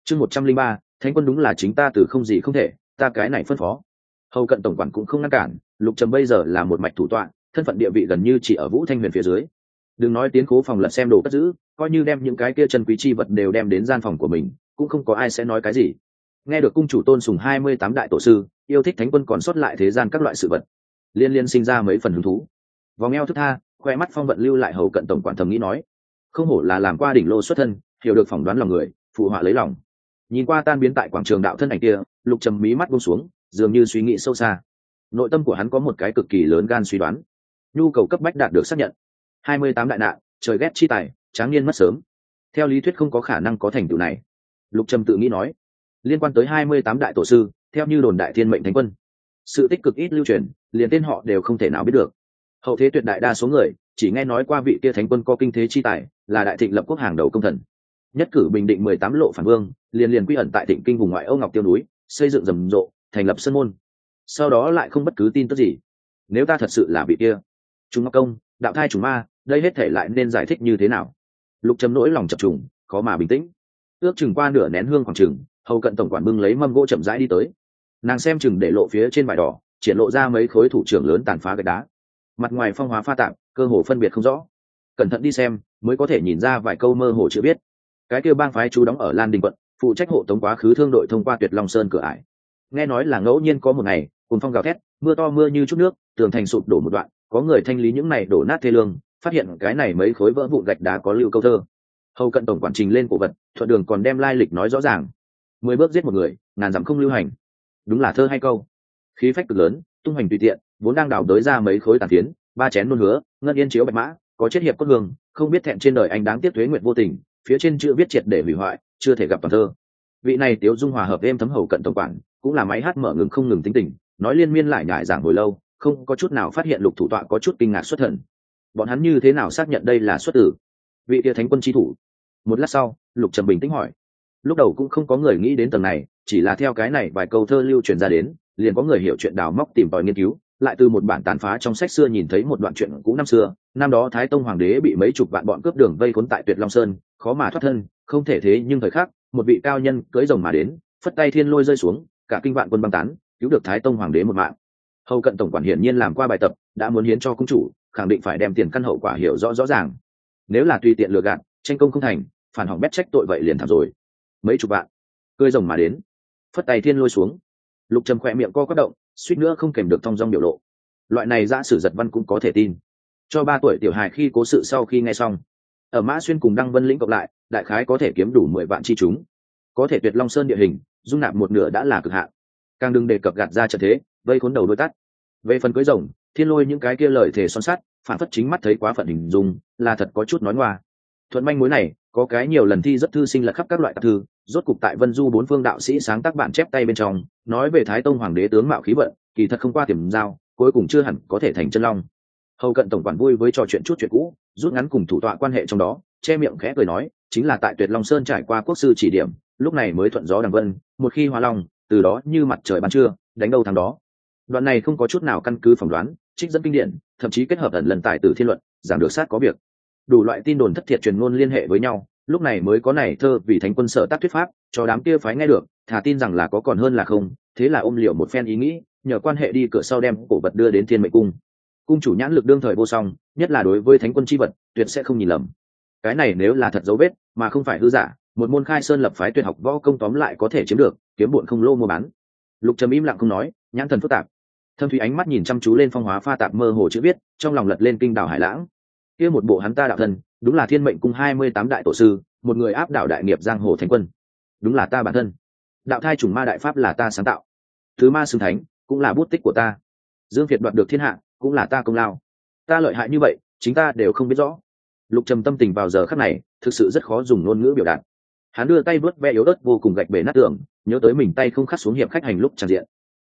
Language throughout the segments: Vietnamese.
Chương 103, thánh quân đúng là chính ta từ không gì không thể, ta cái này phân phó. Hầu cận tổng quản cũng không ngăn cản, Lục Trầm bây giờ là một mạch thủ tọa, thân phận địa vị gần như chỉ ở Vũ Thanh Huyền phía dưới. Đừng nói tiến cố phòng lật xem đồ cất giữ, coi như đem những cái kia chân quý chi vật đều đem đến gian phòng của mình, cũng không có ai sẽ nói cái gì. Nghe được cung chủ tôn sùng 28 đại tổ sư, yêu thích thánh quân còn sót lại thế gian các loại sự vật, liên liên sinh ra mấy phần hứng thú. Vòng eo thức tha, khoe mắt phong vận lưu lại, hầu cận tổng quản thầm nghĩ nói, không hổ là làm qua đỉnh lô xuất thân, hiểu được phỏng đoán lòng người, phụ họa lấy lòng. Nhìn qua tan biến tại quảng trường đạo thân ảnh kia, Lục Trầm mí mắt buông xuống, dường như suy nghĩ sâu xa. Nội tâm của hắn có một cái cực kỳ lớn gan suy đoán, nhu cầu cấp bách đạt được xác nhận. 28 đại nạn, trời ghét chi tài, tráng niên mất sớm. Theo lý thuyết không có khả năng có thành tựu này. Lục Trầm tự nghĩ nói, liên quan tới 28 đại tổ sư, theo như đồn đại thiên mệnh thánh quân, sự tích cực ít lưu truyền, liền tên họ đều không thể nào biết được. Hậu thế tuyệt đại đa số người chỉ nghe nói qua vị kia thánh quân có kinh thế chi tài, là đại thịnh lập quốc hàng đầu công thần, nhất cử bình định 18 lộ phản vương, liền quy ẩn tại Thịnh Kinh vùng ngoại Âu Ngọc Tiêu núi, xây dựng rầm rộ, thành lập sơn môn. Sau đó lại không bất cứ tin tức gì. Nếu ta thật sự là vị kia, Trung Ngọc Công, đạo thai trùng ma, đây hết thể lại nên giải thích như thế nào? Lục Trầm nỗi lòng chập trùng, khó mà bình tĩnh. Ước chừng qua nửa nén hương khoảng chừng, hầu cận tổng quản bưng lấy mâm gỗ chậm rãi đi tới. Nàng xem chừng để lộ phía trên vải đỏ, triển lộ ra mấy khối thủ trưởng lớn tàn phá gạch đá. Mặt ngoài phong hóa pha tạp, cơ hồ phân biệt không rõ. Cẩn thận đi xem, mới có thể nhìn ra vài câu mơ hồ chưa biết. Cái kia bang phái chú đóng ở Lan Đình quận, phụ trách hộ tống quá khứ thương đội thông qua Tuyệt Long Sơn cửa ải. Nghe nói là ngẫu nhiên có một ngày, cùng phong gào thét, mưa to mưa như chút nước, tường thành sụp đổ một đoạn, có người thanh lý những này đổ nát thê lương, phát hiện cái này mấy khối vỡ vụn gạch đá có lưu câu thơ. Hầu cận tổng quản trình lên cổ vật, thuận đường còn đem lai lịch nói rõ ràng. 10 bước giết một người, ngàn dặm không lưu hành. Đúng là thơ hay câu. Khí phách cực lớn, tung hoành tùy tiện, vốn đang đào đới ra mấy khối tàn phiến, ba chén nôn hứa, ngân yên chiếu bạch mã, có chết hiệp cốt hương, không biết thẹn trên đời anh đáng tiếc tuế nguyện vô tình, phía trên chữ viết triệt để hủy hoại, chưa thể gặp toàn thơ. Vị này tiếu dung hòa hợp êm thấm hầu cận tổng quản, cũng là máy hát mở ngừng không ngừng tính tình, nói liên miên lại nhải giảng hồi lâu, không có chút nào phát hiện Lục thủ tọa có chút kinh ngạc xuất thần. Bọn hắn như thế nào xác nhận đây là xuất tử? Vị tia thánh quân chi thủ. Một lát sau, Lục Trầm bình tĩnh hỏi. Lúc đầu cũng không có người nghĩ đến tầng này, chỉ là theo cái này vài câu thơ lưu truyền ra đến, liền có người hiểu chuyện đào móc tìm tòi nghiên cứu, lại từ một bản tàn phá trong sách xưa nhìn thấy một đoạn chuyện cũ năm xưa. Năm đó Thái Tông hoàng đế bị mấy chục vạn bọn cướp đường vây khốn tại Tuyệt Long Sơn, khó mà thoát thân, không thể thế nhưng thời khắc, một vị cao nhân cưỡi rồng mà đến, phất tay thiên lôi rơi xuống, cả kinh vạn quân băng tán, cứu được Thái Tông hoàng đế một mạng. Hầu cận tổng quản hiển nhiên làm qua bài tập, đã muốn hiến cho cung chủ, khẳng định phải đem tiền căn hậu quả hiểu rõ rõ ràng. Nếu là tùy tiện lừa gạt, tranh công không thành, phản hỏng bét trách tội vậy liền thảm rồi. Mấy chục vạn, cưỡi rồng mà đến, phất tay thiên lôi xuống. Lục Trầm khỏe miệng co quắp động, suýt nữa không kèm được thong dong biểu lộ. Loại này giả sử giật văn cũng có thể tin. Cho 3 tuổi tiểu hài khi cố sự sau khi nghe xong, ở Mã Xuyên cùng Đăng Vân lĩnh cộng lại, đại khái có thể kiếm đủ 10 vạn chi chúng. Có thể Tuyệt Long Sơn địa hình, dung nạp một nửa đã là cực hạn. Càng đừng đề cập gạt ra trận thế, vây khốn đầu đuôi tắt. Về phần cưới rồng, thiên lôi những cái kia lời thể son sắt, phản phất chính mắt thấy quá phận hình dung, là thật có chút nói ngoa. Thuận manh mối này, có cái nhiều lần thi rất thư sinh lật khắp các loại tạp thư, rốt cục tại Vân Du 4 phương đạo sĩ sáng tác bản chép tay bên trong, nói về Thái Tông hoàng đế tướng mạo khí vận, kỳ thật không qua tiềm giao, cuối cùng chưa hẳn có thể thành chân long. Hầu cận tổng quản vui với trò chuyện chút chuyện cũ, rút ngắn cùng thủ tọa quan hệ trong đó, che miệng khẽ cười nói, chính là tại Tuyệt Long Sơn trải qua quốc sư chỉ điểm, lúc này mới thuận gió đằng vân, một khi hóa long, từ đó như mặt trời ban trưa, đánh đâu thắng đó. Đoạn này không có chút nào căn cứ phỏng đoán, trích dẫn kinh điển, thậm chí kết hợp ẩn lần tài tử thiên luận, giảng được sát có việc. Đủ loại tin đồn thất thiệt truyền ngôn liên hệ với nhau, lúc này mới có này thơ vì thánh quân sở tác thuyết pháp, cho đám kia phái nghe được, thà tin rằng là có còn hơn là không, thế là ôm liệu một phen ý nghĩ, nhờ quan hệ đi cửa sau đem cổ vật đưa đến Thiên Mệnh cung. Cung chủ nhãn lực đương thời vô song, nhất là đối với thánh quân chi vật, tuyệt sẽ không nhìn lầm. Cái này nếu là thật dấu vết, mà không phải hư giả, một môn khai sơn lập phái tuyệt học võ công tóm lại có thể chiếm được, kiếm bộn không lô mua bán. Lục Trầm im lặng không nói, nhãn thần phức tạp, thâm thúy ánh mắt nhìn chăm chú lên phong hóa pha tạp mơ hồ chữ viết, trong lòng lật lên kinh đảo hải lãng. Kia một bộ hắn ta đạo thần, đúng là Thiên Mệnh cung 28 đại tổ sư, một người áp đảo đại nghiệp giang hồ thánh quân, đúng là ta bản thân. Đạo thai trùng ma đại pháp là ta sáng tạo, thứ ma xưng thánh cũng là bút tích của ta, Dương Việt đoạt được thiên hạ cũng là ta công lao. Ta lợi hại như vậy, chính ta đều không biết rõ. Lục Trầm tâm tình vào giờ khắc này thực sự rất khó dùng ngôn ngữ biểu đạt. Hắn đưa tay vớt ve yếu ớt vô cùng gạch bể nát tường, nhớ tới mình tay không khắc xuống hiệp khách hành lúc tràn diện.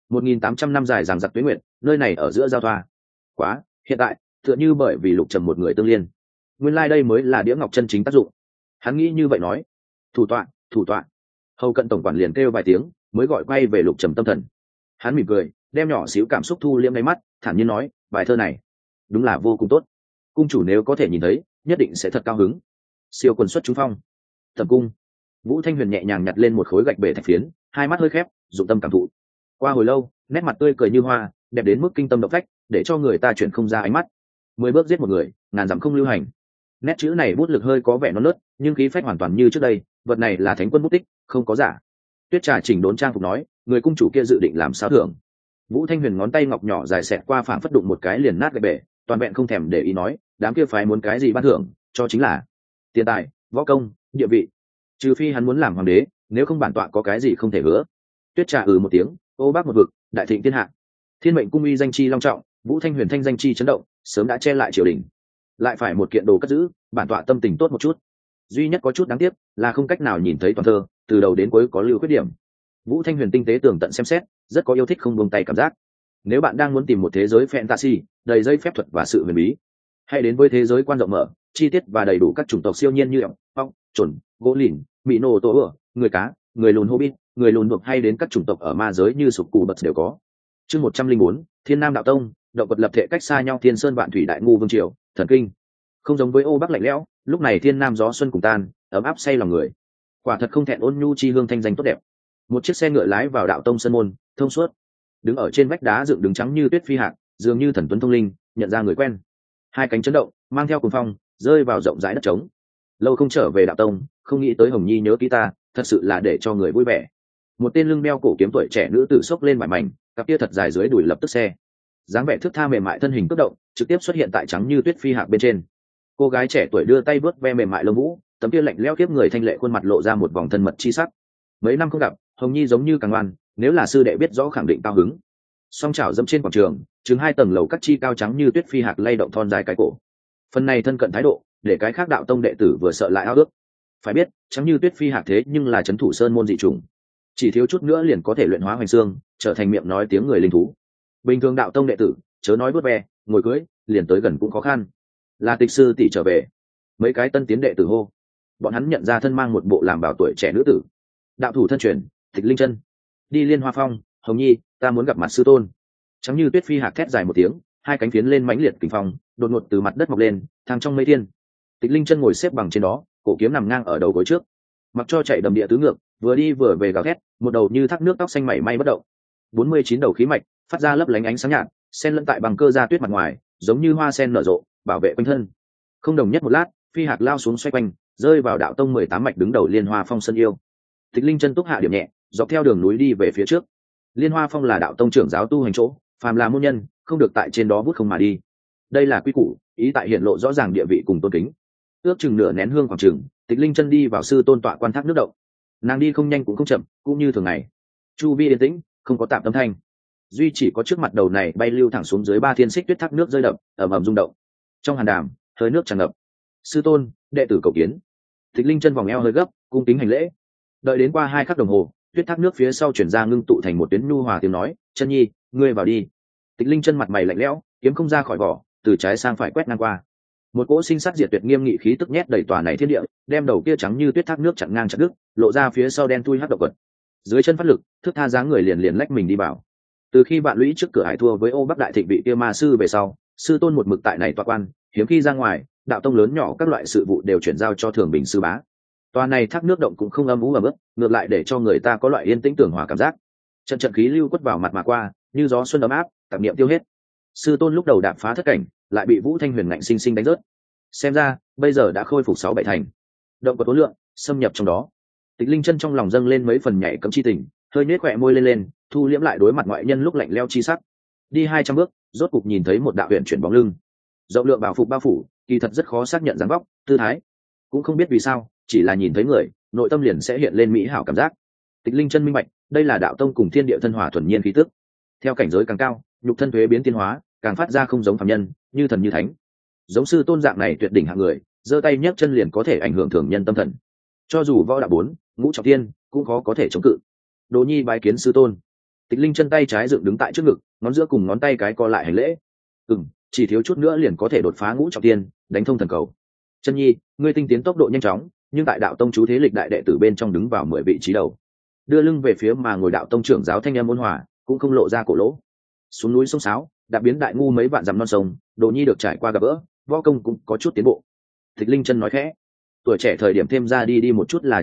1800 năm dài giằng giặc tuế nguyện, nơi này ở giữa giao thoa. Quá, hiện tại, tựa như bởi vì Lục Trầm một người tương liên. Nguyên lai đây mới là đĩa ngọc chân chính tác dụng. Hắn nghĩ như vậy nói. Thủ tọa, thủ tọa. Hầu cận tổng quản liền kêu vài tiếng, mới gọi quay về Lục Trầm tâm thần. Hắn mỉm cười, đem nhỏ xíu cảm xúc thu liễm đáy mắt, thản nhiên nói, bài thơ này đúng là vô cùng tốt. Cung chủ nếu có thể nhìn thấy, nhất định sẽ thật cao hứng. Siêu quần xuất chúng phong. Thẩm cung. Vũ Thanh Huyền nhẹ nhàng nhặt lên một khối gạch bể thạch phiến, hai mắt hơi khép, dụng tâm cảm thụ. Qua hồi lâu, nét mặt tươi cười như hoa, đẹp đến mức kinh tâm động phách, để cho người ta chuyển không ra ánh mắt. 10 bước giết một người, ngàn dặm không lưu hành. Nét chữ này bút lực hơi có vẻ non nớt, nhưng khí phách hoàn toàn như trước đây, vật này là thánh quân bút tích, không có giả. Tuyết Trà chỉnh đốn trang phục nói, người cung chủ kia dự định làm sao thưởng. Vũ Thanh Huyền ngón tay ngọc nhỏ dài xẹt qua phảng phất đụng một cái liền nát gạch bể, toàn vẹn không thèm để ý nói, đám kia phái muốn cái gì ban thưởng, cho chính là tiền tài, võ công, địa vị. Trừ phi hắn muốn làm hoàng đế, nếu không bản tọa có cái gì không thể hứa. Tuyết Trà một tiếng, ô bác một vực, đại thịnh thiên hạ. Thiên mệnh cung uy danh chi long trọng, Vũ Thanh Huyền thanh danh chi chấn động, sớm đã che lại triều đình. Lại phải một kiện đồ cất giữ, bản tọa tâm tình tốt một chút. Duy nhất có chút đáng tiếc là không cách nào nhìn thấy toàn thơ, từ đầu đến cuối có lưu khuyết điểm. Vũ Thanh Huyền tinh tế tường tận xem xét, rất có yêu thích không buông tay cảm giác. Nếu bạn đang muốn tìm một thế giới fantasy đầy dây phép thuật và sự huyền bí, hãy đến với thế giới quan rộng mở, chi tiết và đầy đủ các chủng tộc siêu nhiên như ọc, ong, chuẩn, gỗ lìn, mỹ nô tổ ửa, người cá, người lùn hobbit, người lùn buộc hay đến các chủng tộc ở ma giới như sục cù bật đều có. Chương 104, Thiên Nam đạo tông, động vật lập thể cách xa nhau thiên sơn vạn thủy đại ngu vương triều, thần kinh. Không giống với ô bắc lạnh lẽo, lúc này thiên nam gió xuân cùng tan, ấm áp say lòng người. Quả thật không thẹn ôn nhu chi hương thanh danh tốt đẹp. Một chiếc xe ngựa lái vào đạo tông sân môn, thông suốt. Đứng ở trên vách đá dựng đứng trắng như tuyết phi hạc, dường như thần tuấn thông linh, nhận ra người quen. Hai cánh chấn động, mang theo cuồng phong, rơi vào rộng rãi đất trống. Lâu không trở về đạo tông, không nghĩ tới Hồng Nhi nhớ kỹ ta, thật sự là để cho người vui vẻ. Một tên lưng đeo cổ kiếm tuổi trẻ nữ tử xốc lên vải mảnh, cặp kia thật dài dưới đùi lập tức xe. Dáng vẻ thước tha mềm mại thân hình cất động, trực tiếp xuất hiện tại trắng như tuyết phi hạc bên trên. Cô gái trẻ tuổi đưa tay vớt ve mềm mại lông vũ, tấm kia lạnh lẽo kiếp người thanh lệ khuôn mặt lộ ra một vòng thân mật chi sắc. Mấy năm không gặp, Hồng Nhi giống như càng ngoan, nếu là sư đệ biết rõ khẳng định cao hứng. Song chảo dẫm trên quảng trường, chừng 2 tầng lầu cắt chi cao trắng như tuyết phi hạc lay động thon dài cái cổ. Phần này thân cận thái độ, để cái khác đạo tông đệ tử vừa sợ lại ao ước. Phải biết, trắng như tuyết phi hạc thế nhưng là trấn thủ sơn môn dị chủng, chỉ thiếu chút nữa liền có thể luyện hóa hoành xương, trở thành miệng nói tiếng người linh thú. Bình thường đạo tông đệ tử, chớ nói vớt ve, ngồi cưới, liền tới gần cũng khó khăn. Là Tịch sư tỷ trở về. Mấy cái tân tiến đệ tử hô. Bọn hắn nhận ra thân mang một bộ làm bảo tuổi trẻ nữ tử. Đạo thủ thân truyền, Tịch Linh Chân. Đi Liên Hoa Phong, Hồng Nhi, ta muốn gặp mặt sư tôn. Trắng như tuyết phi hạc thét dài một tiếng, hai cánh phiến lên mãnh liệt kình phong, đột ngột từ mặt đất mọc lên, thang trong mây thiên. Tịch Linh Chân ngồi xếp bằng trên đó, cổ kiếm nằm ngang ở đầu gối trước, mặc cho chạy đầm địa tứ ngược, vừa đi vừa về gào thét, một đầu như thác nước tóc xanh mảy may bất động. 49 đầu khí mạch phát ra lấp lánh ánh sáng nhạt, xen lẫn tại bằng cơ da tuyết mặt ngoài, giống như hoa sen nở rộ, bảo vệ quanh thân. Không đồng nhất một lát, phi hạc lao xuống xoay quanh, rơi vào đạo tông 18 mạch đứng đầu Liên Hoa Phong sân yêu. Tịch Linh Chân túc hạ điểm nhẹ, dọc theo đường núi đi về phía trước. Liên Hoa Phong là đạo tông trưởng giáo tu hành chỗ, phàm là môn nhân, không được tại trên đó vút không mà đi. Đây là quy củ, ý tại hiện lộ rõ ràng địa vị cùng tôn kính. Ước chừng nửa nén hương khoảng chừng, Tịch Linh Chân đi vào sư tôn tọa quan thác nước động. Nàng đi không nhanh cũng không chậm, cũng như thường ngày. Chu vi yên tĩnh, không có tạm âm thanh. Duy chỉ có trước mặt đầu này bay lưu thẳng xuống dưới 3 thiên xích tuyết thác nước rơi đập, ầm ầm rung động. Trong hàn đàm, hơi nước tràn ngập. Sư tôn, đệ tử cầu kiến. Tịch Linh Chân vòng eo hơi gấp, cung kính hành lễ. Đợi đến qua 2 khắc đồng hồ, tuyết thác nước phía sau chuyển ra ngưng tụ thành một tuyến nhu hòa tiếng nói, "Chân Nhi, ngươi vào đi." Tịch Linh Chân mặt mày lạnh lẽo, kiếm không ra khỏi vỏ, từ trái sang phải quét ngang qua. Một cỗ sinh sát diệt tuyệt nghiêm nghị khí tức nhét đầy tòa này thiên địa, đem đầu kia trắng như tuyết thác nước chặn ngang chặt đứt, lộ ra phía sau đen thui hắc động vật. Dưới chân phát lực, thước tha dáng người liền lách mình đi vào. Từ khi bạn lũy trước cửa hải thua với Ô Bắc Đại Thịnh vị kia ma sư về sau, sư tôn một mực tại này tọa quan, hiếm khi ra ngoài, đạo tông lớn nhỏ các loại sự vụ đều chuyển giao cho thường bình sư bá. Tòa này thác nước động cũng không âm u ẩm ướt, ngược lại để cho người ta có loại yên tĩnh tưởng hòa cảm giác. Trận trận khí lưu quất vào mặt mà qua, như gió xuân ấm áp, tạp niệm tiêu hết. Sư tôn lúc đầu đạp phá thất cảnh, lại bị Vũ Thanh Huyền ngạnh sinh sinh đánh rớt. Xem ra, bây giờ đã khôi phục 6-7 thành. Động có tố lượng, xâm nhập trong đó. Tịch Linh Chân trong lòng dâng lên mấy phần nhảy cấm chi tình, hơi nhếch khóe môi lên, thu liễm lại đối mặt ngoại nhân lúc lạnh lẽo chi sắc. Đi 200 bước, rốt cục nhìn thấy một đạo huyền chuyển bóng lưng. Rộng lượng bảo phục bao phủ, kỳ thật rất khó xác nhận dáng vóc, tư thái. Cũng không biết vì sao, chỉ là nhìn thấy người, nội tâm liền sẽ hiện lên mỹ hảo cảm giác. Tịch Linh Chân minh bạch, đây là đạo tông cùng thiên địa thân hòa thuần nhiên khí tức. Theo cảnh giới càng cao, nhục thân thuế biến tiến hóa, càng phát ra không giống phàm nhân, như thần như thánh. Giống sư tôn dạng này tuyệt đỉnh hạng người, giơ tay nhấc chân liền có thể ảnh hưởng thường nhân tâm thần. Cho dù võ đạo 4, ngũ trọng thiên, cũng khó có thể chống cự. Đỗ Nhi bái kiến sư tôn. Tịch Linh Chân tay trái dựng đứng tại trước ngực, ngón giữa cùng ngón tay cái co lại hành lễ. Chỉ thiếu chút nữa liền có thể đột phá ngũ trọng thiên, đánh thông thần cầu. Chân Nhi, ngươi tinh tiến tốc độ nhanh chóng, nhưng tại đạo tông chú thế lịch đại đệ tử bên trong đứng vào 10 vị trí đầu. Đưa lưng về phía mà ngồi đạo tông trưởng giáo thanh âm ôn hòa, cũng không lộ ra cổ lỗ. Xuống núi sông sáo, đã biến đại ngu mấy vạn dặm non sông, Đỗ Nhi được trải qua gặp gỡ, võ công cũng có chút tiến bộ. Tịch Linh Chân nói khẽ, tuổi trẻ thời điểm thêm ra đi một chút là chuyện tốt,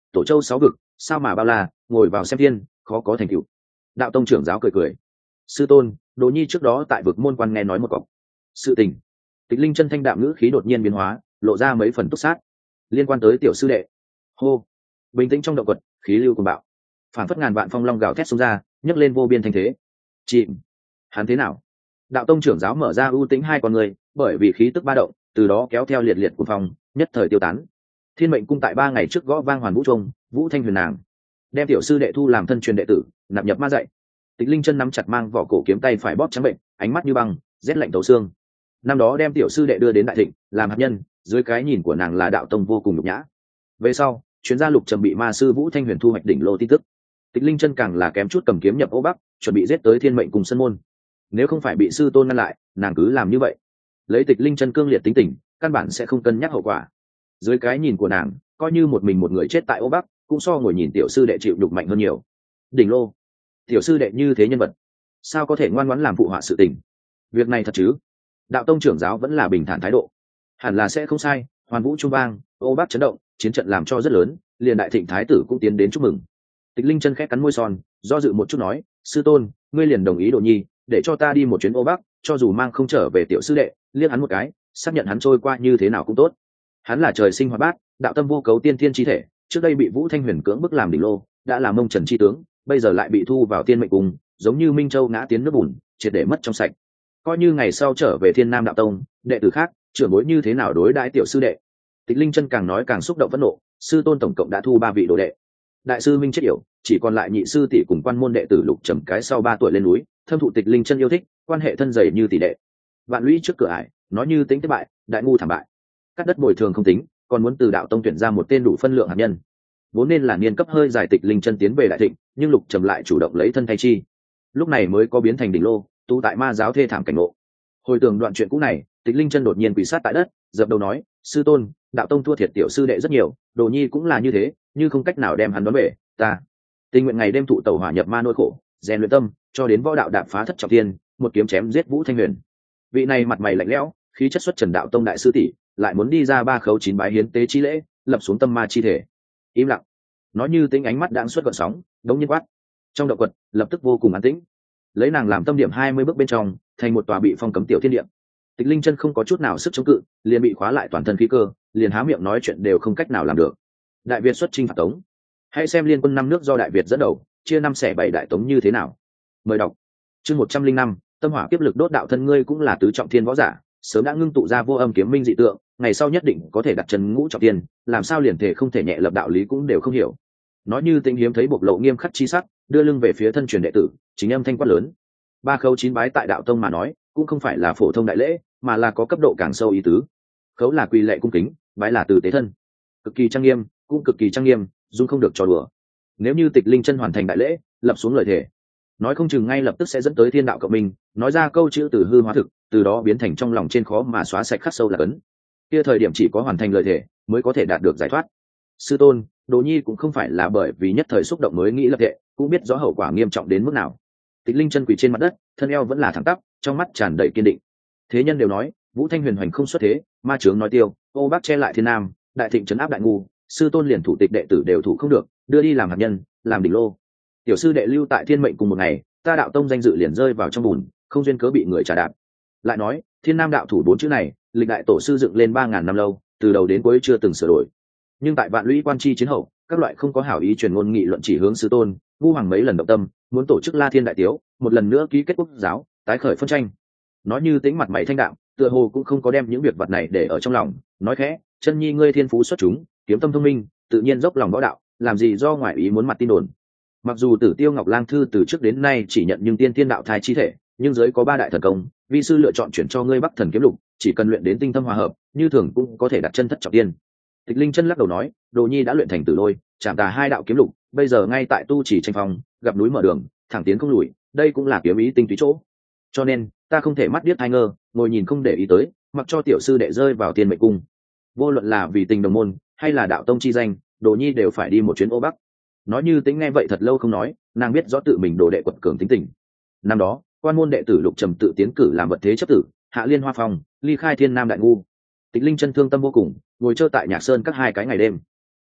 tổ châu 6 vực sao mà bao la, ngồi vào xem thiên khó có thành tựu. Đạo tông trưởng giáo cười cười. Sư tôn, Đồ Nhi trước đó tại vực môn quan nghe nói một cọc sự tình. Tịch Linh chân thanh đạm ngữ khí đột nhiên biến hóa, lộ ra mấy phần túc sát liên quan tới tiểu sư đệ. Hô. Bình tĩnh trong động quật, khí lưu cuồng bạo, phản phất ngàn vạn phong long gào thét xông ra, nhấc lên vô biên thanh thế. Chìm. Hắn thế nào? Đạo tông trưởng giáo mở ra ưu tĩnh hai con người, bởi vì khí tức ba động, từ đó kéo theo liệt liệt của phong, nhất thời tiêu tán. Thiên mệnh cung tại 3 ngày trước gõ vang hoàn vũ trung, Vũ Thanh huyền nàng đem tiểu sư đệ thu làm thân truyền đệ tử, nạp nhập ma dạy. Tịch Linh chân nắm chặt mang vỏ cổ kiếm tay phải bóp trắng bệnh, ánh mắt như băng, rét lạnh thấu xương. Năm đó đem tiểu sư đệ đưa đến đại thịnh, làm hạt nhân, dưới cái nhìn của nàng là đạo tông vô cùng nhục nhã. Về sau, chuyến gia Lục Trầm bị ma sư Vũ Thanh huyền thu hoạch đỉnh lô tin tức. Tịch Linh chân càng là kém chút cầm kiếm nhập Ô Bắc, chuẩn bị giết tới Thiên mệnh cùng sân môn. Nếu không phải bị sư tôn ngăn lại, nàng cứ làm như vậy. Lấy Tịch Linh chân cương liệt tính tình, căn bản sẽ không cân nhắc hậu quả. Dưới cái nhìn của nàng, coi như một mình một người chết tại Ô Bắc, cũng so ngồi nhìn tiểu sư đệ chịu đục mạnh hơn nhiều. Đỉnh lô, tiểu sư đệ như thế nhân vật, sao có thể ngoan ngoãn làm phụ họa sự tình? Việc này thật chứ? Đạo tông trưởng giáo vẫn là bình thản thái độ, hẳn là sẽ không sai. Hoàn vũ trung vang, Ô Bắc chấn động, chiến trận làm cho rất lớn, liền đại thịnh thái tử cũng tiến đến chúc mừng. Tịch Linh chân khẽ cắn môi son, do dự một chút nói, sư tôn, ngươi liền đồng ý Đồ Nhi để cho ta đi một chuyến Ô Bắc, cho dù mang không trở về tiểu sư đệ, liếc hắn một cái, xác nhận hắn trôi qua như thế nào cũng tốt. Hắn là trời sinh hoạt bát, đạo tâm vô cấu tiên thiên chi thể, trước đây bị Vũ Thanh huyền cưỡng bức làm đỉnh lô, đã là mông trần chi tướng, bây giờ lại bị thu vào Thiên mệnh cung, giống như Minh Châu ngã tiến nước bùn, triệt để mất trong sạch. Coi như ngày sau trở về Thiên Nam đạo tông, đệ tử khác trưởng bối như thế nào đối đãi tiểu sư đệ? Tịch Linh chân càng nói càng xúc động phẫn nộ, sư tôn tổng cộng đã thu 3 vị đồ đệ, đại sư Minh chết yểu, chỉ còn lại nhị sư tỷ cùng quan môn đệ tử Lục Trầm cái sau 3 tuổi lên núi, thâm thụ Tịch Linh chân yêu thích, quan hệ thân dày như tỷ đệ. Vạn lũy trước cửa ải, nói như tính thất bại, đại ngu thảm bại. Cắt đất bồi thường không tính, còn muốn từ đạo tông tuyển ra một tên đủ phân lượng hạt nhân. Vốn nên là niên cấp hơi dài Tịch Linh chân tiến về đại thịnh, nhưng Lục Trầm lại chủ động lấy thân thay chi, lúc này mới có biến thành đỉnh lô, tu tại ma giáo thê thảm cảnh ngộ. Hồi tưởng đoạn chuyện cũ này, Tịch Linh chân đột nhiên quỳ sát tại đất, dập đầu nói, sư tôn, đạo tông thua thiệt tiểu sư đệ rất nhiều, Đồ Nhi cũng là như thế, như không cách nào đem hắn đón về, ta tình nguyện ngày đêm thụ tẩu hỏa nhập ma nỗi khổ, rèn luyện tâm, cho đến võ đạo đạp phá thất trọng thiên, một kiếm chém giết Vũ Thanh huyền. Vị này mặt mày lạnh lẽo, khí chất xuất trần đạo tông đại sư tỷ, lại muốn đi ra 3 khấu 9 bái hiến tế chi lễ, lập xuống tâm ma chi thể. Im lặng. Nói như tính ánh mắt đãng xuất gợn sóng, đống nhiên quát. Trong động quật, lập tức vô cùng an tĩnh. Lấy nàng làm tâm điểm 20 bước bên trong, thành một tòa bị phong cấm tiểu thiên địa. Tịch Linh chân không có chút nào sức chống cự, liền bị khóa lại toàn thân khí cơ, liền há miệng nói chuyện đều không cách nào làm được. Đại Việt xuất chinh phạt Tống, hãy xem liên quân 5 nước do Đại Việt dẫn đầu, chia 5 xẻ 7 đại Tống như thế nào. Mời đọc. Chương 105, tâm hỏa kiếp lực đốt đạo thân ngươi cũng là tứ trọng thiên võ giả, sớm đã ngưng tụ ra vô âm kiếm minh dị tượng, ngày sau nhất định có thể đặt chân ngũ trọng thiên, làm sao liền thể không thể nhẹ lập đạo lý cũng đều không hiểu. Nói như Tĩnh hiếm thấy bộc lộ nghiêm khắc chi sắc, đưa lưng về phía thân truyền đệ tử, chính âm thanh quát lớn. 3 khấu 9 bái tại đạo tông mà nói, cũng không phải là phổ thông đại lễ, mà là có cấp độ càng sâu ý tứ. Khấu là quỳ lệ cung kính, bái là từ tế thân, cực kỳ trang nghiêm, cũng cực kỳ trang nghiêm, dung không được trò đùa. Nếu như Tịch Linh chân hoàn thành đại lễ, lập xuống lời thề, nói không chừng ngay lập tức sẽ dẫn tới thiên đạo cộng minh, nói ra câu chữ từ hư hóa thực, từ đó biến thành trong lòng trên khó mà xóa sạch khắc sâu là cấn. Kia thời điểm chỉ có hoàn thành lời thề mới có thể đạt được giải thoát. Sư tôn, Đồ Nhi cũng không phải là bởi vì nhất thời xúc động mới nghĩ lập thệ, cũng biết rõ hậu quả nghiêm trọng đến mức nào. Tịch Linh chân quỳ trên mặt đất, thân eo vẫn là thẳng tắp, trong mắt tràn đầy kiên định. Thế nhân đều nói Vũ Thanh huyền hoành không xuất thế, ma chướng nói tiêu, Ô Bắc che lại thiên nam, đại thịnh trấn áp đại ngu, sư tôn liền thủ tịch đệ tử đều thủ không được, đưa đi làm hạt nhân, làm đỉnh lô. Tiểu sư đệ lưu tại Thiên mệnh cùng một ngày, ta đạo tông danh dự liền rơi vào trong bùn, không duyên cớ bị người trả đạp. Lại nói Thiên Nam đạo thủ 4 chữ này, lịch đại tổ sư dựng lên 3000 năm lâu, từ đầu đến cuối chưa từng sửa đổi. Nhưng tại Vạn Lũy quan chi chiến hậu, các loại không có hảo ý truyền ngôn nghị luận chỉ hướng sư tôn, ngu hoàng mấy lần động tâm, muốn tổ chức La Thiên đại tiếu, một lần nữa ký kết quốc giáo, tái khởi phân tranh. Nói như tính mặt mày thanh đạm, tựa hồ cũng không có đem những việc vật này để ở trong lòng, nói khẽ, chân nhi ngươi thiên phú xuất chúng, kiếm tâm thông minh, tự nhiên dốc lòng võ đạo, làm gì do ngoại ý muốn mặt tin đồn. Mặc dù Tử Tiêu Ngọc Lang thư từ trước đến nay chỉ nhận nhưng tiên tiên đạo thai chi thể, nhưng giới có 3 đại thần công, vi sư lựa chọn chuyển cho ngươi Bắc Thần kiếm lục, chỉ cần luyện đến tinh thâm hòa hợp, như thường cũng có thể đặt chân thất trọng tiên. Tịch Linh chân lắc đầu nói, Đồ Nhi đã luyện thành Tử Lôi, Trảm Tà 2 đạo kiếm lục, bây giờ ngay tại tu chỉ tranh phong, gặp núi mở đường, thẳng tiến không lùi, đây cũng là kiếm ý tinh túy chỗ. Cho nên, ta không thể mắt điếc hai ngơ, ngồi nhìn không để ý tới, mặc cho tiểu sư đệ rơi vào Thiên mệnh cung. Vô luận là vì tình đồng môn, hay là đạo tông chi danh, Đồ Nhi đều phải đi một chuyến Ô Bắc. Nói như tính nghe vậy thật lâu không nói, nàng biết rõ tự mình đồ đệ quật cường tính tình. Năm đó quan môn đệ tử Lục Trầm tự tiến cử làm vật thế chấp tử, hạ liên hoa phong, ly khai Thiên Nam đại ngu. Tịch Linh chân thương tâm vô cùng, ngồi chơi tại Nhạc Sơn các 2 cái ngày đêm.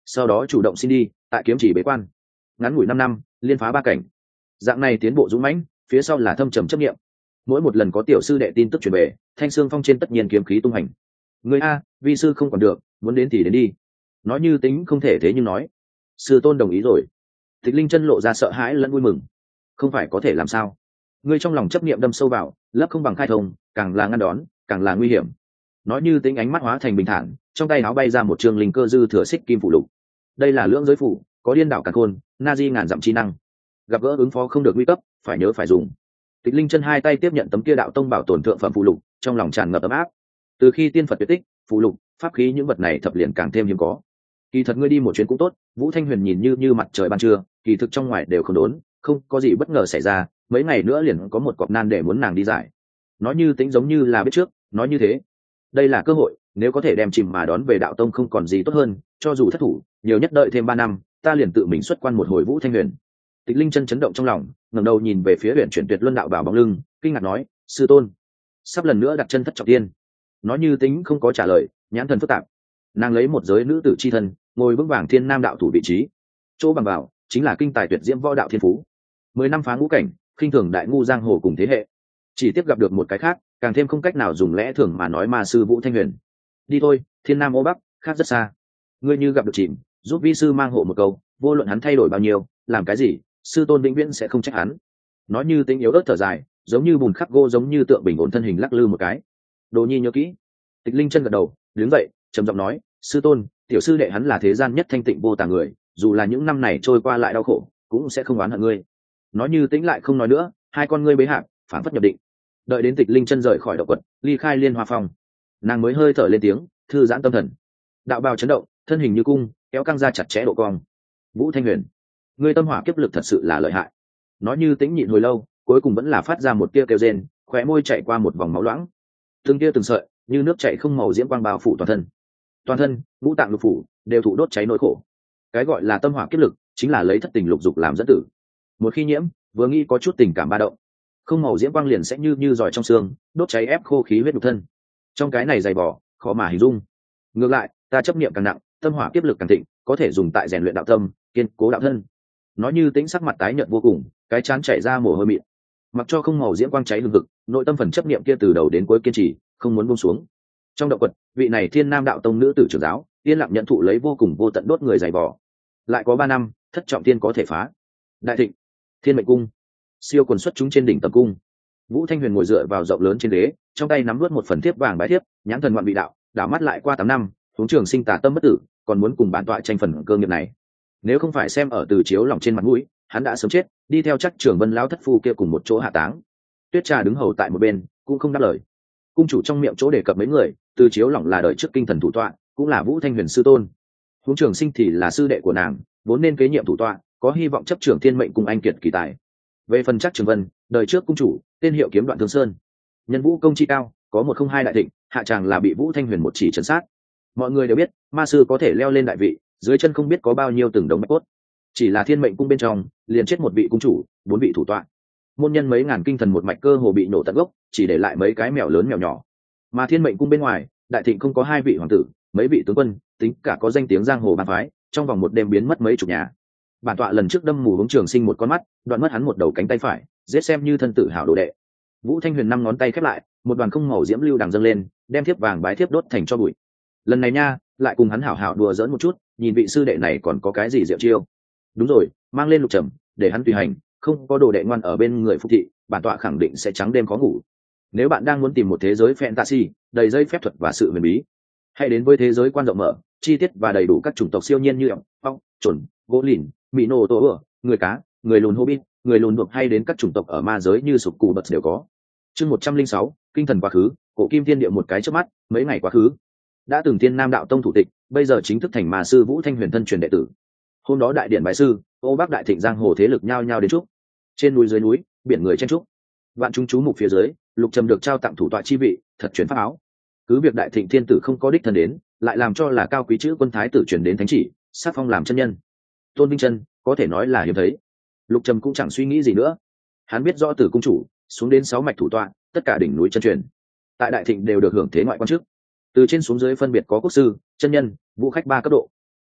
sau đó chủ động xin đi, tại kiếm chỉ bế quan ngắn ngủi 5 năm liên phá 3 cảnh. Dạng này tiến bộ dũng mãnh, phía sau là thâm trầm chấp nghiệm. Mỗi một lần có tiểu sư đệ tin tức truyền về, Thanh Xương Phong trên tất nhiên kiếm khí tung hành. Người a, vi sư không còn được, muốn đến thì đến đi. Nói như tính không thể thế nhưng nói. Sư tôn đồng ý rồi. Tịch Linh Chân lộ ra sợ hãi lẫn vui mừng. Không phải có thể làm sao? Ngươi trong lòng chấp niệm đâm sâu vào, lấp không bằng khai thông, càng là ngăn đón, càng là nguy hiểm. Nói như tính ánh mắt hóa thành bình thản, trong tay áo bay ra một trường linh cơ dư thừa xích kim phụ lục. Đây là lưỡng giới phủ, có điên đảo càn khôn, na di ngàn dặm chi năng. Gặp gỡ ứng phó không được nguy cấp, phải nhớ phải dùng. Tịch Linh Chân hai tay tiếp nhận tấm kia đạo tông bảo tồn thượng phẩm phụ lục, trong lòng tràn ngập ấm áp. Từ khi tiên Phật tuyệt tích, phụ lục, pháp khí những vật này thập liền càng thêm hiếm có. Kỳ thật ngươi đi một chuyến cũng tốt. Vũ Thanh Huyền nhìn như mặt trời ban trưa, kỳ thực trong ngoài đều không đốn, không có gì bất ngờ xảy ra, mấy ngày nữa liền có một cọp nan để muốn nàng đi giải. Nói như tính giống như là biết trước, nói như thế đây là cơ hội, nếu có thể đem chìm mà đón về đạo tông không còn gì tốt hơn, cho dù thất thủ nhiều nhất đợi thêm 3 năm, ta liền tự mình xuất quan một hồi. Vũ Thanh Huyền. Tịch Linh Chân chấn động trong lòng, ngẩng đầu nhìn về phía Huyền Chuyển Tuyệt Luân đạo bảo bóng lưng, kinh ngạc nói: sư tôn sắp lần nữa đặt chân thất trọng tiên. Nói như tính không có trả lời, nhãn thần phức tạp. Nàng lấy một giới nữ tử chi thân, ngồi vững vàng thiên nam đạo thủ vị trí, chỗ bằng vào chính là kinh tài tuyệt diễm võ đạo thiên phú. 10 năm phá ngũ cảnh, khinh thường đại ngu giang hồ cùng thế hệ. Chỉ tiếp gặp được một cái khác, càng thêm không cách nào dùng lẽ thường mà nói ma sư Vũ Thanh Huyền. Đi thôi, thiên nam ô bắc, khác rất xa. Ngươi như gặp được chìm, giúp vi sư mang hộ một câu, vô luận hắn thay đổi bao nhiêu, làm cái gì, sư tôn vĩnh viễn sẽ không trách hắn. Nói như tính yếu ớt thở dài, giống như bùn khắc gỗ, giống như tượng bình ổn thân hình lắc lư một cái. Đồ nhi nhớ kỹ. Tịch Linh Chân gật đầu, đứng dậy, trầm giọng nói: sư tôn, tiểu sư đệ hắn là thế gian nhất thanh tịnh vô tà người, dù là những năm này trôi qua lại đau khổ, cũng sẽ không oán hận ngươi. Nói như tính lại không nói nữa, hai con ngươi bế hạc, phản phất nhập định. Đợi đến Tịch Linh Chân rời khỏi động quật, ly khai Liên Hoa Phong, nàng mới hơi thở lên tiếng, thư giãn tâm thần. Đạo bào chấn động, thân hình như cung, kéo căng ra chặt chẽ độ cong. Vũ Thanh Huyền, ngươi tâm hỏa kiếp lực thật sự là lợi hại. Nói như tính nhịn hồi lâu, cuối cùng vẫn là phát ra một tia kêu rên, khóe môi chạy qua một vòng máu loãng. Từng tia từng sợi, như nước chảy không màu diễm quang bao phủ toàn thân, ngũ tạng lục phủ đều thụ đốt cháy nỗi khổ. Cái gọi là tâm hỏa kiếp lực, chính là lấy thất tình lục dục làm dẫn tử. Một khi nhiễm, vừa nghĩ có chút tình cảm ba động, không màu diễm quang liền sẽ như giỏi trong xương, đốt cháy ép khô khí huyết nhục thân. Trong cái này dày vỏ, khó mà hình dung. Ngược lại, ta chấp niệm càng nặng, tâm hỏa kiếp lực càng thịnh, có thể dùng tại rèn luyện đạo tâm, kiên cố đạo thân. Nói như tính sắc mặt tái nhợt vô cùng, cái chán chảy ra mồ hôi mịn. Mặc cho không màu diễm quang cháy hừng hực, nội tâm phần chấp niệm kia từ đầu đến cuối kiên trì, không muốn buông xuống. Trong động quật, vị này thiên nam đạo tông nữ tử trưởng giáo yên lặng nhận thụ lấy vô cùng vô tận đốt người dày vỏ. Lại có 3 năm, thất trọng tiên có thể phá. Đại thịnh, Thiên Mệnh Cung, siêu quần xuất chúng trên đỉnh tập cung. Vũ Thanh Huyền ngồi dựa vào rộng lớn trên ghế, trong tay nắm vớt một phần thiếp vàng bái thiếp, nhãn thần ngoạn vị đạo, đảo mắt lại qua 8 năm, huống trường sinh tà tâm bất tử, còn muốn cùng bản tọa tranh phần cơ nghiệp này. Nếu không phải xem ở Từ Chiếu lòng trên mặt mũi, hắn đã sớm chết, đi theo chắc Trường Vân lão thất phu kia cùng một chỗ hạ táng. Tuyết Trà đứng hầu tại một bên, cũng không đáp lời. Cung chủ trong miệng chỗ đề cập mấy người, Từ Chiếu lòng là đời trước kinh thần thủ tọa, cũng là Vũ Thanh Huyền sư tôn. Huống trường sinh thì là sư đệ của nàng, vốn nên kế nhiệm thủ tọa, có hy vọng chấp trưởng Thiên Mệnh Cung anh kiệt kỳ tài. Về phần chắc Trường Vân, đời trước cung chủ, tên hiệu Kiếm Đoạn Thương Sơn, nhân vũ công chi cao, có 102 đại thịnh, hạ tràng là bị Vũ Thanh Huyền một chỉ trấn sát. Mọi người đều biết, ma sư có thể leo lên đại vị, dưới chân không biết có bao nhiêu từng đống bạch cốt. Chỉ là Thiên Mệnh Cung bên trong, liền chết một vị cung chủ, 4 vị thủ tọa. Môn nhân mấy ngàn kinh thần một mạch cơ hồ bị nổ tận gốc, chỉ để lại mấy cái mèo lớn mèo nhỏ. Mà Thiên Mệnh Cung bên ngoài, đại thịnh không có 2 vị hoàng tử, mấy vị tướng quân, tính cả có danh tiếng giang hồ bang phái, trong vòng một đêm biến mất mấy chục nhà. Bản tọa lần trước đâm mù hướng trường sinh một con mắt, đoạn mất hắn một đầu cánh tay phải, giết xem như thân tự hảo đồ đệ. Vũ Thanh Huyền 5 ngón tay khép lại, một đoàn không màu diễm lưu đằng dâng lên, đem thiếp vàng bái thiếp đốt thành cho bụi. Lần này nha, lại cùng hắn hảo hảo đùa giỡn một chút, nhìn vị sư đệ này còn có cái gì diệu chiêu. Đúng rồi, mang lên lục trầm, để hắn tùy hành, không có đồ đệ ngoan ở bên người phục thị, bản tọa khẳng định sẽ trắng đêm khó ngủ. Nếu bạn đang muốn tìm một thế giới fantasy đầy dây phép thuật và sự huyền bí, hãy đến với thế giới quan rộng mở, chi tiết và đầy đủ các chủng tộc siêu nhiên như ong, chuẩn, gỗ lìn, mỹ nô tổ ửa, người cá, người lùn hobbit, người lùn đột, hay đến các chủng tộc ở ma giới như sục cù bật đều có. Chương 106, kinh thần quá khứ, cổ kim thiên địa một cái chớp mắt, mấy ngày quá khứ. Đã từng Thiên Nam đạo tông thủ tịch, bây giờ chính thức thành ma sư Vũ Thanh Huyền thân truyền đệ tử. Hôm đó đại điện bái sư, ô bắc đại thịnh giang hồ thế lực nhao nhao đến chúc. Trên núi dưới núi, biển người chen chúc. Vạn chúng chú mục phía dưới, lục trầm được trao tặng thủ tọa chi vị, thật truyền pháp áo. Cứ việc đại thịnh thiên tử không có đích thân đến, lại làm cho là cao quý chữ quân thái tử truyền đến thánh chỉ, sát phong làm chân nhân. Tôn Vinh Chân có thể nói là hiếm thấy. Lục trầm cũng chẳng suy nghĩ gì nữa, hắn biết rõ từ cung chủ xuống đến 6 mạch thủ tọa, tất cả đỉnh núi chân truyền tại đại thịnh đều được hưởng thế ngoại quan chức. Từ trên xuống dưới phân biệt có quốc sư, chân nhân, vũ khách 3 cấp độ.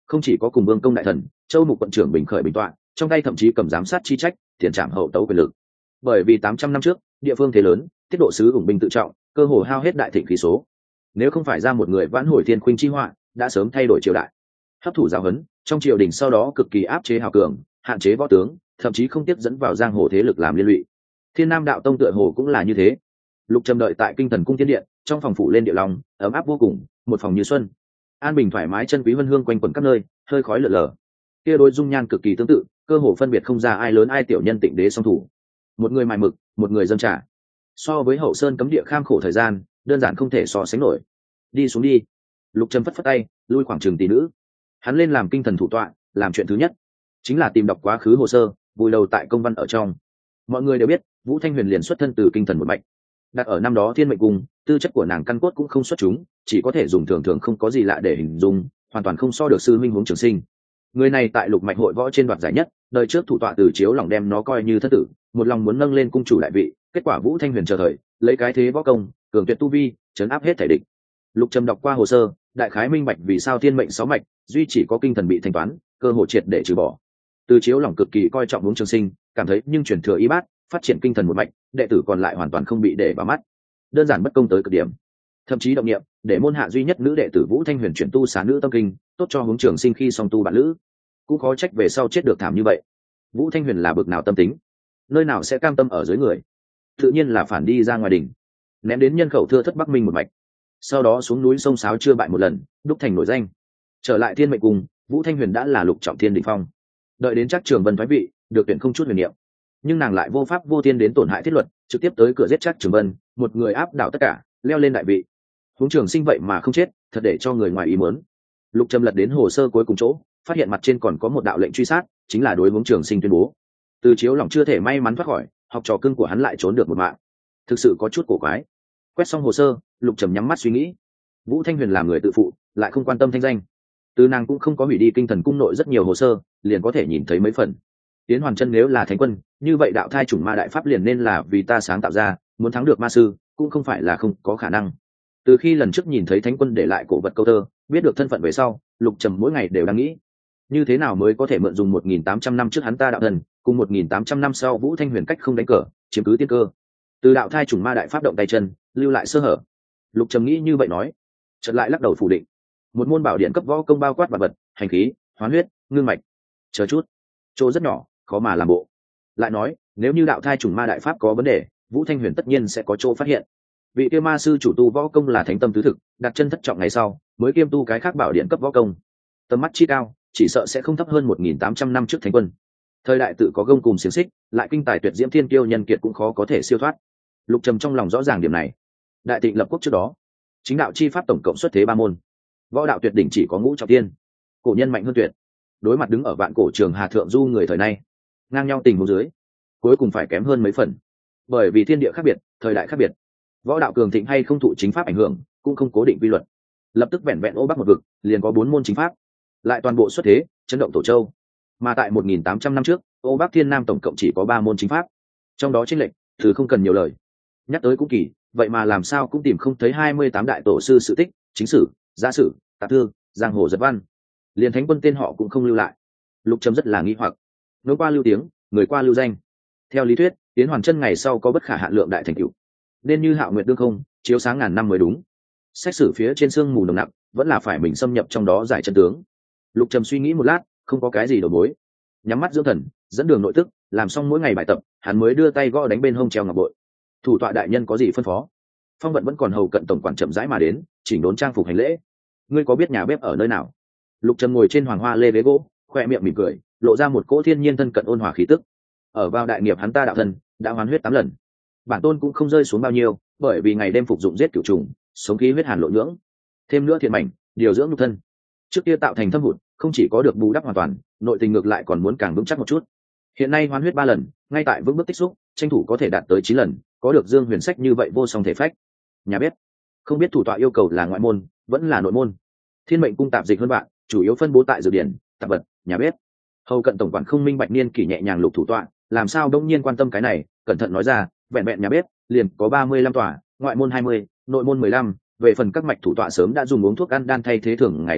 Không chỉ có cùng vương công đại thần, châu mục quận trưởng bình khởi bình tọa, trong tay thậm chí cầm giám sát chi trách, tiền trảm hậu tấu quyền lực. Bởi vì 800 năm trước, địa phương thế lớn, tiết độ sứ ủng binh tự trọng, cơ hồ hao hết đại thịnh khí số. Nếu không phải ra một người vãn hồi thiên khuynh chi họa, đã sớm thay đổi triều đại. Hấp thụ giáo huấn, trong triều đình sau đó cực kỳ áp chế hào cường, hạn chế võ tướng, thậm chí không tiếp dẫn vào giang hồ thế lực làm liên lụy. Thiên Nam đạo tông tựa hồ cũng là như thế. Lục Trầm đợi tại Kinh Thần cung thiên điện, trong phòng phủ lên địa long, ấm áp vô cùng, một phòng như xuân. An bình thoải mái, chân quý vân hương quanh quẩn các nơi, hơi khói lượn lờ. Kia đôi dung nhan cực kỳ tương tự, cơ hồ phân biệt không ra ai lớn ai tiểu nhân tịnh đế song thủ. Một người mài mực, một người dâng trà. So với Hậu Sơn cấm địa kham khổ thời gian, đơn giản không thể so sánh nổi. Đi xuống đi. Lục Trầm phất phất tay, lui khoảng trường tỷ nữ. Hắn lên làm kinh thần thủ tọa, làm chuyện thứ nhất chính là tìm đọc quá khứ hồ sơ, vùi đầu tại công văn ở trong. Mọi người đều biết, Vũ Thanh Huyền liền xuất thân từ kinh thần một mạch, đặt ở năm đó Thiên Mệnh Cung, tư chất của nàng căn cốt cũng không xuất chúng, chỉ có thể dùng thường thường không có gì lạ để hình dung, hoàn toàn không so được sư minh Huống Trường Sinh. Người này tại lục mạch hội võ trên đoạt giải nhất, đời trước thủ tọa từ chiếu lòng đem nó coi như thất tử, một lòng muốn nâng lên cung chủ đại vị, kết quả Vũ Thanh Huyền chờ thời, lấy cái thế võ công, cường tuyệt tu vi, trấn áp hết thể địch. Lục Trầm đọc qua hồ sơ, đại khái minh bạch vì sao Thiên Mệnh 6 mạch, duy chỉ có kinh thần bị thanh toán, cơ hội triệt để trừ bỏ. Từ chiếu lòng cực kỳ coi trọng Huống Trường Sinh, cảm thấy nhưng truyền thừa y bát, phát triển kinh thần một mạch, đệ tử còn lại hoàn toàn không bị để vào mắt, đơn giản bất công tới cực điểm. Thậm chí động niệm để môn hạ duy nhất nữ đệ tử Vũ Thanh Huyền chuyển tu xá nữ tâm kinh, tốt cho Huống Trường Sinh khi song tu bạn lữ, cũng khó trách về sau chết được thảm như vậy. Vũ Thanh Huyền là bực nào tâm tính, nơi nào sẽ cam tâm ở dưới người, tự nhiên là phản đi ra ngoài đỉnh, ném đến nhân khẩu thưa thất Bắc Minh một mạch, sau đó xuống núi sông Sáo chưa bại một lần, đúc thành nổi danh. Trở lại Thiên Mệnh Cung, Vũ Thanh Huyền đã là lục trọng thiên đỉnh phong, đợi đến chắc Trường Vân thoái vị, được tuyển không chút huyền niệm, nhưng nàng lại vô pháp vô thiên đến tổn hại thiết luật, trực tiếp tới cửa giết chắc Trường Vân, một người áp đảo tất cả, leo lên đại vị. Huống Trường Sinh vậy mà không chết, thật để cho người ngoài ý muốn. Lục Trầm lật đến hồ sơ cuối cùng chỗ, phát hiện mặt trên còn có một đạo lệnh truy sát, chính là đối Huống Trường Sinh tuyên bố. Từ chiếu lòng chưa thể may mắn thoát khỏi, học trò cưng của hắn lại trốn được một mạng, thực sự có chút cổ quái. Quét xong hồ sơ, Lục Trầm nhắm mắt suy nghĩ. Vũ Thanh Huyền là người tự phụ, lại không quan tâm thanh danh, từ nàng cũng không có hủy đi Kinh Thần cung nội rất nhiều hồ sơ, liền có thể nhìn thấy mấy phần. Tiến Hoàn Chân nếu là thánh quân, như vậy đạo thai chủng ma đại pháp liền nên là vì ta sáng tạo ra, muốn thắng được ma sư, cũng không phải là không có khả năng. Từ khi lần trước nhìn thấy thánh quân để lại cổ vật câu thơ, biết được thân phận về sau, Lục Trầm mỗi ngày đều đang nghĩ, như thế nào mới có thể mượn dùng 1800 năm trước hắn ta đạo thần, cùng 1800 năm sau Vũ Thanh Huyền cách không đánh cờ, chiếm cứ tiên cơ. Từ đạo thai chủng ma đại pháp động tay chân, lưu lại sơ hở. Lục Trầm nghĩ như vậy nói, chợt lại lắc đầu phủ định. Một môn bảo điện cấp võ công bao quát vật vật, hành khí, hoán huyết, ngưng mạch, chờ chút, chỗ rất nhỏ, khó mà làm bộ. Lại nói, nếu như đạo thai chủng ma đại pháp có vấn đề, Vũ Thanh Huyền tất nhiên sẽ có chỗ phát hiện. Vị kia ma sư chủ tu võ công là thánh tâm tứ thực, đặt chân thất trọng ngày sau mới kiêm tu cái khác bảo điện cấp võ công, tầm mắt chi cao, chỉ sợ sẽ không thấp hơn 1800 năm trước thánh quân. Thời đại tự có gông cùng xiềng xích, lại kinh tài tuyệt diễm thiên kiêu nhân kiệt cũng khó có thể siêu thoát. Lục Trầm trong lòng rõ ràng điểm này. Đại Tịnh lập quốc trước đó, chính đạo chi pháp tổng cộng xuất thế 3 môn, võ đạo tuyệt đỉnh chỉ có Ngũ Trọng Thiên, cổ nhân mạnh hơn tuyệt. Đối mặt đứng ở vạn cổ trường Hà thượng du người thời nay, ngang nhau tình huống dưới, cuối cùng phải kém hơn mấy phần. Bởi vì thiên địa khác biệt, thời đại khác biệt, võ đạo cường thịnh hay không thụ chính pháp ảnh hưởng, cũng không cố định quy luật. Lập tức vẹn vẹn Ô Bắc một vực, liền có 4 môn chính pháp, lại toàn bộ xuất thế, chấn động Tổ Châu. Mà tại 1800 năm trước, Ô Bắc Thiên Nam tổng cộng chỉ có 3 môn chính pháp, trong đó chênh lệch thứ không cần nhiều lời. Nhắc tới cũng kỳ, vậy mà làm sao cũng tìm không thấy 28 đại tổ sư sự tích, chính sử, gia sử, tạp thư, giang hồ giật văn, liền thánh quân tên họ cũng không lưu lại. Lục Trầm rất là nghi hoặc. Nối qua lưu tiếng, người qua lưu danh. Theo lý thuyết, Tiến Hoàn Chân ngày sau có bất khả hạn lượng đại thành tựu, nên như Hạo Nguyệt đương không, chiếu sáng ngàn năm mới đúng. Xét xử phía trên sương mù nồng nặc, vẫn là phải mình xâm nhập trong đó giải chân tướng. Lục Trầm suy nghĩ một lát, không có cái gì đầu mối, nhắm mắt dưỡng thần, dẫn đường nội tức, làm xong mỗi ngày bài tập, hắn mới đưa tay gõ đánh bên hông treo ngọc bội. Thủ tọa đại nhân có gì phân phó? Phong Vận vẫn còn hầu cận tổng quản chậm rãi mà đến, chỉnh đốn trang phục hành lễ. Ngươi có biết nhà bếp ở nơi nào? Lục Trầm ngồi trên hoàng hoa lê ghế gỗ, khoe miệng mỉm cười, lộ ra một cỗ thiên nhiên thân cận ôn hòa khí tức. Ở vào đại nghiệp hắn ta đạo thân, đã hoán huyết 8 lần, bản tôn cũng không rơi xuống bao nhiêu, bởi vì ngày đêm phục dụng giết cửu trùng, sống khí huyết hàn lộ nhưỡng, thêm nữa thiện mảnh, điều dưỡng nhục thân. Trước kia tạo thành thâm hụt, không chỉ có được bù đắp hoàn toàn, nội tình ngược lại còn muốn càng vững chắc một chút. Hiện nay hoán huyết 3 lần, ngay tại vững bước tích xúc, tranh thủ có thể đạt tới 9 lần, có được Dương Huyền Sách như vậy vô song thể phách. Nhà bếp, không biết thủ tọa yêu cầu là ngoại môn, vẫn là nội môn. Thiên Mệnh cung tạp dịch hơn bạn, chủ yếu phân bố tại dược điển, tạp vật, nhà bếp. Hầu cận tổng quản không minh bạch niên kỷ nhẹ nhàng lục thủ tọa, làm sao đông nhiên quan tâm cái này, cẩn thận nói ra, vẹn vẹn nhà bếp liền có 35 tòa, ngoại môn 20, nội môn 15. Về phần các mạch thủ tọa sớm đã dùng uống thuốc ăn đan thay thế thường ngày ẩm thực,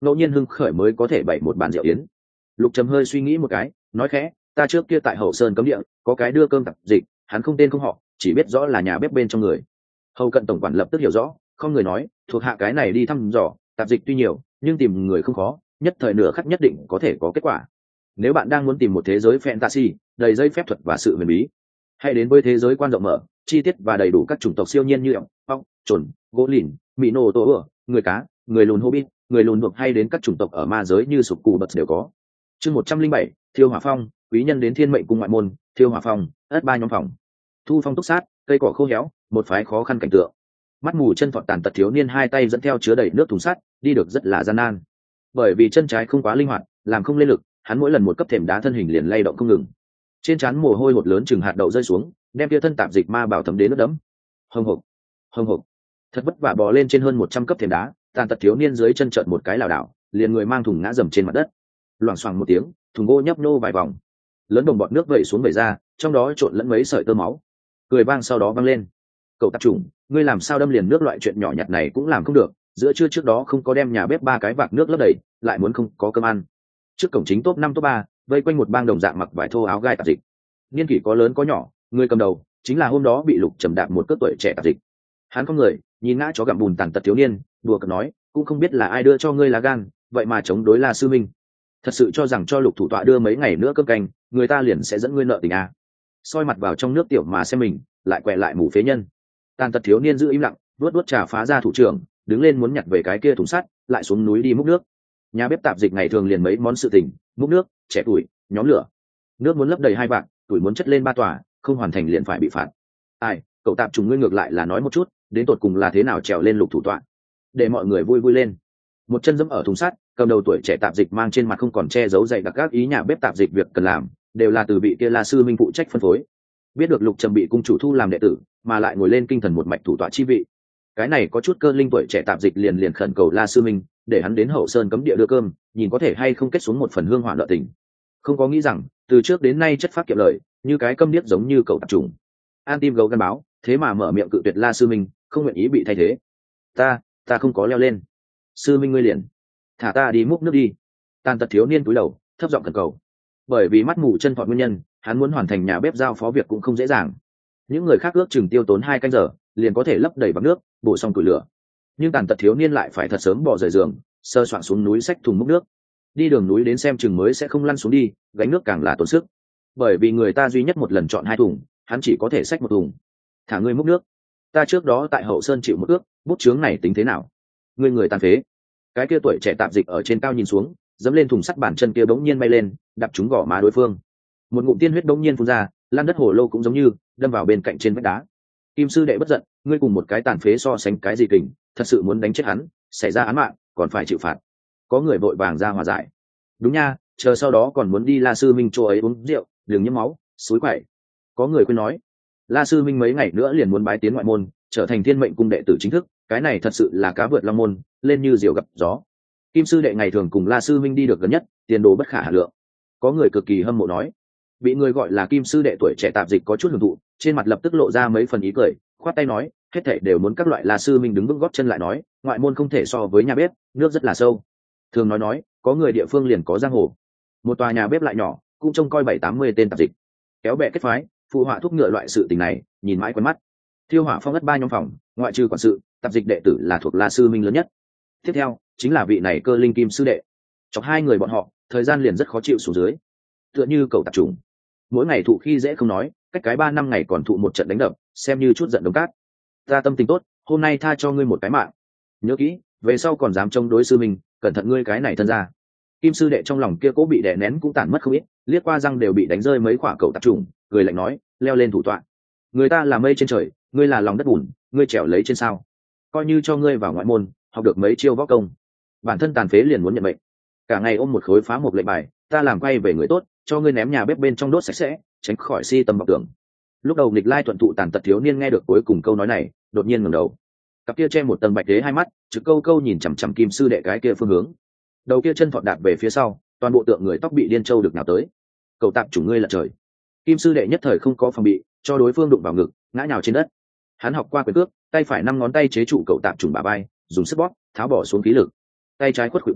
ngẫu nhiên hưng khởi mới có thể bày một bàn rượu yến. Lục Trầm hơi suy nghĩ một cái, nói khẽ, ta trước kia tại Hậu Sơn cấm địa có cái đưa cơm tạp dịch, hắn không tên không họ, chỉ biết rõ là nhà bếp bên trong người. Hầu Cận tổng quản lập tức hiểu rõ, không người nói, thuộc hạ cái này đi thăm dò, tạp dịch tuy nhiều nhưng tìm người không khó, nhất thời nửa khắc nhất định có thể có kết quả. Nếu bạn đang muốn tìm một thế giới fantasy đầy dây phép thuật và sự huyền bí, hãy đến với thế giới quan rộng mở, chi tiết và đầy đủ các chủng tộc siêu nhiên như ong, ong, trồn, gỗ lìn, mỹ nô tổ ửa, người cá, người lùn hobbit, người lùn buộc, hay đến các chủng tộc ở ma giới như sục cù bật đều có. Chương 107, Thiêu Hỏa Phong, quý nhân đến thiên mệnh cung ngoại môn, Thiêu Hỏa Phong, ất ba nhóm phòng. Thu phong túc sát, cây cỏ khô héo, một phái khó khăn cảnh tượng. Mắt mù chân thọt tàn tật thiếu niên hai tay dẫn theo chứa đầy nước thùng sắt, đi được rất là gian nan. Bởi vì chân trái không quá linh hoạt, làm không lên lực, hắn mỗi lần một cấp thềm đá thân hình liền lay động không ngừng. Trên trán mồ hôi hột lớn chừng hạt đậu rơi xuống, đem kia thân tạp dịch ma bảo thấm đến nước đẫm. Hồng hộc, hồng hộc. Thật vất vả bò lên trên hơn 100 cấp thềm đá, tàn tật thiếu niên dưới chân trợn một cái lảo đảo, liền người mang thùng ngã dầm trên mặt đất. Loảng xoảng một tiếng, thùng gỗ nhấp nhô vài vòng, lớn đồng bọt nước vẩy xuống vẩy ra, trong đó trộn lẫn mấy sợi tơ máu. Cười vang sau đó vang lên. Cậu tạp chủng, ngươi làm sao đâm liền nước loại chuyện nhỏ nhặt này cũng làm không được, giữa trưa trước đó không có đem nhà bếp 3 cái vạc nước lấp đầy, lại muốn không có cơm ăn. Trước cổng chính top 5 top 3, vây quanh một bang đồng dạng mặc vải thô áo gai tạp dịch. Niên kỷ có lớn có nhỏ, người cầm đầu chính là hôm đó bị Lục Trầm đạp một cước tuổi trẻ tạp dịch. Hắn không người, nhìn ngã chó gặm bùn tàn tật thiếu niên, đùa cợt nói, cũng không biết là ai đưa cho ngươi lá gan, vậy mà chống đối La sư minh. Thật sự cho rằng cho Lục thủ tọa đưa mấy ngày nữa cơm canh, người ta liền sẽ dẫn ngươi nợ tình à? Soi mặt vào trong nước tiểu mà xem mình, lại quẹ lại mù phế nhân. Tàn tật thiếu niên giữ im lặng, vuốt trà phá ra thủ trưởng, đứng lên muốn nhặt về cái kia thùng sắt, lại xuống núi đi múc nước. Nhà bếp tạp dịch ngày thường liền mấy món sự tình, múc nước, trẻ tuổi, nhóm lửa. Nước muốn lấp đầy 2 vạc, tuổi muốn chất lên 3 tòa, không hoàn thành liền phải bị phạt. Ai, cậu tạp trùng ngươi ngược lại là nói một chút, đến tột cùng là thế nào trèo lên Lục thủ tọa, để mọi người vui vui lên. Một chân giẫm ở thùng sắt, cầm đầu tuổi trẻ tạp dịch mang trên mặt không còn che giấu dày đặc các ý nhà bếp tạp dịch việc cần làm, đều là từ vị kia La sư minh phụ trách phân phối. Biết được Lục Trầm bị cung chủ thu làm đệ tử, mà lại ngồi lên kinh thần một mạch thủ tọa chi vị, cái này có chút cơ linh tuổi trẻ tạp dịch liền khẩn cầu La sư minh để hắn đến Hậu Sơn cấm địa đưa cơm, nhìn có thể hay không kết xuống một phần hương hỏa nợ tình. Không có nghĩ rằng từ trước đến nay chất phát kiệm lời, như cái câm điếc giống như cậu tạp trùng an tim gấu gân báo, thế mà mở miệng cự tuyệt La sư minh, không nguyện ý bị thay thế. Ta không có leo lên. Sư minh ngươi liền thả ta đi múc nước đi. Tàn tật thiếu niên cúi đầu thấp giọng khẩn cầu. Bởi vì mắt mù chân thọt nguyên nhân, hắn muốn hoàn thành nhà bếp giao phó việc cũng không dễ dàng. Những người khác ước chừng tiêu tốn 2 canh giờ liền có thể lấp đầy bằng nước, bổ xong củi lửa, nhưng tàn tật thiếu niên lại phải thật sớm bỏ rời giường, sơ soạn xuống núi xách thùng múc nước. Đi đường núi đến xem chừng mới sẽ không lăn xuống đi, gánh nước càng là tốn sức. Bởi vì người ta duy nhất một lần chọn 2 thùng, hắn chỉ có thể xách 1 thùng. Thả ngươi múc nước. Ta trước đó tại Hậu Sơn chịu một ước, bút chướng này tính thế nào? Ngươi người tàn phế. Cái kia tuổi trẻ tạp dịch ở trên cao nhìn xuống, dẫm lên thùng sắt, bàn chân kia bỗng nhiên bay lên, đập trúng gò má đối phương. Một ngụm tiên huyết bỗng nhiên phun ra, lan đất hồ lô cũng giống như đâm vào bên cạnh trên vách đá. Kim sư đệ bất giận, ngươi cùng một cái tàn phế so sánh cái gì kình, thật sự muốn đánh chết hắn, xảy ra án mạng còn phải chịu phạt. Có người vội vàng ra hòa giải. Đúng nha, chờ sau đó còn muốn đi La sư minh chỗ ấy uống rượu, đừng nhiễm máu, suối quậy. Có người khuyên nói, La sư minh mấy ngày nữa liền muốn bái tiến ngoại môn, trở thành thiên mệnh cung đệ tử chính thức, cái này thật sự là cá vượt long môn, lên như diều gặp gió. Kim sư đệ ngày thường cùng La sư minh đi được gần nhất, tiền đồ bất khả hà lượng. Có người cực kỳ hâm mộ nói. Bị người gọi là Kim sư đệ tuổi trẻ tạp dịch có chút hưởng thụ, trên mặt lập tức lộ ra mấy phần ý cười, khoát tay nói, hết thảy đều muốn các loại La sư minh đứng vững gót chân lại nói, ngoại môn không thể so với nhà bếp, nước rất là sâu. Thường nói, có người địa phương liền có giang hồ. Một tòa nhà bếp lại nhỏ, cũng trông coi 70-80 tên tạp dịch, kéo bè kết phái, phụ họa thúc ngựa loại sự tình này, nhìn mãi quen mắt. Thiêu Hỏa Phong ất 3 nhóm phòng, ngoại trừ quản sự, tạp dịch đệ tử là thuộc La sư minh lớn nhất. Tiếp theo chính là vị này cơ linh Kim sư đệ. Chọc 2 người bọn họ, thời gian liền rất khó chịu xuống dưới. Tựa như cậu tạp trùng, mỗi ngày thụ khi dễ không nói, cách cái 3 năm ngày còn thụ một trận đánh đập, xem như chút giận đống cát. Ta tâm tình tốt, hôm nay tha cho ngươi một cái mạng. Nhớ kỹ, về sau còn dám chống đối sư mình, cẩn thận ngươi cái này thân ra. Kim sư đệ trong lòng kia cố bị đè nén cũng tản mất không ít, liếc qua răng đều bị đánh rơi mấy quả cậu tạp trùng, cười lạnh nói, leo lên thủ tọa. Người ta là mây trên trời, ngươi là lòng đất bùn, ngươi trèo lấy trên sao? Coi như cho ngươi vào ngoại môn, học được mấy chiêu võ công, bản thân tàn phế liền muốn nhận mệnh. Cả ngày ôm một khối phá một lệnh bài, ta làm quay về người tốt, cho ngươi ném nhà bếp bên trong đốt sạch sẽ, tránh khỏi si tâm vọng tưởng. Lúc đầu nghịch lai thuận thụ tàn tật thiếu niên nghe được cuối cùng câu nói này, đột nhiên ngẩng đầu, cặp kia che một tầng bạch đế hai mắt trực câu câu nhìn chằm chằm Kim sư đệ cái kia phương hướng. Đầu kia chân thọt đạp về phía sau, toàn bộ tượng người tóc bị điên châu được nào tới. Cậu tạp chủ ngươi lật trời. Kim sư đệ nhất thời không có phòng bị, cho đối phương đụng vào ngực, ngã nhào trên đất. Hắn học qua quyền cước, tay phải 5 ngón tay chế trụ cậu tạp trùng bả vai, dùng sức bóp, tháo bỏ xuống khí lực. Tay trái khuất khuỷu tay,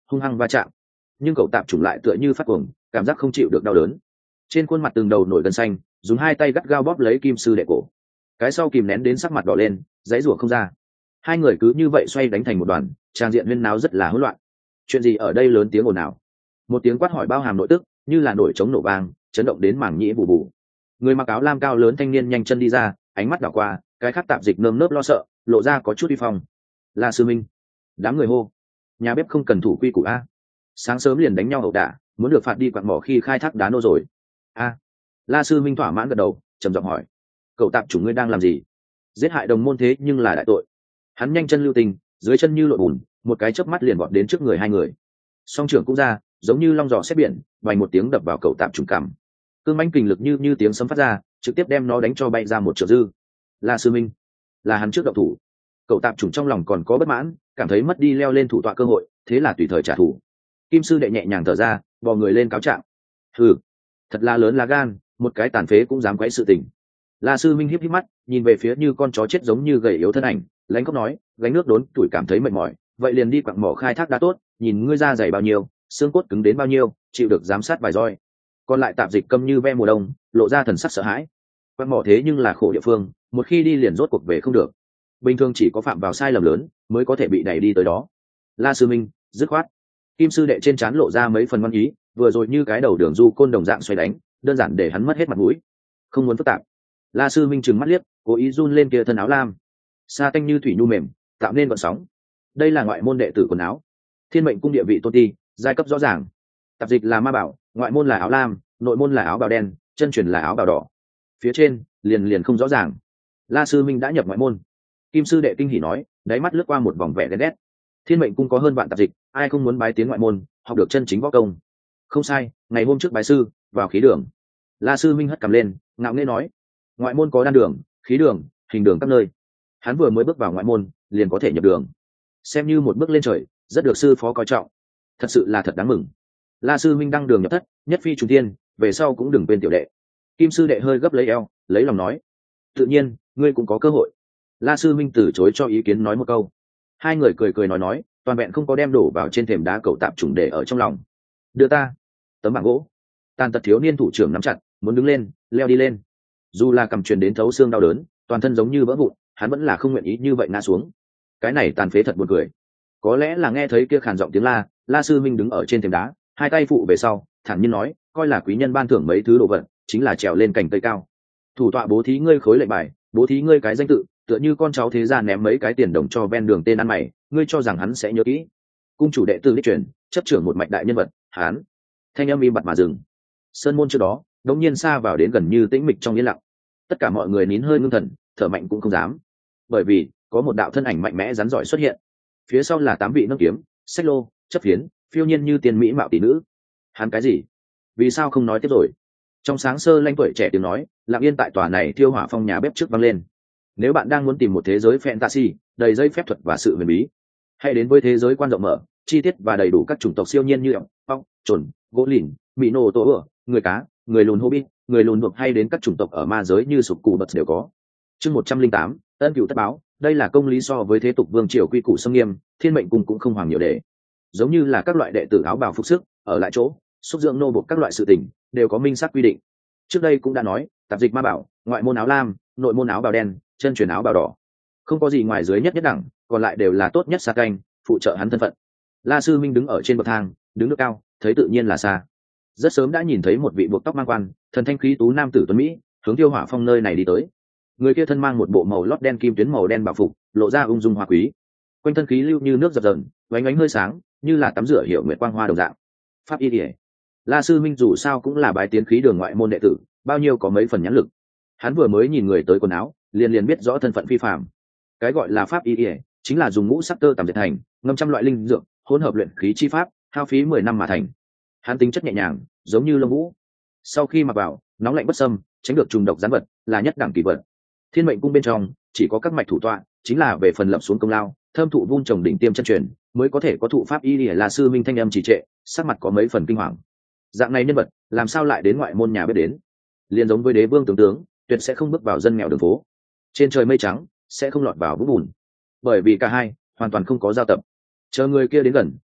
hung hăng va chạm. Nhưng cậu tạp chủng lại tựa như phát cuồng, cảm giác không chịu được đau đớn. Trên khuôn mặt từng đầu nổi gân xanh, dùng hai tay gắt gao bóp lấy kim sư đệ cổ. Cái sau kìm nén đến sắc mặt đỏ lên, giãy giụa không ra. Hai người cứ như vậy xoay đánh thành một đoàn, trang diện huyên náo rất là hỗn loạn. Chuyện gì ở đây lớn tiếng ồn ào? Một tiếng quát hỏi bao hàm nội tức, như là nổi trống nổ vang, chấn động đến mảng nhĩ bù bù. Người mặc áo lam cao lớn thanh niên nhanh chân đi ra, ánh mắt đảo qua, cái khác tạp dịch nơm nớp lo sợ, lộ ra có chút uy phong. La sư minh. Đám người hô. Nhà bếp không cần thủ quy củ a. Sáng sớm liền đánh nhau ẩu đả, muốn được phạt đi quặng mỏ khi khai thác đá nô rồi. A. La sư minh thỏa mãn gật đầu, trầm giọng hỏi: cậu tạp chủ ngươi đang làm gì? Giết hại đồng môn thế nhưng là đại tội. Hắn nhanh chân lưu tình, dưới chân như lội bùn, một cái chớp mắt liền vọt đến trước người hai người. Song trưởng cũng ra, giống như long giò xét biển, vành một tiếng đập vào cậu tạp trùng cằm. Cương mãnh kình lực như tiếng sấm phát ra, trực tiếp đem nó đánh cho bay ra một trượng dư. La sư minh, là hắn trước động thủ. Cậu tạp trùng trong lòng còn có bất mãn, cảm thấy mất đi leo lên thủ tọa cơ hội, thế là tùy thời trả thù. Kim sư đệ nhẹ nhàng thở ra, bò người lên cáo trạng. Hừ, thật là lớn lá gan, một cái tàn phế cũng dám quấy sự tình. La sư minh híp híp mắt, nhìn về phía như con chó chết giống như gầy yếu thân ảnh, lãnh khóc nói: gánh nước đốn tuổi cảm thấy mệt mỏi, vậy liền đi quặng mỏ khai thác đá tốt, nhìn ngươi da dày bao nhiêu, xương cốt cứng đến bao nhiêu, chịu được giám sát vài roi. Còn lại tạp dịch câm như ve mùa đông, lộ ra thần sắc sợ hãi. Quặng mỏ thế nhưng là khổ địa phương, một khi đi liền rốt cuộc về không được. Bình thường chỉ có phạm vào sai lầm lớn mới có thể bị đẩy đi tới đó. La sư minh, dứt khoát. Kim sư đệ trên trán lộ ra mấy phần ngoan ý, vừa rồi như cái đầu đường du côn đồng dạng xoay đánh, đơn giản để hắn mất hết mặt mũi. Không muốn phức tạp. La sư minh trừng mắt liếc, cố ý run lên kia thân áo lam, sa tanh như thủy nhu mềm, tạo nên vận sóng. Đây là ngoại môn đệ tử quần áo, thiên mệnh cung địa vị tôn ti, giai cấp rõ ràng. Tạp dịch là ma bảo, ngoại môn là áo lam, nội môn là áo bào đen, chân truyền là áo bào đỏ. Phía trên liền không rõ ràng. La sư minh đã nhập ngoại môn. Kim sư đệ kinh hỉ nói, đáy mắt lướt qua một vòng vẻ ghen ghét. Thiên mệnh cung có hơn vạn tạp dịch, ai không muốn bái tiến ngoại môn, học được chân chính võ công. Không sai, ngày hôm trước bái sư, vào khí đường. La sư minh hất cằm lên, ngạo nghễ nói: ngoại môn có đan đường, khí đường, hình đường các nơi. Hắn vừa mới bước vào ngoại môn liền có thể nhập đường, xem như một bước lên trời, rất được sư phó coi trọng. Thật sự là thật đáng mừng. La sư minh đăng đường nhập thất, nhất phi trùng thiên, về sau cũng đừng quên tiểu đệ. Kim sư đệ hơi gấp lấy eo, lấy lòng nói: tự nhiên, ngươi cũng có cơ hội. La sư minh từ chối cho ý kiến nói một câu. Hai người cười nói, toàn vẹn không có đem đổ vào trên thềm đá cậu tạp trùng để ở trong lòng. Đưa ta tấm bảng gỗ. Tàn tật thiếu niên thủ trưởng nắm chặt, muốn đứng lên, leo đi lên. Dù là cầm truyền đến thấu xương đau đớn, toàn thân giống như vỡ vụn, hắn vẫn là không nguyện ý như vậy ngã xuống. Cái này tàn phế thật buồn cười. Có lẽ là nghe thấy kia khàn giọng tiếng la, La sư minh đứng ở trên thềm đá, hai tay phụ về sau, thản nhiên nói: coi là quý nhân ban thưởng mấy thứ đồ vật, chính là trèo lên cành cây cao. Thủ tọa bố thí ngươi khối lệnh bài, bố thí ngươi cái danh tự, tựa như con cháu thế gia ném mấy cái tiền đồng cho ven đường tên ăn mày, ngươi cho rằng hắn sẽ nhớ kỹ? Cung chủ đệ tử đích truyền, chấp trưởng một mạch đại nhân vật, hắn. Thanh âm im bặt mà dừng. Sơn môn trước đó, đống nhiên xa vào đến gần như tĩnh mịch trong yên lặng. Tất cả mọi người nín hơi ngưng thần, thở mạnh cũng không dám, bởi vì có một đạo thân ảnh mạnh mẽ rắn giỏi xuất hiện. Phía sau là 8 vị nâng kiếm, xách lô, chấp phiến, phiêu nhiên như tiên mỹ mạo tỷ nữ. Hắn cái gì? Vì sao không nói tiếp rồi? Trong sáng sơ lanh tuổi trẻ tiếng nói, lặng yên tại tòa này thiêu hỏa phong nhà bếp trước vang lên. Nếu bạn đang muốn tìm một thế giới fantasy đầy dây phép thuật và sự huyền bí, hãy đến với thế giới quan rộng mở, chi tiết và đầy đủ các chủng tộc siêu nhiên như ong, ong, trồn, gỗ lìn, mỹ nô tổ ửa, người cá, người lùn hobbit, người lùn buộc, hay đến các chủng tộc ở ma giới như sụp cù bật đều có. Chương 108, ân cửu tất báo. Đây là công lý so với thế tục vương triều quy củ xâm nghiêm, thiên mệnh cung cũng không hoàng nhiều để. Giống như là các loại đệ tử áo bào phục sức, ở lại chỗ, xúc dưỡng nô buộc các loại sự tình, đều có minh xác quy định. Trước đây cũng đã nói, tạp dịch ma bảo, ngoại môn áo lam, nội môn áo bào đen, chân truyền áo bào đỏ. Không có gì ngoài dưới nhất nhất đẳng, còn lại đều là tốt nhất xa canh, phụ trợ hắn thân phận. La sư minh đứng ở trên bậc thang, đứng nước cao, thấy tự nhiên là xa. Rất sớm đã nhìn thấy một vị buộc tóc mang quan, thần thanh khí tú nam tử tuấn mỹ, hướng Tiêu Hỏa Phong nơi này đi tới. Người kia thân mang một bộ màu lót đen kim tuyến màu đen bảo phục, lộ ra ung dung hoa quý. Quanh thân khí lưu như nước dập dờn, vánh ánh hơi sáng, như là tắm rửa hiểu nguyệt quang hoa đồng dạng. Pháp y điển. La sư minh dù sao cũng là bái tiến khí đường ngoại môn đệ tử, bao nhiêu có mấy phần nhãn lực. Hắn vừa mới nhìn người tới quần áo, liền biết rõ thân phận phi phàm. Cái gọi là pháp y điển, chính là dùng ngũ sắc tơ tằm dệt thành, ngâm trăm loại linh dược, hỗn hợp luyện khí chi pháp, hao phí 10 năm mà thành. Hắn tính chất nhẹ nhàng, giống như lông vũ. Sau khi mặc vào, nóng lạnh bất xâm, tránh được trùng độc gián vật, là nhất đẳng kỳ vật. Thiên mệnh cung bên trong chỉ có các mạch thủ tọa, chính là về phần lập xuống công lao, thâm thụ vun trồng đỉnh tiêm chân truyền, mới có thể có thụ pháp y lìa. La sư minh thanh âm trì trệ, sắc mặt có mấy phần kinh hoàng. Dạng này nhân vật, làm sao lại đến ngoại môn nhà bếp đến? Liên giống với đế vương tướng, tuyệt sẽ không bước vào dân nghèo đường phố. Trên trời mây trắng, sẽ không lọt vào vũng bùn. Bởi vì cả hai hoàn toàn không có giao tập. Chờ người kia đến gần,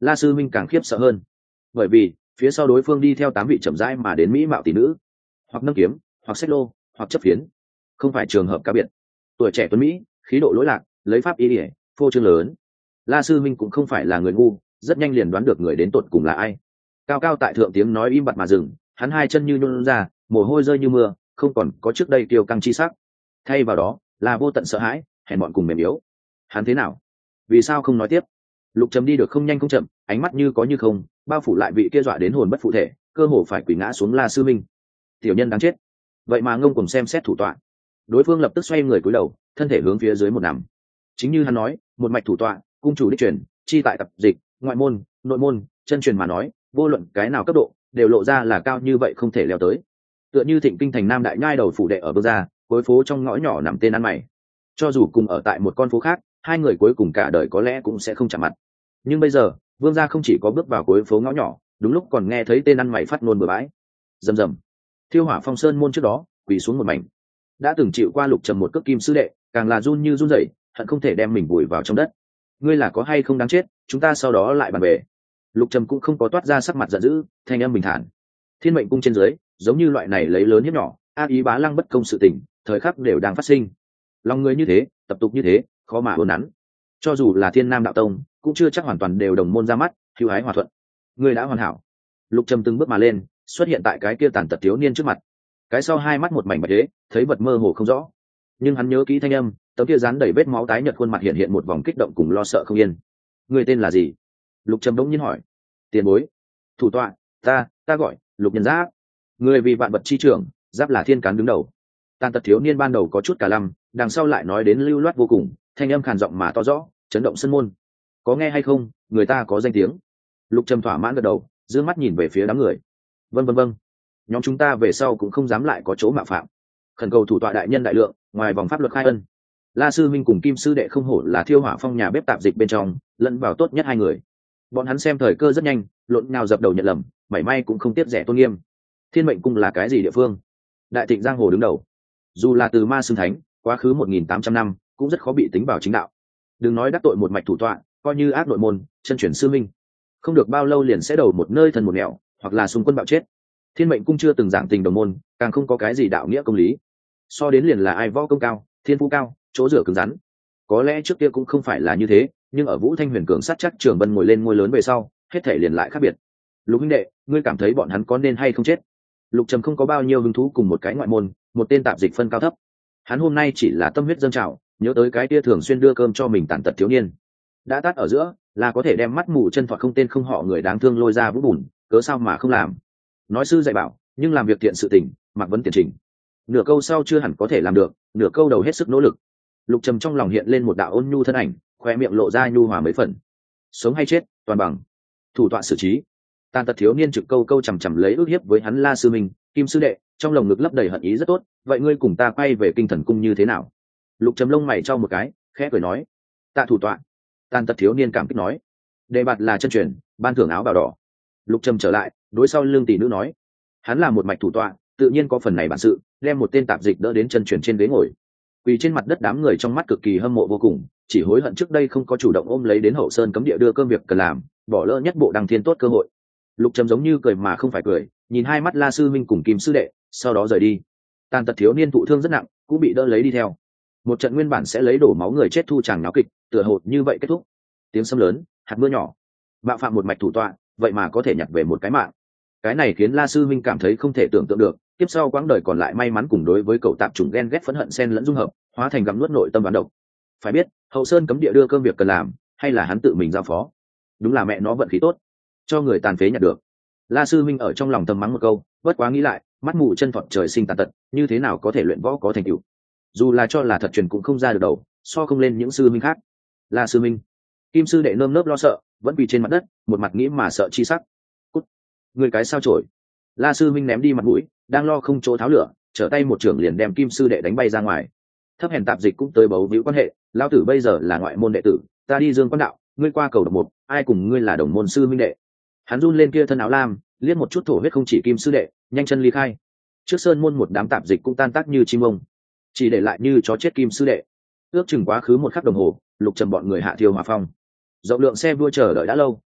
La Sư Minh càng khiếp sợ hơn, bởi vì phía sau đối phương đi theo 8 vị chậm rãi mà đến mỹ mạo tỷ nữ, hoặc nâng kiếm, hoặc xách lô, hoặc chấp phiến, không phải trường hợp cá biệt. Tuổi trẻ tuấn mỹ, khí độ lỗi lạc, lấy pháp ý ỉa, phô trương lớn. La Sư Minh cũng không phải là người ngu, rất nhanh liền đoán được người đến tột cùng là ai. Cao cao tại thượng tiếng nói im bặt mà dừng, hắn hai chân như nhún ra, mồ hôi rơi như mưa, không còn có trước đây kiêu căng chi sắc, thay vào đó là vô tận sợ hãi, hèn mọn cùng mềm yếu. Hắn thế nào? Vì sao không nói tiếp? Lục Trầm đi được không nhanh không chậm, ánh mắt như có như không, bao phủ lại vị kia dọa đến hồn bất phụ thể, cơ hồ phải quỳ ngã xuống La Sư Minh. Tiểu nhân đáng chết, vậy mà ngông cuồng xem xét thủ tọa. Đối phương lập tức xoay người cúi đầu, thân thể hướng phía dưới một nằm. Chính như hắn nói, một mạch thủ tọa, cung chủ đích truyền, chi tại tập dịch, ngoại môn, nội môn, chân truyền mà nói, vô luận cái nào cấp độ, đều lộ ra là cao như vậy không thể leo tới. Tựa như Thịnh Kinh thành Nam đại nhai đầu phủ đệ ở Vương gia, cuối phố trong ngõ nhỏ nằm tên ăn mày. Cho dù cùng ở tại một con phố khác, hai người cuối cùng cả đời có lẽ cũng sẽ không chạm mặt. Nhưng bây giờ, Vương gia không chỉ có bước vào cuối phố ngõ nhỏ, đúng lúc còn nghe thấy tên ăn mày phát nôn bừa bãi. Rầm rầm. Thiêu Hỏa Phong Sơn môn trước đó, quỳ xuống một mảnh. Đã từng chịu qua Lục Trầm một cước kim sư đệ, càng là run như run rẩy, hận không thể đem mình vùi vào trong đất. Ngươi là có hay không đáng chết, chúng ta sau đó lại bàn về. Lục Trầm cũng không có toát ra sắc mặt giận dữ, thanh âm bình thản. Thiên mệnh cung trên dưới, giống như loại này lấy lớn hiếp nhỏ, ác ý bá lăng bất công sự tình, thời khắc đều đang phát sinh. Lòng người như thế, tập tục như thế, khó mà uốn nắn. Cho dù là Thiên Nam đạo tông, cũng chưa chắc hoàn toàn đều đồng môn ra mắt, hữu ái hòa thuận. Ngươi đã hoàn hảo. Lục Trầm từng bước mà lên, xuất hiện tại cái kia tàn tật thiếu niên trước mặt. Cái sau hai mắt một mảnh bạch đế, thấy vật mơ hồ không rõ. Nhưng hắn nhớ kỹ thanh âm, tấm kia dán đầy vết máu tái nhợt khuôn mặt hiện hiện một vòng kích động cùng lo sợ không yên. Ngươi tên là gì? Lục Trầm đống nhiên hỏi. Tiền bối. Thủ tọa, ta gọi Lục Nhân Giáp. Người vì vạn vật chi trưởng, Giáp là thiên cán đứng đầu. Tàn tật thiếu niên ban đầu có chút cả lăm, đằng sau lại nói đến lưu loát vô cùng, thanh âm khàn giọng mà to rõ, chấn động sân môn. Có nghe hay không, người ta có danh tiếng. Lục Trầm thỏa mãn gật đầu, dương mắt nhìn về phía đám người. Vâng, nhóm chúng ta về sau cũng không dám lại có chỗ mạo phạm. Khẩn cầu thủ tọa đại nhân đại lượng, ngoài vòng pháp luật khai ân. La Sư Minh cùng Kim sư đệ không hổ là Thiêu Hỏa Phong nhà bếp tạp dịch bên trong, lẫn vào tốt nhất hai người. Bọn hắn xem thời cơ rất nhanh, lộn nào dập đầu nhận lầm, mảy may cũng không tiếp rẻ tôn nghiêm. Thiên mệnh cung là cái gì địa phương? Đại thịnh giang hồ đứng đầu. Dù là từ ma xưng thánh, quá khứ 1.800 năm, cũng rất khó bị tính vào chính đạo. Đừng nói đắc tội một mạch thủ tọa, coi như ác nội môn, chân chuyển sư minh, không được bao lâu liền sẽ đầu một nơi thần một nẻo, hoặc là xung quân bạo chết. Thiên mệnh cung chưa từng giảng tình đồng môn, càng không có cái gì đạo nghĩa công lý. So đến liền là ai võ công cao, thiên phú cao, chỗ rửa cứng rắn. Có lẽ trước kia cũng không phải là như thế, nhưng ở Vũ Thanh Huyền cường sát chắc Trường Vân ngồi lên ngôi lớn về sau, hết thể liền lại khác biệt. Lục huynh đệ, ngươi cảm thấy bọn hắn có nên hay không chết? Lục Trầm không có bao nhiêu hứng thú cùng một cái ngoại môn, một tên tạp dịch phân cao thấp. Hắn hôm nay chỉ là tâm huyết dâng trào, nhớ tới cái kia thường xuyên đưa cơm cho mình tàn tật thiếu niên. Đã tát ở giữa, là có thể đem mắt mù chân thọt không tên không họ người đáng thương lôi ra vũ bùn, cớ sao mà không làm? Nói sư dạy bảo, nhưng làm việc thiện sự tình, mặc vấn tiền trình. Nửa câu sau chưa hẳn có thể làm được, nửa câu đầu hết sức nỗ lực. Lục Trầm trong lòng hiện lên một đạo ôn nhu thân ảnh, khoe miệng lộ ra nhu hòa mấy phần. Sống hay chết, toàn bằng thủ tọa xử trí. Tàn tật thiếu niên trực câu chằm chằm lấy ước hiếp với hắn La Sư Minh, Kim sư đệ, trong lồng ngực lấp đầy hận ý rất tốt. Vậy ngươi cùng ta quay về Kinh Thần cung như thế nào? Lục Trầm lông mày trao một cái, khẽ cười nói. Tạ thủ tọa. Tàn tật thiếu niên cảm kích nói. Đề bạt là chân truyền, ban thưởng áo bào đỏ. Lục Trầm trở lại, đối sau lương tỷ nữ nói. Hắn là một mạch thủ tọa, tự nhiên có phần này bản sự, đem một tên tạp dịch đỡ đến chân truyền trên ghế ngồi. Quỳ trên mặt đất đám người trong mắt cực kỳ hâm mộ vô cùng, chỉ hối hận trước đây không có chủ động ôm lấy đến Hậu Sơn cấm địa đưa cơm việc cần làm, bỏ lỡ nhất bộ đăng thiên tốt cơ hội. Lục Trầm giống như cười mà không phải cười, nhìn hai mắt La Sư Minh cùng Kim sư đệ, sau đó rời đi. Tàn tật thiếu niên thụ thương rất nặng, cũng bị đỡ lấy đi theo. Một trận nguyên bản sẽ lấy đổ máu người chết thu chàng náo kịch, tựa hồ như vậy kết thúc. Tiếng sấm lớn, hạt mưa nhỏ, bạo phạm một mạch thủ tọa, vậy mà có thể nhặt về một cái mạng. Cái này khiến La Sư Minh cảm thấy không thể tưởng tượng được, tiếp sau quãng đời còn lại may mắn cùng đối với cậu tạp chủng ghen ghét phẫn hận xen lẫn dung hợp, hóa thành gặm nuốt nội tâm bán độc. Phải biết, Hậu Sơn cấm địa đưa cơm việc cần làm, hay là hắn tự mình giao phó? Đúng là mẹ nó vận khí tốt, cho người tàn phế nhặt được. La Sư Minh ở trong lòng thầm mắng một câu, bất quá nghĩ lại, mắt mù chân thọt trời sinh tàn tật, như thế nào có thể luyện võ có thành tựu? Dù là cho là thật truyền cũng không ra được đầu, so không lên những sư minh khác. La Sư Minh, Kim sư đệ nơm nớp lo sợ, vẫn quỳ trên mặt đất, một mặt nghĩ mà sợ chi sắc. Cút, người cái sao chổi? La Sư Minh ném đi mặt mũi, đang lo không chỗ tháo lửa, trở tay một trưởng liền đem Kim sư đệ đánh bay ra ngoài. Thấp hèn tạp dịch cũng tới bấu víu quan hệ, lão tử bây giờ là ngoại môn đệ tử, ta đi Dương Quan đạo, ngươi qua cầu độc một, ai cùng ngươi là đồng môn sư minh đệ? Hắn run lên kia thân áo lam, liếc một chút thổ huyết không chỉ Kim sư đệ, nhanh chân ly khai. Trước sơn môn một đám tạp dịch cũng tan tác như chim ông, chỉ để lại như chó chết Kim sư đệ. Ước chừng quá khứ một khắc đồng hồ, Lục Trầm bọn người hạ Thiêu Hỏa Phong. Rộng lượng xe vua chờ đợi đã lâu,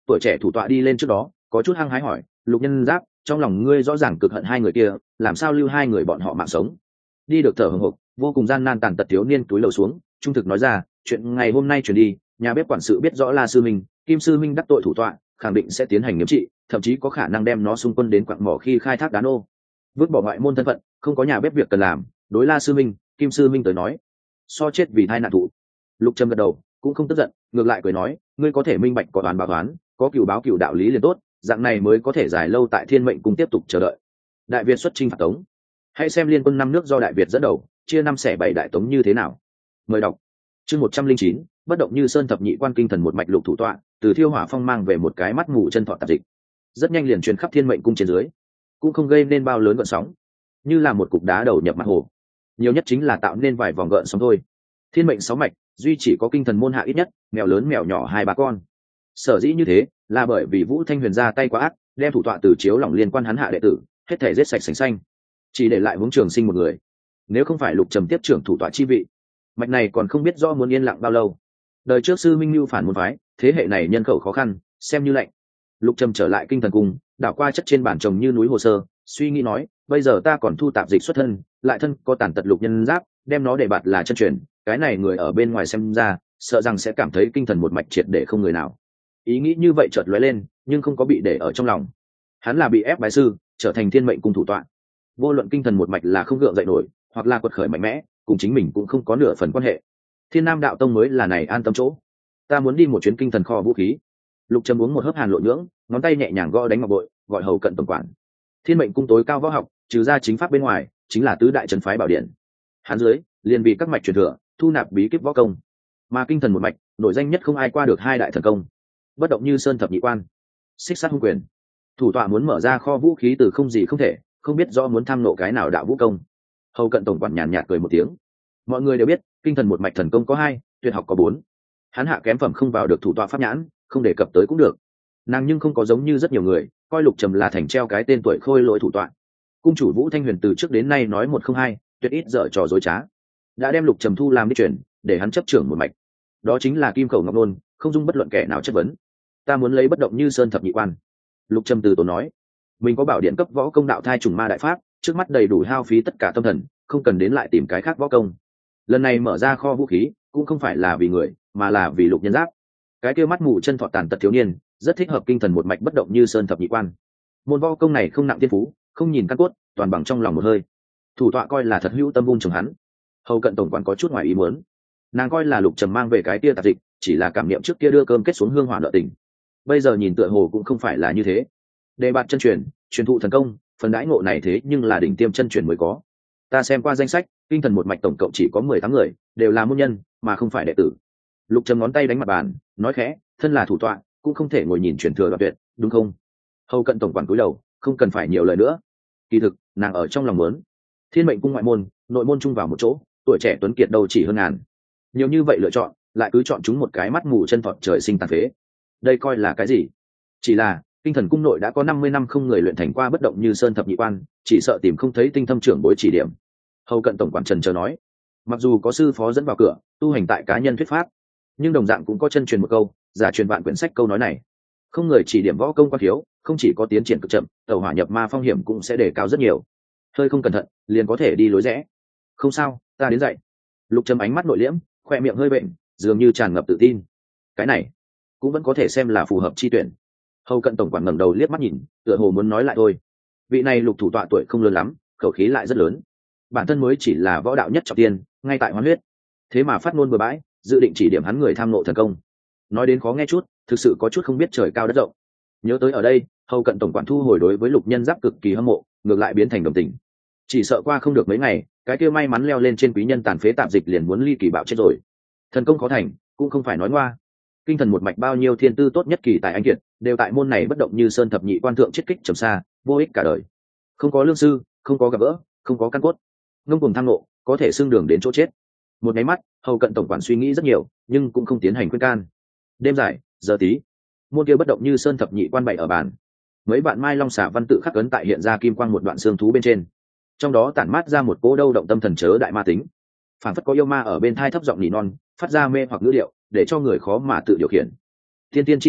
tuổi trẻ thủ tọa đi lên trước đó có chút hăng hái hỏi, Lục Nhân Giáp, trong lòng ngươi rõ ràng cực hận hai người kia, làm sao lưu hai người bọn họ mạng sống? Đi được thở hổn hộc, vô cùng gian nan tàn tật thiếu niên túi lầu xuống, trung thực nói ra, chuyện ngày hôm nay chuyển đi, nhà bếp quản sự biết rõ La sư minh, Kim sư minh đắc tội thủ tọa, khẳng định sẽ tiến hành nghiêm trị, thậm chí có khả năng đem nó xung quân đến quặng mỏ khi khai thác đá nô. Vứt bỏ ngoại môn thân phận, không có nhà bếp việc cần làm, đối La sư minh, Kim sư minh tới nói, so chết vì thai nạn thụ. Lục Trầm gật đầu, cũng không tức giận, ngược lại cười nói, ngươi có thể minh bạch có đoán báo đoán, có cửu báo cửu đạo lý liền tốt, dạng này mới có thể dài lâu tại Thiên Mệnh Cung tiếp tục chờ đợi. Đại Việt xuất chinh phạt Tống, hãy xem liên quân năm nước do Đại Việt dẫn đầu, chia 5/7 đại Tống như thế nào. Mời đọc. Chương 109, bất động như sơn thập nhị quan kinh thần một mạch lục thủ tọa, từ Thiêu Hỏa Phong mang về một cái mắt mù chân thọ tạp dịch. Rất nhanh liền truyền khắp Thiên Mệnh Cung trên dưới, cũng không gây nên bao lớn gợn sóng, như là một cục đá đầu nhập mặt hồ, nhiều nhất chính là tạo nên vài vòng gợn sóng thôi. Thiên Mệnh 6 mạch, duy chỉ có kinh thần môn hạ ít nhất, mèo lớn mèo nhỏ 2-3 con. Sở dĩ như thế, là bởi vì Vũ Thanh Huyền ra tay quá ác, đem thủ tọa từ chiếu lỏng liên quan hắn hạ đệ tử, hết thể giết sạch sành xanh, chỉ để lại Hướng Trường Sinh một người. Nếu không phải Lục Trầm tiếp trưởng thủ tọa chi vị, mạch này còn không biết rõ muốn yên lặng bao lâu. Đời trước sư minh lưu phản môn phái, thế hệ này nhân khẩu khó khăn, xem như lệnh. Lục Trầm trở lại kinh thần cung, đảo qua chất trên bàn chồng như núi hồ sơ, suy nghĩ nói, bây giờ ta còn thu tạp dịch xuất thân, lại thân có tàn tật Lục Nhân Giáp, đem nó để bạt là chân truyền, cái này người ở bên ngoài xem ra, sợ rằng sẽ cảm thấy kinh thần một mạch triệt để không người nào. Ý nghĩ như vậy chợt lóe lên, nhưng không có bị để ở trong lòng. Hắn là bị ép bái sư, trở thành Thiên Mệnh Cung thủ tọa. Vô luận kinh thần một mạch là không gượng dậy nổi, hoặc là quật khởi mạnh mẽ, cùng chính mình cũng không có nửa phần quan hệ. Thiên Nam đạo tông mới là này an tâm chỗ. Ta muốn đi một chuyến kinh thần kho vũ khí. Lục Trầm uống một hớp hàn lộ nhưỡng, ngón tay nhẹ nhàng gõ đánh ngọc bội, gọi hầu cận tổng quản. Thiên Mệnh Cung tối cao võ học, trừ ra chính pháp bên ngoài, chính là tứ đại trấn phái bảo điện. Hắn dưới, liền vì các mạch truyền thừa, thu nạp bí kíp võ công. Mà kinh thần một mạch, nổi danh nhất không ai qua được hai đại thần công. Bất động như sơn thập nhị quan, xích sát hung quyền. Thủ tọa muốn mở ra kho vũ khí từ không gì không thể, không biết rõ muốn tham nộ cái nào đạo vũ công. Hầu cận tổng quản nhàn nhạt cười một tiếng. Mọi người đều biết, kinh thần một mạch thần công có 2, tuyệt học có 4. Hắn hạ kém phẩm không vào được thủ tọa pháp nhãn, không đề cập tới cũng được. Nàng nhưng không có giống như rất nhiều người, coi Lục Trầm là thành treo cái tên tuổi khôi lỗi thủ tọa. Cung chủ Vũ Thanh Huyền từ trước đến nay nói một không hai, tuyệt ít dở trò dối trá. Đã đem Lục Trầm thu làm đi chuyển, để hắn chấp trưởng một mạch. Đó chính là kim khẩu ngọc nôn, không dung bất luận kẻ nào chất vấn. Ta muốn lấy bất động như sơn thập nhị quan. Lục Trầm từ tốn nói, mình có bảo điện cấp võ công đạo thai trùng ma đại pháp, trước mắt đầy đủ hao phí tất cả tâm thần, không cần đến lại tìm cái khác võ công. Lần này mở ra kho vũ khí, cũng không phải là vì người, mà là vì Lục Nhân Giáp. Cái kia mắt mù chân thọ tàn tật thiếu niên, rất thích hợp kinh thần một mạch bất động như sơn thập nhị quan. Môn võ công này không nặng tiên phú, không nhìn căn cốt, toàn bằng trong lòng một hơi. Thủ tọa coi là thật hữu tâm vun trồng hắn. Hầu cận tổng quản có chút ngoài ý muốn. Nàng coi là Lục Trầm mang về cái tia tạp dịch, chỉ là cảm niệm trước kia đưa cơm kết xuống hương hỏa nợ tình. Bây giờ nhìn tựa hồ cũng không phải là như thế. Đề bạt chân truyền, truyền thụ thần công, phần đãi ngộ này thế nhưng là đỉnh tiêm chân truyền mới có. Ta xem qua danh sách, kinh thần một mạch tổng cộng chỉ có 18 người, đều là môn nhân, mà không phải đệ tử. Lục Trầm ngón tay đánh mặt bàn, nói khẽ, thân là thủ tọa, cũng không thể ngồi nhìn truyền thừa đoạn tuyệt, đúng không? Hầu cận tổng quản cúi đầu, không cần phải nhiều lời nữa. Kỳ thực, nàng ở trong lòng muốn, Thiên Mệnh Cung ngoại môn, nội môn chung vào một chỗ, tuổi trẻ tuấn kiệt đâu chỉ hơn ngàn. Nhiều như vậy lựa chọn, lại cứ chọn chúng một cái mắt mù chân thọt trời sinh tàn phế. Đây coi là cái gì? Chỉ là kinh thần cung nội đã có 50 năm không người luyện thành qua bất động như sơn thập nhị quan, chỉ sợ tìm không thấy tinh thâm trưởng bối chỉ điểm. Hầu cận tổng quản trần chờ nói, mặc dù có sư phó dẫn vào cửa, tu hành tại cá nhân thuyết pháp, nhưng đồng dạng cũng có chân truyền một câu, giả truyền vạn quyển sách câu nói này. Không người chỉ điểm võ công qua thiếu, không chỉ có tiến triển cực chậm, tẩu hỏa nhập ma phong hiểm cũng sẽ đề cao rất nhiều. Hơi không cẩn thận, liền có thể đi lối rẽ. Không sao, ta đến dậy. Lục Trầm ánh mắt nội liễm, khoe miệng hơi bệnh, dường như tràn ngập tự tin. Cái này cũng vẫn có thể xem là phù hợp chi tuyển. Hầu cận tổng quản ngẩng đầu liếc mắt nhìn, tựa hồ muốn nói lại thôi. Vị này Lục thủ tọa tuổi không lớn lắm, khẩu khí lại rất lớn. Bản thân mới chỉ là võ đạo nhất trọng tiên, ngay tại Hoán Huyết, thế mà phát ngôn bừa bãi, dự định chỉ điểm hắn người tham ngộ thần công. Nói đến khó nghe chút, thực sự có chút không biết trời cao đất rộng. Nhớ tới ở đây, Hầu cận tổng quản thu hồi đối với Lục Nhân Giáp cực kỳ hâm mộ, ngược lại biến thành đồng tình. Chỉ sợ qua không được mấy ngày, cái kia may mắn leo lên trên quý nhân tàn phế tạp dịch liền muốn ly kỳ bạo chết rồi. Thần công khó thành, cũng không phải nói ngoa. Kinh thần một mạch bao nhiêu thiên tư tốt nhất kỳ tài anh kiệt, đều tại môn này bất động như sơn thập nhị quan thượng chiết kích trầm xa, vô ích cả đời. Không có lương sư, không có gặp gỡ, không có căn cốt, ngông cuồng tham nộ, có thể xương đường đến chỗ chết. Một cái mắt, Hầu cận tổng quản suy nghĩ rất nhiều, nhưng cũng không tiến hành khuyên can. Đêm dài, giờ tí, môn kia bất động như sơn thập nhị quan bày ở bàn. Mấy bạn mai long xả văn tự khắc ấn tại hiện ra kim quang một đoạn xương thú bên trên, trong đó tản mát ra một cỗ đâu động tâm thần chớ đại ma tính, phản phất có yêu ma ở bên thai thấp giọng nỉ non, phát ra mê hoặc ngữ điệu, để cho người khó mà tự điều khiển. Thiên tiên chi thể,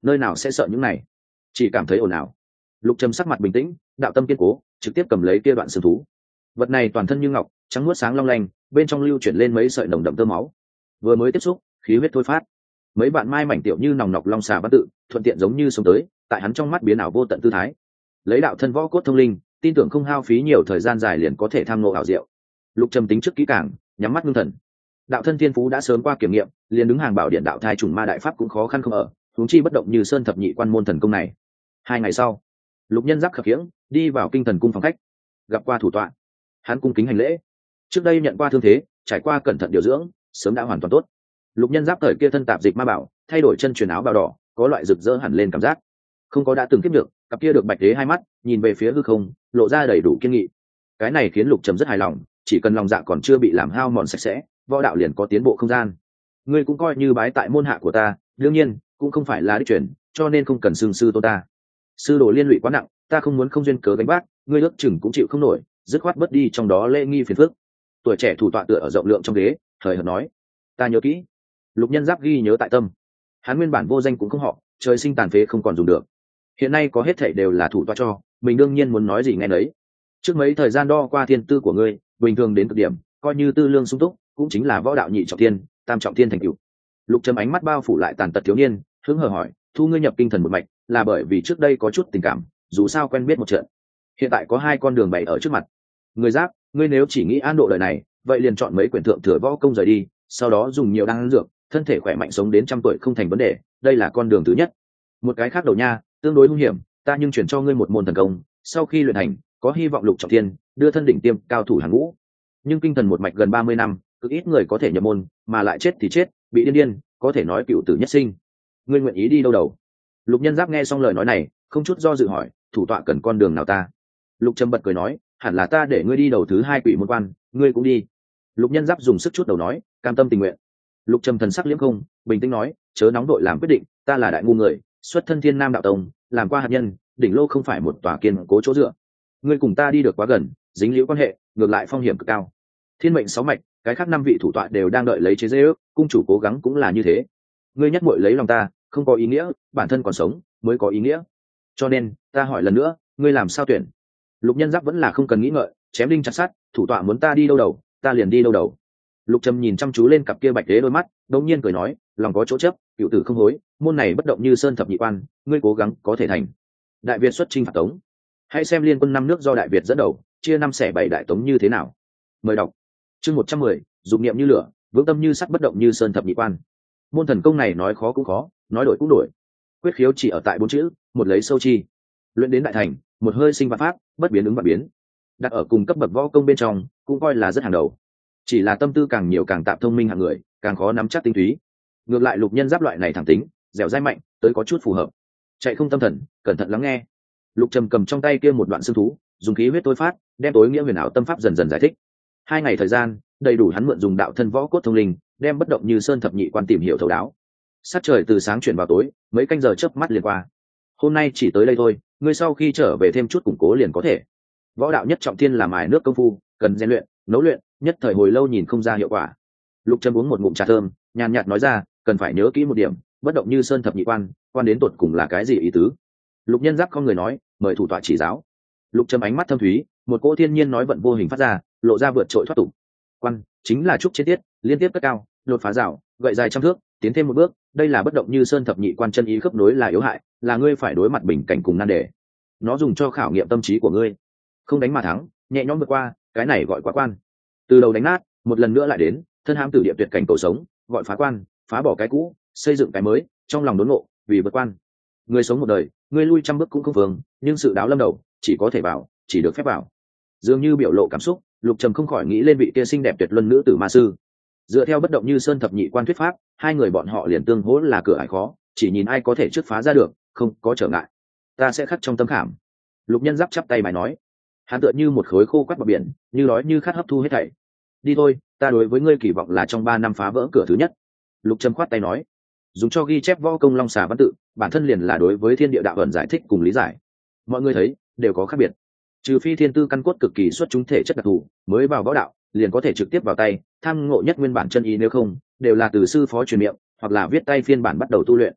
nơi nào sẽ sợ những này, chỉ cảm thấy ồn ào. Lục Trầm sắc mặt bình tĩnh, đạo tâm kiên cố, trực tiếp cầm lấy kia đoạn xương thú. Vật này toàn thân như ngọc, trắng muốt sáng long lanh, bên trong lưu chuyển lên mấy sợi nồng đậm tơ máu. Vừa mới tiếp xúc, khí huyết thôi phát, mấy bạn mai mảnh tiểu như nòng nọc long xà văn tự, thuận tiện giống như sống tới, tại hắn trong mắt biến ảo vô tận tư thái. Lấy đạo thân võ cốt thông linh, tin tưởng không hao phí nhiều thời gian dài liền có thể tham ngộ ảo diệu. Lục Trầm tính trước kỹ càng, nhắm mắt ngưng thần. Đạo thân thiên phú đã sớm qua kiểm nghiệm, liền đứng hàng bảo điện đạo thai trùng ma đại pháp cũng khó khăn không ở, huống chi bất động như sơn thập nhị quan môn thần công này. 2 ngày sau, Lục Nhân Giáp khập khiễng đi vào kinh thần cung phòng khách, gặp qua thủ tọa. Hắn cung kính hành lễ. Trước đây nhận qua thương thế, trải qua cẩn thận điều dưỡng, sớm đã hoàn toàn tốt. Lục Nhân Giáp thời kia thân tạp dịch ma bảo, thay đổi chân truyền áo bào đỏ, có loại rực rỡ hẳn lên cảm giác. Không có đã từng kiếp được, cặp kia được bạch đế hai mắt, nhìn về phía hư không, lộ ra đầy đủ kiên nghị. Cái này khiến Lục Trầm rất hài lòng, chỉ cần lòng dạ còn chưa bị làm hao mòn sạch sẽ, võ đạo liền có tiến bộ không gian. Ngươi cũng coi như bái tại môn hạ của ta, đương nhiên cũng không phải là đích truyền, cho nên không cần xưng sư tôn ta. Sư đồ liên lụy quá nặng, ta không muốn không duyên cớ gánh vác, ngươi ước chừng cũng chịu không nổi, dứt khoát bớt đi trong đó lễ nghi phiền phức. Tuổi trẻ thủ tọa tựa ở rộng lượng trong ghế, thời hợt nói, ta nhớ kỹ. Lục Nhân Giáp ghi nhớ tại tâm. Hắn nguyên bản vô danh cũng không họ, trời sinh tàn phế không còn dùng được. Hiện nay có hết thảy đều là thủ tọa cho, mình đương nhiên muốn nói gì nghe nấy. Trước mấy thời gian đo qua thiên tư của ngươi, bình thường đến cực điểm, coi như tư lương sung túc, cũng chính là võ đạo nhị trọng thiên, tam trọng thiên thành cửu. Lục Trầm ánh mắt bao phủ lại tàn tật thiếu niên, hứng hờ hỏi, thu ngươi nhập kinh thần một mạch, là bởi vì trước đây có chút tình cảm, dù sao quen biết một trận. Hiện tại có 2 con đường bày ở trước mặt. Người Giáp, ngươi nếu chỉ nghĩ an độ đời này, vậy liền chọn mấy quyển thượng thừa võ công rời đi, sau đó dùng nhiều đan dược, thân thể khỏe mạnh sống đến 100 tuổi không thành vấn đề, đây là con đường thứ nhất. Một cái khác đầu nha, tương đối hung hiểm, ta nhưng chuyển cho ngươi một môn thần công, sau khi luyện thành, có hy vọng lục trọng thiên, đưa thân đỉnh tiêm cao thủ hàng ngũ. Nhưng kinh thần một mạch gần 30 năm, cực ít người có thể nhập môn, mà lại chết thì chết, bị điên điên, có thể nói cựu tử nhất sinh. Ngươi nguyện ý đi đâu đầu? Lục Nhân Giáp nghe xong lời nói này, không chút do dự hỏi, thủ tọa cần con đường nào ta? Lục Trầm bật cười nói, hẳn là ta để ngươi đi đầu thứ 2 quỷ môn quan, ngươi cũng đi. Lục Nhân Giáp dùng sức chút đầu nói, cam tâm tình nguyện. Lục Trầm thần sắc liễm không, bình tĩnh nói, chớ nóng đội làm quyết định, ta là đại ngu người, xuất thân Thiên Nam đạo tông, làm qua hạt nhân, đỉnh lô không phải một tòa kiên cố chỗ dựa. Ngươi cùng ta đi được quá gần, dính liễu quan hệ, ngược lại phong hiểm cực cao. Thiên mệnh 6 mạch, cái khác 5 vị thủ tọa đều đang đợi lấy chế giễu, cung chủ cố gắng cũng là như thế. Ngươi nhắc muội lấy lòng ta, không có ý nghĩa, bản thân còn sống mới có ý nghĩa. Cho nên, ta hỏi lần nữa, ngươi làm sao tuyển? Lục Nhân Giáp vẫn là không cần nghĩ ngợi, chém đinh chặt sắt, thủ tọa muốn ta đi đâu đầu, ta liền đi đâu đầu. Lục Trầm nhìn chăm chú lên cặp kia bạch đế đôi mắt, đống nhiên cười nói, lòng có chỗ chấp, cựu tử không hối, môn này bất động như sơn thập nhị quan, ngươi cố gắng có thể thành. Đại Việt xuất chinh phạt Tống, hãy xem liên quân 5 nước do Đại Việt dẫn đầu, chia 5 xẻ 7 đại Tống như thế nào. Mời đọc. Chương 110, dụng niệm như lửa, vững tâm như sắt, bất động như sơn thập nhị quan. Môn thần công này nói khó cũng khó, nói đổi cũng đổi. Quyết khiếu chỉ ở tại 4 chữ, một lấy sâu chi. Luyện đến đại thành, một hơi sinh vạn pháp, bất biến ứng vạn biến. Đặt ở cùng cấp bậc võ công bên trong, cũng coi là rất hàng đầu. Chỉ là tâm tư càng nhiều càng tạp thông minh hạng người, càng khó nắm chắc tinh túy. Ngược lại Lục Nhân Giáp loại này thẳng tính, dẻo dai mạnh, tới có chút phù hợp. Chạy không tâm thần, cẩn thận lắng nghe. Lục Trầm cầm trong tay kia một đoạn xương thú, dùng khí huyết tối phát, đem tối nghĩa huyền ảo tâm pháp dần dần giải thích. 2 ngày thời gian, đầy đủ hắn mượn dùng đạo thân võ cốt thông linh, đem bất động như sơn thập nhị quan tìm hiểu thấu đáo. Sát trời từ sáng chuyển vào tối, mấy canh giờ chớp mắt liền qua. Hôm nay chỉ tới đây thôi, ngươi sau khi trở về thêm chút củng cố liền có thể. Võ đạo nhất trọng thiên là mài nước công phu, cần rèn luyện, nấu luyện, nhất thời hồi lâu nhìn không ra hiệu quả. Lục Trầm uống một ngụm trà thơm, nhàn nhạt nói ra, cần phải nhớ kỹ một điểm, bất động như sơn thập nhị quan, quan đến tột cùng là cái gì ý tứ? Lục Nhân Giáp không người nói, mời thủ tọa chỉ giáo. Lục Trầm ánh mắt thâm thúy, một cỗ thiên nhiên nói vận vô hình phát ra, lộ ra vượt trội thoát tục. Quan chính là trúc trên tiết, liên tiếp cất cao, đột phá rào, gậy dài trăm thước, tiến thêm một bước, đây là bất động như sơn thập nhị quan chân ý khớp nối là yếu hại, là ngươi phải đối mặt bình cảnh cùng nan đề. Nó dùng cho khảo nghiệm tâm trí của ngươi. Không đánh mà thắng, nhẹ nhõm vượt qua, cái này gọi quá quan. Từ đầu đánh nát, một lần nữa lại đến, thân hãm tử địa tuyệt cảnh cầu sống, gọi phá quan, phá bỏ cái cũ, xây dựng cái mới, trong lòng đốn ngộ, vì vượt quan. Ngươi sống một đời, ngươi lui trăm bước cũng không vương, nhưng sự đáo lâm đầu, chỉ có thể vào, chỉ được phép vào. Dường như biểu lộ cảm xúc, Lục Trầm không khỏi nghĩ lên vị kia xinh đẹp tuyệt luân nữ tử ma sư. Dựa theo bất động như sơn thập nhị quan thuyết pháp, 2 người bọn họ liền tương hỗ là cửa ải khó, chỉ nhìn ai có thể trước phá ra được, không có trở ngại. Ta sẽ khắc trong tâm khảm. Lục Nhân Giáp chắp tay bài nói. Hắn tựa như một khối khô quắt bờ biển, như đói như khát hấp thu hết thảy. Đi thôi, ta đối với ngươi kỳ vọng là trong 3 năm phá vỡ cửa thứ nhất. Lục Trầm khoát tay nói. Dùng cho ghi chép võ công long xà văn tự, bản thân liền là đối với thiên địa đạo ẩn giải thích cùng lý giải. Mọi người thấy, đều có khác biệt. Trừ phi thiên tư căn cốt cực kỳ xuất chúng thể chất đặc thù, mới vào võ đạo, liền có thể trực tiếp vào tay, tham ngộ nhất nguyên bản chân ý, nếu không, đều là từ sư phó truyền miệng, hoặc là viết tay phiên bản bắt đầu tu luyện.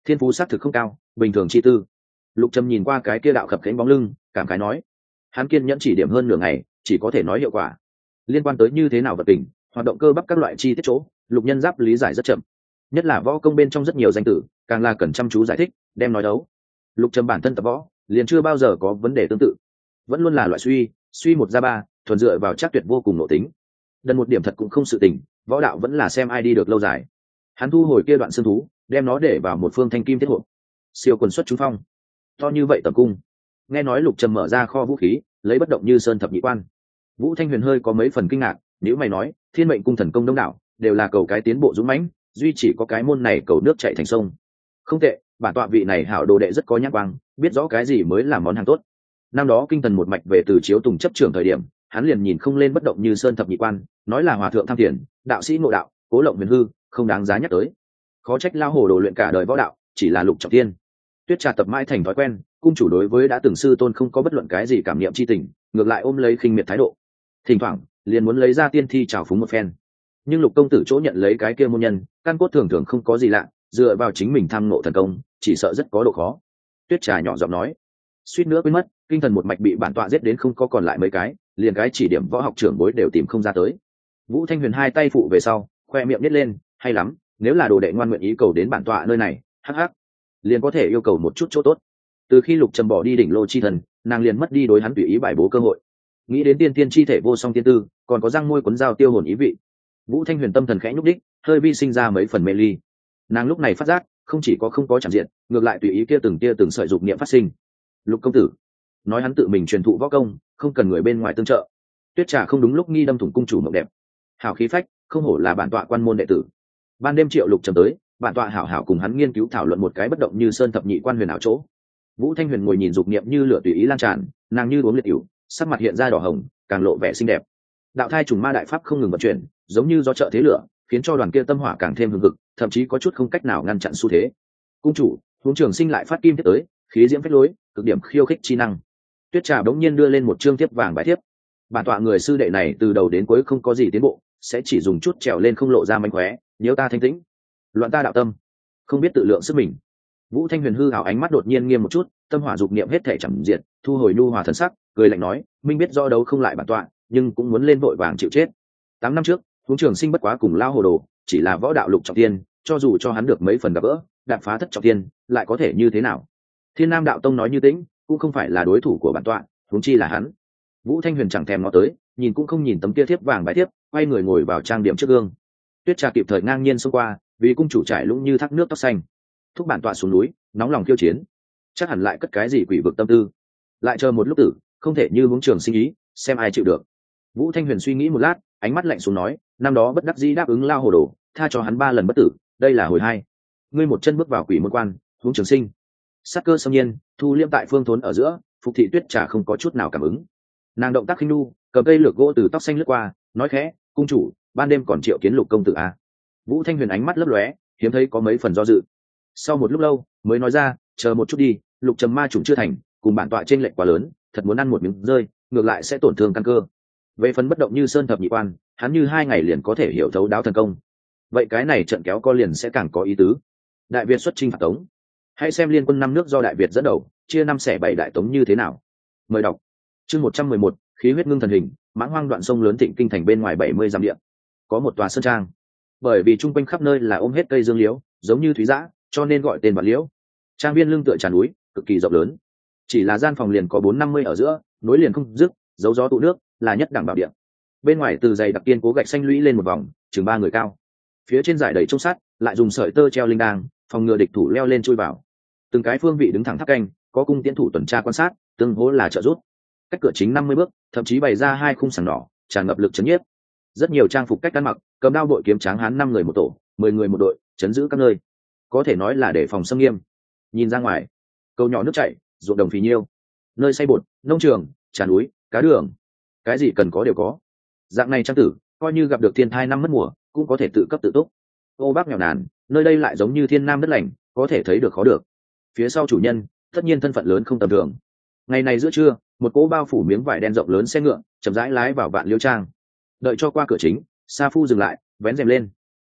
thiên phú xác thực không cao, bình thường chi tư. Lục Trầm nhìn qua cái kia đạo khập khiễng bóng lưng, cảm khái nói. Hắn kiên nhẫn chỉ điểm hơn nửa ngày, chỉ có thể nói hiệu quả. Liên quan tới như thế nào vật tình, hoạt động cơ bắp các loại chi tiết chỗ, Lục Nhân Giáp lý giải rất chậm. Nhất là võ công bên trong rất nhiều danh từ, càng là cần chăm chú giải thích, đem nói đấu. Lục Trầm bản thân tập võ, liền chưa bao giờ có vấn đề tương tự. Vẫn luôn là loại suy một ra ba, thuần dựa vào chắc tuyệt vô cùng nội tính. Đần một điểm thật cũng không sự tình, võ đạo vẫn là xem ai đi được lâu dài. Hắn thu hồi kia đoạn xương thú, đem nó để vào một phương thanh kim thiết hộp. Siêu quần xuất trúng phong, to như vậy tầm cung. Nghe nói Lục Trầm mở ra kho vũ khí, lấy bất động như sơn thập nhị quan. Vũ Thanh Huyền hơi có mấy phần kinh ngạc, nếu mày nói thiên mệnh cung thần công đông đảo, đều là cầu cái tiến bộ dũng mãnh, duy chỉ có cái môn này cầu nước chảy thành sông. Không tệ, bản tọa vị này hảo đồ đệ rất có nhãn quang, biết rõ cái gì mới là món hàng tốt. Năm đó kinh thần một mạch về từ Chiếu Tùng chấp trưởng thời điểm, hắn liền nhìn không lên bất động như sơn thập nhị quan, nói là hòa thượng tham tiền, đạo sĩ ngộ đạo, cố lộng huyền hư, không đáng giá nhắc tới. Khó trách lao hồ đồ luyện cả đời võ đạo, chỉ là Lục Trọng Thiên. Tuyết Trà tập mãi thành thói quen, cung chủ đối với đã từng sư tôn không có bất luận cái gì cảm niệm chi tình, ngược lại ôm lấy khinh miệt thái độ. Thỉnh thoảng liền muốn lấy ra tiên thi trào phúng một phen. Nhưng Lục công tử chỗ nhận lấy cái kia môn nhân, căn cốt thường thường không có gì lạ, dựa vào chính mình tham ngộ thần công, chỉ sợ rất có độ khó. Tuyết Trà nhỏ giọng nói, suýt nữa quên mất, kinh thần một mạch bị bản tọa giết đến không có còn lại mấy cái, liền cái chỉ điểm võ học trưởng bối đều tìm không ra tới. Vũ Thanh Huyền hai tay phụ về sau, khoe miệng nít lên, hay lắm, nếu là đồ đệ ngoan nguyện ý cầu đến bản tọa nơi này, hắc hắc, liền có thể yêu cầu một chút chỗ tốt. Từ khi Lục Trầm bỏ đi đỉnh lô chi thần, nàng liền mất đi đối hắn tùy ý bài bố cơ hội. Nghĩ đến tiên tiên chi thể vô song tiên tư, còn có răng môi cuốn dao tiêu hồn ý vị. Vũ Thanh Huyền tâm thần khẽ nhúc đích, hơi vi sinh ra mấy phần mê ly. Nàng lúc này phát giác, không chỉ có không có chạm diện, ngược lại tùy ý kia từng sợi dục niệm phát sinh. Lục công tử nói hắn tự mình truyền thụ võ công, không cần người bên ngoài tương trợ. Tuyết Trà không đúng lúc nghi đâm thủng cung chủ mộng đẹp. Hảo khí phách, không hổ là bản tọa quan môn đệ tử. Ban đêm Triệu Lục Trầm tới, bản tọa hảo hảo cùng hắn nghiên cứu thảo luận một cái bất động như sơn thập nhị quan huyền ảo chỗ. Vũ Thanh Huyền ngồi nhìn dục niệm như lửa tùy ý lan tràn, nàng như uống liệt ỉu, sắc mặt hiện ra đỏ hồng, càng lộ vẻ xinh đẹp. Đạo thai trùng ma đại pháp không ngừng vận chuyển, giống như do trợ thế lửa, khiến cho đoàn kia tâm hỏa càng thêm hừng hực, thậm chí có chút không cách nào ngăn chặn xu thế. Cung chủ, Huống Trường Sinh lại phát kim tiếp tới, khí diễm phách lối, cực điểm khiêu khích chi năng. Tuyết Trà bỗng nhiên đưa lên một chương tiếp vàng bài thiếp. Bản tọa người sư đệ này từ đầu đến cuối không có gì tiến bộ, sẽ chỉ dùng chút trèo lên không lộ ra manh khóe, nếu ta thanh tĩnh, loạn ta đạo tâm, không biết tự lượng sức mình. Vũ Thanh Huyền hư hảo ánh mắt đột nhiên nghiêm một chút, tâm hỏa dục niệm hết thể chẳng diệt, thu hồi nhu hòa thần sắc, cười lạnh nói, minh biết do đấu không lại bản tọa, nhưng cũng muốn lên vội vàng chịu chết. 8 năm trước, Huống Trường Sinh bất quá cùng lao hồ đồ, chỉ là võ đạo lục trọng thiên, cho dù cho hắn được mấy phần gặp gỡ, đạp phá thất trọng thiên, lại có thể như thế nào? Thiên Nam đạo tông nói như tĩnh, cũng không phải là đối thủ của bản tọa, huống chi là hắn. Vũ Thanh Huyền chẳng thèm ngó tới, nhìn cũng không nhìn tấm kia thiếp vàng bài thiếp, quay người ngồi vào trang điểm trước gương. Tuyết Trà kịp thời ngang nhiên xông qua, vì cung chủ trải lũng như thác nước tóc xanh. Thúc bản tọa xuống núi, nóng lòng khiêu chiến, chắc hẳn lại cất cái gì quỷ vực tâm tư. Lại chờ một lúc tử, không thể như Huống Trường Sinh ý, xem ai chịu được. Vũ Thanh Huyền suy nghĩ một lát, ánh mắt lạnh xuống nói, năm đó bất đắc dĩ đáp ứng lao hồ đồ, tha cho hắn 3 lần bất tử, đây là hồi 2. Ngươi một chân bước vào quỷ môn quan, Huống Trường Sinh. Sát cơ xâm nhiên, thu liêm tại phương thốn ở giữa, Phục thị Tuyết Trà không có chút nào cảm ứng. Nàng động tác khinh nu, cầm cây lược gỗ từ tóc xanh lướt qua, nói khẽ, cung chủ, ban đêm còn triệu kiến Lục công tử à? Vũ Thanh Huyền ánh mắt lấp lóe, hiếm thấy có mấy phần do dự. Sau một lúc lâu, mới nói ra, chờ một chút đi, Lục Trầm ma trùng chưa thành, cùng bản tọa trên lệnh quá lớn, thật muốn ăn một miếng rơi, ngược lại sẽ tổn thương căn cơ. Về phần bất động như sơn thập nhị quan, hắn như 2 ngày liền có thể hiểu thấu đáo thần công. Vậy cái này trận kéo co liền sẽ càng có ý tứ. Đại Việt xuất chinh phạt Tống, hãy xem liên quân 5 nước do Đại Việt dẫn đầu, chia 5 xẻ 7 đại Tống như thế nào. Mời đọc. Chương 111, khí huyết ngưng thần hình, mãng hoang đoạn sông lớn thịnh kinh thành bên ngoài 70 dặm địa. Có một tòa sơn trang. Bởi vì trung quanh khắp nơi là ôm hết cây dương liễu, giống như thúy dã, cho nên gọi tên Vạn Liễu. Trang viên lưng tựa tràn núi, cực kỳ rộng lớn. Chỉ là gian phòng liền có 450 ở giữa, nối liền không dứt, giấu gió tụ nước, là nhất đẳng bảo địa. Bên ngoài từ dày đặc kiên cố gạch xanh lũy lên một vòng, chừng 3 người cao. Phía trên dải đầy trông sắt, lại dùng sợi tơ treo linh đang, phòng ngừa địch thủ leo lên chui vào. Từng cái phương vị đứng thẳng tháp canh, có cung tiễn thủ tuần tra quan sát, tương hỗ là trợ giúp. Cách cửa chính 50 bước, thậm chí bày ra 2 khung sàng nỏ, tràn ngập lực chấn nhiếp. Rất nhiều trang phục cách ăn mặc, cầm đao bội kiếm tráng hán 5 người một tổ, 10 người một đội, chấn giữ các nơi. Có thể nói là để phòng xâm nghiêm. Nhìn ra ngoài, cầu nhỏ nước chảy, ruộng đồng phì nhiêu, nơi xây bột, nông trường, trà núi, cá đường, cái gì cần có đều có. Dạng này trang tử, coi như gặp được thiên thai năm mất mùa, cũng có thể tự cấp tự túc. Ô bác nghèo nàn, nơi đây lại giống như thiên nam đất lành, có thể thấy được khó được. Phía sau chủ nhân, tất nhiên thân phận lớn không tầm thường. Ngày này giữa trưa, một cỗ bao phủ miếng vải đen rộng lớn xe ngựa chậm rãi lái vào Vạn Liễu trang. Đợi cho qua cửa chính, sa phu dừng lại, vén rèm lên.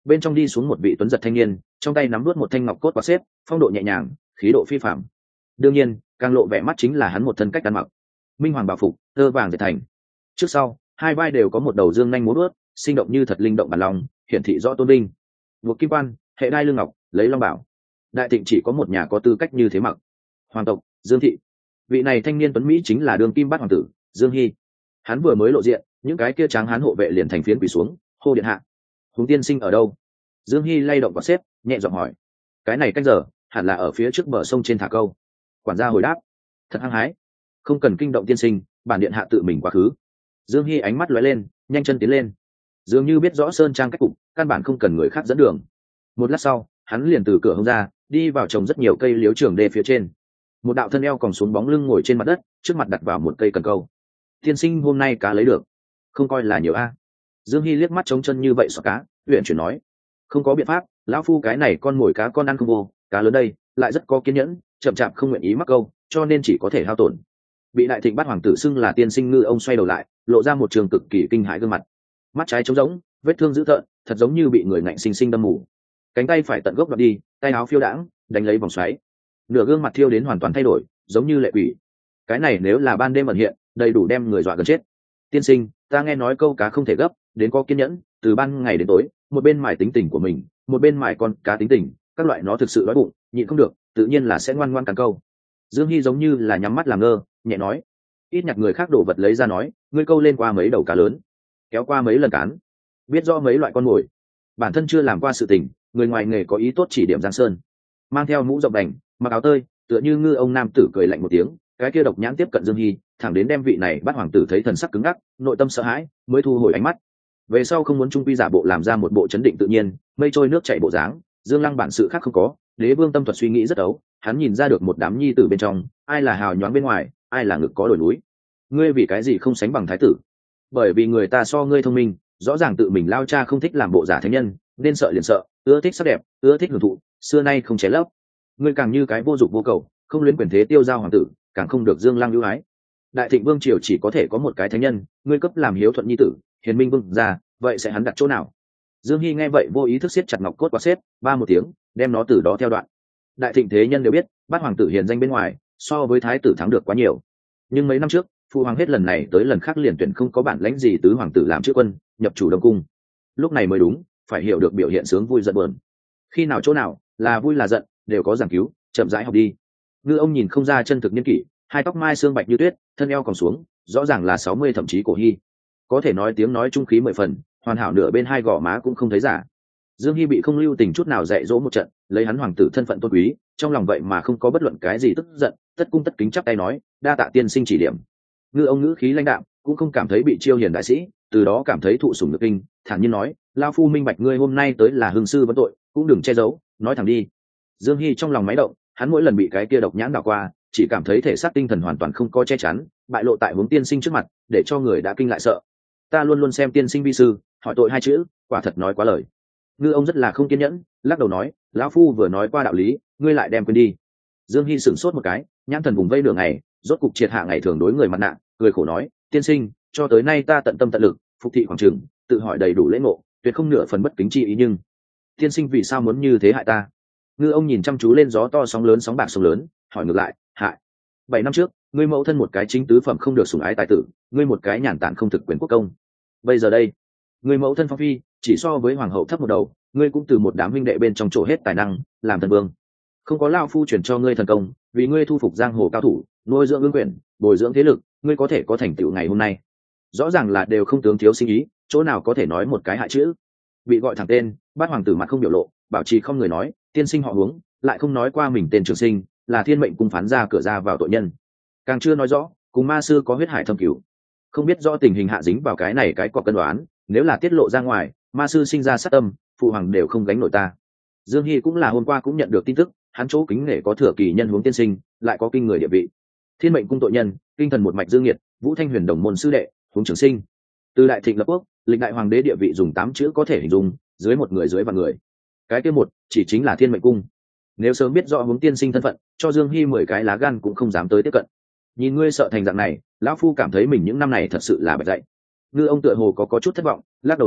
bên trong đi xuống một vị tuấn giật thanh niên, trong tay nắm vút một thanh ngọc cốt quạt xếp, phong độ nhẹ nhàng, khí độ phi phạm. Đương nhiên càng lộ vẻ mắt chính là hắn một thân cách ăn mặc minh hoàng bảo phục, tơ vàng dệt thành, trước sau hai vai đều có một đầu dương nhanh múa vuốt, sinh động như thật linh động bản lòng, hiển thị rõ tôn vinh. Buộc kim quan, hệ đai lưng ngọc, lấy long bảo. Đại Thịnh chỉ có một nhà có tư cách như thế mặc. Hoàng tộc Dương thị. Vị này thanh niên tuấn mỹ chính là đường kim bát hoàng tử Dương Hy. Hắn vừa mới lộ diện, những cái kia tráng hán hộ vệ liền thành phiến quỳ xuống, hô điện hạ. Hùng tiên sinh ở đâu? Dương Hy lay động quả xếp, nhẹ giọng hỏi. Cái này canh giờ hẳn là ở phía trước bờ sông trên thả câu. Quản gia hồi đáp. Thật hăng hái. Không cần kinh động tiên sinh, bản điện hạ tự mình quá khứ. Dương Hy ánh mắt lóe lên, nhanh chân tiến lên, dường như biết rõ sơn trang cách cục, căn bản không cần người khác dẫn đường. Một lát sau hắn liền từ cửa hông ra, đi vào trồng rất nhiều cây liễu trường đê phía trên. Một đạo thân eo còn xuống bóng lưng ngồi trên mặt đất, trước mặt đặt vào một cây cần câu. Tiên sinh hôm nay cá lấy được, không coi là nhiều a. Dương Hy liếc mắt trống chân như vậy xỏ cá, huyện chuyển nói. Không có biện pháp, lão phu cái này con mồi cá con ăn không vô, cá lớn đây lại rất có kiên nhẫn, chậm chạp không nguyện ý mắc câu, cho nên chỉ có thể hao tổn. Bị Đại Thịnh bát hoàng tử xưng là tiên sinh Ngư ông xoay đầu lại, lộ ra một trường cực kỳ kinh hãi gương mặt. Mắt trái trống rỗng, vết thương dữ tợn, thật giống như bị người ngạnh sinh sinh đâm mù. Cánh tay phải tận gốc đoạt đi, tay áo phiêu đãng, đánh lấy vòng xoáy. Nửa gương mặt thiêu đến hoàn toàn thay đổi, giống như lệ quỷ. Cái này nếu là ban đêm ẩn hiện, đầy đủ đem người dọa gần chết. Tiên sinh, ta nghe nói câu cá không thể gấp, đến có kiên nhẫn, từ ban ngày đến tối, một bên mài tính tình của mình, một bên mài con cá tính tình, các loại nó thực sự đói bụng, nhịn không được, tự nhiên là sẽ ngoan ngoan cắn câu. Dương Hy giống như là nhắm mắt làm ngơ, nhẹ nói. Ít nhặt người khác đổ vật lấy ra nói, ngươi câu lên qua mấy đầu cá lớn, kéo qua mấy lần cán, biết rõ mấy loại con mồi, bản thân chưa làm qua sự tình, người ngoài nghề có ý tốt chỉ điểm giang sơn. Mang theo mũ rộng đành, mặc áo tơi, tựa như ngư ông nam tử cười lạnh một tiếng, cái kia độc nhãn tiếp cận Dương Hy, thẳng đến đem vị này bắt hoàng tử thấy thần sắc cứng ngắc, nội tâm sợ hãi, mới thu hồi ánh mắt. Về sau không muốn trung quy giả bộ làm ra một bộ chấn định tự nhiên, mây trôi nước chảy bộ dáng. Dương Lăng bản sự khác không có, Đế Vương tâm thuật suy nghĩ rất ấu, hắn nhìn ra được một đám nhi tử bên trong, ai là hào nhoáng bên ngoài, ai là ngực có đồi núi. Ngươi vì cái gì không sánh bằng thái tử? Bởi vì người ta so ngươi thông minh, rõ ràng tự mình lao cha không thích làm bộ giả thánh nhân, nên sợ liền sợ, ưa thích sắc đẹp, ưa thích hưởng thụ, xưa nay không ché lấp. Ngươi càng như cái vô dụng vô cầu, không luyến quyền thế tiêu giao hoàng tử, càng không được Dương Lăng ưu ái. Đại Thịnh vương triều chỉ có thể có một cái thánh nhân, ngươi cấp làm hiếu thuận nhi tử, hiền minh vương ra, vậy sẽ hắn đặt chỗ nào? Dương Hy nghe vậy vô ý thức siết chặt ngọc cốt quạt xếp, ba một tiếng, đem nó từ đó theo đoạn. Đại Thịnh thế nhân đều biết, bát hoàng tử hiền danh bên ngoài, so với thái tử thắng được quá nhiều. Nhưng mấy năm trước, phụ hoàng hết lần này tới lần khác liền tuyển không có bản lãnh gì tứ hoàng tử làm chữ quân, nhập chủ đông cung. Lúc này mới đúng, phải hiểu được biểu hiện sướng vui giận buồn. Khi nào chỗ nào, là vui là giận, đều có giảng cứu, chậm rãi học đi. Ngư ông nhìn không ra chân thực niên kỷ, hai tóc mai xương bạch như tuyết, thân eo còn xuống, rõ ràng là 60 thậm chí cổ hy. Có thể nói tiếng nói trung khí 10 phần, hoàn hảo nửa bên hai gò má cũng không thấy giả. Dương Hy bị không lưu tình chút nào dạy dỗ một trận, lấy hắn hoàng tử thân phận tôn quý, trong lòng vậy mà không có bất luận cái gì tức giận, tất cung tất kính chắp tay nói, đa tạ tiên sinh chỉ điểm. Ngư ông ngữ khí lãnh đạm, cũng không cảm thấy bị chiêu hiền đại sĩ, từ đó cảm thấy thụ sủng nhược kinh, thản nhiên nói, lao phu minh bạch ngươi hôm nay tới là hương sư vấn tội, cũng đừng che giấu, nói thẳng đi. Dương Hy trong lòng máy động, hắn mỗi lần bị cái kia độc nhãn đảo qua, chỉ cảm thấy thể xác tinh thần hoàn toàn không có che chắn, bại lộ tại hướng tiên sinh trước mặt, để cho người đã kinh lại sợ. Ta luôn luôn xem tiên sinh vi sư, hỏi tội hai chữ, quả thật nói quá lời. Ngư ông rất là không kiên nhẫn, lắc đầu nói, lão phu vừa nói qua đạo lý, ngươi lại đem quên đi. Dương Hy sửng sốt một cái, nhãn thần vùng vây nửa ngày, rốt cục triệt hạ ngày thường đối người mặt nạ, cười khổ nói, tiên sinh, cho tới nay ta tận tâm tận lực, phục thị hoàng trường, tự hỏi đầy đủ lễ ngộ, tuyệt không nửa phần bất kính chi ý, nhưng tiên sinh vì sao muốn như thế hại ta? Ngư ông nhìn chăm chú lên gió to sóng lớn sóng bạc sóng lớn, hỏi ngược lại, hại? 7 năm trước, ngươi mẫu thân một cái chính tứ phẩm không được sủng ái tài tử, ngươi một cái nhàn tản không thực quyền quốc công. Bây giờ đây, ngươi mẫu thân phong phi, chỉ so với hoàng hậu thấp một đầu, ngươi cũng từ một đám huynh đệ bên trong chỗ hết tài năng, làm thần vương. Không có lao phu chuyển cho ngươi thần công, vì ngươi thu phục giang hồ cao thủ, nuôi dưỡng ương quyền, bồi dưỡng thế lực, ngươi có thể có thành tựu ngày hôm nay. Rõ ràng là đều không tướng thiếu sinh ý, chỗ nào có thể nói một cái hại chữ. Bị gọi thẳng tên, bát hoàng tử mặt không biểu lộ, bảo trì không người nói, tiên sinh họ Hướng, lại không nói qua mình tên Trường Sinh, là thiên mệnh cung phán ra cửa ra vào tội nhân, càng chưa nói rõ cùng ma sư có huyết hải thâm cửu. Không biết rõ tình hình hạ dính vào cái này cái cọc cân đoán, nếu là tiết lộ ra ngoài, ma sư sinh ra sát tâm, phụ hoàng đều không gánh nổi ta. Dương Hy cũng là hôm qua cũng nhận được tin tức, hắn chỗ kính nể có thừa kỳ nhân Hướng tiên sinh, lại có kinh người địa vị. Thiên mệnh cung tội nhân, kinh thần một mạch dương nhiệt, Vũ Thanh Huyền đồng môn sư đệ, Hướng Trường Sinh. Từ Đại Thịnh lập quốc, lịch đại hoàng đế địa vị dùng 8 chữ có thể hình dung, dưới một người dưới vạn người. Cái kia một chỉ chính là thiên mệnh cung. Nếu sớm biết rõ Hướng tiên sinh thân phận, cho Dương Hy 10 cái lá gan cũng không dám tới tiếp cận. Nhìn ngươi sợ thành dạng này, lão phu cảm thấy mình những năm này thật sự là bạch dạy. Ngư ông tựa hồ có chút thất vọng, lắc đầu nói,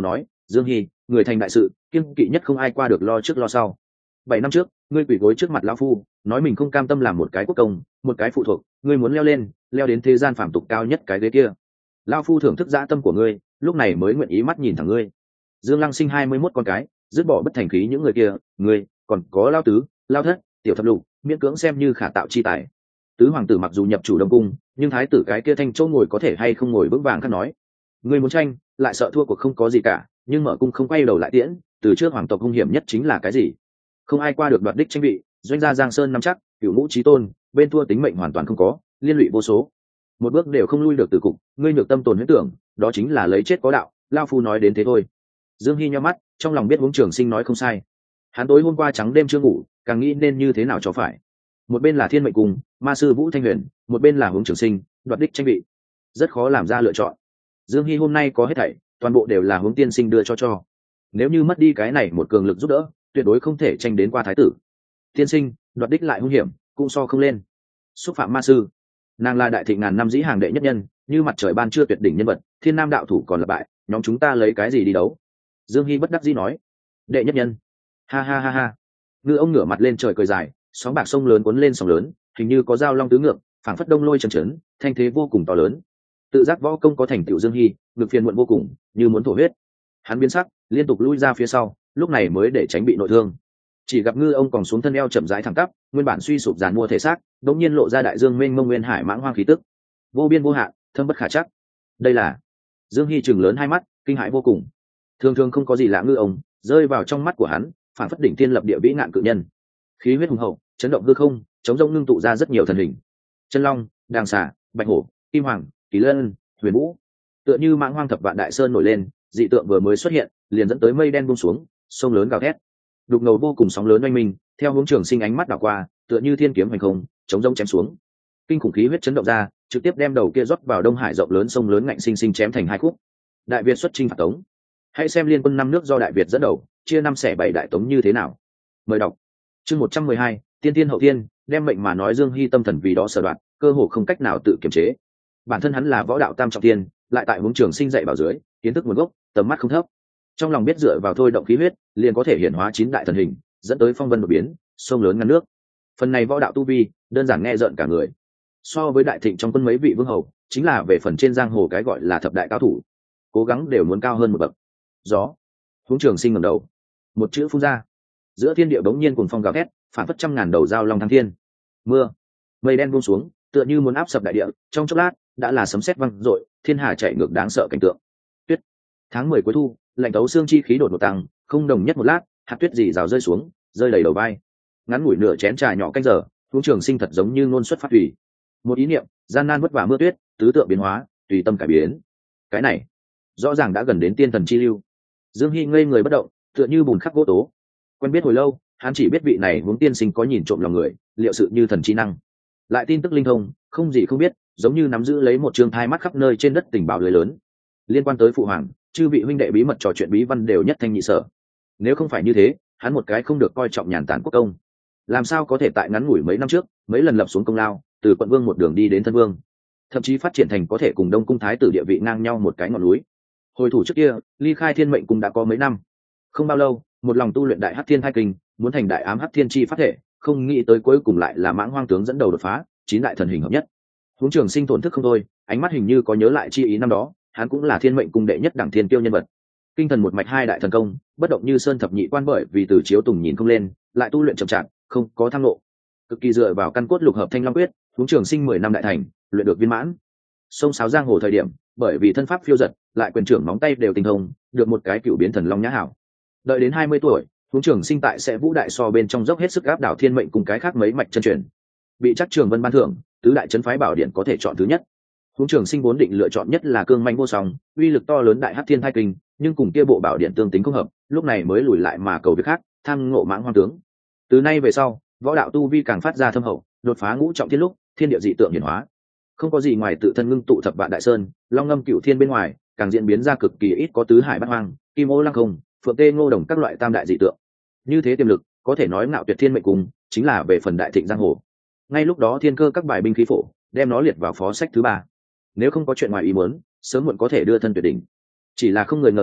Dương Hy, người thành đại sự kiêng kỵ nhất không ai qua được lo trước lo sau. 7 năm trước ngươi quỳ gối trước mặt lão phu nói mình không cam tâm làm một cái quốc công một cái phụ thuộc, ngươi muốn leo lên leo đến thế gian phàm tục cao nhất cái ghế kia. Lão phu thưởng thức dã tâm của ngươi, lúc này mới nguyện ý mắt nhìn thẳng ngươi. Dương Lăng sinh 21 con cái, dứt bỏ bất thành khí những người kia, ngươi còn có Lao Tứ, Lao Thất, Tiểu Thập Lục, miễn cưỡng xem như khả tạo chi tài. Tứ hoàng tử mặc dù nhập chủ Đông cung, nhưng thái tử cái kia thanh chỗ ngồi có thể hay không ngồi vững vàng khác nói. Ngươi muốn tranh, lại sợ thua cuộc không có gì cả, nhưng mở cung không quay đầu lại tiễn, từ trước hoàng tộc hung hiểm nhất chính là cái gì? Không ai qua được đoạt đích tranh vị, doanh gia Giang Sơn nắm chắc, cửu ngũ chí tôn, bên thua tính mệnh hoàn toàn không có, liên lụy vô số. Một bước đều không lui được từ cục, ngươi nhược tâm tồn huyễn tưởng, đó chính là lấy chết có đạo, lao phu nói đến thế thôi. Dương Hy nhắm mắt, trong lòng biết Huống Trường Sinh nói không sai. Hắn tối hôm qua trắng đêm chưa ngủ, càng nghĩ nên như thế nào cho phải. Một bên là Thiên Mệnh Cung, ma sư Vũ Thanh Huyền, một bên là Huống Trường Sinh, đoạt đích tranh vị, rất khó làm ra lựa chọn. Dương Hy hôm nay có hết thảy, toàn bộ đều là Huống tiên sinh đưa cho. Nếu như mất đi cái này một cường lực giúp đỡ, tuyệt đối không thể tranh đến qua thái tử. Tiên sinh, đoạt đích lại hung hiểm, cũng so không lên. Xúc phạm ma sư, nàng là đại thịnh ngàn năm dĩ hàng đệ nhất nhân, như mặt trời ban trưa tuyệt đỉnh nhân vật, thiên nam đạo thủ còn là bại, nhóm chúng ta lấy cái gì đi đấu? Dương Hy bất đắc dĩ nói. Đệ nhất nhân, ha ha ha ha. Ngư ông ngửa mặt lên trời cười dài, sóng bạc sông lớn cuốn lên sóng lớn, hình như có dao long tứ ngược, phảng phất đông lôi chấn chấn, thanh thế vô cùng to lớn. Tự giác võ công có thành tựu Dương Hy, ngực phiền muộn vô cùng, như muốn thổ huyết. Hắn biến sắc, liên tục lui ra phía sau, lúc này mới để tránh bị nội thương. Chỉ gặp Ngư ông còn xuống thân eo chậm rãi thẳng tắp, nguyên bản suy sụp dàn mua thể xác, đột nhiên lộ ra đại dương mênh mông nguyên hải mãng hoang khí tức, vô biên vô hạn, thâm bất khả chắc. Đây là Dương Hy chừng lớn hai mắt, kinh hãi vô cùng. Thường thường không có gì lạ Ngư ông rơi vào trong mắt của hắn, phản phất đỉnh thiên lập địa vĩ ngạn cự nhân, khí huyết hùng hậu, chấn động hư không, chống rông ngưng tụ ra rất nhiều thần hình, chân long, đàng xà, bạch hổ, kim hoàng, kỳ lân, huyền vũ, tựa như mãng hoang thập vạn đại sơn nổi lên, dị tượng vừa mới xuất hiện, liền dẫn tới mây đen buông xuống, sông lớn gào thét, đục ngầu vô cùng sóng lớn oanh minh, theo Hướng Trường Sinh ánh mắt đảo qua, tựa như thiên kiếm hoành không, chống rông chém xuống, kinh khủng khí huyết chấn động ra, trực tiếp đem đầu kia rót vào Đông Hải rộng lớn sông lớn ngạnh sinh sinh chém thành hai khúc. Đại Việt xuất chinh phạt Tống, hãy xem liên quân 5 nước do Đại Việt dẫn đầu, chia 5 xẻ 7 đại Tống như thế nào. Mời đọc chương 112, tiên tiên hậu tiên, đem mệnh mà nói. Dương Hy tâm thần vì đó sở đoạn, cơ hồ không cách nào tự kiềm chế. Bản thân hắn là võ đạo tam trọng tiên, lại tại Hướng Trường Sinh dạy bảo dưới, kiến thức nguồn gốc, tầm mắt không thấp, trong lòng biết dựa vào thôi động khí huyết, liền có thể hiển hóa 9 đại thần hình, dẫn tới phong vân đột biến, sông lớn ngăn nước. Phần này võ đạo tu vi, đơn giản nghe rợn cả người. So với đại thịnh trong quân mấy vị vương hầu, chính là về phần trên giang hồ cái gọi là thập đại cao thủ, cố gắng đều muốn cao hơn một bậc. Gió. Hướng Trường Sinh ngẩng đầu, một chữ phun ra, giữa thiên địa bỗng nhiên cuồng phong gào thét, phản phất trăm ngàn đầu dao long thăng thiên. Mưa, mây đen buông xuống, tựa như muốn áp sập đại địa, trong chốc lát đã là sấm sét vang rội, thiên hà chảy ngược đáng sợ cảnh tượng. Tuyết. Tháng 10 cuối thu, lạnh tấu xương chi khí đột ngột tăng, không đồng nhất một lát, hạt tuyết rỉ rào rơi xuống, rơi đầy đầu vai. Ngắn ngủi nửa chén trà nhỏ canh giờ, Hướng Trường Sinh thật giống như ngôn xuất phát thủy. Một ý niệm, gian nan vất vả mưa tuyết, tứ tượng biến hóa, tùy tâm cải biến. Cái này, rõ ràng đã gần đến tiên thần chi lưu. Dương Hy ngây người bất động, tựa như bùn khắc gỗ tố. Quen biết hồi lâu, hắn chỉ biết vị này Hướng tiên sinh có nhìn trộm lòng người, liệu sự như thần chi năng. Lại tin tức linh thông, không gì không biết, giống như nắm giữ lấy một trường thai mắt khắp nơi trên đất tình báo lưới lớn. Liên quan tới phụ hoàng, chư vị huynh đệ bí mật trò chuyện bí văn đều nhất thanh nhị sở. Nếu không phải như thế, hắn một cái không được coi trọng nhàn tản quốc công, làm sao có thể tại ngắn ngủi mấy năm trước, mấy lần lập xuống công lao, từ quận vương một đường đi đến thân vương, thậm chí phát triển thành có thể cùng Đông cung thái tử địa vị ngang nhau một cái ngọn núi. Hồi thủ trước kia, ly khai Thiên Mệnh Cung đã có mấy năm, không bao lâu, một lòng tu luyện đại hắc thiên thai kinh, muốn thành đại ám hắc thiên chi phát thể, không nghĩ tới cuối cùng lại là mãng hoang tướng dẫn đầu đột phá, 9 đại thần hình hợp nhất. Hướng Trường Sinh thổn thức không thôi, ánh mắt hình như có nhớ lại chi ý năm đó, hắn cũng là Thiên Mệnh Cung đệ nhất đẳng thiên tiêu nhân vật, kinh thần một mạch 2 đại thần công, bất động như sơn thập nhị quan, bởi vì từ chiếu tùng nhìn không lên, lại tu luyện chậm chạp, không có tham ngộ, cực kỳ dựa vào căn cốt lục hợp thanh long quyết. Hướng Trường Sinh 10 năm đại thành, luyện được viên mãn. Sông sáo giang hồ thời điểm, bởi vì thân pháp phiêu dật, lại quyền trưởng móng tay đều tinh thông, được một cái cựu biến thần long nhã hảo. Đợi đến 20 tuổi, Hướng Trường Sinh tại sẽ vũ đại so bên trong dốc hết sức áp đảo Thiên Mệnh cùng cái khác mấy mạch chân truyền, bị chắc Trường Vân ban thưởng, tứ đại trấn phái bảo điện có thể chọn thứ nhất. Hướng Trường Sinh vốn định lựa chọn nhất là cương manh vô song, uy lực to lớn đại hắc thiên thai kinh, nhưng cùng kia bộ bảo điện tương tính không hợp, lúc này mới lùi lại mà cầu việc khác, tham ngộ mãng hoang tướng. Từ nay về sau, võ đạo tu vi càng phát ra thâm hậu, đột phá ngũ trọng thiên lúc, thiên địa dị tượng hiển hóa, không có gì ngoài tự thân ngưng tụ thập vạn đại sơn, long ngâm cửu thiên bên ngoài, càng diễn biến ra cực kỳ ít có tứ hải bát hoang, kim ô lăng không, phượng tê ngô đồng các loại tam đại dị tượng. Như thế tiềm lực, có thể nói ngạo tuyệt Thiên Mệnh Cung, chính là về phần đại thịnh giang hồ. Ngay lúc đó thiên cơ các bài binh khí phổ, đem nó liệt vào phó sách thứ 3. Nếu không có chuyện ngoài ý muốn, sớm muộn có thể đưa thân tuyệt đỉnh. Chỉ là không người ngờ tới,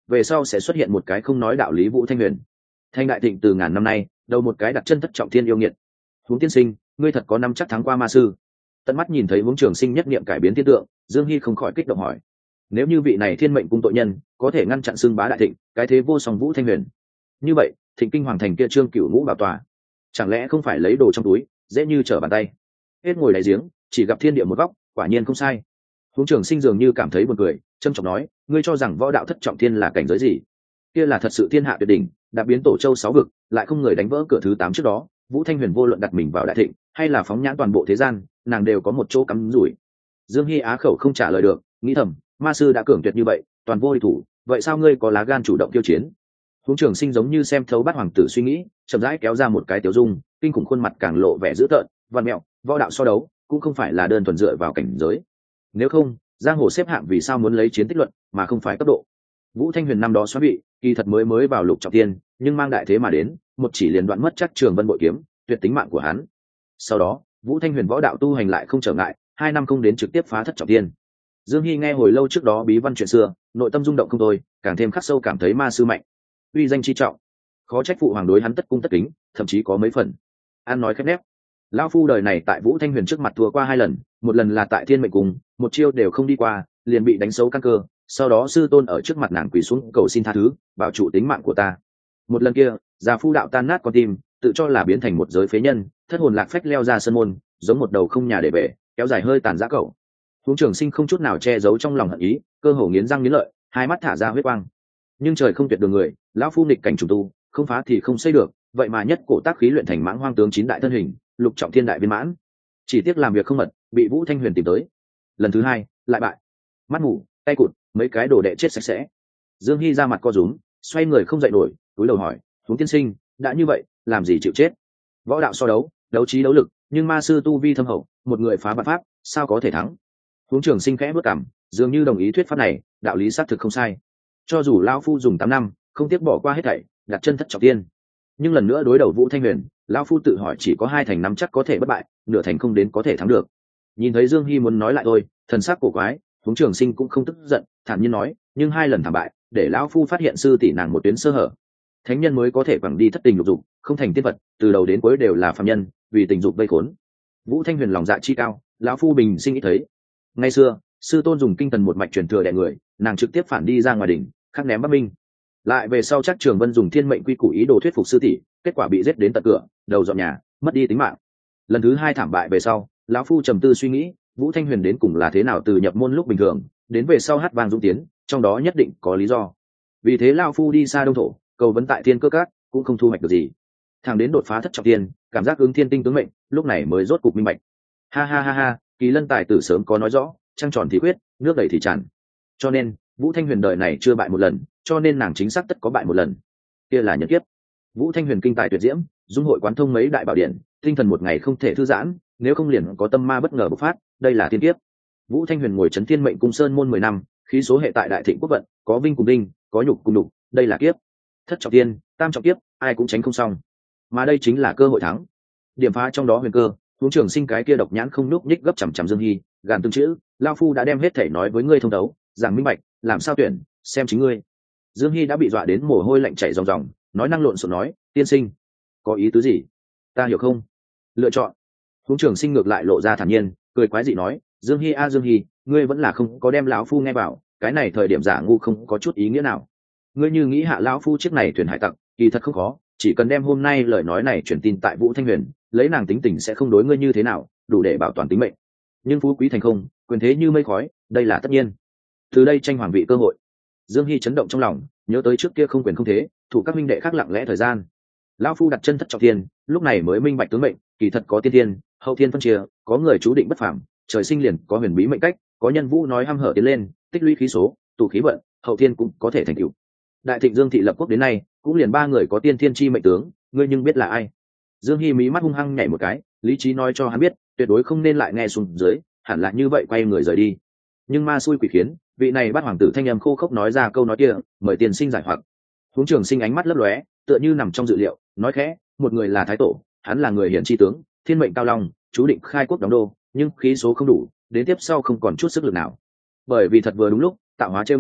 về sau sẽ xuất hiện một cái không nói đạo lý Vũ Thanh Huyền. Thanh đại thịnh từ ngàn năm nay đầu một cái đặt chân thất trọng thiên yêu nghiệt. Huống tiên sinh, ngươi thật có năm chắc thắng qua ma sư? Tận mắt nhìn thấy Huống Trường Sinh nhất niệm cải biến thiên tượng, Dương Hy không khỏi kích động hỏi. Nếu như vị này thiên mệnh cung tội nhân có thể ngăn chặn xưng bá đại thịnh, cái thế vô song Vũ Thanh Huyền, như vậy Thịnh Kinh Hoàng Thành kia Trương Cửu Ngũ bảo tòa, chẳng lẽ không phải lấy đồ trong túi dễ như trở bàn tay? Hết ngồi đáy giếng chỉ gặp thiên địa một góc, quả nhiên không sai. Huống Trường Sinh dường như cảm thấy buồn cười, trâm trọng nói, ngươi cho rằng võ đạo thất trọng thiên là cảnh giới gì? Kia là thật sự thiên hạ tuyệt đỉnh, đã biến tổ châu sáu vực, lại không người đánh vỡ cửa thứ 8 trước đó. Vũ Thanh Huyền vô luận đặt mình vào đại thịnh hay là phóng nhãn toàn bộ thế gian, nàng đều có một chỗ cắm rủi. Dương Hy á khẩu không trả lời được, nghĩ thầm, ma sư đã cường tuyệt như vậy, toàn vô địch thủ, vậy sao ngươi có lá gan chủ động tiêu chiến? Huống Trường Sinh giống như xem thấu bát hoàng tử suy nghĩ, chậm rãi kéo ra một cái tiểu dung, kinh khủng khuôn mặt càng lộ vẻ dữ tợn, văn mẹo, võ đạo so đấu cũng không phải là đơn thuần dựa vào cảnh giới. Nếu không, giang hồ xếp hạng vì sao muốn lấy chiến tích luận mà không phải cấp độ? Vũ Thanh Huyền năm đó xoá bị, kỳ thật mới vào lục trọng thiên, nhưng mang đại thế mà đến, một chỉ liền đoạn mất chắc Trường Vân bội kiếm, tuyệt tính mạng của hắn. Sau đó, Vũ Thanh Huyền võ đạo tu hành lại không trở ngại, 2 năm không đến trực tiếp phá thất trọng thiên. Dương Hy nghe hồi lâu trước đó bí văn chuyện xưa, nội tâm rung động không thôi, càng thêm khắc sâu cảm thấy ma sư mạnh, uy danh chi trọng, khó trách phụ hoàng đối hắn tất cung tất kính, thậm chí có mấy phần an nói khép nép. Lão phu đời này tại Vũ Thanh Huyền trước mặt thua qua 2 lần, một lần là tại Thiên Mệnh Cung, một chiêu đều không đi qua, liền bị đánh xấu căn cơ, sau đó sư tôn ở trước mặt nàng quỳ xuống cầu xin tha thứ, bảo trụ tính mạng của ta. Một lần kia, già phu đạo tan nát con tim, tự cho là biến thành một giới phế nhân, thất hồn lạc phách leo ra sân môn, giống một đầu không nhà để về, kéo dài hơi tàn dã cẩu. Huống Trường Sinh không chút nào che giấu trong lòng hận ý, cơ hồ nghiến răng nghiến lợi, hai mắt thả ra huyết quang. Nhưng trời không tuyệt đường người, lão phu nghịch cảnh trùng tu, không phá thì không xây được, vậy mà nhất cổ tác khí luyện thành Mãng Hoang tướng 9 đại thân hình, lục trọng thiên đại viên mãn. Chỉ tiếc làm việc không mật, bị Vũ Thanh Huyền tìm tới. Lần thứ 2, lại bại. Mắt mù, tay cụt, mấy cái đồ đệ chết sạch sẽ. Dương Hy ra mặt co rúm, xoay người không dậy nổi, cúi đầu hỏi, Huống tiên sinh, đã như vậy, làm gì chịu chết? Võ đạo so đấu, đấu trí đấu lực, nhưng ma sư tu vi thâm hậu, một người phá vạn pháp, sao có thể thắng? Huống Trường Sinh khẽ bước cằm, dường như đồng ý thuyết pháp này, đạo lý xác thực không sai. Cho dù lão phu dùng 8 năm, không tiếc bỏ qua hết thảy, đặt chân thất trọng thiên, nhưng lần nữa đối đầu Vũ Thanh Huyền, lão phu tự hỏi chỉ có 2 thành năm chắc có thể bất bại, nửa thành không đến có thể thắng được. Nhìn thấy Dương Hy muốn nói lại thôi, thần sắc cổ quái, Huống Trường Sinh cũng không tức giận, thản nhiên nói, nhưng 2 lần thảm bại, để lão phu phát hiện sư tỷ nàng một tuyến sơ hở. Thánh nhân mới có thể quẳng đi thất tình lục dục, không thành tiên vật, từ đầu đến cuối đều là phàm nhân, vì tình dục vây khốn. Vũ Thanh Huyền lòng dạ chi cao, lão phu bình sinh nghĩ thấy. Ngày xưa, sư tôn dùng kinh thần một mạch truyền thừa đè người, nàng trực tiếp phản đi ra ngoài đỉnh, khắc ném Bắc Minh. Lại về sau chắc Trường Vân dùng thiên mệnh quy củ ý đồ thuyết phục sư tỷ, kết quả bị giết đến tận cửa, đầu dọn nhà, mất đi tính mạng. Lần thứ 2 thảm bại về sau, lão phu trầm tư suy nghĩ, Vũ Thanh Huyền đến cùng là thế nào từ nhập môn lúc bình thường, đến về sau hát vang dũng tiến, trong đó nhất định có lý do. Vì thế lão phu đi xa đông thổ, cầu vấn tại thiên cơ các, cũng không thu hoạch được gì. Thằng đến đột phá thất trọng thiên, cảm giác ứng thiên tinh tướng mệnh, lúc này mới rốt cục minh bạch. Ha ha ha ha, Kỳ Lân tài tử sớm có nói rõ, trăng tròn thì quyết, nước đầy thì tràn. Cho nên, Vũ Thanh Huyền đời này chưa bại một lần, cho nên nàng chính xác tất có bại một lần. Kia là nhật kiếp. Vũ Thanh Huyền kinh tài tuyệt diễm, dung hội quán thông mấy đại bảo điện, tinh thần một ngày không thể thư giãn, nếu không liền có tâm ma bất ngờ bộc phát, đây là thiên kiếp. Vũ Thanh Huyền ngồi trấn Thiên Mệnh Cung Sơn môn 10 năm, khí số hệ tại đại thịnh quốc vận, có vinh cùng đinh, có nhục cùng đục, đây là kiếp. Thất trọng thiên, tam trọng kiếp, ai cũng tránh không xong. Mà đây chính là cơ hội thắng. Điểm phá trong đó huyền cơ, Huống Trường Sinh cái kia độc nhãn không núc nhích gấp chằm chằm Dương Hy, gàn từng chữ, lão phu đã đem hết thể nói với ngươi thông đấu, giảng minh bạch, làm sao tuyển, xem chính ngươi. Dương Hy đã bị dọa đến mồ hôi lạnh chảy ròng ròng, nói năng lộn xộn nói, tiên sinh, có ý tứ gì? Ta hiểu không? Lựa chọn. Huống Trường Sinh ngược lại lộ ra thản nhiên, cười quái dị nói, Dương Hy a Dương Hy, ngươi vẫn là không có đem lão phu nghe vào, cái này thời điểm giả ngu không có chút ý nghĩa nào. Ngươi như nghĩ hạ lão phu chiếc này thuyền hải tặc, kỳ thật không khó, chỉ cần đem hôm nay lời nói này truyền tin tại Vũ Thanh Huyền, lấy nàng tính tình sẽ không đối ngươi như thế nào, đủ để bảo toàn tính mệnh. Nhưng phú quý thành không, quyền thế như mây khói, đây là tất nhiên. Từ đây tranh hoàng vị cơ hội. Dương Hy chấn động trong lòng, nhớ tới trước kia không quyền không thế, thủ các minh đệ khác lặng lẽ thời gian. Lão phu đặt chân thất trọng thiên, lúc này mới minh bạch tướng mệnh, kỳ thật có tiên thiên, hậu thiên phân chia, có người chú định bất phàm, trời sinh liền có huyền bí mệnh cách, có nhân vũ nói hăm hở tiến lên, tích lũy khí số, tụ khí vận, hậu thiên cũng có thể thành tựu. Đại Thịnh Dương thị lập quốc đến nay, cũng liền 3 người có tiên thiên chi mệnh tướng, ngươi nhưng biết là ai? Dương Hy mí mắt hung hăng nhảy một cái, lý trí nói cho hắn biết, tuyệt đối không nên lại nghe xuống dưới, hẳn là như vậy quay người rời đi. Nhưng ma xui quỷ khiến, vị này bắt hoàng tử thanh âm khô khốc nói ra câu nói kia, mời tiên sinh giải hoặc. Huống Trường Sinh ánh mắt lấp lóe, tựa như nằm trong dự liệu, nói khẽ, một người là thái tổ, hắn là người hiển chi tướng, thiên mệnh cao long, chú định khai quốc đóng đô, nhưng khí số không đủ, đến tiếp sau không còn chút sức lực nào. Bởi vì thật vừa đúng lúc, tạo hóa trêu ngươi,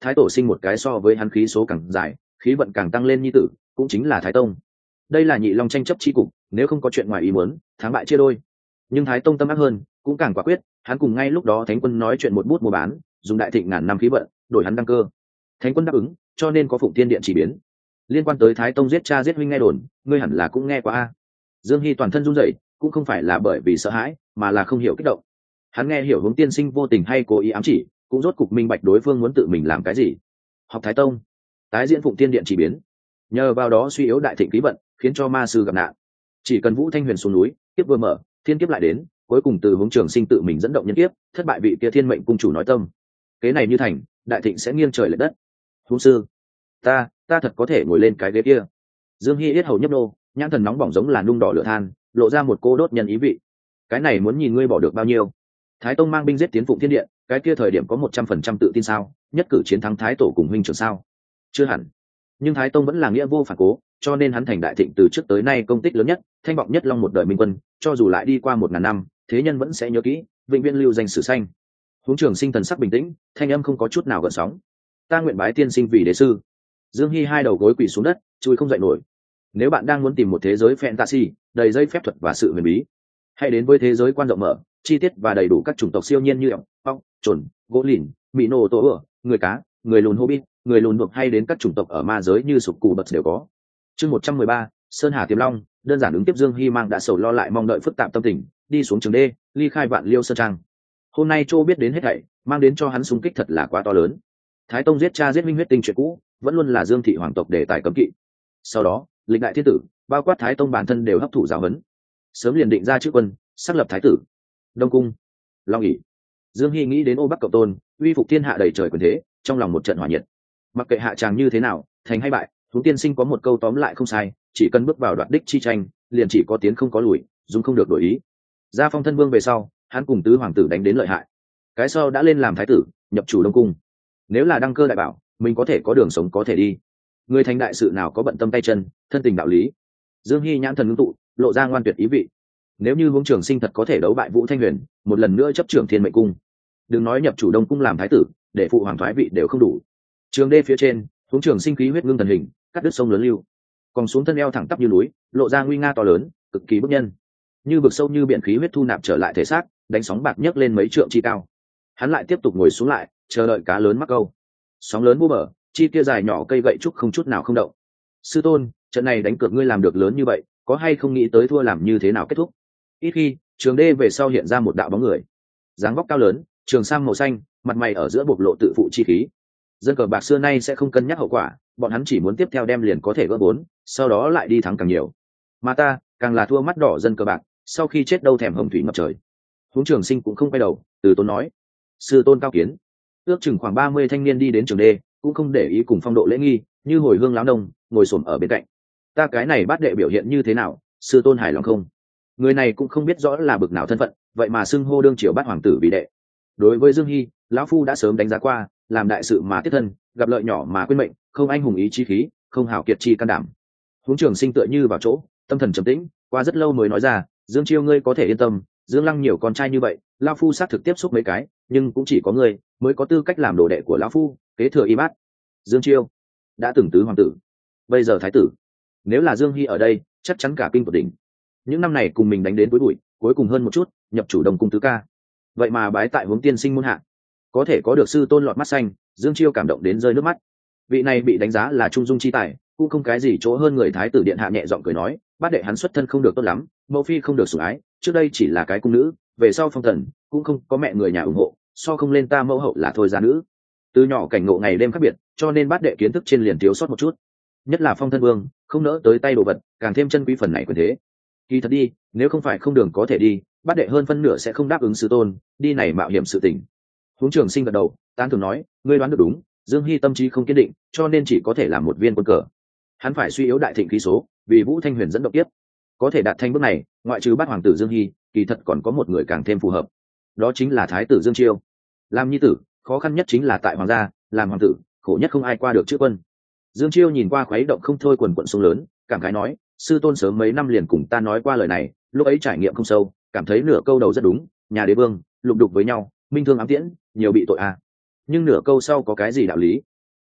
thái tổ sinh một cái so với hắn khí số càng dài, khí vận càng tăng lên nhi tử, cũng chính là Thái Tông. Đây là nhị long tranh chấp chi cục, nếu không có chuyện ngoài ý muốn, thắng bại chia đôi. Nhưng Thái Tông tâm ác hơn, cũng càng quả quyết, hắn cùng ngay lúc đó Thánh Quân nói chuyện một bút mua bán, dùng đại thịnh ngàn năm khí vận, đổi hắn đăng cơ. Thánh Quân đáp ứng, cho nên có Phụng Tiên Điện chỉ biến. Liên quan tới Thái Tông giết cha giết huynh nghe đồn, ngươi hẳn là cũng nghe qua a. Dương Hy toàn thân run rẩy, cũng không phải là bởi vì sợ hãi, mà là không hiểu kích động. Hắn nghe hiểu Hướng Tiên Sinh vô tình hay cố ý ám chỉ, cũng rốt cục minh bạch đối phương muốn tự mình làm cái gì. Học Thái Tông, tái diễn Phụng Tiên Điện chỉ biến, nhờ vào đó suy yếu đại thịnh khí vận, khiến cho ma sư gặp nạn. Chỉ cần Vũ Thanh Huyền xuống núi, kiếp vừa mở, thiên kiếp lại đến, cuối cùng từ Hướng Trường Sinh tự mình dẫn động nhân kiếp, thất bại vị kia Thiên Mệnh cung chủ nói tâm. Kế này như thành, đại thịnh sẽ nghiêng trời lệch đất. Huống sư, ta thật có thể ngồi lên cái ghế kia. Dương Hy yết hầu nhấp nô, nhãn thần nóng bỏng giống là nung đỏ lửa than, lộ ra một cô đốt nhân ý vị. Cái này muốn nhìn ngươi bỏ được bao nhiêu. Thái Tông mang binh giết tiến Phụng Thiên Điện, cái kia thời điểm có 100% tự tin sao? Nhất cử chiến thắng Thái Tổ cùng huynh trưởng sao? Chưa hẳn. Nhưng Thái Tông vẫn là nghĩa vô phản cố, cho nên hắn thành đại thịnh từ trước tới nay công tích lớn nhất, thanh vọng nhất long một đời minh quân, cho dù lại đi qua 1000 năm, thế nhân vẫn sẽ nhớ kỹ, vĩnh viễn lưu danh sử xanh. Huống Trường Sinh thần sắc bình tĩnh, thanh âm không có chút nào gợn sóng. Ta nguyện bái tiên sinh vì đế sư. Dương Hy hai đầu gối quỳ xuống đất, chui không dậy nổi. Nếu bạn đang muốn tìm một thế giới fantasy đầy dây phép thuật và sự huyền bí, hãy đến với thế giới quan rộng mở, chi tiết và đầy đủ các chủng tộc siêu nhiên như ong, ong, trồn, gỗ lìn, mỹ nô tổ ửa, người cá, người lùn hobbit, người lùn buộc hay đến các chủng tộc ở ma giới như sục cù bật đều có. Chương 113, Sơn Hà Tiềm Long, đơn giản ứng tiếp. Dương Hy mang đã sầu lo lại mong đợi phức tạp tâm tình, đi xuống trường đê, ly khai Vạn Liêu Sơn Trang. Hôm nay Châu biết đến hết thảy, mang đến cho hắn xung kích thật là quá to lớn. Thái Tông giết cha giết minh huyết tinh chuyện cũ, vẫn luôn là Dương thị hoàng tộc đề tài cấm kỵ. Sau đó, lịch đại thiên tử, bao quát Thái Tông bản thân đều hấp thụ giáo huấn, sớm liền định ra chữ quân, xác lập thái tử. Đông cung, Long ỉ. Dương Hy nghĩ đến Ô Bắc Cộng Tôn, uy phục thiên hạ đầy trời quyền thế, trong lòng một trận hỏa nhiệt. Mặc kệ hạ tràng như thế nào, thành hay bại, Huống tiên sinh có một câu tóm lại không sai, chỉ cần bước vào đoạt đích chi tranh, liền chỉ có tiến không có lùi, dùng không được đổi ý. Ra phong thân vương về sau, hắn cùng tứ hoàng tử đánh đến lợi hại. Cái sau đã lên làm thái tử, nhập chủ Đông cung. Nếu là đăng cơ đại bảo, mình có thể có đường sống có thể đi. Người thành đại sự nào có bận tâm tay chân, thân tình đạo lý. Dương Hy nhãn thần ngưng tụ, lộ ra ngoan tuyệt ý vị. Nếu như Huống Trường Sinh thật có thể đấu bại Vũ Thanh Huyền, một lần nữa chấp trưởng Thiên Mệnh cung, đừng nói nhập chủ Đông cung làm thái tử, để phụ hoàng thoái vị đều không đủ. Trường đê phía trên, Huống Trường Sinh khí huyết ngưng thần hình, cắt đứt sông lớn lưu, còn xuống thân eo thẳng tắp như núi, lộ ra nguy nga to lớn, cực kỳ bức nhân. Như vực sâu như biển khí huyết thu nạp trở lại thể xác, đánh sóng bạc nhấc lên mấy trượng chi cao. Hắn lại tiếp tục ngồi xuống lại, chờ đợi cá lớn mắc câu. Sóng lớn vô bờ, chi kia dài nhỏ cây gậy trúc không chút nào không động. Sư tôn, trận này đánh cược ngươi làm được lớn như vậy, có hay không nghĩ tới thua làm như thế nào kết thúc? Ít khi, trường đê về sau hiện ra một đạo bóng người, dáng vóc cao lớn, trường sam màu xanh, mặt mày ở giữa bộc lộ tự phụ chi khí. Dân cờ bạc xưa nay sẽ không cân nhắc hậu quả, bọn hắn chỉ muốn tiếp theo đem liền có thể gỡ vốn, sau đó lại đi thắng càng nhiều. Mà ta, càng là thua mắt đỏ dân cờ bạc, sau khi chết đâu thèm hồng thủy ngập trời. Huống Trường Sinh cũng không quay đầu, từ tốn nói: sư tôn cao kiến. Ước chừng khoảng 30 thanh niên đi đến trường đê, cũng không để ý cùng phong độ lễ nghi, như hồi hương láo nông, ngồi xổm ở bên cạnh. Ta cái này bát đệ biểu hiện như thế nào, sư tôn hài lòng không? Người này cũng không biết rõ là bực nào thân phận, vậy mà xưng hô đương triều bát hoàng tử vì đệ. Đối với Dương Hy, lão phu đã sớm đánh giá qua, làm đại sự mà tiết thân, gặp lợi nhỏ mà quên mệnh, không anh hùng ý chí khí, không hào kiệt chi can đảm. Huống Trường Sinh tựa như vào chỗ, tâm thần trầm tĩnh, qua rất lâu mới nói ra: Dương Chiêu ngươi có thể yên tâm, Dương Lăng nhiều con trai như vậy, lão phu xác thực tiếp xúc mấy cái, nhưng cũng chỉ có ngươi mới có tư cách làm đồ đệ của lão phu, kế thừa y bát. Dương Chiêu đã từng tứ hoàng tử, bây giờ thái tử. Nếu là Dương Hy ở đây, chắc chắn cả kinh tột đỉnh. Những năm này cùng mình đánh đến cuối bụi, cuối cùng hơn một chút, nhập chủ Đông cung tứ ca. Vậy mà bái tại Huống tiên sinh môn hạ, có thể có được sư tôn lọt mắt xanh, Dương Chiêu cảm động đến rơi nước mắt. Vị này bị đánh giá là trung dung chi tài, cũng không cái gì chỗ hơn người thái tử điện hạ nhẹ giọng cười nói: bát đệ hắn xuất thân không được tốt lắm, mẫu phi không được sủng ái, trước đây chỉ là cái cung nữ, về sau phong thần cũng không có mẹ người nhà ủng hộ, so không lên ta mẫu hậu là thôi gia nữ. Từ nhỏ cảnh ngộ ngày đêm khác biệt, cho nên bát đệ kiến thức trên liền thiếu sót một chút, nhất là phong thân vương không nỡ tới tay đồ vật, càng thêm chân quý phần này quyền thế. Kỳ thật đi, nếu không phải không đường có thể đi, bát đệ hơn phân nửa sẽ không đáp ứng sư tôn đi này mạo hiểm sự tình. Huống Trường Sinh gật đầu, tán thưởng nói: ngươi đoán được đúng, Dương Hy tâm trí không kiên định, cho nên chỉ có thể làm một viên quân cờ. Hắn phải suy yếu đại thịnh khí số, vì Vũ Thanh Huyền dẫn động tiếp, có thể đạt thành bước này, ngoại trừ bát hoàng tử Dương Hy, kỳ thật còn có một người càng thêm phù hợp, đó chính là thái tử Dương Chiêu. Làm nhi tử, khó khăn nhất chính là tại hoàng gia, làm hoàng tử, khổ nhất không ai qua được chữ quân. Dương Chiêu nhìn qua khuấy động không thôi quần quận sông lớn, cảm khái nói: sư tôn sớm mấy năm liền cùng ta nói qua lời này, lúc ấy trải nghiệm không sâu, cảm thấy nửa câu đầu rất đúng, nhà đế vương lục đục với nhau, minh thương ám tiễn, nhiều bị tội à. Nhưng nửa câu sau có cái gì đạo lý,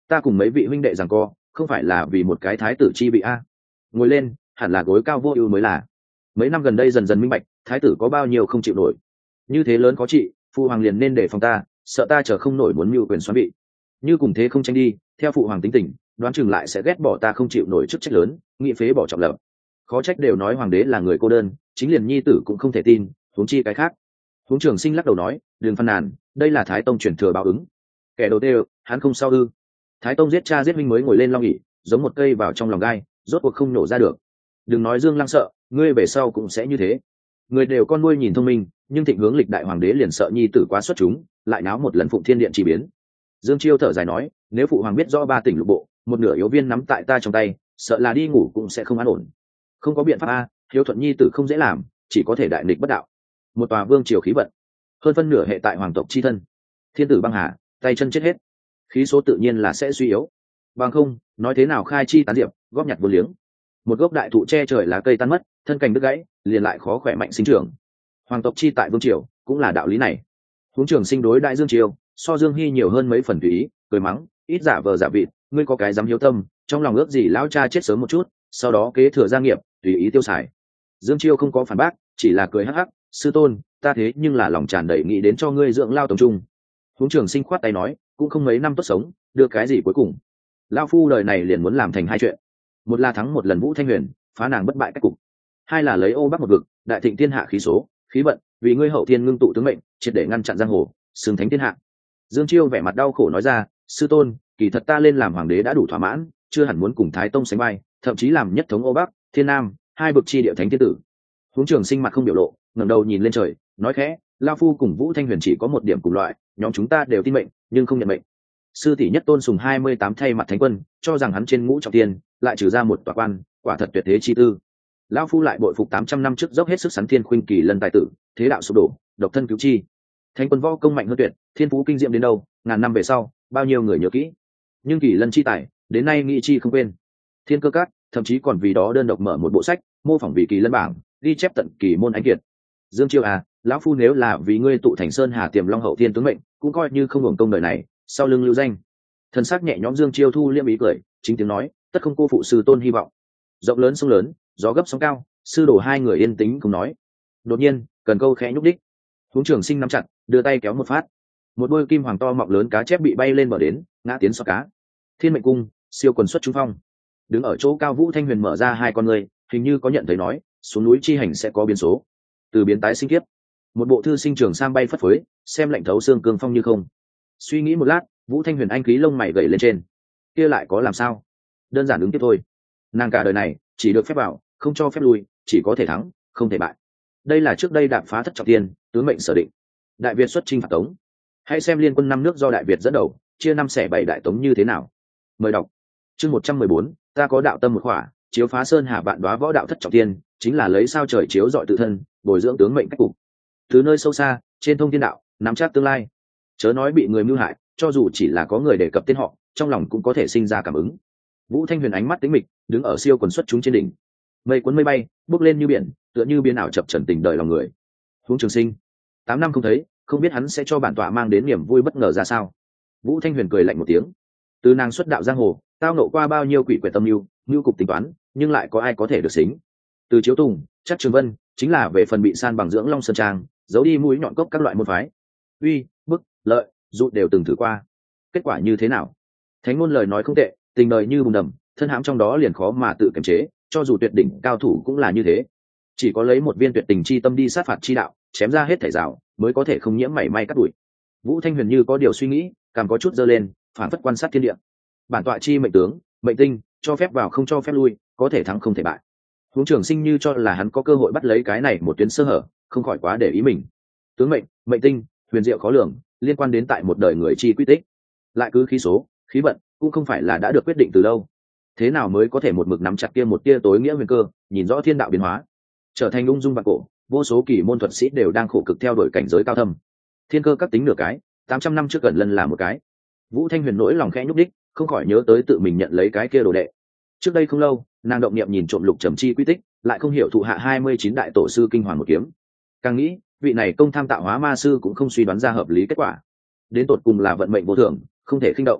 ta cùng mấy vị huynh đệ rằng co không phải là vì một cái thái tử chi vị a. Ngồi lên, hẳn là gối cao vô ưu mới là. Mấy năm gần đây dần dần minh bạch thái tử có bao nhiêu không chịu nổi, như thế lớn khó trị, phụ hoàng liền nên để phòng ta, sợ ta chờ không nổi muốn mưu quyền xoán vị. Như cùng thế không tranh đi, theo phụ hoàng tính tình đoán chừng lại sẽ ghét bỏ ta không chịu nổi chức trách lớn, nghị phế bỏ trọng lập. Khó trách đều nói hoàng đế là người cô đơn, chính liền nhi tử cũng không thể tin, huống chi cái khác. Huống Trường Sinh lắc đầu nói, đừng phàn nàn, đây là thái tông truyền thừa báo ứng. Kẻ đầu tiên hắn không sao ư? Thái tông giết cha giết huynh mới ngồi lên long ỷ, giống một cây vào trong lòng gai, rốt cuộc không nổ ra được. Đừng nói Dương Lăng sợ, ngươi về sau cũng sẽ như thế. Người đều con nuôi nhìn thông minh, nhưng thịnh hướng lịch đại hoàng đế liền sợ nhi tử quá xuất chúng, lại náo một lần phụng thiên điện chỉ biến. Dương Chiêu thở dài nói, nếu phụ hoàng biết rõ ba tỉnh lục bộ, một nửa yếu viên nắm tại ta trong tay, sợ là đi ngủ cũng sẽ không an ổn. Không có biện pháp a, hiếu thuận nhi tử không dễ làm, chỉ có thể đại nghịch bất đạo. Một tòa vương triều khí vận, hơn phân nửa hệ tại hoàng tộc chi thân. Thiên tử băng hà, tay chân chết hết, khí số tự nhiên là sẽ suy yếu. Bằng không, nói thế nào khai chi tán diệp, góp nhặt vô liếng. Một gốc đại thụ che trời lá cây tan mất, thân cành đứt gãy, liền lại khó khỏe mạnh sinh trưởng. Hoàng tộc chi tại vương triều, cũng là đạo lý này. Huống Trường Sinh đối đại Dương Triều, so Dương Hy nhiều hơn mấy phần tùy ý, cười mắng, ít giả vờ giả vịt, ngươi có cái dám hiếu tâm, trong lòng ước gì lão cha chết sớm một chút, sau đó kế thừa gia nghiệp, tùy ý tiêu xài. Dương Chiêu không có phản bác, chỉ là cười hắc hắc, sư tôn, ta thế nhưng là lòng tràn đầy nghĩ đến cho ngươi dưỡng lao tổng trung. Huống Trường Sinh khoát tay nói, cũng không mấy năm tốt sống, đưa cái gì cuối cùng. Lão phu đời này liền muốn làm thành hai chuyện, một là thắng một lần Vũ Thanh Huyền, phá nàng bất bại cách cục, hai là lấy ô bắc một vực, đại thịnh thiên hạ khí số, khí vận, vì ngươi hậu thiên ngưng tụ tướng mệnh, triệt để ngăn chặn giang hồ, xưng thánh thiên hạ. Dương Chiêu vẻ mặt đau khổ nói ra, sư tôn, kỳ thật ta lên làm hoàng đế đã đủ thỏa mãn, chưa hẳn muốn cùng Thái Tông sánh vai, thậm chí làm nhất thống ô bắc, thiên nam, hai bậc chi địa thánh thiên tử. Huống Trường Sinh mặt không biểu lộ, ngẩng đầu nhìn lên trời, nói khẽ, lao phu cùng Vũ Thanh Huyền chỉ có một điểm cùng loại, nhóm chúng ta đều tin mệnh, nhưng không nhận mệnh. Sư tỷ nhất tôn sùng 28 thay mặt thánh quân, cho rằng hắn trên ngũ trọng thiên, lại trừ ra một tòa quan, quả thật tuyệt thế chi tư. Lão phu lại bội phục 800 năm trước dốc hết sức sắn thiên khuynh kỳ lân tài tử, thế đạo sụp đổ, độc thân cứu chi. Thánh quân võ công mạnh hơn tuyệt, thiên phú kinh diệm đến đâu, ngàn năm về sau, bao nhiêu người nhớ kỹ. Nhưng kỳ lân chi tài, đến nay nghĩ chi không quên. Thiên cơ cát, thậm chí còn vì đó đơn độc mở một bộ sách, mô phỏng vì kỳ lân bảng, ghi chép tận kỳ môn ánh kiệt. Dương Chiêu à, lão phu nếu là vì ngươi tụ thành sơn hà tiềm long hậu thiên tướng mệnh, cũng coi như không hưởng công đời này, sau lưng lưu danh. Thần sắc nhẹ nhõm Dương Chiêu thu liêm ý cười, chính tiếng nói, tất không cô phụ sư tôn hy vọng. Rộng lớn sông lớn, gió gấp sóng cao, sư đồ hai người yên tĩnh cùng nói. Đột nhiên, cần câu khẽ nhúc đích. Huống Trường Sinh nắm chặt, đưa tay kéo một phát, một đôi kim hoàng to mọng lớn cá chép bị bay lên bờ đến, ngã tiến xọ cá. Thiên mệnh cung, siêu quần xuất trung phong. Đứng ở chỗ cao Vũ Thanh Huyền mở ra hai con người, hình như có nhận thấy nói, xuống núi chi hành sẽ có biến số, từ biến tái sinh kiếp. Một bộ thư sinh trường sang bay phất phới, xem lạnh thấu xương cương phong như không. Suy nghĩ một lát, Vũ Thanh Huyền anh khí lông mày gầy lên trên. Kia lại có làm sao? Đơn giản ứng tiếp thôi. Nàng cả đời này chỉ được phép vào, không cho phép lui, chỉ có thể thắng, không thể bại. Đây là trước đây đạp phá thất trọng tiên, tướng mệnh sở định. Đại Việt xuất chinh phạt Tống. Hãy xem liên quân năm nước do Đại Việt dẫn đầu, chia 5/7 đại Tống như thế nào. Mời đọc. Chương 114, ta có đạo tâm một khỏa, chiếu phá sơn hà vạn đóa võ đạo thất trọng tiên, chính là lấy sao trời chiếu dọi tự thân, bồi dưỡng tướng mệnh cách cục. Từ nơi sâu xa, trên thông thiên đạo, nắm chắc tương lai. Chớ nói bị người mưu hại, cho dù chỉ là có người đề cập tên họ, trong lòng cũng có thể sinh ra cảm ứng. Vũ Thanh Huyền ánh mắt tĩnh mịch, đứng ở siêu quần xuất chúng trên đỉnh. Mây cuốn mây bay, bốc lên như biển, tựa như biến ảo chập chờn tình đời lòng người. Huống Trường Sinh, 8 năm không thấy, không biết hắn sẽ cho bản tọa mang đến niềm vui bất ngờ ra sao. Vũ Thanh Huyền cười lạnh một tiếng. Từ nàng xuất đạo giang hồ, tao nộ qua bao nhiêu quỷ quyệt tâm mưu cục tính toán, nhưng lại có ai có thể được xính. Từ Chiếu Tùng, chắc Trường Vân, chính là về phần bị san bằng dưỡng Long Sơn Trang, giấu đi mũi nhọn cốc các loại môn phái. Uy, bức, lợi, dụ đều từng thử qua. Kết quả như thế nào? Thánh ngôn lời nói không tệ, tình đời như bùn đầm, thân hãm trong đó liền khó mà tự kiềm chế, cho dù tuyệt đỉnh cao thủ cũng là như thế. Chỉ có lấy một viên tuyệt tình chi tâm đi sát phạt chi đạo, chém ra hết thể rào, mới có thể không nhiễm mảy may cắt đuổi. Vũ Thanh Huyền như có điều suy nghĩ, cảm có chút dơ lên, phản phất quan sát thiên địa. Bản tọa chi mệnh tướng, mệnh tinh, cho phép vào không cho phép lui, có thể thắng không thể bại. Huống Trường Sinh như cho là hắn có cơ hội bắt lấy cái này một tuyến sơ hở, không khỏi quá để ý mình. Tướng mệnh, mệnh tinh, huyền diệu khó lường, liên quan đến tại một đời người chi quy tích. Lại cứ khí số, khí vận, cũng không phải là đã được quyết định từ lâu. Thế nào mới có thể một mực nắm chặt kia một tia tối nghĩa huyền cơ, nhìn rõ thiên đạo biến hóa, trở thành ung dung vạn cổ, vô số kỳ môn thuật sĩ đều đang khổ cực theo đuổi cảnh giới cao thâm. Thiên cơ các tính nửa cái, 800 năm trước gần lần là một cái. Vũ Thanh Huyền nỗi lòng khẽ nhúc đích, không khỏi nhớ tới tự mình nhận lấy cái kia đồ đệ. Trước đây không lâu, nàng động niệm nhìn trộm lục trầm chi quy tích, lại không hiểu thụ hạ 29 đại tổ sư kinh hoàng một kiếm. Càng nghĩ, vị này công tham tạo hóa ma sư cũng không suy đoán ra hợp lý kết quả. Đến tột cùng là vận mệnh vô thường, không thể khinh động.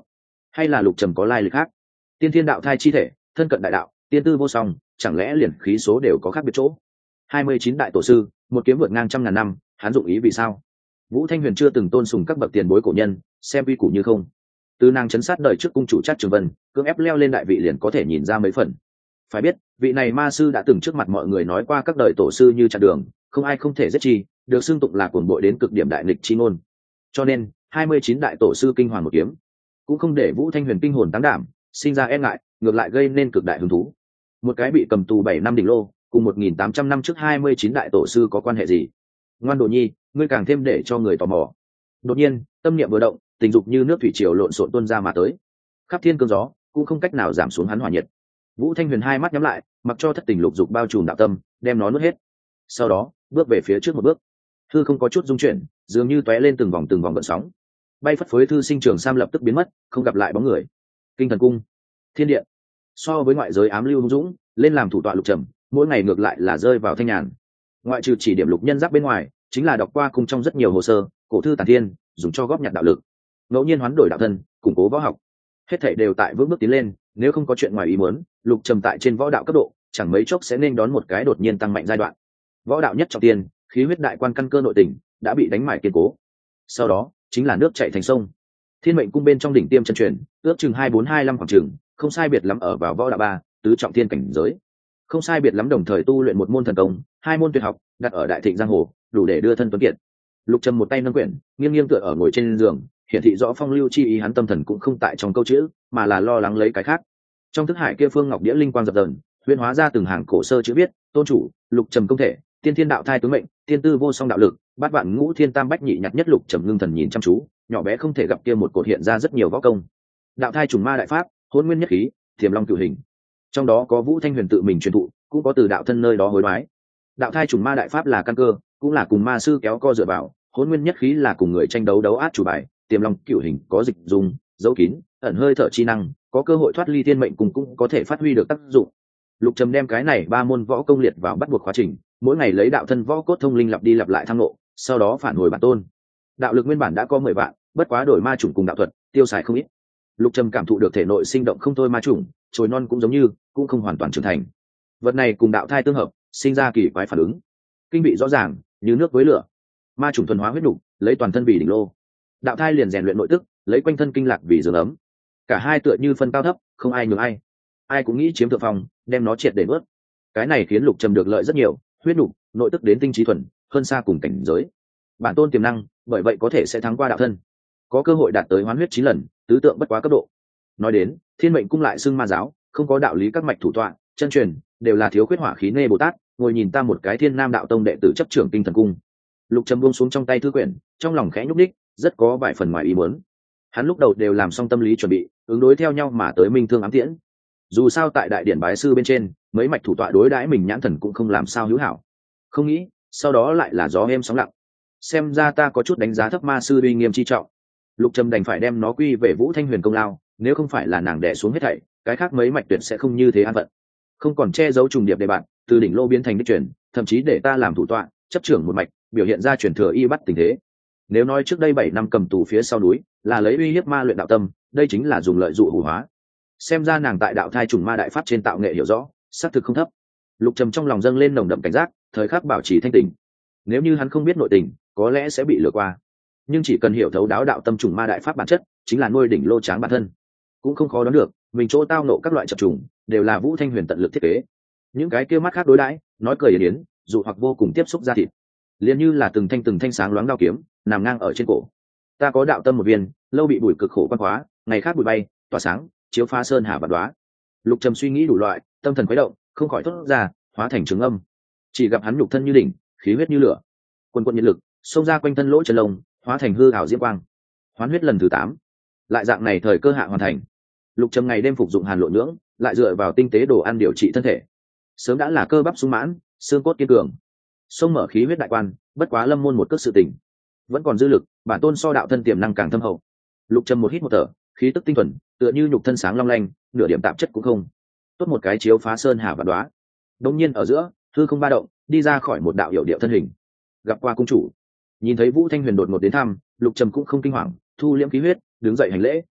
hay là lục trầm có lai lịch khác? Tiên thiên đạo thai chi thể, thân cận đại đạo, tiên tư vô song, chẳng lẽ liền khí số đều có khác biệt chỗ? 29 đại tổ sư, một kiếm vượt ngang trăm ngàn năm, hắn dụng ý vì sao? Vũ Thanh Huyền chưa từng tôn sùng các bậc tiền bối cổ nhân, xem uy củ như không. Từ nàng chấn sát đời trước cung chủ Trác Trường Vân, cưỡng ép leo lên đại vị liền có thể nhìn ra mấy phần. Phải biết, vị này ma sư đã từng trước mặt mọi người nói qua các đời tổ sư như chặn đường, không ai không thể giết chi, được xưng tụng là cuồng bội đến cực điểm đại nghịch chi ngôn. Cho nên, 29 đại tổ sư kinh hoàng một kiếm, cũng không để Vũ Thanh Huyền kinh hồn táng đảm, sinh ra e ngại, ngược lại gây nên cực đại hứng thú. Một cái bị cầm tù 7 năm đỉnh lô, cùng 1800 năm trước 29 đại tổ sư có quan hệ gì? Ngoan Đồ Nhi, ngươi càng thêm để cho người tò mò. Đột nhiên, tâm niệm vừa động, tình dục như nước thủy triều lộn xộn tuôn ra mà tới. Khắp thiên cơn gió, cũng không cách nào giảm xuống hắn hỏa nhiệt. Vũ Thanh Huyền hai mắt nhắm lại, mặc cho thất tình lục dục bao trùm đạo tâm, đem nó nuốt hết. Sau đó, bước về phía trước một bước. Thư không có chút rung chuyển, dường như tóe lên từng vòng gợn sóng. Bay phất phới thư sinh trường sam lập tức biến mất, không gặp lại bóng người. Kinh thần cung, thiên điện. So với ngoại giới ám lưu hung dũng, lên làm thủ tọa lục trầm, mỗi ngày ngược lại là rơi vào thanh nhàn. Ngoại trừ chỉ điểm lục nhân giáp bên ngoài, chính là đọc qua cung trong rất nhiều hồ sơ, cổ thư tản thiên, dùng cho góp nhặt đạo lực. Ngẫu nhiên hoán đổi đạo thân, củng cố võ học. Hết thảy đều tại vững bước tiến lên, nếu không có chuyện ngoài ý muốn, lục trầm tại trên võ đạo cấp độ, chẳng mấy chốc sẽ nên đón một cái đột nhiên tăng mạnh giai đoạn. Võ đạo nhất trọng tiên, khí huyết đại quan căn cơ nội tình đã bị đánh mải kiên cố. Sau đó, chính là nước chảy thành sông. Thiên mệnh cung bên trong đỉnh tiêm chân truyền, ước chừng 2425 khoảng chừng, không sai biệt lắm ở vào võ đạo 3, tứ trọng thiên cảnh giới. Không sai biệt lắm đồng thời tu luyện một môn thần công, hai môn tuyệt học, đặt ở đại thịnh giang hồ, đủ để đưa thân tuấn kiệt. Lục Trầm một tay nâng quyển, nghiêng nghiêng tựa ở ngồi trên giường, hiển thị rõ phong lưu chi ý, hắn tâm thần cũng không tại trong câu chữ, mà là lo lắng lấy cái khác. Trong thức hải kia phương ngọc đĩa linh quang dập dờn, huyễn hóa ra từng hàng cổ sơ chữ viết: tôn chủ, Lục Trầm công thể, tiên thiên đạo thai tướng mệnh, tiên tư vô song đạo lực, bát vạn ngũ thiên tam bách nhị nhặt nhất. Lục Trầm ngưng thần nhìn chăm chú, nhỏ bé không thể gặp kia một cột hiện ra rất nhiều võ công. Đạo thai trùng ma đại pháp, hôn nguyên nhất khí, thiềm long cửu hình. Trong đó có Vũ Thanh Huyền tự mình truyền thụ, cũng có từ đạo thân nơi đó hối đoái. Đạo thai trùng ma đại pháp là căn cơ, cũng là cùng ma sư kéo co dựa vào. Hôn nguyên nhất khí là cùng người tranh đấu át chủ bài. Tiềm long cửu hình có dịch dùng, dấu kín, ẩn hơi thở chi năng, có cơ hội thoát ly thiên mệnh cùng cũng có thể phát huy được tác dụng. Lục Trầm đem cái này 3 môn võ công liệt vào bắt buộc khóa trình, mỗi ngày lấy đạo thân võ cốt thông linh lặp đi lặp lại thăng lộ, sau đó phản hồi bản tôn. Đạo lực nguyên bản đã có 10 vạn, bất quá đổi ma chủng cùng đạo thuật, tiêu xài không ít. Lục Trầm cảm thụ được thể nội sinh động không thôi ma chủng, trồi non cũng giống như, cũng không hoàn toàn trưởng thành. Vật này cùng đạo thai tương hợp, sinh ra kỳ quái phản ứng. Kinh vị rõ ràng, như nước với lửa. Ma chủng thuần hóa huyết đủ, lấy toàn thân vì đỉnh lô. Đạo thai liền rèn luyện nội tức, lấy quanh thân kinh lạc vì giường ấm. Cả hai tựa như phân cao thấp, không ai nhường ai. Ai cũng nghĩ chiếm thượng phong, đem nó triệt để bớt. Cái này khiến Lục Trầm được lợi rất nhiều, huyết đủ, nội tức đến tinh trí thuần, hơn xa cùng cảnh giới. Bản tôn tiềm năng, bởi vậy có thể sẽ thắng qua đạo thân, có cơ hội đạt tới hoán huyết 9 lần, tứ tượng bất quá cấp độ. Nói đến, Thiên mệnh cung lại xưng ma giáo, không có đạo lý các mạch thủ tọa, chân truyền đều là thiếu khuyết hỏa khí nê Bồ Tát, ngồi nhìn ta một cái Thiên Nam đạo tông đệ tử chấp trưởng tinh thần cung. Lục Trầm buông xuống trong tay thư quyển, trong lòng khẽ nhúc nhích, rất có vài phần ngoài ý muốn. Hắn lúc đầu đều làm xong tâm lý chuẩn bị, ứng đối theo nhau mà tới minh thương ám tiễn. Dù sao tại đại điển bái sư bên trên, mấy mạch thủ tọa đối đãi mình nhãn thần cũng không làm sao hữu hảo. Không nghĩ, sau đó lại là gió êm sóng lặng. Xem ra ta có chút đánh giá thấp ma sư uy nghiêm chi trọng. Lục Trầm đành phải đem nó quy về Vũ Thanh Huyền công lao, nếu không phải là nàng đè xuống hết thảy, cái khác mấy mạch tuyệt sẽ không như thế an phận. Không còn che giấu trùng điệp đề bạn, từ đỉnh lô biến thành đích truyền, thậm chí để ta làm thủ tọa, chấp trưởng một mạch, biểu hiện ra truyền thừa y bắt tình thế. Nếu nói trước đây 7 năm cầm tù phía sau núi, là lấy uy hiếp ma luyện đạo tâm, đây chính là dùng lợi dụ hủ hóa. Xem ra nàng tại đạo thai trùng ma đại pháp trên tạo nghệ hiểu rõ, xác thực không thấp. Lục Trầm trong lòng dâng lên nồng đậm cảnh giác, thời khắc bảo trì thanh tỉnh. Nếu như hắn không biết nội tình, có lẽ sẽ bị lừa qua. Nhưng chỉ cần hiểu thấu đáo đạo tâm trùng ma đại pháp bản chất, chính là nuôi đỉnh lô tráng bản thân, cũng không khó đoán được, mình chỗ tao nộ các loại chập trùng, đều là Vũ Thanh Huyền tận lực thiết kế. Những cái kia mắt khác đối đãi, nói cười yến yến, dụ hoặc vô cùng tiếp xúc ra thịt, liền như là từng thanh sáng loáng đao kiếm, nằm ngang ở trên cổ. Ta có đạo tâm một viên, lâu bị bụi cực khổ quan hóa, ngày khác bụi bay, tỏa sáng, chiếu pha sơn hà vạn đoá. Lục Trầm suy nghĩ đủ loại, tâm thần khuấy động, không khỏi thốt ra, hóa thành trường âm. Chỉ gặp hắn nhục thân như đỉnh, khí huyết như lửa, quần quần nhiệt lực xông ra quanh thân lỗ chân lông, hóa thành hư ảo diễm quang. Hoán huyết lần thứ 8, lại dạng này thời cơ hạ hoàn thành. Lục Trầm ngày đêm phục dụng hàn lộ nhưỡng, lại dựa vào tinh tế đồ ăn điều trị thân thể, sớm đã là cơ bắp sung mãn, xương cốt kiên cường, xông mở khí huyết đại quan. Bất quá lâm môn một cước sự tình, vẫn còn dư lực, bản tôn so đạo thân tiềm năng càng thâm hậu. Lục Trầm một hít một thở, khí tức tinh thuần, tựa như nhục thân sáng long lanh, nửa điểm tạp chất cũng không. Tốt một cái chiếu phá sơn hà và đoá. Đột nhiên ở giữa, hư không ba động, đi ra khỏi một đạo hiệu điệu thân hình. Gặp qua cung chủ. Nhìn thấy Vũ Thanh Huyền đột ngột đến thăm, Lục Trầm cũng không kinh hoàng, thu liễm khí huyết, đứng dậy hành lễ.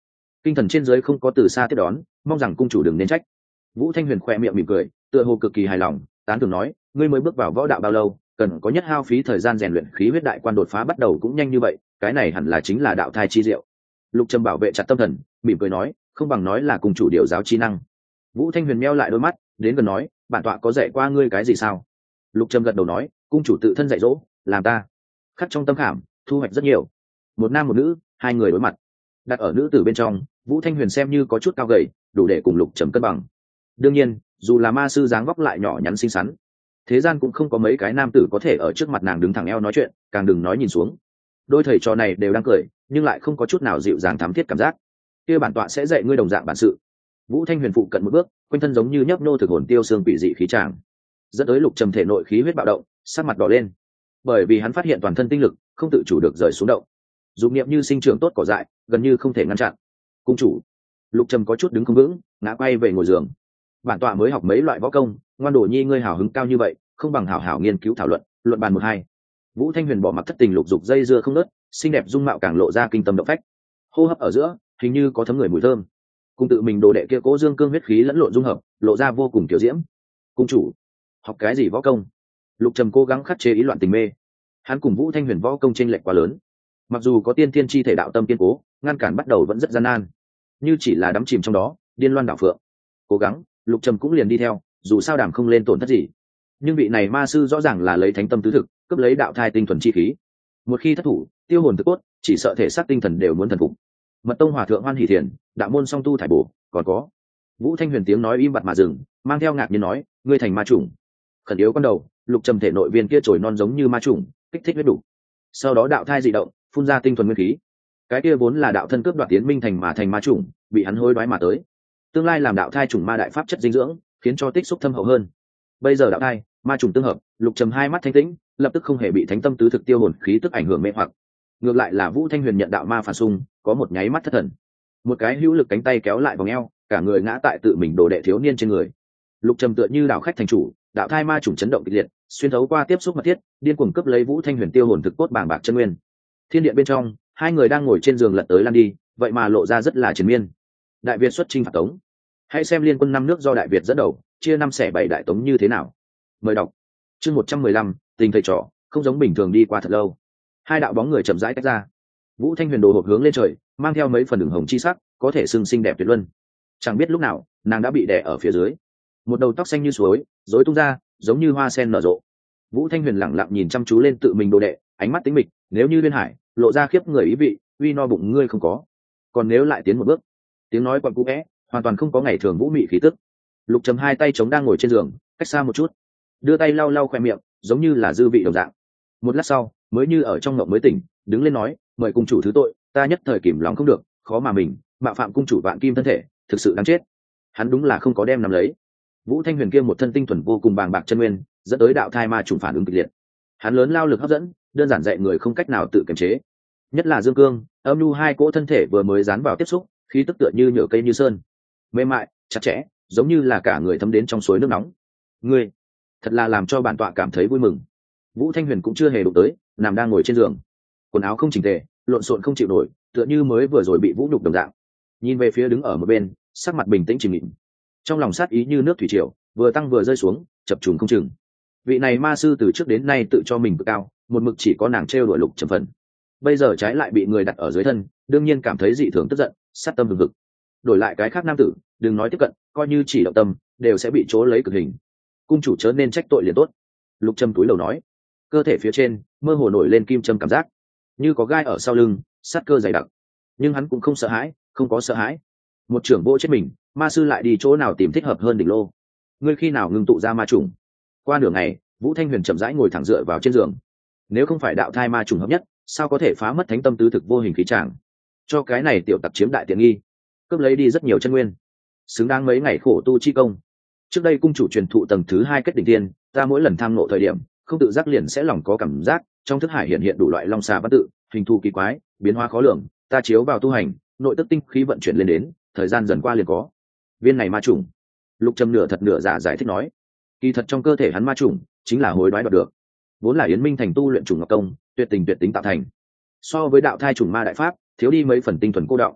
kinh thần trên dưới không có từ xa tiếp đón, mong rằng cung chủ đừng nên trách. Vũ Thanh Huyền khoe miệng mỉm cười, tựa hồ cực kỳ hài lòng, tán thưởng nói, ngươi mới bước vào võ đạo bao lâu, cần có nhất hao phí thời gian rèn luyện khí huyết đại quan đột phá bắt đầu cũng nhanh như vậy, cái này hẳn là chính là đạo thai chi diệu. Lục Trầm bảo vệ chặt tâm thần, mỉm cười nói, không bằng nói là cung chủ điều giáo chi năng. Vũ Thanh Huyền meo lại đôi mắt, đến gần nói, bản tọa có dạy qua ngươi cái gì sao? Lục Trầm gật đầu nói, cung chủ tự thân dạy dỗ, làm ta khắc trong tâm khảm, thu hoạch rất nhiều. Một nam một nữ, hai người đối mặt, đặt ở nữ tử bên trong, Vũ Thanh Huyền xem như có chút cao gầy, đủ để cùng Lục Trầm cân bằng. Đương nhiên, dù là ma sư dáng vóc lại nhỏ nhắn xinh xắn, thế gian cũng không có mấy cái nam tử có thể ở trước mặt nàng đứng thẳng eo nói chuyện, càng đừng nói nhìn xuống. Đôi thầy trò này đều đang cười, nhưng lại không có chút nào dịu dàng thắm thiết cảm giác. Kia bản tọa sẽ dạy ngươi đồng dạng bản sự. Vũ Thanh Huyền phụ cận một bước, quanh thân giống như nhấp nô thực hồn tiêu xương quỷ dị khí tràng, dẫn tới Lục Trầm thể nội khí huyết bạo động, sắc mặt đỏ lên, bởi vì hắn phát hiện toàn thân tinh lực không tự chủ được rời xuống động, dụng niệm như sinh trưởng tốt cỏ dại, gần như không thể ngăn chặn. Cung chủ. Lục Trầm có chút đứng không vững, ngã quay về ngồi giường. Bản tọa mới học mấy loại võ công, ngoan đồ nhi ngươi hào hứng cao như vậy, không bằng hảo hảo nghiên cứu thảo luận, luận bàn một hai. Vũ Thanh Huyền bỏ mặc thất tình lục dục dây dưa không nớt, xinh đẹp dung mạo càng lộ ra kinh tâm động phách. Hô hấp ở giữa, hình như có thấm người mùi thơm. Cùng tự mình đồ đệ kia cố dương cương huyết khí lẫn lộn dung hợp, lộ ra vô cùng kiểu diễm. Cung chủ, học cái gì võ công? Lục Trầm cố gắng khắc chế ý loạn tình mê. Hắn cùng Vũ Thanh Huyền võ công chênh lệch quá lớn, mặc dù có tiên thiên chi thể đạo tâm kiên cố, ngăn cản bắt đầu vẫn rất gian nan, như chỉ là đắm chìm trong đó, điên loan đảo phượng. Cố gắng, Lục Trầm cũng liền đi theo, dù sao đảm không lên tổn thất gì. Nhưng vị này ma sư rõ ràng là lấy thánh tâm tứ thực, cướp lấy đạo thai tinh thuần chi khí. Một khi thất thủ, tiêu hồn thực cốt, chỉ sợ thể xác tinh thần đều muốn thần phục. Mật tông hòa thượng Hoan Hỷ Thiền, đạo môn song tu thải bổ, còn có. Vũ Thanh Huyền tiếng nói im bặt mà dừng, mang theo ngạc nhiên nói, ngươi thành ma chủng. Khẩn yếu con đầu, Lục Trầm thể nội viên kia trồi non giống như ma chủng, kích thích huyết đủ. Sau đó đạo thai dị động, phun ra tinh thuần nguyên khí. Cái kia vốn là đạo thân cướp đoạt tiến minh thành mà thành ma chủng, bị hắn hối đoái mà tới. Tương lai làm đạo thai chủng ma đại pháp chất dinh dưỡng, khiến cho tích xúc thâm hậu hơn. Bây giờ đạo thai, ma chủng tương hợp, Lục Trầm hai mắt thanh tĩnh, lập tức không hề bị thánh tâm tứ thực tiêu hồn khí tức ảnh hưởng mê hoặc. Ngược lại là Vũ Thanh Huyền nhận đạo ma phản xung, có một nháy mắt thất thần. Một cái hữu lực cánh tay kéo lại vòng eo, cả người ngã tại tự mình đồ đệ thiếu niên trên người. Lục Trầm tựa như đạo khách thành chủ, đạo thai ma chủng chấn động kịch liệt, xuyên thấu qua tiếp xúc mật thiết, điên cuồng cướp lấy Vũ Thanh Huyền tiêu hồn thực cốt bàng bạc chân nguyên. Thiên điện bên trong, hai người đang ngồi trên giường lật tới lăn đi, vậy mà lộ ra rất là triền miên. Đại Việt xuất chinh phạt Tống, hãy xem liên quân năm nước do Đại Việt dẫn đầu, chia năm xẻ bảy đại tống như thế nào. Mời đọc chương 115, tình thầy trò, không giống bình thường đi qua thật lâu. Hai đạo bóng người chậm rãi tách ra. Vũ Thanh Huyền đồ hộp hướng lên trời, mang theo mấy phần đường hồng chi sắc, có thể xưng xinh đẹp tuyệt luân. Chẳng biết lúc nào, nàng đã bị đè ở phía dưới. Một đầu tóc xanh như suối, rối tung ra, giống như hoa sen nở rộ. Vũ Thanh Huyền lẳng lặng nhìn chăm chú lên tự mình đồ đệ, ánh mắt tĩnh mịch, nếu như Liên Hải, lộ ra khiếp người ý vị, uy no bụng ngươi không có. Còn nếu lại tiến một bước, tiếng nói quặn cũ é, hoàn toàn không có ngày thường vũ mị khí tức. Lục Trầm hai tay chống đang ngồi trên giường, cách xa một chút, đưa tay lau lau khóe miệng, giống như là dư vị đồng dạng. Một lát sau, mới như ở trong ngộng mới tỉnh, đứng lên nói, mời cung chủ thứ tội, ta nhất thời kìm lòng không được, khó mà mình mạo phạm cung chủ vạn kim thân thể, thực sự đáng chết. Hắn đúng là không có đem nắm lấy. Vũ Thanh Huyền kia một thân tinh thuần vô cùng bàng bạc chân nguyên, dẫn tới đạo thai ma trùng phản ứng kịch liệt. Hắn lớn lao lực hấp dẫn, đơn giản dạy người không cách nào tự kiềm chế. Nhất là Dương Cương, Âm Nhu hai cỗ thân thể vừa mới dán vào tiếp xúc, khí tức tựa như nhựa cây như sơn, mềm mại, chặt chẽ, giống như là cả người thấm đến trong suối nước nóng. Ngươi, thật là làm cho bản tọa cảm thấy vui mừng. Vũ Thanh Huyền cũng chưa hề đụng tới, nằm đang ngồi trên giường, quần áo không chỉnh tề, lộn xộn không chịu nổi, tựa như mới vừa rồi bị vũ nhục đồng dạng. Nhìn về phía đứng ở một bên, sắc mặt bình tĩnh chìm nghỉm, trong lòng sát ý như nước thủy triều, vừa tăng vừa rơi xuống, chập trùng không chừng. Vị này ma sư từ trước đến nay tự cho mình cực cao, một mực chỉ có nàng trêu đuổi Lục Trầm phần, bây giờ trái lại bị người đặt ở dưới thân, đương nhiên cảm thấy dị thường tức giận, sát tâm hừng hực. Đổi lại cái khác nam tử, đừng nói tiếp cận, coi như chỉ động tâm, đều sẽ bị chỗ lấy cực hình. Cung chủ chớ nên trách tội liền tốt. Lục Trầm túi lầu nói, cơ thể phía trên mơ hồ nổi lên kim châm cảm giác, như có gai ở sau lưng, sát cơ dày đặc. Nhưng hắn cũng không sợ hãi, không có sợ hãi. Một trưởng vô chết mình, ma sư lại đi chỗ nào tìm thích hợp hơn đỉnh lô. Ngươi khi nào ngưng tụ ra ma trùng? Qua nửa ngày, Vũ Thanh Huyền chậm rãi ngồi thẳng dựa vào trên giường. Nếu không phải đạo thai ma trùng hợp nhất, sao có thể phá mất thánh tâm tứ thực vô hình khí tràng, cho cái này tiểu tặc chiếm đại tiện nghi, cướp lấy đi rất nhiều chân nguyên, xứng đáng mấy ngày khổ tu chi công. Trước đây cung chủ truyền thụ tầng thứ 2 kết đỉnh tiên, ta mỗi lần tham ngộ thời điểm, không tự giác liền sẽ lòng có cảm giác, trong thức hải hiện đủ loại long xà văn tự, hình thù kỳ quái, biến hóa khó lường, ta chiếu vào tu hành, nội tức tinh khí vận chuyển lên đến, thời gian dần qua liền có. Viên này ma trùng, Lục Trầm nửa thật nửa giả giải thích nói, kỳ thật trong cơ thể hắn ma trùng chính là hối đoái đoạt được, vốn là Yến Minh thành tu luyện trùng ngọc công, tuyệt tình tuyệt tính tạo thành. So với đạo thai trùng ma đại pháp, thiếu đi mấy phần tinh thuần cô đọng.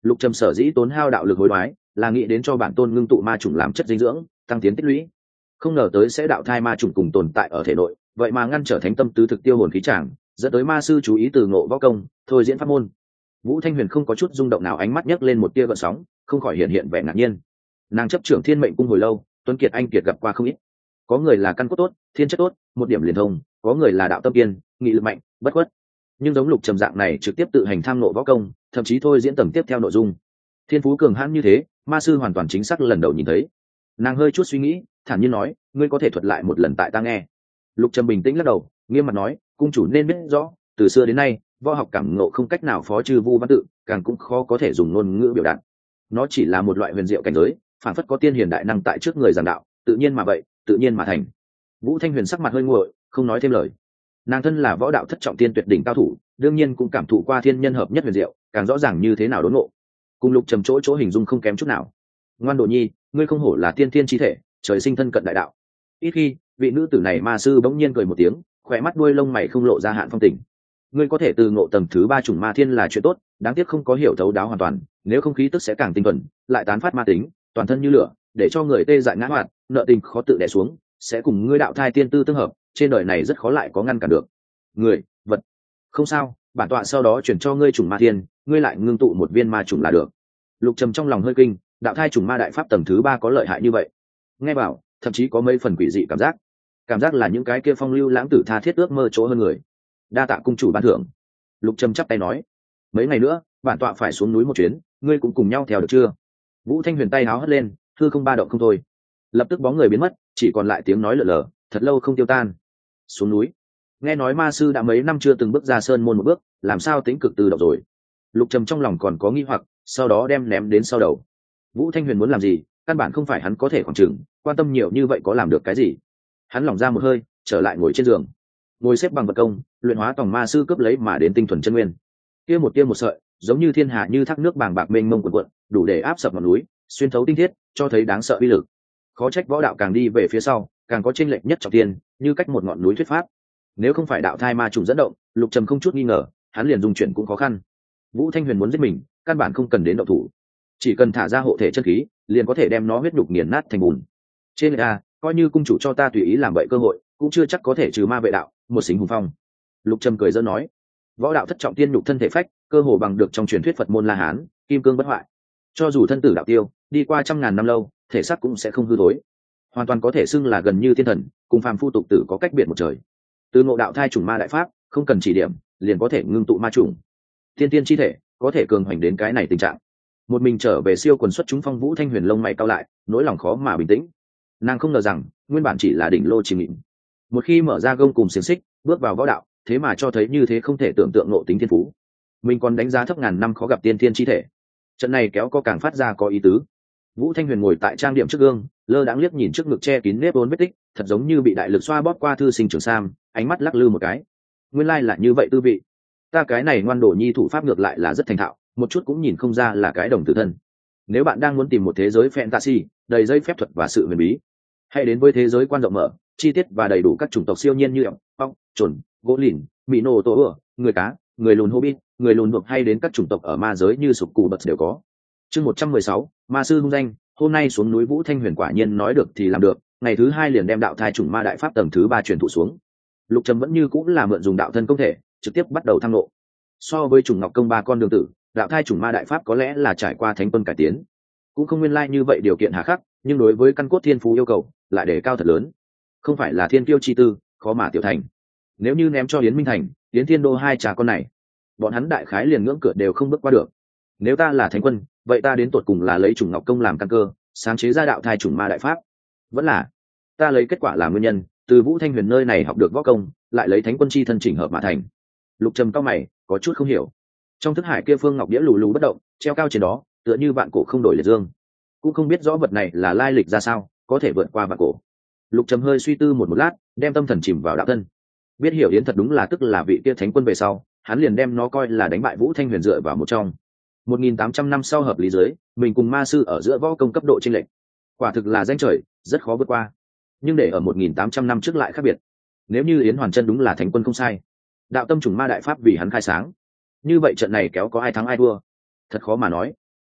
Lục Trầm sở dĩ tốn hao đạo lực hối đoái là nghĩ đến cho bản tôn ngưng tụ ma trùng làm chất dinh dưỡng, tăng tiến tích lũy. Không ngờ tới sẽ đạo thai ma trùng cùng tồn tại ở thể nội, vậy mà ngăn trở thánh tâm tứ thực tiêu hồn khí tràng, dẫn tới ma sư chú ý từ ngộ võ công, thôi diễn pháp môn. Vũ Thanh Huyền không có chút rung động nào, ánh mắt nhấc lên một tia gợn sóng, không khỏi hiện vẻ ngạc nhiên. Nàng chấp trưởng Thiên Mệnh cung hồi lâu, Tuấn Kiệt anh kiệt gặp qua không ít. Có người là căn cốt tốt, thiên chất tốt, một điểm liền thông, có người là đạo tâm kiên, nghị lực mạnh, bất khuất. Nhưng giống Lục Trầm dạng này trực tiếp tự hành tham ngộ võ công, thậm chí thôi diễn tầng tiếp theo nội dung. Thiên phú cường hãn như thế, ma sư hoàn toàn chính xác lần đầu nhìn thấy. Nàng hơi chút suy nghĩ, thản nhiên nói, ngươi có thể thuật lại một lần tại ta nghe. Lục Trầm bình tĩnh lắc đầu, nghiêm mặt nói, cung chủ nên biết rõ, từ xưa đến nay, võ học cảm ngộ không cách nào phó trừ vu văn tự, càng cũng khó có thể dùng ngôn ngữ biểu đạt. Nó chỉ là một loại huyền diệu cảnh giới, phản phất có tiên hiền đại năng tại trước người giảng đạo, tự nhiên mà vậy, tự nhiên mà thành. Vũ Thanh Huyền sắc mặt hơi nguội, không nói thêm lời. Nàng thân là võ đạo thất trọng tiên tuyệt đỉnh cao thủ, đương nhiên cũng cảm thụ qua thiên nhân hợp nhất huyền diệu, càng rõ ràng như thế nào đốn ngộ. Cùng Lục Trầm chỗ hình dung không kém chút nào. Ngoan Đồ Nhi, ngươi không hổ là tiên thiên chi thể, trời sinh thân cận đại đạo. Ít khi, vị nữ tử này ma sư bỗng nhiên cười một tiếng, khỏe mắt đuôi lông mày không lộ ra hạn phong tình. Ngươi có thể từ ngộ tầng thứ 3 chủng ma thiên là chuyện tốt, đáng tiếc không có hiểu thấu đáo hoàn toàn, nếu không khí tức sẽ càng tinh thuần, lại tán phát ma tính, toàn thân như lửa, để cho người tê dại ngã hoạt, nợ tình khó tự đè xuống, sẽ cùng ngươi đạo thai tiên tư tương hợp, trên đời này rất khó lại có ngăn cản được. Người, vật, không sao, bản tọa sau đó chuyển cho ngươi chủng ma thiên, ngươi lại ngưng tụ một viên ma chủng là được. Lục Trầm trong lòng hơi kinh, đạo thai chủng ma đại pháp tầng thứ 3 có lợi hại như vậy? Nghe bảo, thậm chí có mấy phần quỷ dị cảm giác là những cái kia phong lưu lãng tử tha thiết ước mơ chỗ hơn người. Đa tạ cung chủ ban thưởng. Lục Trầm chắp tay nói, mấy ngày nữa bản tọa phải xuống núi một chuyến, ngươi cũng cùng nhau theo được chưa? Vũ Thanh Huyền tay háo hất lên, hư không ba động không thôi, lập tức bóng người biến mất, chỉ còn lại tiếng nói lờ lờ, thật lâu không tiêu tan. Xuống núi? Nghe nói ma sư đã mấy năm chưa từng bước ra sơn môn một bước, làm sao tính cực từ động rồi? Lục Trầm trong lòng còn có nghi hoặc, sau đó đem ném đến sau đầu. Vũ Thanh Huyền muốn làm gì, căn bản không phải hắn có thể khoảng chừng, quan tâm nhiều như vậy có làm được cái gì? Hắn lỏng ra một hơi, trở lại ngồi trên giường, ngồi xếp bằng vật công, luyện hóa tòng ma sư cướp lấy mà đến tinh thuần chân nguyên. Kia một sợi, giống như thiên hà như thác nước bàng bạc mênh mông cuộn cuộn, đủ để áp sập ngọn núi, xuyên thấu tinh thiết, cho thấy đáng sợ uy lực. Khó trách võ đạo càng đi về phía sau, càng có chênh lệch nhất trọng thiên, như cách một ngọn núi thuyết pháp. Nếu không phải đạo thai ma trùng dẫn động, Lục Trầm không chút nghi ngờ, hắn liền dung chuyển cũng khó khăn. Vũ Thanh Huyền muốn giết mình, căn bản không cần đến động thủ, chỉ cần thả ra hộ thể chân khí, liền có thể đem nó huyết nhục nghiền nát thành bùn. Trên a, coi như cung chủ cho ta tùy ý làm vậy cơ hội, cũng chưa chắc có thể trừ ma vệ đạo, một xính hùng phong. Lục Trầm cười giỡn nói, võ đạo thất trọng tiên nhục thân thể phách, cơ hồ bằng được trong truyền thuyết Phật môn La Hán, kim cương bất hoại. Cho dù thân tử đạo tiêu, đi qua trăm ngàn năm lâu, thể xác cũng sẽ không hư thối, hoàn toàn có thể xưng là gần như thiên thần, cùng phàm phu tục tử có cách biệt một trời. Từ ngộ đạo thai chủng ma đại pháp, không cần chỉ điểm, liền có thể ngưng tụ ma chủng. Tiên tiên chi thể, có thể cường hoành đến cái này tình trạng. Một mình trở về siêu quần xuất chúng phong. Vũ Thanh Huyền lông mày cau lại, nỗi lòng khó mà bình tĩnh. Nàng không ngờ rằng, nguyên bản chỉ là đỉnh lô chìm nghịm, một khi mở ra gông cùng xiềng xích, bước vào võ đạo, thế mà cho thấy như thế không thể tưởng tượng ngộ tính thiên phú. Mình còn đánh giá thấp ngàn năm khó gặp tiên tiên chi thể. Trận này kéo co càng phát ra có ý tứ. Vũ Thanh Huyền ngồi tại trang điểm trước gương, lơ đãng liếc nhìn trước ngực che kín nếp vốn vết tích, thật giống như bị đại lực xoa bóp qua thư sinh trường sam, ánh mắt lắc lư một cái. Nguyên lai là như vậy tư vị. Ta cái này ngoan đồ nhi thủ pháp ngược lại là rất thành thạo, một chút cũng nhìn không ra là cái đồng tử thân. Nếu bạn đang muốn tìm một thế giới fantasy đầy dây phép thuật và sự huyền bí, hãy đến với thế giới quan rộng mở, chi tiết và đầy đủ các chủng tộc siêu nhiên như ong, ong, trồn, gỗ lìn, mỹ nô tổ ửa, người cá, người lùn hobbit, người lùn buộc, hay đến các chủng tộc ở ma giới như sục cù bật đều có. Chương 116, ma sư hung danh. Hôm nay xuống núi, Vũ Thanh Huyền quả nhiên nói được thì làm được, ngày thứ 2 liền đem đạo thai chủng ma đại pháp tầng thứ 3 truyền thụ xuống. Lục Trầm vẫn như cũng là mượn dùng đạo thân công thể, trực tiếp bắt đầu thăng lộ. So với chủng ngọc công 3 con đường tử, đạo thai chủng ma đại pháp có lẽ là trải qua thánh quân cải tiến, cũng không nguyên lai như vậy điều kiện hà khắc, nhưng đối với căn cốt thiên phú yêu cầu lại đề cao thật lớn, không phải là thiên kiêu chi tư, khó mà tiểu thành. Nếu như ném cho Yến Minh Thành, Yến Thiên Đô hai trà con này, bọn hắn đại khái liền ngưỡng cửa đều không bước qua được. Nếu ta là thánh quân, vậy ta đến tột cùng là lấy chủng ngọc công làm căn cơ, sáng chế ra đạo thai chủng ma đại pháp, vẫn là ta lấy kết quả làm nguyên nhân, từ Vũ Thanh Huyền nơi này học được võ công, lại lấy thánh quân chi thân chỉnh hợp mà thành. Lục Trầm cao mày, có chút không hiểu. Trong thức hải kia phương ngọc đĩa lù lù bất động, treo cao trên đó, tựa như vạn cổ không đổi liệt dương, cũng không biết rõ vật này là lai lịch ra sao, có thể vượt qua vạn cổ. Lục Trầm hơi suy tư một lát, đem tâm thần chìm vào đạo thân. Biết hiểu Yến thật đúng là tức là vị kia thánh quân về sau, hắn liền đem nó coi là đánh bại Vũ Thanh Huyền dựa vào một trong. 1800 năm sau hợp lý dưới, mình cùng ma sư ở giữa võ công cấp độ chênh lệch, quả thực là danh trời, rất khó vượt qua. Nhưng để ở 1800 năm trước lại khác biệt. Nếu như Yến Hoàn Chân đúng là thánh quân không sai, đạo tâm trùng ma đại pháp vì hắn khai sáng, như vậy trận này kéo có ai thắng ai thua, thật khó mà nói.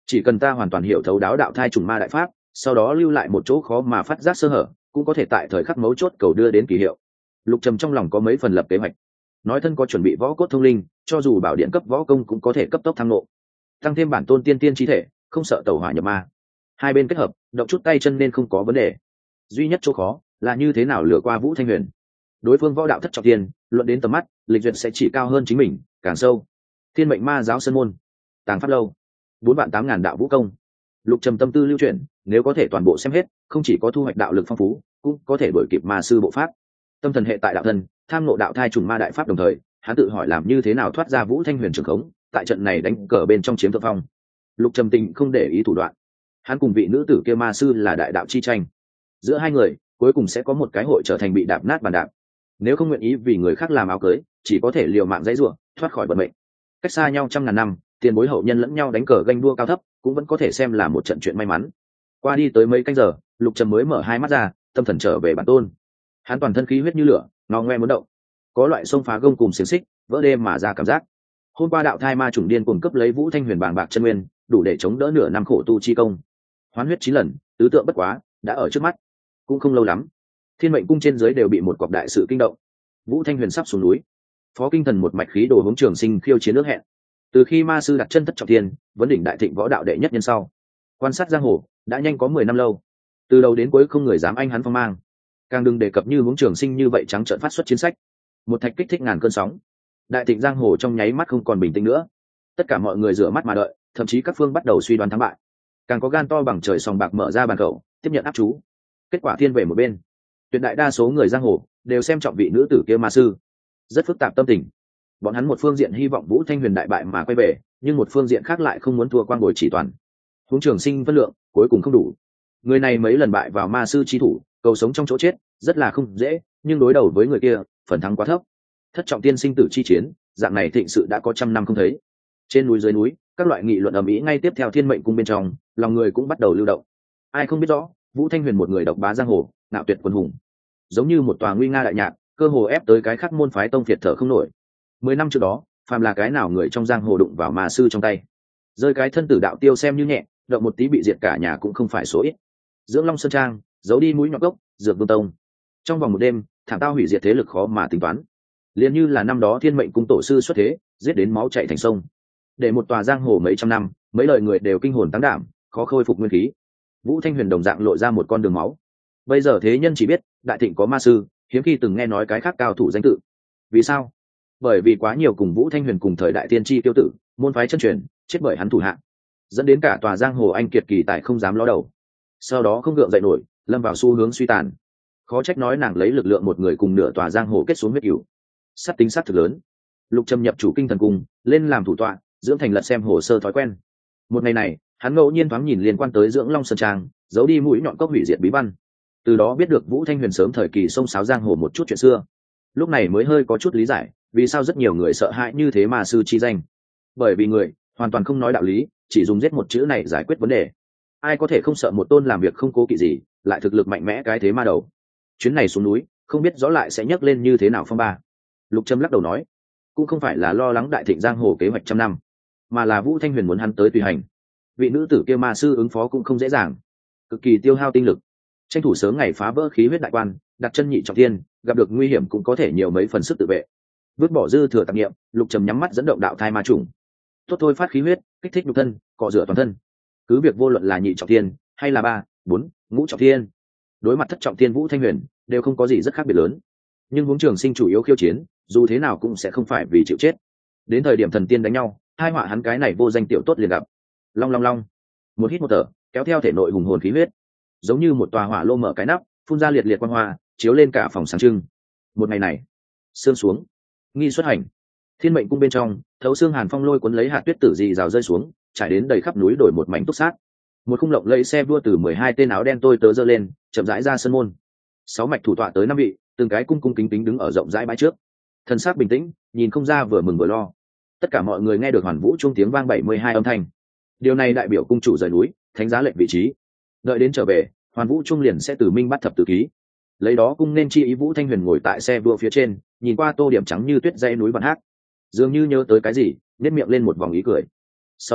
chỉ cần ta hoàn toàn hiểu thấu đáo đạo thai trùng ma đại pháp, sau đó lưu lại một chỗ khó mà phát giác sơ hở, cũng có thể tại thời khắc mấu chốt cầu đưa đến kỳ hiệu. Lục Trầm trong lòng có mấy phần lập kế hoạch, nói thân có chuẩn bị võ cốt thông linh, cho dù bảo điện cấp võ công cũng có thể cấp tốc thăng lộ, tăng thêm bản tôn tiên tiên chi thể, không sợ tẩu hỏa nhập ma. Hai bên kết hợp, động chút tay chân nên không có vấn đề. Duy nhất chỗ khó là như thế nào lừa qua Vũ Thanh Huyền. Đối phương võ đạo thất trọng thiên, luận đến tầm mắt, lịch duyệt sẽ chỉ cao hơn chính mình, càng sâu. Thiên mệnh ma giáo sơn môn, tàng pháp lâu, 48000 đạo vũ công. Lục Trầm tâm tư lưu chuyển, nếu có thể toàn bộ xem hết, không chỉ có thu hoạch đạo lực phong phú, cũng có thể đổi kịp ma sư bộ pháp. Tâm thần hệ tại đạo thân, tham ngộ đạo thai trùng ma đại pháp đồng thời, hắn tự hỏi làm như thế nào thoát ra Vũ Thanh Huyền trường khống, tại trận này đánh cờ bên trong chiếm thượng phong. Lục Trầm tình không để ý thủ đoạn, hắn cùng vị nữ tử kia ma sư là đại đạo chi tranh, giữa hai người cuối cùng sẽ có một cái hội trở thành bị đạp nát bàn đạp. Nếu không nguyện ý vì người khác làm áo cưới, chỉ có thể liều mạng dãy rủa thoát khỏi vận mệnh. Cách xa nhau trăm ngàn năm, tiền bối hậu nhân lẫn nhau đánh cờ ganh đua cao thấp, cũng vẫn có thể xem là một trận chuyện may mắn. Qua đi tới mấy canh giờ, Lục Trầm mới mở hai mắt ra, tâm thần trở về bản tôn. Hắn toàn thân khí huyết như lửa, ngao ngoe muốn động, có loại xông phá gông cùng xiềng xích, vỡ đêm mà ra cảm giác. Hôm qua đạo thai ma chủng điên cuồng cấp lấy Vũ Thanh Huyền bàng bạc chân nguyên, đủ để chống đỡ nửa năm khổ tu chi công. Hoán huyết 9 lần, tứ tượng bất quá, đã ở trước mắt. Cũng không lâu lắm, thiên mệnh cung trên dưới đều bị một cọc đại sự kinh động. Vũ Thanh Huyền sắp xuống núi, phó kinh thần một mạch khí đồ hướng Trường Sinh khiêu chiến nước hẹn. Từ khi ma sư đặt chân thất trọng thiên, vấn đỉnh đại thịnh võ đạo đệ nhất nhân sau, quan sát giang hồ đã nhanh có 10 năm lâu, từ đầu đến cuối không người dám anh hắn phong mang, càng đừng đề cập như hướng Trường Sinh như vậy trắng trợn phát xuất chiến sách, một thạch kích thích ngàn cơn sóng. Đại thịnh giang hồ trong nháy mắt không còn bình tĩnh nữa, tất cả mọi người rửa mắt mà đợi, thậm chí các phương bắt đầu suy đoán thắng bại, càng có gan to bằng trời sòng bạc mở ra bàn khẩu tiếp nhận áp chú. Kết quả thiên về một bên, tuyệt đại đa số người giang hồ đều xem trọng vị nữ tử kia ma sư, rất phức tạp tâm tình. Bọn hắn một phương diện hy vọng Vũ Thanh Huyền đại bại mà quay về, nhưng một phương diện khác lại không muốn thua Quang Bồi chỉ toàn. Hướng Trường Sinh phân lượng cuối cùng không đủ, người này mấy lần bại vào ma sư chi thủ, cầu sống trong chỗ chết rất là không dễ, nhưng đối đầu với người kia phần thắng quá thấp. Thất trọng tiên sinh tử chi chiến, dạng này thịnh sự đã có trăm năm không thấy. Trên núi dưới núi, các loại nghị luận ầm ĩ ngay tiếp theo thiên mệnh cung bên trong, lòng người cũng bắt đầu lưu động. Ai không biết rõ, Vũ Thanh Huyền một người độc bá giang hồ, nạo tuyệt quân hùng, giống như một tòa nguy nga đại nhạc, cơ hồ ép tới cái khác môn phái tông phiệt thở không nổi. 10 năm trước đó, phàm là cái nào người trong giang hồ đụng vào ma sư trong tay, rơi cái thân tử đạo tiêu xem như nhẹ, động một tí bị diệt cả nhà cũng không phải số ít. Dưỡng Long Sơn Trang, giấu đi mũi nhọn gốc, dược vương tông, trong vòng một đêm thảm tao hủy diệt thế lực khó mà tính toán. Liền như là năm đó thiên mệnh cung tổ sư xuất thế, giết đến máu chảy thành sông, để một tòa giang hồ mấy trăm năm, mấy lời người đều kinh hồn táng đảm, khó khôi phục nguyên khí. Vũ Thanh Huyền đồng dạng lộ ra một con đường máu. Bây giờ thế nhân chỉ biết đại thịnh có ma sư, hiếm khi từng nghe nói cái khác cao thủ danh tự. Vì sao? Bởi vì quá nhiều cùng Vũ Thanh Huyền cùng thời đại tiên tri tiêu tử, môn phái chân truyền chết bởi hắn thủ hạ, dẫn đến cả tòa giang hồ anh kiệt kỳ tài không dám ló đầu, sau đó không gượng dậy nổi, lâm vào xu hướng suy tàn. Khó trách nói nàng lấy lực lượng một người cùng nửa tòa giang hồ kết xuống huyết cửu. Sát tính sát thực lớn. Lục Trầm nhập chủ kinh thần cung, lên làm thủ tọa, dưỡng thành lật xem hồ sơ thói quen. Một ngày này, hắn ngẫu nhiên thoáng nhìn liên quan tới Dưỡng Long Sơn Trang, giấu đi mũi nhọn cốc hủy diệt bí văn, từ đó biết được Vũ Thanh Huyền sớm thời kỳ xông xáo giang hồ một chút chuyện xưa. Lúc này mới hơi có chút lý giải vì sao rất nhiều người sợ hãi như thế mà sư chi danh, bởi vì người hoàn toàn không nói đạo lý, chỉ dùng giết một chữ này giải quyết vấn đề. Ai có thể không sợ một tôn làm việc không cố kỵ gì, lại thực lực mạnh mẽ cái thế ma đầu. Chuyến này xuống núi không biết rõ lại sẽ nhấc lên như thế nào phong ba. Lục Trầm lắc đầu nói, cũng không phải là lo lắng đại thịnh giang hồ kế hoạch trăm năm, mà là Vũ Thanh Huyền muốn hắn tới tùy hành. Vị nữ tử kia ma sư ứng phó cũng không dễ dàng, cực kỳ tiêu hao tinh lực, tranh thủ sớm ngày phá vỡ khí huyết đại quan, đặt chân nhị trọng thiên, gặp được nguy hiểm cũng có thể nhiều mấy phần sức tự vệ. Vứt bỏ dư thừa tạp niệm, Lục Trầm nhắm mắt dẫn động đạo thai ma trùng, tốt thôi phát khí huyết, kích thích nhục thân, cọ rửa toàn thân. Cứ việc vô luận là nhị trọng thiên hay là 3, 4, ngũ trọng thiên, đối mặt thất trọng thiên Vũ Thanh Huyền đều không có gì rất khác biệt lớn. Nhưng Hướng Trường Sinh chủ yếu khiêu chiến, dù thế nào cũng sẽ không phải vì chịu chết. Đến thời điểm thần tiên đánh nhau, hai họa hắn cái này vô danh tiểu tốt liền gặp. Long long long, một hít một thở, kéo theo thể nội hùng hồn khí huyết, giống như một tòa hỏa lô mở cái nắp, phun ra liệt liệt quang hoa, chiếu lên cả phòng sáng trưng. Một ngày này, sương xuống, nghi xuất hành. Thiên mệnh cung bên trong, thấu xương hàn phong lôi cuốn lấy hạt tuyết tử dị rào rơi xuống, trải đến đầy khắp núi đổi một mảnh túc sát. Một khung lộng lẫy xe đua từ 12 tên áo đen tôi tớ dơ lên, chậm rãi ra sân môn. 6 mạch thủ tọa tới 5 vị, từng cái cung cung kính kính đứng ở rộng rãi bãi trước, thân xác bình tĩnh, nhìn không ra vừa mừng vừa lo. Tất cả mọi người nghe được hoàn vũ chuông tiếng vang 72 âm thanh. Điều này đại biểu cung chủ rời núi, thánh giá lệnh vị trí. Đợi đến trở về, hoàn vũ chuông liền sẽ từ minh bắt thập tự ký. Lấy đó cung nên chi ý Vũ Thanh Huyền ngồi tại xe đua phía trên, nhìn qua tô điểm trắng như tuyết dãy núi Vạn Hát, dường như nhớ tới cái gì, nhếch miệng lên một vòng ý cười. Sau đó,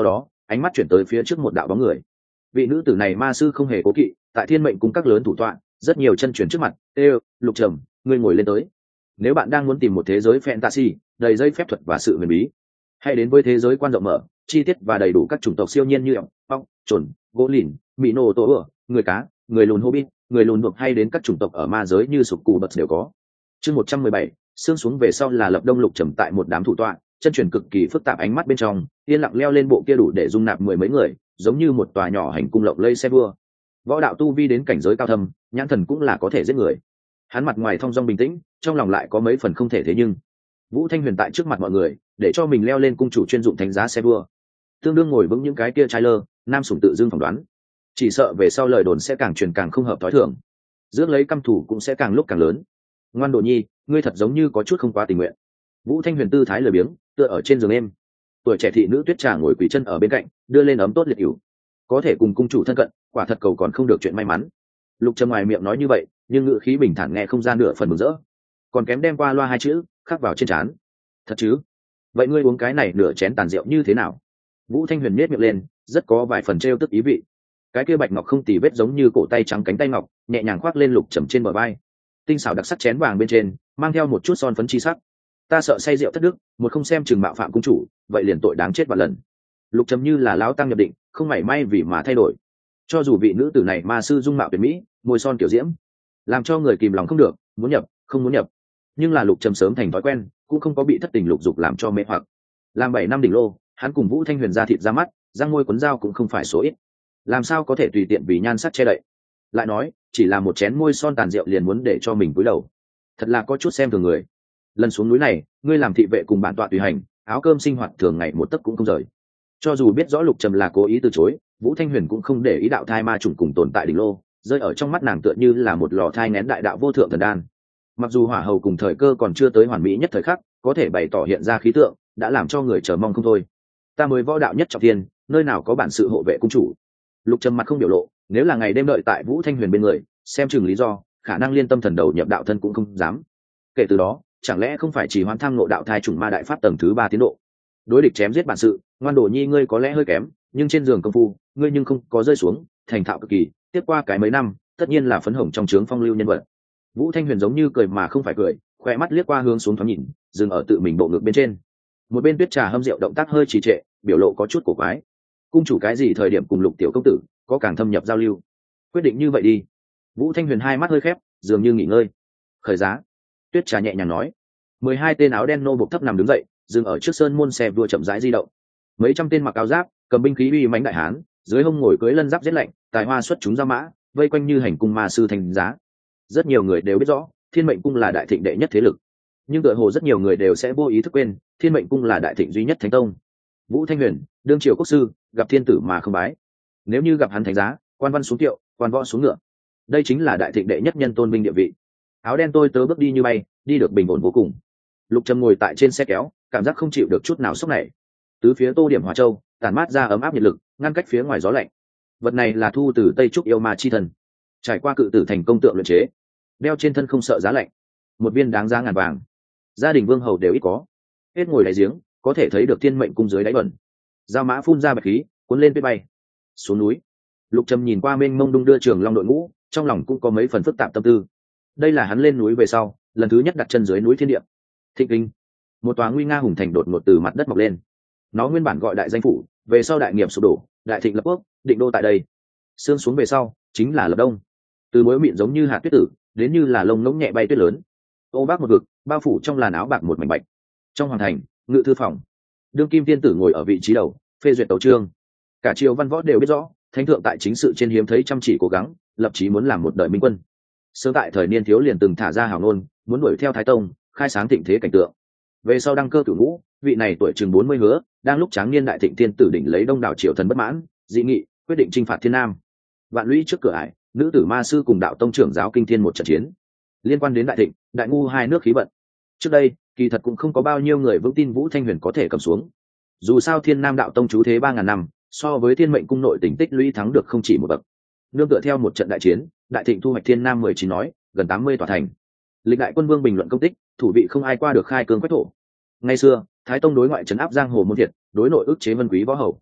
ánh mắt chuyển tới phía trước một đạo bóng người. Vị nữ tử này ma sư không hề cố kỵ, tại thiên mệnh cung các lớn thủ tọa, rất nhiều chân chuyển trước mặt. Lục Trầm, ngươi ngồi lên tới. Nếu bạn đang muốn tìm một thế giới fantasy đầy dây phép thuật và sự huyền bí, hãy đến với thế giới quan rộng mở, chi tiết và đầy đủ các chủng tộc siêu nhiên như ong, trồn, gỗ lìn, mỹ nô tổ ửa, người cá, người lùn hobbit, người lùn buộc, hay đến các chủng tộc ở ma giới như sụp cù bật đều có. Chương 117, xương xuống về sau là Lập Đông. Lục Trầm tại một đám thủ tọa, chân chuyển cực kỳ phức tạp, ánh mắt bên trong yên lặng leo lên bộ kia đủ để dung nạp mười mấy người, giống như một tòa nhỏ hành cung lộng lây xe vua. Võ đạo tu vi đến cảnh giới cao thâm, nhãn thần cũng là có thể giết người. Hắn mặt ngoài thong dong bình tĩnh, trong lòng lại có mấy phần không thể thế nhưng. Vũ Thanh Huyền tại trước mặt mọi người để cho mình leo lên cung chủ chuyên dụng thánh giá xe vua, tương đương ngồi vững những cái kia trai lơ nam sủng tự dưng phỏng đoán, chỉ sợ về sau lời đồn sẽ càng truyền càng không hợp thói thường, rước lấy căm thù cũng sẽ càng lúc càng lớn. Ngoan Đồ Nhi, ngươi thật giống như có chút không quá tình nguyện. Vũ Thanh Huyền tư thái lười biếng, tựa ở trên giường êm. Tuổi trẻ thị nữ Tuyết Trà ngồi quỳ chân ở bên cạnh, đưa lên ấm tốt liệt ỉu. Có thể cùng cung chủ thân cận, quả thật cầu còn không được chuyện may mắn. Lục Trầm ngoài miệng nói như vậy, nhưng ngữ khí bình thản nghe không ra nửa phần mừng rỡ, còn kém đem qua loa hai chữ khắc vào trên trán. Thật chứ? Vậy ngươi uống cái này nửa chén tàn rượu như thế nào? Vũ Thanh Huyền nhếch miệng lên, rất có vài phần trêu tức ý vị. Cái kia bạch ngọc không tì vết giống như cổ tay trắng cánh tay ngọc, nhẹ nhàng khoác lên Lục Trầm trên bờ vai. Tinh xảo đặc sắc chén vàng bên trên mang theo một chút son phấn chi sắc. Ta sợ say rượu thất đức, một không xem chừng mạo phạm cung chủ, vậy liền tội đáng chết vạn lần. Lục Trầm như là lão tăng nhập định, không mảy may vì mà thay đổi. Cho dù vị nữ tử này ma sư dung mạo tuyệt mỹ, môi son kiểu diễm, làm cho người kìm lòng không được, muốn nhập không muốn nhập, nhưng là Lục Trầm sớm thành thói quen, cũng không có bị thất tình lục dục làm cho mê hoặc. Làm 7 năm đỉnh lô, hắn cùng Vũ Thanh Huyền ra thịt ra mắt, răng môi quấn dao cũng không phải số ít, làm sao có thể tùy tiện vì nhan sắc che đậy. Lại nói, chỉ là một chén môi son tàn rượu liền muốn để cho mình cúi đầu, thật là có chút xem thường người. Lần xuống núi này, ngươi làm thị vệ cùng bản tọa tùy hành, áo cơm sinh hoạt thường ngày một tấc cũng không rời. Cho dù biết rõ Lục Trầm là cố ý từ chối, Vũ Thanh Huyền cũng không để ý đạo thai ma trùng cùng tồn tại đỉnh lô, rơi ở trong mắt nàng tựa như là một lò thai nén đại đạo vô thượng thần đan. Mặc dù hỏa hầu cùng thời cơ còn chưa tới hoàn mỹ nhất thời khắc, có thể bày tỏ hiện ra khí tượng, đã làm cho người chờ mong không thôi. Ta mới võ đạo nhất trọng thiên, nơi nào có bản sự hộ vệ cung chủ. Lục Trầm mặt không biểu lộ, nếu là ngày đêm đợi tại Vũ Thanh Huyền bên người, xem chừng lý do, khả năng liên tâm thần đầu nhập đạo thân cũng không dám. Kể từ đó, chẳng lẽ không phải chỉ hoán tham ngộ đạo thai trùng ma đại pháp tầng thứ 3 tiến độ. Đối địch chém giết bản sự, Ngoan Đồ Nhi ngươi có lẽ hơi kém, nhưng trên giường công phu, ngươi nhưng không có rơi xuống, thành thạo cực kỳ, tiếp qua cái mấy năm, tất nhiên là phấn hồng trong trướng phong lưu nhân vật. Vũ Thanh Huyền giống như cười mà không phải cười, khoe mắt liếc qua hướng xuống thoáng nhìn, dừng ở tự mình bộ ngực bên trên. Một bên Tuyết Trà hâm rượu động tác hơi trì trệ, biểu lộ có chút cổ quái. Cung chủ cái gì thời điểm cùng Lục tiểu công tử có càng thâm nhập giao lưu? Quyết định như vậy đi. Vũ Thanh Huyền hai mắt hơi khép, dường như nghỉ ngơi. Khởi giá. Tuyết Trà nhẹ nhàng nói. 12 tên áo đen nô bộc thấp nằm đứng dậy, dừng ở trước sơn môn xe vua chậm rãi di động. Mấy trăm tên mặc áo giáp, cầm binh khí uy mãnh đại hán, dưới hông ngồi cưỡi lân giáp giết lạnh, tài hoa xuất chúng ra mã, vây quanh như hành cung ma sư thành giá. Rất nhiều người đều biết rõ, Thiên Mệnh cung là đại thịnh đệ nhất thế lực, nhưng tựa hồ rất nhiều người đều sẽ vô ý thức quên, Thiên Mệnh cung là đại thịnh duy nhất thánh tông. Vũ Thanh Huyền, đương triều quốc sư, gặp thiên tử mà không bái. Nếu như gặp hắn thánh giá, quan văn xuống kiệu, quan võ xuống ngựa. Đây chính là đại thịnh đệ nhất nhân tôn vinh địa vị. Áo đen tôi tớ bước đi như bay, đi được bình ổn vô cùng. Lục Trầm ngồi tại trên xe kéo, cảm giác không chịu được chút nào sốc này. Tứ phía tô điểm hỏa châu, tản mát ra ấm áp nhiệt lực, ngăn cách phía ngoài gió lạnh. Vật này là thu từ Tây Trúc yêu ma chi thần, trải qua cự tử thành công tượng luyện chế, đeo trên thân không sợ giá lạnh. Một viên đáng giá ngàn vàng, gia đình vương hầu đều ít có. Hết ngồi đáy giếng, có thể thấy được Thiên Mệnh cung dưới đáy bẩn. Giao mã phun ra bạch khí, cuốn lên tuyết bay. Xuống núi, Lục Trầm nhìn qua mênh mông đung đưa Trường Long đội ngũ, trong lòng cũng có mấy phần phức tạp tâm tư. Đây là hắn lên núi về sau, lần thứ nhất đặt chân dưới núi Thiên Địa. Thịnh Kinh, một tòa nguy nga hùng thành đột ngột từ mặt đất mọc lên. Nó nguyên bản gọi đại danh phủ, về sau đại nghiệp sụp đổ, đại thịnh lập quốc, định đô tại đây. Sương xuống về sau, chính là Lập Đông. Từ mối mịn giống như hạt tuyết tử, đến như là lông ngỗng nhẹ bay tuyết lớn. Ô bác một vực, bao phủ trong làn áo bạc một mảnh bạch. Trong hoàng thành, ngự thư phòng, đương kim tiên tử ngồi ở vị trí đầu, phê duyệt tấu chương. Cả triều văn võ đều biết rõ, thánh thượng tại chính sự trên hiếm thấy chăm chỉ cố gắng, lập chí muốn làm một đời minh quân. Sớm tại thời niên thiếu liền từng thả ra hào ngôn, muốn đuổi theo Thái Tông, khai sáng thịnh thế cảnh tượng. Về sau đăng cơ cửu ngũ, vị này tuổi chừng 40 hứa, đang lúc tráng niên đại thịnh tiên tử đỉnh lấy đông đảo triều thần bất mãn, dị nghị, quyết định chinh phạt Thiên Nam. Vạn lũy trước cửa ải, nữ tử ma sư cùng đạo tông trưởng giáo kinh thiên một trận chiến. Liên quan đến đại thịnh, đại ngu hai nước khí vận. Trước đây, kỳ thật cũng không có bao nhiêu người vững tin Vũ Thanh Huyền có thể cầm xuống. Dù sao Thiên Nam đạo tông trú thế 3000 năm, so với Thiên Mệnh cung nội tỉnh tích lũy thắng được không chỉ một bậc. Nương tựa theo một trận đại chiến, đại thịnh thu hoạch Thiên Nam 19 nói, gần 80 tòa thành. Lịch đại quân vương bình luận công tích, thủ vị không ai qua được khai cương quách thổ. Ngày xưa, Thái Tông đối ngoại trấn áp giang hồ môn thiệt, đối nội ức chế vân quý võ hầu.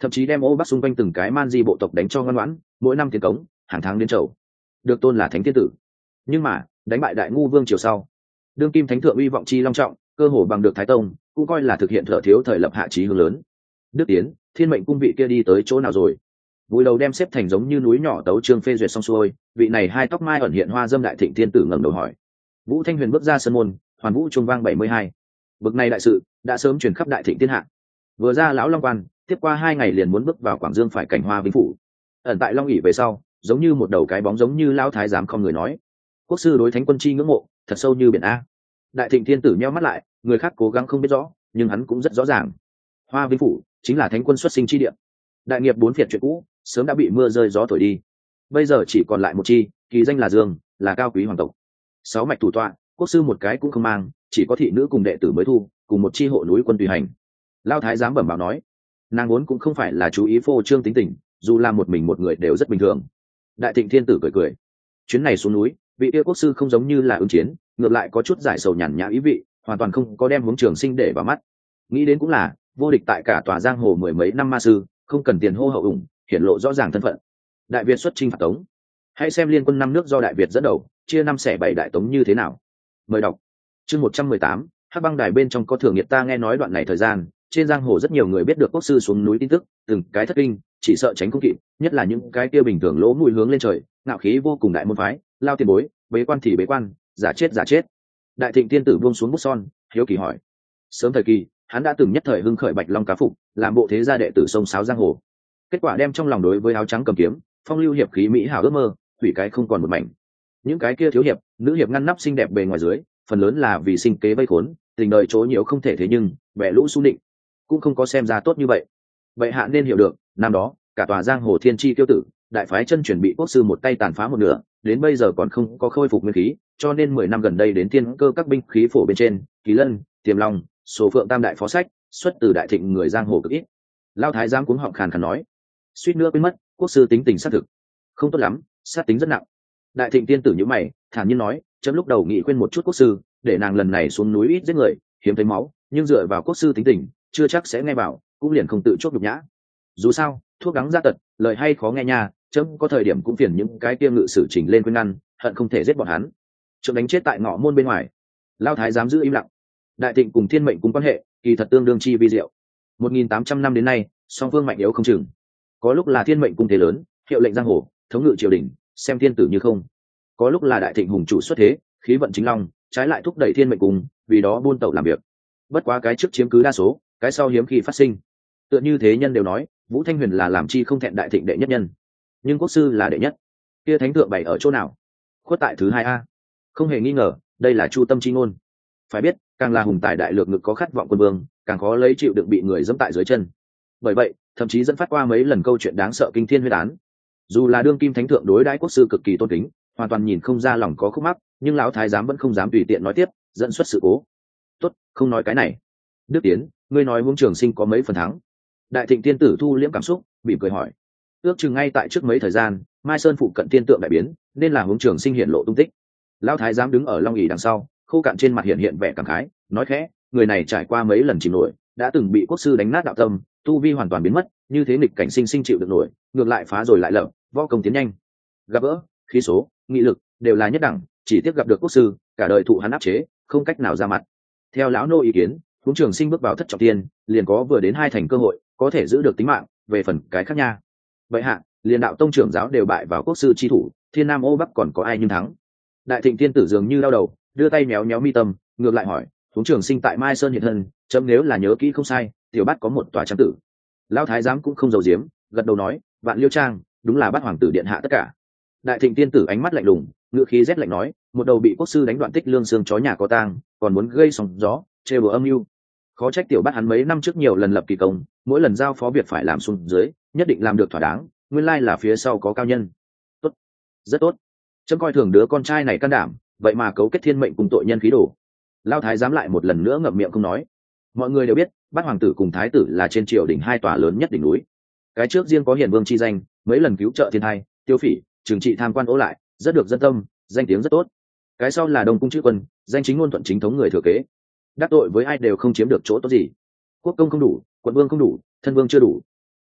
thậm chí đem ô bắc xung quanh từng cái man di bộ tộc đánh cho ngoan ngoãn, mỗi năm tiến cống, hàng tháng đến chầu, được tôn là thánh thiên tử. Nhưng mà đánh bại đại ngu vương triều sau, đương kim thánh thượng uy vọng chi long trọng, cơ hồ bằng được thái tông, cũng coi là thực hiện thợ thiếu thời lập hạ chí hướng lớn. Đức Tiến, Thiên Mệnh cung vị kia đi tới chỗ nào rồi? Vùi đầu đem xếp thành giống như núi nhỏ tấu chương phê duyệt xong xuôi, vị này hai tóc mai ẩn hiện hoa dâm đại thịnh thiên tử ngẩng đầu hỏi. Vũ Thanh Huyền bước ra sân môn, hoàn vũ trung vang 72. Bực này đại sự đã sớm truyền khắp đại thịnh thiên hạ. Vừa ra lão long quan, tiếp qua 2 ngày liền muốn bước vào Quảng Dương phải cảnh hoa vinh phủ. Ẩn tại Long ỷ về sau, giống như một đầu cái bóng giống như lão thái giám không người nói. Quốc sư đối thánh quân chi ngưỡng mộ, thật sâu như biển a. Đại thịnh thiên tử nheo mắt lại, người khác cố gắng không biết rõ, nhưng hắn cũng rất rõ ràng. Hoa vinh phủ chính là thánh quân xuất sinh chi địa. Đại nghiệp bốn phiệt chuyện cũ sớm đã bị mưa rơi gió thổi đi, bây giờ chỉ còn lại một chi, kỳ danh là Dương, là cao quý hoàng tộc. 6 mạch thủ tọa, quốc sư một cái cũng không mang, chỉ có thị nữ cùng đệ tử mới thu, cùng một chi hộ núi quân tùy hành. Lao thái giám bẩm báo nói, nàng vốn cũng không phải là chú ý phô trương tính tình, dù là một mình một người đều rất bình thường. Đại thịnh thiên tử cười cười, chuyến này xuống núi, vị yêu quốc sư không giống như là ứng chiến, ngược lại có chút giải sầu nhàn nhã ý vị, hoàn toàn không có đem hướng trường sinh để vào mắt. Nghĩ đến cũng là vô địch tại cả tòa giang hồ mười mấy năm ma sư, không cần tiền hô hậu ủng, hiển lộ rõ ràng thân phận. Đại Việt xuất chinh phạt Tống, hãy xem liên quân 5 nước do Đại Việt dẫn đầu, chia 5 xẻ 7 đại Tống như thế nào. Mời đọc chương 118, Hắc băng đài bên trong có thường nhiệt. Ta nghe nói đoạn này thời gian, trên giang hồ rất nhiều người biết được quốc sư xuống núi tin tức, từng cái thất kinh, chỉ sợ tránh không kịp, nhất là những cái kia bình thường lỗ mũi hướng lên trời, ngạo khí vô cùng đại môn phái, lao tiền bối, bế quan thì bế quan, giả chết giả chết. Đại thịnh tiên tử buông xuống bút son, hiếu kỳ hỏi. Sớm thời kỳ, hắn đã từng nhất thời hưng khởi bạch long cá phục, làm bộ thế gia đệ tử sông sáo giang hồ. Kết quả đem trong lòng đối với áo trắng cầm kiếm, phong lưu hiệp khí mỹ hảo ước mơ, hủy cái không còn một mảnh. Những cái kia thiếu hiệp, nữ hiệp ngăn nắp xinh đẹp bề ngoài dưới, phần lớn là vì sinh kế vây khốn, tình đời chỗ nhiễu không thể thế, nhưng bẻ lũ xu định cũng không có xem ra tốt như vậy. Vậy hạ nên hiểu được, năm đó cả tòa giang hồ thiên chi tiêu tử, đại phái chân chuẩn bị quốc sư một tay tàn phá một nửa, đến bây giờ còn không có khôi phục nguyên khí, cho nên 10 năm gần đây đến thiên cơ các binh khí phổ bên trên, Kỳ Lân, Tiềm Long, số phượng tam đại phó sách, xuất từ đại thịnh người giang hồ cực ít. Lao thái giám cuống họng khàn khàn nói, suýt nữa quên mất, quốc sư tính tình xác thực không tốt lắm, sát tính rất nặng. Đại thịnh tiên tử nhíu mày, thản nhiên nói, chấm lúc đầu nghĩ quên một chút quốc sư, để nàng lần này xuống núi ít giết người, hiếm thấy máu, nhưng dựa vào quốc sư tính tình, chưa chắc sẽ nghe bảo, cũng liền không tự chốt nhục nhã. Dù sao, thuốc đắng ra tật, lời hay khó nghe nha, chấm có thời điểm cũng phiền những cái kia ngự sử chỉnh lên khuyên ngăn, hận không thể giết bọn hắn. Chấm đánh chết tại ngõ môn bên ngoài. Lao thái giám giữ im lặng. Đại thịnh cùng thiên mệnh cùng quan hệ, kỳ thật tương đương chi vi diệu. 1.800 năm đến nay, song phương mạnh yếu không chừng. Có lúc là thiên mệnh cung thế lớn, hiệu lệnh giang hồ, thống ngự triều đình, xem thiên tử như không. Có lúc là đại thịnh hùng chủ xuất thế, khí vận chính long, trái lại thúc đẩy thiên mệnh cung, vì đó buôn tẩu làm việc. Bất quá cái trước chiếm cứ đa số, cái sau hiếm khi phát sinh. Tựa như thế nhân đều nói, Vũ Thanh Huyền là làm chi không thẹn đại thịnh đệ nhất nhân, nhưng quốc sư là đệ nhất. Kia thánh thượng bày ở chỗ nào? Khuất tại thứ 2A. Không hề nghi ngờ, đây là chu tâm chi ngôn. Phải biết, càng là hùng tài đại lược ngực có khát vọng quân vương, càng khó lấy chịu đựng bị người dẫm tại dưới chân. Bởi vậy, thậm chí dẫn phát qua mấy lần câu chuyện đáng sợ kinh thiên huyết án. Dù là đương kim thánh thượng đối đãi quốc sư cực kỳ tôn kính, hoàn toàn nhìn không ra lòng có khúc mắc, nhưng lão thái giám vẫn không dám tùy tiện nói tiếp, dẫn xuất sự cố. Tốt, không nói cái này. Đức Tiến, ngươi nói Vương Trường Sinh có mấy phần thắng? Đại thịnh tiên tử thu liễm cảm xúc, bị cười hỏi. Ước chừng ngay tại trước mấy thời gian, Mai Sơn phụ cận tiên tượng đại biến, nên là Vương Trường Sinh hiện lộ tung tích. Lão thái giám đứng ở long ỷ đằng sau, khô cạn trên mặt hiện vẻ cảm khái, nói khẽ, người này trải qua mấy lần chìm nổi, đã từng bị quốc sư đánh nát đạo tâm, tu vi hoàn toàn biến mất, như thế nghịch cảnh sinh chịu được nổi, ngược lại phá rồi lại lập, võ công tiến nhanh. Gặp gỡ, khí số, nghị lực đều là nhất đẳng, chỉ tiếc gặp được quốc sư, cả đời thụ hắn áp chế, không cách nào ra mặt. Theo lão nô ý kiến, Vương Trường Sinh bước vào thất trọng tiên, liền có vừa đến 2 thành cơ hội, có thể giữ được tính mạng, về phần cái khác nha. Vậy hạ, liền đạo tông trưởng giáo đều bại vào quốc sư chi thủ, thiên nam ô bắc còn có ai nhưng thắng? Đại thịnh tiên tử dường như đau đầu, đưa tay méo méo mi tâm, ngược lại hỏi, Vương Trường Sinh tại Mai Sơn hiện thân, chấm nếu là nhớ kỹ không sai, tiểu bát có một tòa trang tử. Lão thái giám cũng không giấu giếm, gật đầu nói, Vạn Liêu Trang, đúng là bát hoàng tử điện hạ tất cả. Đại thịnh tiên tử ánh mắt lạnh lùng, ngựa khí rét lạnh nói, một đầu bị quốc sư đánh đoạn tích lương xương chó nhà có tang, còn muốn gây sóng gió, trêu đùa âm mưu. Khó trách tiểu bát hắn mấy năm trước nhiều lần lập kỳ công, mỗi lần giao phó việc phải làm xuống dưới, nhất định làm được thỏa đáng, nguyên lai là phía sau có cao nhân. Tốt, rất tốt. Chấm coi thường đứa con trai này can đảm, vậy mà cấu kết thiên mệnh cùng tội nhân khí đồ. Lao thái giám lại một lần nữa ngậm miệng không nói. Mọi người đều biết, bát hoàng tử cùng thái tử là trên triều đỉnh 2 tòa lớn nhất đỉnh núi. Cái trước riêng có hiển vương chi danh, mấy lần cứu trợ thiên hai, tiêu phỉ, trừng trị tham quan ố lại, rất được dân tâm, danh tiếng rất tốt. Cái sau là Đông cung chữ quân, danh chính ngôn thuận chính thống người thừa kế. Đắc tội với ai đều không chiếm được chỗ tốt gì. Quốc công không đủ, quận vương không đủ, thân vương chưa đủ.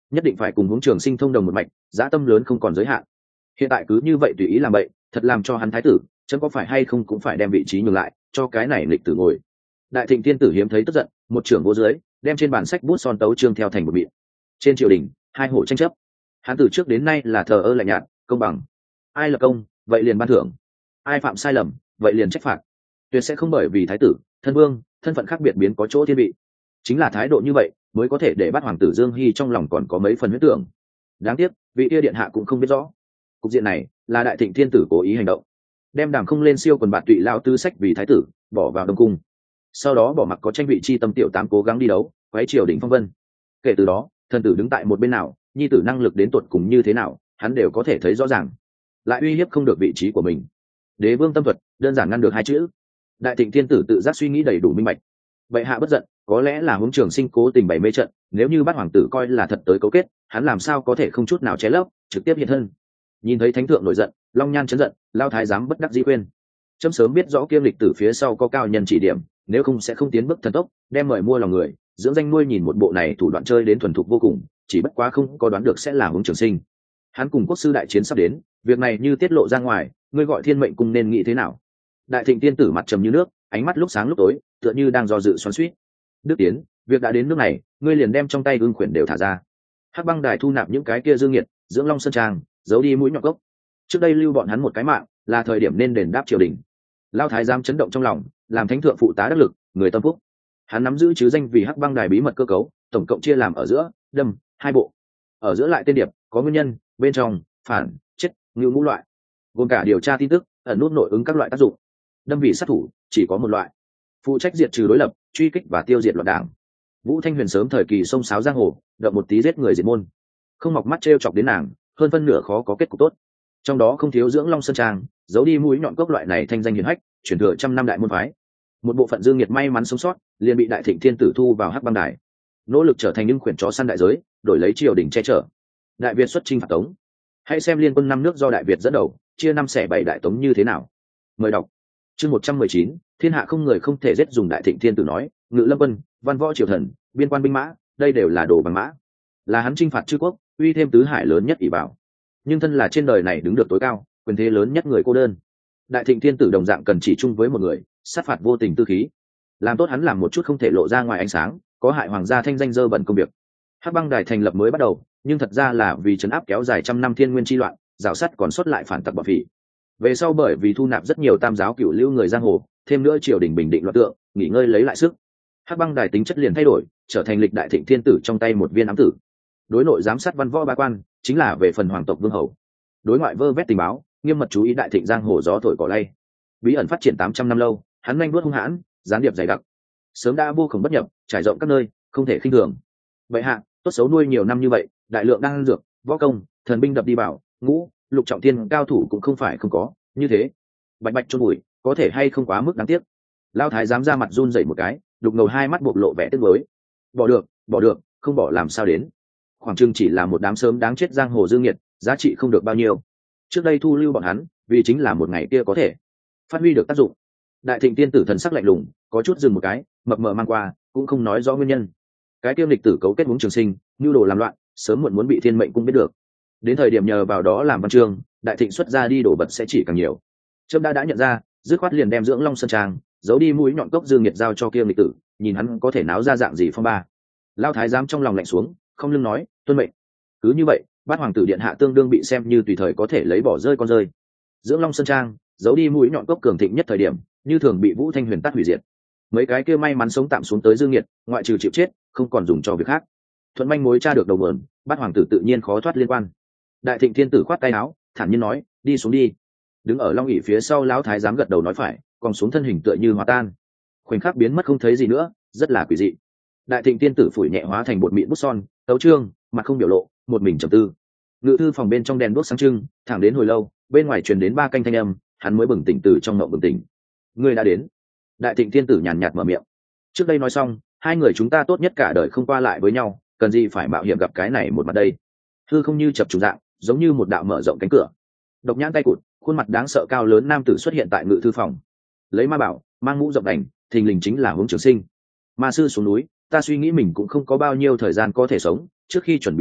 nhất định phải cùng hướng trường sinh thông đồng một mạch, dã tâm lớn không còn giới hạn. Hiện tại cứ như vậy tùy ý làm bậy, thật làm cho hắn thái tử chấm có phải hay không cũng phải đem vị trí nhường lại cho cái này lịch tử ngồi. Đại Thịnh tiên tử hiếm thấy tức giận, một trưởng vô dưới đem trên bản sách bút son tấu trương theo thành một miệng. Trên triều đình hai hổ tranh chấp, hắn từ trước đến nay là thờ ơ lạnh nhạt, công bằng, ai lập công vậy liền ban thưởng, ai phạm sai lầm vậy liền trách phạt, tuyệt sẽ không bởi vì thái tử, thân vương, thân phận khác biệt biến có chỗ thiên vị. Chính là thái độ như vậy mới có thể để bắt hoàng tử Dương Hy trong lòng còn có mấy phần huyết tưởng. Đáng tiếc vị kia điện hạ cũng không biết rõ cục diện này là Đại Thịnh thiên tử cố ý hành động, đem Đàm Không lên siêu quần bạt tụy lao tư sách vì thái tử bỏ vào đông cung, sau đó bỏ mặc có tranh vị chi tâm tiểu tám cố gắng đi đấu quấy triều đình phong vân. Kể từ đó thần tử đứng tại một bên nào, nhi tử năng lực đến tột cùng như thế nào hắn đều có thể thấy rõ ràng, lại uy hiếp không được vị trí của mình. Đế vương tâm thuật đơn giản ngăn được hai chữ. Đại Thịnh thiên tử tự giác suy nghĩ đầy đủ minh bạch, bệ hạ bất giận có lẽ là hướng trường sinh cố tình bày mê trận, nếu như bắt hoàng tử coi là thật tới cấu kết, hắn làm sao có thể không chút nào che lấp trực tiếp hiện thân. Nhìn thấy thánh thượng nổi giận, long nhan chấn giận, lao thái giám bất đắc dĩ khuyên, trẫm sớm biết rõ kiêm lịch tử phía sau có cao nhân chỉ điểm, nếu không sẽ không tiến bước thần tốc, đem mời mua lòng người, dưỡng danh nuôi nhìn một bộ này thủ đoạn chơi đến thuần thục vô cùng, chỉ bất quá không có đoán được sẽ là hướng trường sinh. Hắn cùng quốc sư đại chiến sắp đến, việc này như tiết lộ ra ngoài, ngươi gọi thiên mệnh cung nên nghĩ thế nào? Đại Thịnh tiên tử mặt trầm như nước, ánh mắt lúc sáng lúc tối, tựa như đang do dự xoắn xuýt. Đức Tiến, việc đã đến nước này, ngươi liền đem trong tay ưng khuyển đều thả ra. Hắc Băng Đài thu nạp những cái kia dương nghiệt, dưỡng long sơn trang, giấu đi mũi nhọn gốc. Trước đây lưu bọn hắn một cái mạng, là thời điểm nên đền đáp triều đình. Lao thái giám chấn động trong lòng, làm thánh thượng phụ tá đắc lực, người tâm phúc. Hắn nắm giữ chứ danh vì Hắc Băng Đài bí mật cơ cấu, tổng cộng chia làm ở giữa, đâm, hai bộ. Ở giữa lại tên điệp, có nguyên nhân, bên trong, phản, chết, ngưu ngũ loại, gồm cả điều tra tin tức, ẩn nút nội ứng các loại tác dụng. Đâm vị sát thủ chỉ có một loại, phụ trách diệt trừ đối lập, truy kích và tiêu diệt loạn đảng. Vũ Thanh Huyền sớm thời kỳ sông sáo giang hồ, động một tí giết người diệt môn, không mọc mắt trêu chọc đến nàng, hơn phân nửa khó có kết cục tốt. Trong đó không thiếu dưỡng long sơn trang, giấu đi mũi nhọn cốc loại này thanh danh hiển hách, truyền thừa trăm năm đại môn phái. Một bộ phận dương nghiệt may mắn sống sót, liền bị Đại Thịnh thiên tử thu vào Hắc Băng Đài, nỗ lực trở thành những khuyển chó săn đại giới, đổi lấy triều đình che chở. Đại Việt xuất chinh phạt Tống, hãy xem liên quân năm nước do Đại Việt dẫn đầu, chia năm xẻ bảy đại Tống như thế nào. Mời đọc chương 119, thiên hạ không người không thể giết. Dùng Đại Thịnh thiên tử nói, ngự lâm quân, văn võ triều thần, biên quan binh mã, đây đều là đồ bằng mã, là hắn chinh phạt chư quốc, uy thêm tứ hải lớn nhất ỷ bảo. Nhưng thân là trên đời này đứng được tối cao, quyền thế lớn nhất người cô đơn, Đại Thịnh thiên tử đồng dạng cần chỉ chung với một người, sát phạt vô tình tư khí, làm tốt hắn làm một chút không thể lộ ra ngoài ánh sáng, có hại hoàng gia thanh danh dơ bẩn công việc. Hắc Băng Đài thành lập mới bắt đầu, nhưng thật ra là vì trấn áp kéo dài trăm năm thiên nguyên chi loạn, rào sắt còn sót lại phản tặc bọ phỉ. Về sau bởi vì thu nạp rất nhiều tam giáo cửu lưu người giang hồ, thêm nữa triều đình bình định loạn tượng, nghỉ ngơi lấy lại sức, Hắc Băng Đài tính chất liền thay đổi, trở thành lịch Đại Thịnh thiên tử trong tay một viên ám tử. Đối nội giám sát văn võ ba quan, chính là về phần hoàng tộc vương hầu. Đối ngoại vơ vét tình báo, nghiêm mật chú ý Đại Thịnh giang hồ gió thổi cỏ lay. Bí ẩn phát triển 800 năm lâu, hắn nhanh bước hung hãn, gián điệp dày đặc, sớm đã vô cùng bất nhập, trải rộng các nơi, không thể khinh thường. Vậy hạ, tốt xấu nuôi nhiều năm như vậy, đại lượng đan dược, võ công, thần binh đập đi bảo, ngũ, lục trọng thiên cao thủ cũng không phải không có, như thế, bạch bạch chôn bụi, có thể hay không quá mức đáng tiếc. Lao thái dám ra mặt run rẩy một cái, đục ngầu hai mắt bộc lộ vẻ tiếc nuối. Bỏ được, không bỏ làm sao đến. Khoảng chừng chỉ là một đám sớm đáng chết giang hồ dương nghiệt, giá trị không được bao nhiêu. Trước đây thu lưu bọn hắn, vì chính là một ngày kia có thể phát huy được tác dụng. Đại Thịnh tiên tử thần sắc lạnh lùng, có chút dừng một cái, mập mờ mang qua, cũng không nói rõ nguyên nhân. Cái tiêu lịch tử cấu kết Hướng Trường Sinh, nhu đồ làm loạn, sớm muộn muốn bị thiên mệnh cung biết được. Đến thời điểm nhờ vào đó làm văn chương, Đại Thịnh xuất ra đi đổ bật sẽ chỉ càng nhiều. Trâm đã nhận ra, dứt khoát liền đem dưỡng long sơn trang, giấu đi mũi nhọn cốc dương nghiệt giao cho kia lịch tử, nhìn hắn có thể náo ra dạng gì phong ba. Lao thái giám trong lòng lạnh xuống, không lưng nói, tuân mệnh. Cứ như vậy, bát hoàng tử điện hạ tương đương bị xem như tùy thời có thể lấy bỏ rơi con rơi. Dưỡng long sơn trang, giấu đi mũi nhọn cốc cường thịnh nhất thời điểm, như thường bị Vũ Thanh Huyền tắt hủy diệt. Mấy cái kia may mắn sống tạm xuống tới dương nghiệt, ngoại trừ chịu chết, không còn dùng cho việc khác. Thuận manh mối tra được đầu mượn, bát hoàng tử tự nhiên khó thoát liên quan. Đại Thịnh thiên tử khoát tay áo, thản nhiên nói, đi xuống đi. Đứng ở long ỷ phía sau lão thái giám gật đầu nói phải, còn xuống thân hình tựa như hòa tan, khoảnh khắc biến mất không thấy gì nữa, rất là quỷ dị. Đại Thịnh tiên tử phủi nhẹ hóa thành bột mịn bút son, tấu trương, mặt không biểu lộ, một mình trầm tư. Ngự thư phòng bên trong đèn đuốc sáng trưng, thẳng đến hồi lâu, bên ngoài truyền đến ba canh thanh âm, hắn mới bừng tỉnh từ trong ngộng bừng tỉnh. Ngươi đã đến. Đại Thịnh tiên tử nhàn nhạt mở miệng. Trước đây nói xong, hai người chúng ta tốt nhất cả đời không qua lại với nhau, cần gì phải mạo hiểm gặp cái này một mặt đây. Hư không như chập trùng dạng, giống như một đạo mở rộng cánh cửa. Độc nhãn tay cụt, khuôn mặt đáng sợ cao lớn nam tử xuất hiện tại ngự thư phòng. Lấy ma bảo, mang mũ rộng đành, thình lình chính là Hướng Trường Sinh. Ma sư xuống núi, ta suy nghĩ mình cũng không có bao nhiêu thời gian có thể sống, trước khi chuẩn bị đi,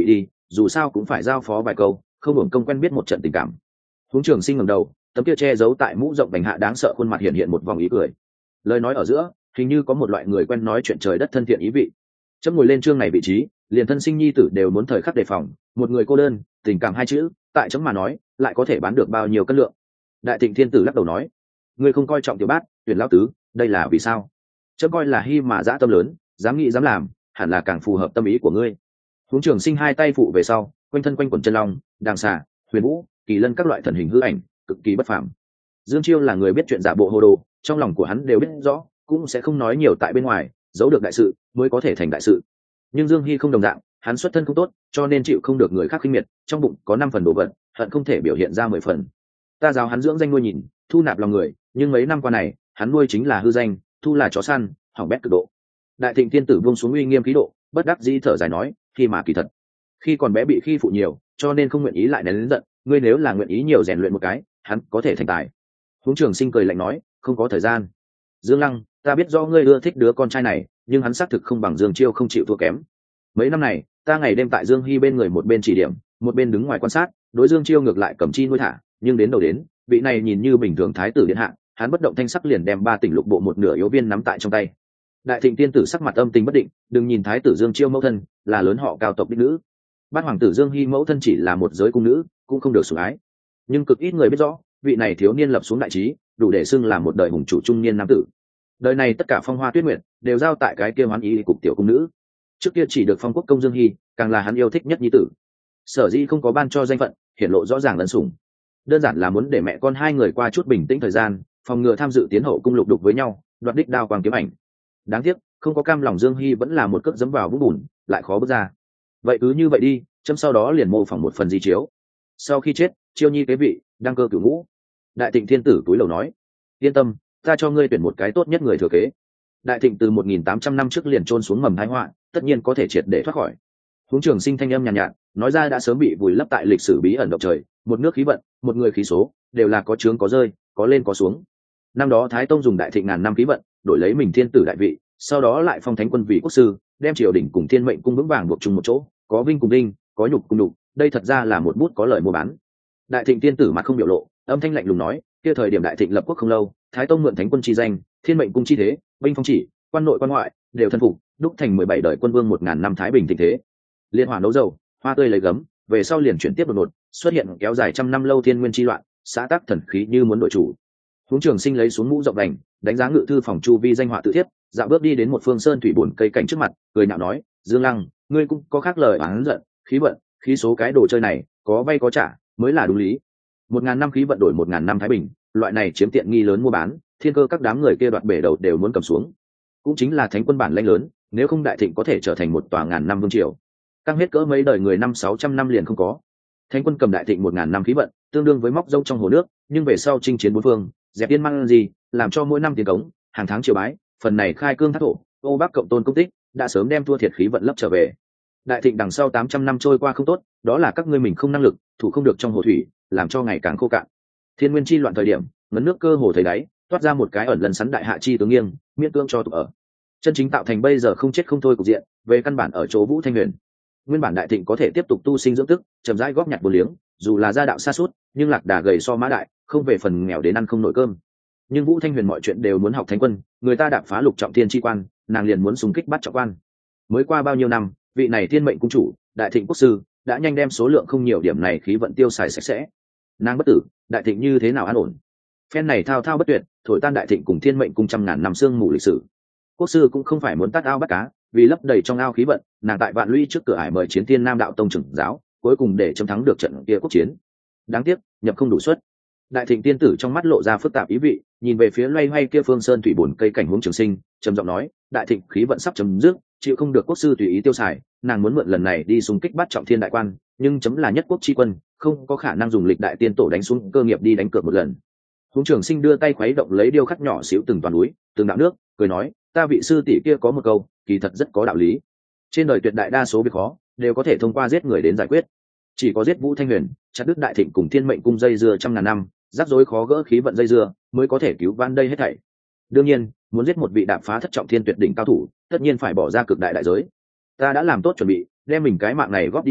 dù sao cũng phải giao phó vài câu, không hưởng công quen biết một trận tình cảm. Huống Trường Sinh ngẩng đầu, tấm kia che giấu tại mũ rộng bành hạ đáng sợ khuôn mặt hiện một vòng ý cười. Lời nói ở giữa, hình như có một loại người quen nói chuyện trời đất thân thiện ý vị. Chấm ngồi lên chương này vị trí, liền thân sinh nhi tử đều muốn thời khắc đề phòng, một người cô đơn, tình cảm hai chữ, tại chấm mà nói, lại có thể bán được bao nhiêu cân lượng. Đại Thịnh Thiên Tử lắc đầu nói, ngươi không coi trọng tiểu bát, tuyển lão tứ, đây là vì sao? Chấm coi là hy mà dã tâm lớn, dám nghĩ dám làm, hẳn là càng phù hợp tâm ý của ngươi. Huống Trường Sinh hai tay phụ về sau, quanh thân quanh quần chân long, đàng xà, huyền vũ, kỳ lân các loại thần hình hư ảnh, cực kỳ bất phàm. Dương Chiêu là người biết chuyện giả bộ hồ đồ, trong lòng của hắn đều biết rõ, cũng sẽ không nói nhiều tại bên ngoài, giấu được đại sự mới có thể thành đại sự. Nhưng Dương Hy không đồng dạng, hắn xuất thân không tốt, cho nên chịu không được người khác khinh miệt, trong bụng có 5 phần đồ vật, hận không thể biểu hiện ra 10 phần. Ta giáo hắn dưỡng danh nuôi nhìn, thu nạp lòng người, nhưng mấy năm qua này, hắn nuôi chính là hư danh, thu là chó săn, hỏng bét cực độ. Đại Thịnh Tiên Tử buông xuống uy nghiêm khí độ, bất đắc dĩ thở dài nói, khi mà kỳ thật, khi còn bé bị khi phụ nhiều, cho nên không nguyện ý lại nén giận, ngươi nếu là nguyện ý nhiều rèn luyện một cái, hắn có thể thành tài. Huống Trường Sinh cười lạnh nói, không có thời gian. Dương Lăng, ta biết do ngươi ưa thích đứa con trai này, nhưng hắn xác thực không bằng Dương Chiêu, không chịu thua kém. Mấy năm này, ta ngày đêm tại Dương Hy bên người, một bên chỉ điểm, một bên đứng ngoài quan sát, đối Dương Chiêu ngược lại cầm chi nuôi thả, nhưng đến đầu đến, vị này nhìn như bình thường thái tử điện hạ, hắn bất động thanh sắc liền đem 3 tỉnh lục bộ một nửa yếu viên nắm tại trong tay. Đại Thịnh Tiên Tử sắc mặt âm tình bất định, đừng nhìn thái tử Dương Chiêu mẫu thân là lớn họ cao tộc đích nữ, bát hoàng tử Dương Hy mẫu thân chỉ là một giới cung nữ, cũng không được sủng ái. Nhưng cực ít người biết rõ, vị này thiếu niên lập xuống đại trí, đủ để xưng là một đời hùng chủ trung niên nam tử. Đời này tất cả phong hoa tuyết nguyệt đều giao tại cái kia Hoán Ý cục tiểu cung nữ. Trước kia chỉ được phong quốc công Dương Hy, càng là hắn yêu thích nhất nhi tử. Sở dĩ không có ban cho danh phận, hiển lộ rõ ràng lấn sủng. Đơn giản là muốn để mẹ con hai người qua chút bình tĩnh thời gian, phòng ngừa tham dự tiến hậu cung lục đục với nhau, đoạt đích đao quang kiếm ảnh. Đáng tiếc, không có cam lòng Dương Hy vẫn là một cước dẫm vào vũng bùn, lại khó bước ra. Vậy cứ như vậy đi, chấm sau đó liền mô phỏng một phần di chiếu. Sau khi chết, Chiêu nhi kế vị, đăng cơ cửu ngũ. Đại Thịnh Thiên Tử túi lầu nói, yên tâm, ta cho ngươi tuyển một cái tốt nhất người thừa kế. Đại Thịnh từ 1800 năm trước liền trôn xuống mầm thái họa, tất nhiên có thể triệt để thoát khỏi. Huống Trường Sinh thanh âm nhàn nhạt, nói ra đã sớm bị vùi lấp tại lịch sử bí ẩn động trời, một nước khí vận, một người khí số, đều là có chướng có rơi, có lên có xuống. Năm đó Thái Tông dùng Đại Thịnh ngàn năm khí vận, đổi lấy mình thiên tử đại vị, sau đó lại phong thánh quân vị quốc sư, đem triều đình cùng thiên mệnh cung vững vàng buộc chung một chỗ, có vinh cùng đinh, có nhục cùng nhục, đây thật ra là một bút có lời mua bán. Đại Thịnh tiên tử mặt không biểu lộ, âm thanh lạnh lùng nói, kia thời điểm Đại Thịnh lập quốc không lâu, Thái Tông mượn thánh quân chi danh, thiên mệnh cung chi thế, binh phong chỉ, quan nội quan ngoại đều thân phục, đúc thành 17 đời quân vương 1000 năm thái bình thịnh thế. Liên hỏa nấu dầu, hoa tươi lấy gấm, về sau liền chuyển tiếp đột ngột, xuất hiện kéo dài trăm năm lâu thiên nguyên chi loạn, xã tác thần khí như muốn đội chủ. Huống Trường Sinh lấy xuống mũ rộng đành, đánh giá ngự thư phòng chu vi danh họa tự thiếp, dạo bước đi đến một phương sơn thủy buồn cây cảnh trước mặt, cười nhạo nói, Dương Lăng, ngươi cũng có khác lời oán giận, khí vận, khí số cái đồ chơi này, có vay có trả, mới là đúng lý. 1000 năm khí vận đổi 1000 năm thái bình, loại này chiếm tiện nghi lớn mua bán, thiên cơ các đám người kia đoạt bể đầu đều muốn cầm xuống. Cũng chính là thánh quân bản lãnh lớn, nếu không Đại Thịnh có thể trở thành một tòa ngàn năm vương triều. Căng hết cỡ mấy đời người 500-600 năm liền không có. Thánh quân cầm Đại Thịnh 1000 năm khí vận, tương đương với móc rông trong hồ nước, nhưng về sau chinh chiến bốn phương, dẹp yên mang gì, làm cho mỗi năm tiền cống, hàng tháng triều bái, phần này khai cương thác thổ, ô bác cộng tôn công tích, đã sớm đem thua thiệt khí vận lấp trở về. Đại Thịnh đằng sau 800 năm trôi qua không tốt, đó là các ngươi mình không năng lực, thủ không được trong hồ thủy, làm cho ngày càng khô cạn. Thiên nguyên chi loạn thời điểm, ngấn nước cơ hồ thấy đáy, toát ra một cái ẩn lần sắn đại hạ chi tướng nghiêng, miễn tương cho tụ ở. Chân chính tạo thành bây giờ không chết không thôi cục diện, về căn bản ở chỗ Vũ Thanh Huyền. Nguyên bản Đại Thịnh có thể tiếp tục tu sinh dưỡng tức, chậm rãi góp nhặt bổ liếng, dù là gia đạo sa sút, nhưng lạc đà gầy so mã đại, không về phần nghèo đến ăn không nổi cơm. Nhưng Vũ Thanh Huyền mọi chuyện đều muốn học thánh quân, người ta đạp phá lục trọng thiên chi quan, nàng liền muốn xung kích bắt trọng quan. Mới qua bao nhiêu năm, vị này thiên mệnh cung chủ, Đại Thịnh quốc sư, đã nhanh đem số lượng không nhiều điểm này khí vận tiêu xài sạch sẽ. Nàng bất tử, Đại Thịnh như thế nào an ổn? Phen này thao thao bất tuyệt, thổi tan Đại Thịnh cùng thiên mệnh cung trăm ngàn năm xương mù lịch sử. Quốc sư cũng không phải muốn tát ao bắt cá, vì lấp đầy trong ao khí vận, nàng tại Vạn Lũy trước cửa ải mời chiến thiên Nam đạo tông trưởng giáo, cuối cùng để chấm thắng được trận kia quốc chiến. Đáng tiếc, nhập không đủ suất. Đại Thịnh tiên tử trong mắt lộ ra phức tạp ý vị, nhìn về phía loay hoay kia phương sơn thủy bồn cây cảnh Huống Trường Sinh, trầm giọng nói, Đại Thịnh khí vận sắp chấm dứt, chịu không được quốc sư tùy ý tiêu xài, nàng muốn mượn lần này đi xung kích bắt trọng thiên đại quan, nhưng chấm là nhất quốc chi quân, không có khả năng dùng lịch đại tiên tổ đánh xuống cơ nghiệp đi đánh cược một lần. Huống Trường Sinh đưa tay khuấy động lấy điêu khắc nhỏ xíu từng toàn núi, từng đạo nước, cười nói, ta vị sư tỷ kia có một câu, kỳ thật rất có đạo lý. Trên đời tuyệt đại đa số việc khó, đều có thể thông qua giết người đến giải quyết. Chỉ có giết Vũ Thanh Huyền, chặt đứt Đại Thịnh cùng thiên mệnh cung dây dưa trăm ngàn năm, rắc rối khó gỡ khí vận dây dưa, mới có thể cứu vãn đây hết thảy. Đương nhiên, muốn giết một vị đạp phá thất trọng thiên tuyệt đỉnh cao thủ, tất nhiên phải bỏ ra cực đại đại giới. Ta đã làm tốt chuẩn bị, đem mình cái mạng này góp đi vào,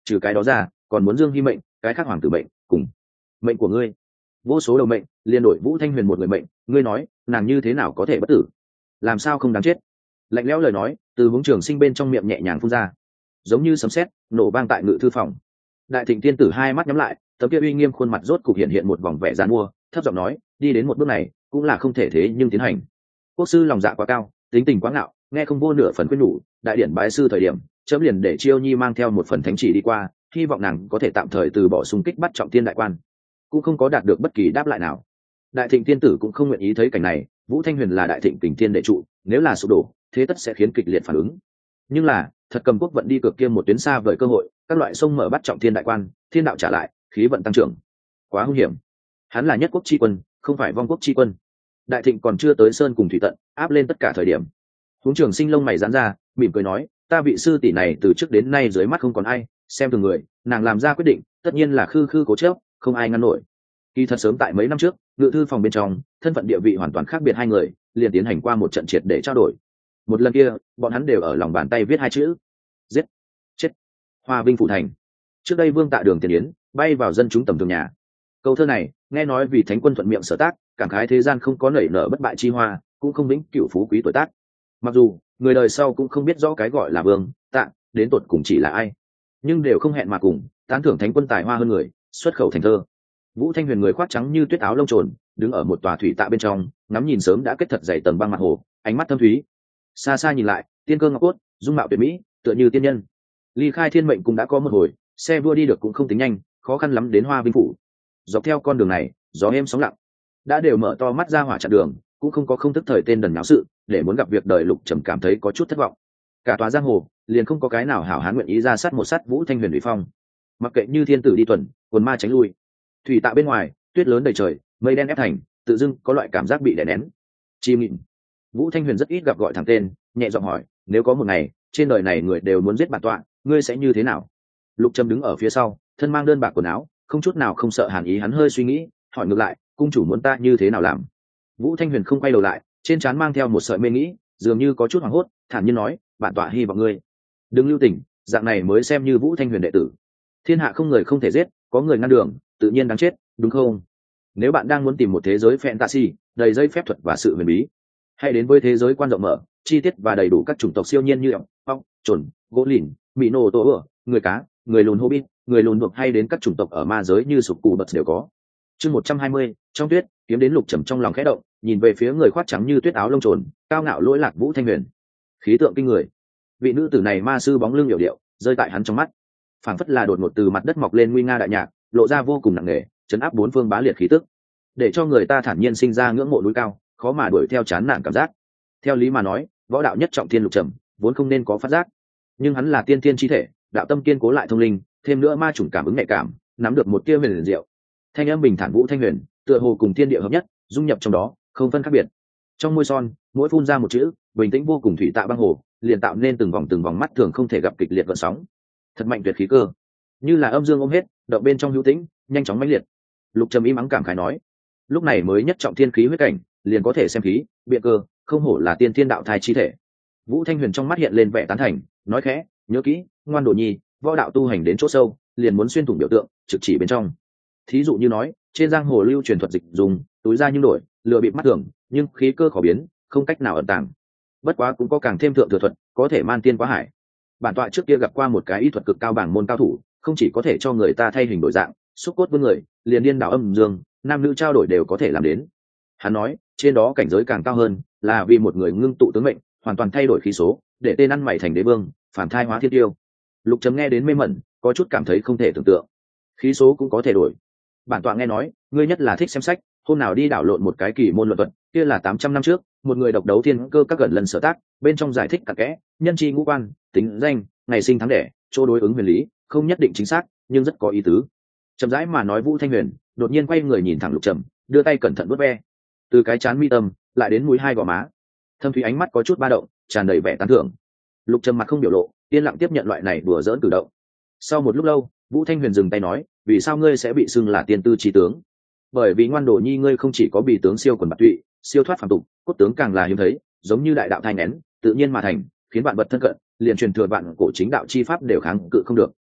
trừ cái đó ra còn muốn Dương Hy mệnh, cái khác hoàng tử mệnh cùng mệnh của ngươi. Vô số đầu mệnh liền đổi Vũ Thanh Huyền một người mệnh, ngươi nói nàng như thế nào có thể bất tử, làm sao không đáng chết? Lạnh lẽo lời nói từ hướng trường sinh bên trong miệng nhẹ nhàng phun ra, giống như sấm sét nổ vang tại ngự thư phòng. Đại Thịnh tiên tử hai mắt nhắm lại, tấm kia uy nghiêm khuôn mặt rốt cục hiện một vòng vẻ giàn mua, thấp giọng nói, đi đến một bước này cũng là không thể thế nhưng tiến hành. Quốc sư lòng dạ quá cao, tính tình quá ngạo, nghe không vô nửa phần khuyên nhủ. Đại điển bái sư thời điểm chấm liền để Chiêu Nhi mang theo một phần thánh chỉ đi qua, hy vọng nàng có thể tạm thời từ bỏ xung kích bắt trọng thiên đại quan, cũng không có đạt được bất kỳ đáp lại nào. Đại Thịnh tiên tử cũng không nguyện ý thấy cảnh này. Vũ Thanh Huyền là Đại Thịnh kình thiên đệ trụ, nếu là sụp đổ thế tất sẽ khiến kịch liệt phản ứng. Nhưng là thật cầm quốc vận đi cược kiêm một tuyến xa vời cơ hội, các loại sông mở bắt trọng thiên đại quan, thiên đạo trả lại, khí vận tăng trưởng, quá hung hiểm. Hắn là nhất quốc tri quân, không phải vong quốc tri quân. Đại Thịnh còn chưa tới sơn cùng thủy tận, áp lên tất cả thời điểm. Huống Trường Sinh lông mày giãn ra, mỉm cười nói, ta vị sư tỷ này từ trước đến nay dưới mắt không còn ai, xem từng người, nàng làm ra quyết định tất nhiên là khư khư cố chấp, không ai ngăn nổi. Kỳ thật sớm tại mấy năm trước, ngự thư phòng bên trong thân phận địa vị hoàn toàn khác biệt hai người liền tiến hành qua một trận triệt để trao đổi. Một lần kia bọn hắn đều ở lòng bàn tay viết hai chữ: giết. Chết. Hoa Vinh phủ thành. Trước đây Vương Tạ Đường tiền yến bay vào dân chúng tầm thường nhà. Câu thơ này nghe nói vì thánh quân thuận miệng sở tác, cảm khái thế gian không có nảy nở bất bại chi hoa, cũng không vĩnh cửu phú quý tuổi tác. Mặc dù người đời sau cũng không biết rõ cái gọi là Vương Tạ đến tột cùng chỉ là ai, nhưng đều không hẹn mà cùng tán thưởng thánh quân tài hoa hơn người, xuất khẩu thành thơ. Vũ Thanh Huyền người khoác trắng như tuyết áo lông trồn, đứng ở một tòa thủy tạ bên trong, ngắm nhìn sớm đã kết thật dày tầng băng mặt hồ, ánh mắt thâm thúy. Xa xa nhìn lại, tiên cơ ngọc cốt, dung mạo tuyệt mỹ, tựa như tiên nhân. Ly khai thiên mệnh cũng đã có một hồi, xe vua đi được cũng không tính nhanh, khó khăn lắm đến Hoa Vinh phủ. Dọc theo con đường này, gió êm sóng lặng, đã đều mở to mắt ra hỏa chặn đường, cũng không có không thức thời tên đần náo sự, để muốn gặp việc đời Lục Trầm cảm thấy có chút thất vọng. Cả tòa giang hồ, liền không có cái nào hảo hán nguyện ý ra sát một sát Vũ Thanh Huyền uy phong. Mặc kệ như thiên tử đi tuần, quần ma tránh lui. Thủy tạ bên ngoài tuyết lớn đầy trời, mây đen ép thành, tự dưng có loại cảm giác bị đè nén. Chim nghịm. Vũ Thanh Huyền rất ít gặp gọi thẳng tên, nhẹ giọng hỏi, nếu có một ngày trên đời này người đều muốn giết bản tọa, ngươi sẽ như thế nào? Lục Trầm đứng ở phía sau, thân mang đơn bạc quần áo, không chút nào không sợ hàn ý. Hắn hơi suy nghĩ, hỏi ngược lại, cung chủ muốn ta như thế nào làm? Vũ Thanh Huyền không quay đầu lại, trên trán mang theo một sợi mê nghĩ, dường như có chút hoảng hốt, thản nhiên nói, bản tọa hy vọng ngươi đừng lưu tình, dạng này mới xem như Vũ Thanh Huyền đệ tử. Thiên hạ không người không thể giết, có người ngăn đường tự nhiên đáng chết, đúng không? Nếu bạn đang muốn tìm một thế giới fantasy đầy dây phép thuật và sự huyền bí, hãy đến với thế giới quan rộng mở, chi tiết và đầy đủ các chủng tộc siêu nhiên như ong, ong, trồn, gỗ lìn, mỹ nô tổ ửa, người cá, người lùn hobbit, người lùn ngược, hay đến các chủng tộc ở ma giới như sụp cù bật đều có. Chương 120, trong tuyết. Kiếm đến Lục Trầm trong lòng khẽ động, nhìn về phía người khoác trắng như tuyết áo lông trồn, cao ngạo lỗi lạc Vũ Thanh Huyền. Khí tượng kinh người. Vị nữ tử này ma sư bóng lưng hiểu điệu rơi tại hắn trong mắt, phảng phất là đột ngột từ mặt đất mọc lên nguy nga đại nhạc, lộ ra vô cùng nặng nề, chấn áp bốn phương bá liệt khí tức, để cho người ta thản nhiên sinh ra ngưỡng mộ núi cao, khó mà đuổi theo chán nản cảm giác. Theo lý mà nói, võ đạo nhất trọng thiên Lục Trầm vốn không nên có phát giác, nhưng hắn là tiên thiên chi thể, đạo tâm kiên cố lại thông linh, thêm nữa ma chủng cảm ứng nhạy cảm, nắm được một tia huyền diệu. Thanh âm bình thản Vũ Thanh Huyền, tựa hồ cùng thiên địa hợp nhất, dung nhập trong đó, không phân khác biệt. Trong môi son, mỗi phun ra một chữ, bình tĩnh vô cùng thủy tạ băng hồ, liền tạo nên từng vòng mắt thường không thể gặp kịch liệt gợn sóng. Thật mạnh tuyệt khí cơ, như là âm dương ôm hết, động bên trong hữu tĩnh, nhanh chóng mãnh liệt. Lục Trầm im ắng cảm khái nói, lúc này mới nhất trọng thiên khí huyết cảnh, liền có thể xem khí, biện cơ, không hổ là tiên thiên đạo thai chi thể. Vũ Thanh Huyền trong mắt hiện lên vẻ tán thành, nói khẽ, nhớ kỹ, ngoan đồ nhi, võ đạo tu hành đến chỗ sâu, liền muốn xuyên thủng biểu tượng, trực chỉ bên trong. Thí dụ như nói, trên giang hồ lưu truyền thuật dịch dùng túi ra nhưng đổi, lừa bịp mắt thường, nhưng khí cơ khó biến, không cách nào ẩn tàng. Bất quá cũng có càng thêm thượng thừa thuật, có thể man tiên quá hải. Bản tọa trước kia gặp qua một cái y thuật cực cao bảng môn cao thủ, không chỉ có thể cho người ta thay hình đổi dạng, xúc cốt với người, liền điên đảo âm dương, nam nữ trao đổi đều có thể làm đến. Hắn nói, trên đó cảnh giới càng cao hơn, là vì một người ngưng tụ tướng mệnh, hoàn toàn thay đổi khí số, để tên ăn mày thành đế vương, phản thai hóa thiên tiêu. Lục Trầm nghe đến mê mẩn, có chút cảm thấy không thể tưởng tượng. Khí số cũng có thể đổi. Bản tọa nghe nói, ngươi nhất là thích xem sách, hôm nào đi đảo lộn một cái kỳ môn luận thuật, kia là 800 năm trước, một người độc đấu thiên cơ các gần lần sở tác, bên trong giải thích cặn kẽ, nhân chi ngũ quan, tính danh, ngày sinh tháng đẻ, chỗ đối ứng huyền lý, không nhất định chính xác, nhưng rất có ý tứ. Chậm rãi mà nói Vũ Thanh Huyền, đột nhiên quay người nhìn thẳng Lục Trầm, đưa tay cẩn thận vuốt ve, từ cái trán mi tâm lại đến mũi hai gò má, thâm thúy ánh mắt có chút ba động, tràn đầy vẻ tán thưởng. Lục Trầm mặt không biểu lộ, yên lặng tiếp nhận loại này đùa giỡn cử động. Sau một lúc lâu, Vũ Thanh Huyền dừng tay nói, vì sao ngươi sẽ bị xưng là tiên tư trí tướng? Bởi vì ngoan đồ nhi ngươi không chỉ có bị tướng siêu quần bạc tụy, siêu thoát phàm tục, cốt tướng càng là hiếm thấy, giống như đại đạo thai nén, tự nhiên mà thành, khiến vạn vật thân cận, liền truyền thừa vạn cổ chính đạo chi pháp đều kháng cự không được.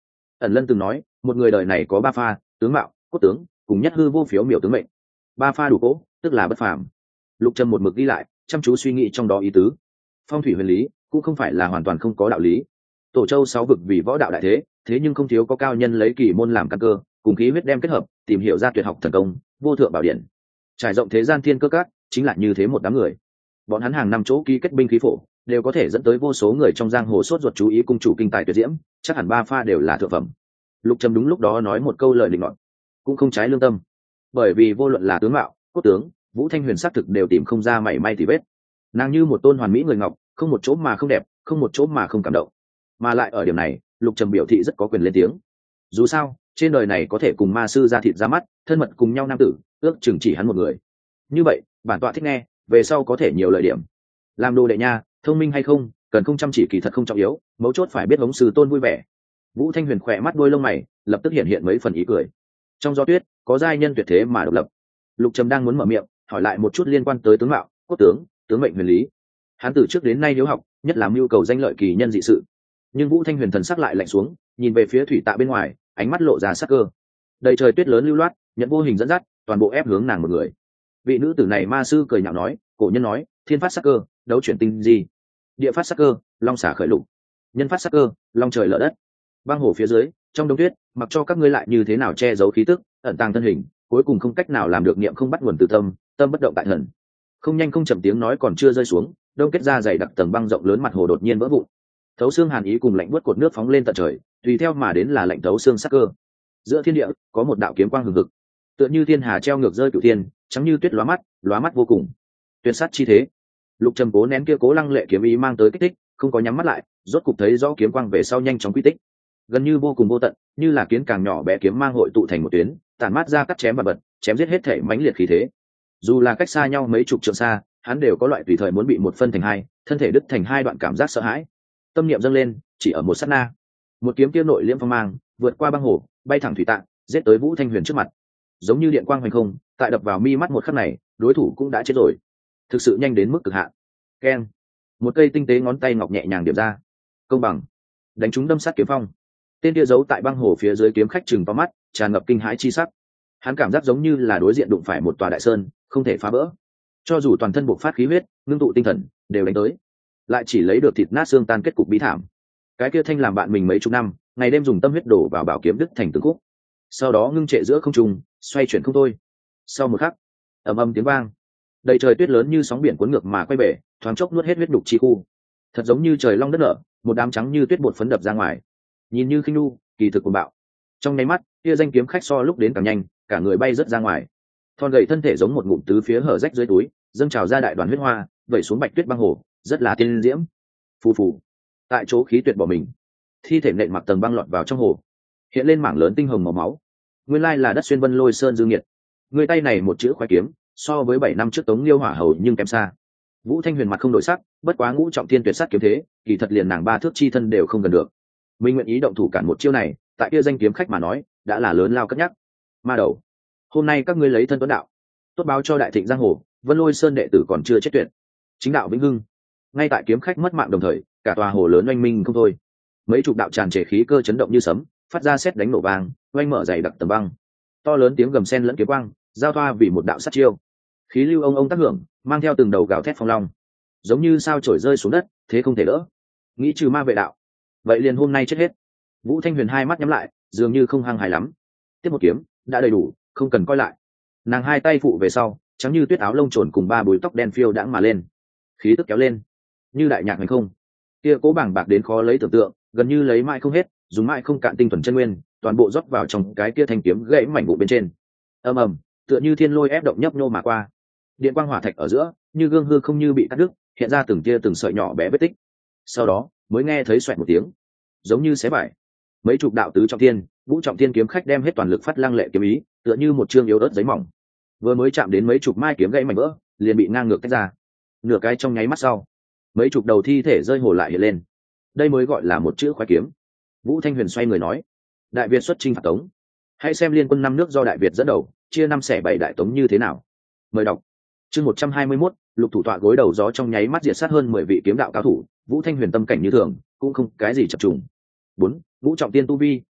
Ẩn Lân từng nói một người đời này có ba pha: tướng mạo, cốt tướng, cùng nhất hư vô phiếu miểu tướng mệnh. Ba pha đủ cỗ tức là bất phàm. Lục Trầm một mực đi lại, chăm chú suy nghĩ trong đó ý tứ. Phong thủy huyền lý cũng không phải là hoàn toàn không có đạo lý. Tổ châu 6 vực vì võ đạo đại thế, thế nhưng không thiếu có cao nhân lấy kỳ môn làm căn cơ, cùng khí huyết đem kết hợp, tìm hiểu ra tuyệt học thần công, vô thượng bảo điển. Trải rộng thế gian thiên cơ các, chính là như thế một đám người. Bọn hắn hàng năm chỗ ký kết binh khí phổ, đều có thể dẫn tới vô số người trong giang hồ sốt ruột chú ý cung chủ kinh tài tuyệt diễm, chắc hẳn ba pha đều là thượng phẩm. Lục Trầm đúng lúc đó nói một câu lời định luận, cũng không trái lương tâm. Bởi vì vô luận là tướng mạo, cốt tướng, Vũ Thanh Huyền xác thực đều tìm không ra mảy may tì vết. Nàng như một tôn hoàn mỹ người ngọc, không một chỗ mà không đẹp, không một chỗ mà không cảm động. Mà lại ở điểm này, Lục Trầm biểu thị rất có quyền lên tiếng. Dù sao, trên đời này có thể cùng ma sư ra thịt ra mắt, thân mật cùng nhau nam tử, ước chừng chỉ hắn một người. Như vậy, bản tọa thích nghe, về sau có thể nhiều lợi điểm. Làm đồ đệ nha, thông minh hay không, cần không chăm chỉ kỳ thật không trọng yếu, mấu chốt phải biết hống sư tôn vui vẻ. Vũ Thanh Huyền khỏe mắt đôi lông mày, lập tức hiện hiện mấy phần ý cười. Trong gió tuyết, có giai nhân tuyệt thế mà độc lập. Lục Trầm đang muốn mở miệng, hỏi lại một chút liên quan tới tướng mạo, cốt tướng, tướng mệnh huyền lý. Hắn từ trước đến nay hiếu học, nhất là mưu cầu danh lợi kỳ nhân dị sự. Nhưng Vũ Thanh Huyền thần sắc lại lạnh xuống, nhìn về phía thủy tạ bên ngoài, ánh mắt lộ ra sắc cơ. Đầy trời tuyết lớn lưu loát, nhận vô hình dẫn dắt, toàn bộ ép hướng nàng một người. Vị nữ tử này ma sư cười nhạo nói, cổ nhân nói, thiên phát sắc cơ, đấu chuyển tinh gì, địa phát sắc cơ, long xả khởi lục, nhân phát sắc cơ, long trời lở đất. Băng hồ phía dưới, trong đông tuyết, mặc cho các ngươi lại như thế nào che giấu khí tức, ẩn tàng thân hình, cuối cùng không cách nào làm được niệm không bắt nguồn từ tâm, tâm bất động tại thần. Không nhanh không chậm tiếng nói còn chưa rơi xuống, đông kết ra dày đặc tầng băng rộng lớn, mặt hồ đột nhiên vỡ vụn. Thấu xương hàn ý cùng lạnh buốt cột nước phóng lên tận trời, tùy theo mà đến là lạnh thấu xương sắc cơ. Giữa thiên địa có một đạo kiếm quang hừng hực, tựa như thiên hà treo ngược rơi cửu thiên, trắng như tuyết lóa mắt vô cùng. Tuyệt sát chi thế. Lục Trầm cố nén kia cố lăng lệ kiếm ý mang tới kích thích, không có nhắm mắt lại, rốt cục thấy rõ kiếm quang về sau nhanh chóng quy tích, gần như vô cùng vô tận, như là kiến càng nhỏ bé kiếm mang hội tụ thành một tuyến, tản mát ra cắt chém và bật, chém giết hết thể mãnh liệt khí thế. Dù là cách xa nhau mấy chục trượng xa, hắn đều có loại tùy thời muốn bị một phân thành hai, thân thể đứt thành hai đoạn cảm giác sợ hãi. Tâm niệm dâng lên, chỉ ở một sát na, một kiếm kia nội liễm phong mang, vượt qua băng hồ, bay thẳng thủy tạng, giết tới Vũ Thanh Huyền trước mặt. Giống như điện quang hoành không, tại đập vào mi mắt một khắc này, đối thủ cũng đã chết rồi. Thực sự nhanh đến mức cực hạn. Keng, một cây tinh tế ngón tay ngọc nhẹ nhàng điểm ra. Công bằng, đánh trúng đâm sát kiếm phong. Tên kia giấu tại băng hồ phía dưới kiếm khách chừng to mắt, tràn ngập kinh hãi chi sắc. Hắn cảm giác giống như là đối diện đụng phải một tòa đại sơn, không thể phá vỡ. Cho dù toàn thân buộc phát khí huyết, ngưng tụ tinh thần, đều đánh tới, lại chỉ lấy được thịt nát xương tan, kết cục bí thảm. Cái kia thanh làm bạn mình mấy chục năm, ngày đêm dùng tâm huyết đổ vào bảo kiếm đứt thành từng khúc, sau đó ngưng trệ giữa không trung, xoay chuyển không thôi. Sau một khắc, ầm ầm tiếng vang, đầy trời tuyết lớn như sóng biển cuốn ngược mà quay bể, thoáng chốc nuốt hết huyết đục chi khu. Thật giống như trời long đất nở, một đám trắng như tuyết bột phấn đập ra ngoài, nhìn như khinh nu, kỳ thực cuồng bạo. Trong nháy mắt, kia danh kiếm khách so lúc đến càng nhanh, cả người bay rất ra ngoài. Thon gầy thân thể giống một ngụm tứ phía hở rách dưới túi, dâng trào ra đại đoàn huyết hoa, vẩy xuống bạch tuyết băng hồ, rất là tiên diễm. Phù phù, tại chỗ khí tuyệt bỏ mình, thi thể nện mặc tầng băng lọt vào trong hồ, hiện lên mảng lớn tinh hồng màu máu. Nguyên lai là đất xuyên vân lôi sơn dương nhiệt. Người tay này một chữ khoái kiếm, so với 7 năm trước Tống Liêu hỏa hầu nhưng kém xa. Vũ Thanh Huyền mặt không đổi sắc, bất quá ngũ trọng thiên tuyệt sát kiếm thế, kỳ thật liền nàng 3 thước chi thân đều không gần được. Minh nguyện ý động thủ cản một chiêu này, tại kia danh kiếm khách mà nói, đã là lớn lao cất nhắc. Ma đầu, hôm nay các ngươi lấy thân tuấn đạo, tốt báo cho đại thịnh giang hồ, Vân Lôi Sơn đệ tử còn chưa chết tuyệt, chính đạo vĩnh hưng. Ngay tại kiếm khách mất mạng đồng thời, cả tòa hồ lớn oanh minh không thôi. Mấy chục đạo tràn trề khí cơ chấn động như sấm, phát ra sét đánh nổ vang, oanh mở dày đặc tầng băng. To lớn tiếng gầm sen lẫn kiếm quang, giao thoa vì một đạo sát chiêu. Khí lưu ông tác hưởng, mang theo từng đầu gào thét phong long, giống như sao chổi rơi xuống đất, thế không thể đỡ. Nghĩ trừ ma vệ đạo, vậy liền hôm nay chết hết. Vũ Thanh Huyền hai mắt nhắm lại, dường như không hăng hài lắm. Tiếp một kiếm, đã đầy đủ, không cần coi lại. Nàng hai tay phụ về sau, trắng như tuyết áo lông trồn cùng 3 búi tóc đen phiêu đãng mà lên, khí tức kéo lên, như đại nhạc hành không. Kia cố bảng bạc đến khó lấy tưởng tượng, gần như lấy mãi không hết, dùng mãi không cạn tinh thuần chân nguyên, toàn bộ rót vào trong cái kia thanh kiếm gãy mảnh vụn bên trên. Ầm ầm, tựa như thiên lôi ép động nhấp nhô mà qua. Điện quang hỏa thạch ở giữa, như gương hư không như bị cắt đứt, hiện ra từng tia từng sợi nhỏ bé vết tích. Sau đó, mới nghe thấy xoẹt một tiếng, giống như xé vải. Mấy chục đạo tứ trọng thiên, Vũ trọng thiên kiếm khách đem hết toàn lực phát lăng lệ kiếm ý, tựa như một chương yếu ớt giấy mỏng. Vừa mới chạm đến mấy chục mai kiếm gãy mảnh vỡ, liền bị ngang ngược tách ra. Nửa cái trong nháy mắt sau, mấy chục đầu thi thể rơi hồ lại hiện lên. Đây mới gọi là một chữ khoái kiếm. Vũ Thanh Huyền xoay người nói, đại Việt xuất chinh phạt Tống, hãy xem liên quân 5 nước do đại Việt dẫn đầu, chia 5 xẻ 7 đại Tống như thế nào. Mời đọc chương 121, lục thủ tọa gối đầu gió trong nháy mắt diệt sát hơn 10 vị kiếm đạo cao thủ. Vũ Thanh Huyền tâm cảnh như thường, cũng không cái gì chập trùng. 4. Vũ trọng tiên tu vi,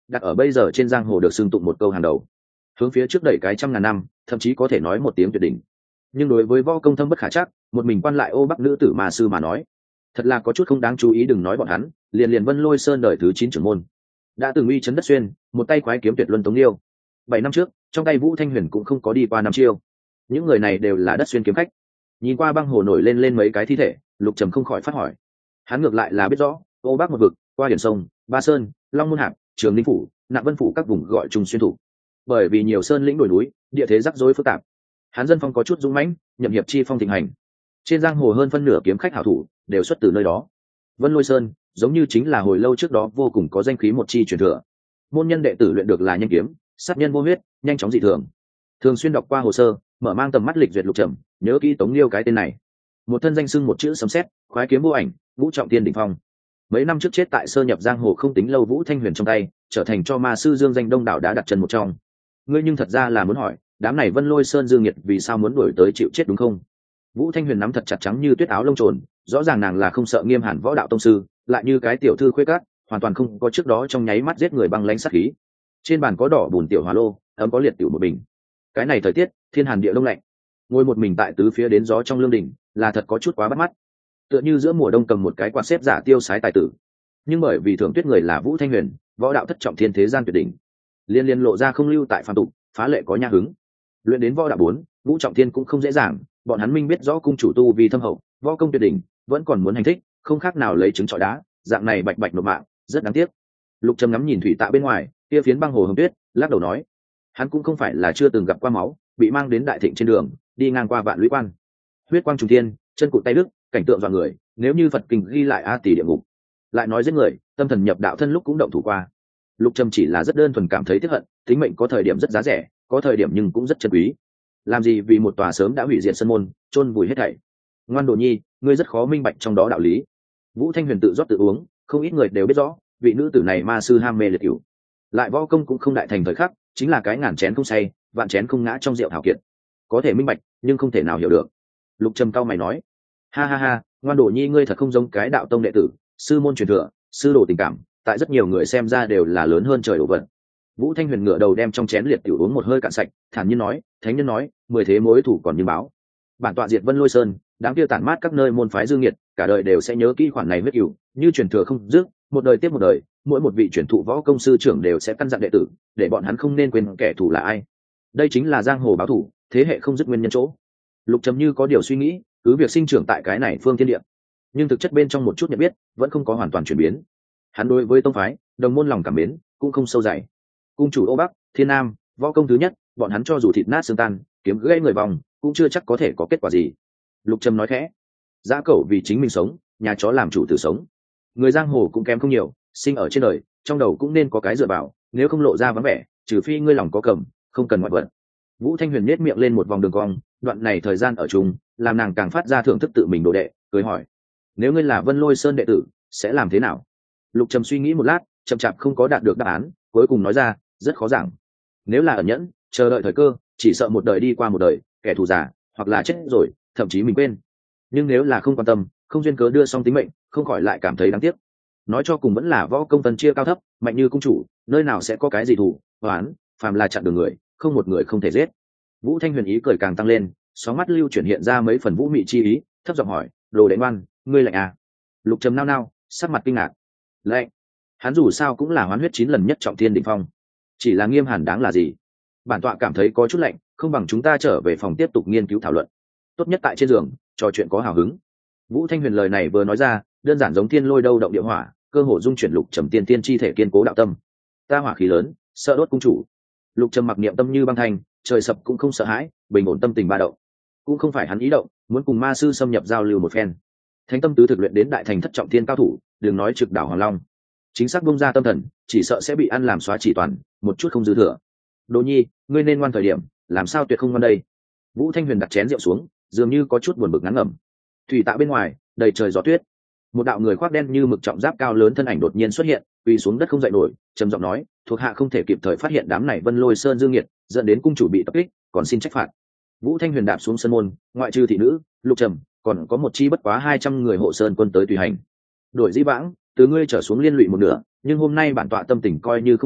đặt ở bây giờ trên giang hồ được xưng tụng một câu hàng đầu, hướng phía trước đẩy cái 100.000 năm, thậm chí có thể nói một tiếng tuyệt đỉnh. Nhưng đối với võ công thâm bất khả chắc, một mình quan lại ô bắc nữ tử ma sư mà nói, thật là có chút không đáng chú ý. Đừng nói bọn hắn, liền Vân Lôi Sơn đời thứ 9 trưởng môn đã từng uy chấn đất xuyên, một tay khoái kiếm tuyệt luân tống liêu. 7 năm trước, trong tay Vũ Thanh Huyền cũng không có đi qua 5 chiêu. Những người này đều là đất xuyên kiếm khách. Nhìn qua băng hồ nổi lên mấy cái thi thể, Lục Trầm không khỏi phát hỏi. Hắn ngược lại là biết rõ, ô bắc một vực, qua hiển sông, Ba Sơn, Long Môn Hạp, Trường Ninh phủ, Nạp Vân phủ các vùng gọi chung xuyên thủ. Bởi vì nhiều sơn lĩnh đồi núi, địa thế rắc rối phức tạp, hắn dân phong có chút dũng mãnh, nhậm hiệp chi phong thịnh hành. Trên giang hồ hơn phân nửa kiếm khách hảo thủ đều xuất từ nơi đó. Vân Lôi Sơn giống như chính là hồi lâu trước đó vô cùng có danh khí một chi truyền thừa. Môn nhân đệ tử luyện được là nhanh kiếm, sát nhân vô huyết, nhanh chóng dị thường. Thường xuyên đọc qua hồ sơ, mở mang tầm mắt lịch duyệt Lục Trầm, nhớ kỹ Tống Liêu cái tên này. Một thân danh xưng một chữ sấm sét, khoái kiếm vô ảnh, ngũ trọng tiên đỉnh phong. Mấy năm trước chết tại sơ nhập giang hồ không tính lâu Vũ Thanh Huyền trong tay, trở thành cho ma sư Dương danh đông đảo đã đặt chân một trong. Ngươi nhưng thật ra là muốn hỏi, đám này Vân Lôi Sơn Dương Nhiệt vì sao muốn đuổi tới chịu chết đúng không? Vũ Thanh Huyền nắm thật chặt trắng như tuyết áo lông trồn, rõ ràng nàng là không sợ Nghiêm Hàn võ đạo tông sư, lại như cái tiểu thư khuê cát, hoàn toàn không có trước đó trong nháy mắt giết người băng lãnh sát khí. Trên bàn có đỏ bùn tiểu hỏa lô, ấm có liệt tiểu một bình. Cái này thời tiết, thiên hàn địa đông lạnh, ngồi một mình tại tứ phía đến gió trong lương đình, là thật có chút quá bắt mắt. Tựa như giữa mùa đông cầm một cái quạt xếp giả tiêu sái tài tử. Nhưng bởi vì thưởng tuyết người là Vũ Thanh Huyền, võ đạo thất trọng thiên thế gian tuyệt đỉnh, liên lộ ra không lưu tại phàm tục, phá lệ có nha hứng. Luyện đến võ đạo 4, ngũ trọng thiên cũng không dễ dàng, bọn hắn minh biết rõ cung chủ tu vì thâm hậu, võ công tuyệt đỉnh, vẫn còn muốn hành thích, không khác nào lấy trứng trọi đá, dạng này bạch bạch nộp mạng, rất đáng tiếc. Lục Trầm ngắm nhìn thủy tạ bên ngoài, kia phiến băng hồ hồng tuyết, lắc đầu nói, hắn cũng không phải là chưa từng gặp qua máu, bị mang đến đại thịnh trên đường, đi ngang qua vạn lũy quan, huyết quang trùng thiên, chân cụt tay đứt, cảnh tượng dọa người, nếu như Phật kinh ghi lại a tỷ địa ngục. Lại nói giết người, tâm thần nhập đạo thân lúc cũng động thủ qua. Lục Trầm chỉ là rất đơn thuần cảm thấy tiếc hận, tính mệnh có thời điểm rất giá rẻ, có thời điểm nhưng cũng rất chân quý. Làm gì vì một tòa sớm đã hủy diệt sân môn, chôn vùi hết thảy. Ngoan Đồ Nhi, ngươi rất khó minh bạch trong đó đạo lý. Vũ Thanh Huyền tự rót tự uống, không ít người đều biết rõ, vị nữ tử này ma sư ham mê liệt cửu, lại võ công cũng không đại thành thời khắc, chính là cái ngàn chén không say, vạn chén không ngã trong rượu hảo kiệt. Có thể minh bạch, nhưng không thể nào hiểu được. Lục Trầm cao mày nói, ha ha ha, Ngoan Đồ Nhi ngươi thật không giống cái đạo tông đệ tử, sư môn truyền thừa, sư đồ tình cảm, tại rất nhiều người xem ra đều là lớn hơn trời đổ vật. Vũ Thanh Huyền ngửa đầu đem trong chén liệt tiểu uống một hơi cạn sạch, thản nhiên nói, thánh nhân nói, 10 thế mối thủ còn như báo. Bản tọa diệt Vân Lôi Sơn, đám kia tản mát các nơi môn phái dương nghiệt, cả đời đều sẽ nhớ kỹ khoản này huyết cửu, như truyền thừa không dứt, một đời tiếp một đời, mỗi một vị truyền thụ võ công sư trưởng đều sẽ căn dặn đệ tử, để bọn hắn không nên quên kẻ thù là ai. Đây chính là giang hồ báo thủ, thế hệ không dứt nguyên nhân chỗ. Lục Trầm như có điều suy nghĩ, cứ việc sinh trưởng tại cái này phương thiên địa, nhưng thực chất bên trong một chút nhận biết, vẫn không có hoàn toàn chuyển biến. Hắn đối với tông phái, đồng môn lòng cảm mến, cũng không sâu dày. Cung chủ Ô Bắc, Thiên Nam, võ công thứ nhất, bọn hắn cho dù thịt nát xương tan, kiếm gãy người vòng, cũng chưa chắc có thể có kết quả gì. Lục Trầm nói khẽ, dã cẩu vì chính mình sống, nhà chó làm chủ tử sống. Người giang hồ cũng kém không nhiều, sinh ở trên đời, trong đầu cũng nên có cái dựa vào, nếu không lộ ra vắng vẻ, trừ phi ngươi lòng có cầm, không cần ngoại vật. Vũ Thanh Huyền nhếch miệng lên một vòng đường cong, đoạn này thời gian ở chung, làm nàng càng phát ra thưởng thức tự mình đồ đệ, cười hỏi, nếu ngươi là Vân Lôi Sơn đệ tử, sẽ làm thế nào? Lục Trầm suy nghĩ một lát, chậm chạp không có đạt được đáp án, cuối cùng nói ra, rất khó giảng. Nếu là ẩn nhẫn, chờ đợi thời cơ, chỉ sợ một đời đi qua một đời, kẻ thù già, hoặc là chết rồi, thậm chí mình quên. Nhưng nếu là không quan tâm, không duyên cớ đưa xong tính mệnh, không khỏi lại cảm thấy đáng tiếc. Nói cho cùng vẫn là võ công phân chia cao thấp, mạnh như cung chủ, nơi nào sẽ có cái gì thù, oán, phàm là chặn đường người, không một người không thể giết. Vũ Thanh Huyền ý cười càng tăng lên, sóng mắt lưu chuyển hiện ra mấy phần vũ mị chi ý, thấp giọng hỏi, đồ đệ ngoan, ngươi lạnh à? Lục Trầm nao nao, sắc mặt kinh ngạc. Lạnh? Hắn dù sao cũng là hoán huyết 9 lần nhất trọng thiên đỉnh phong, chỉ là Nghiêm Hàn đáng là gì? Bản tọa cảm thấy có chút lạnh, không bằng chúng ta trở về phòng tiếp tục nghiên cứu thảo luận. Tốt nhất tại trên giường, trò chuyện có hào hứng. Vũ Thanh Huyền lời này vừa nói ra, đơn giản giống thiên lôi đâu động địa hỏa, cơ hồ dung chuyển Lục Trầm tiên tiên chi thể kiên cố đạo tâm. Ta hỏa khí lớn, sợ đốt cung chủ. Lục Trầm mặc niệm tâm như băng thành, trời sập cũng không sợ hãi, bình ổn tâm tình ba động. Cũng không phải hắn ý động, muốn cùng ma sư xâm nhập giao lưu một phen. Thánh tâm tứ thực luyện đến đại thành thất trọng thiên cao thủ, đừng nói trực đảo Hoàng Long, chính xác bung ra tâm thần, chỉ sợ sẽ bị ăn làm xóa chỉ toàn, một chút không dư thừa. Đồ Nhi, ngươi nên ngoan thời điểm, làm sao tuyệt không ngoan đây? Vũ Thanh Huyền đặt chén rượu xuống, dường như có chút buồn bực ngán ngẩm. Thủy tạ bên ngoài, đầy trời gió tuyết. Một đạo người khoác đen như mực trọng giáp cao lớn thân ảnh đột nhiên xuất hiện, quỳ xuống đất không dậy nổi, trầm giọng nói, thuộc hạ không thể kịp thời phát hiện đám này Vân Lôi Sơn dương nghiệt, dẫn đến cung chủ bị tập kích, còn xin trách phạt. Vũ Thanh Huyền đạp xuống sân môn, ngoại trừ thị nữ, Lục Trầm, còn có một chi bất quá 200 người hộ sơn quân tới tùy hành. Đổi dĩ vãng, từ ngươi trở xuống liên lụy một nửa, nhưng hôm nay bản tọa tâm tình coi như không tệ,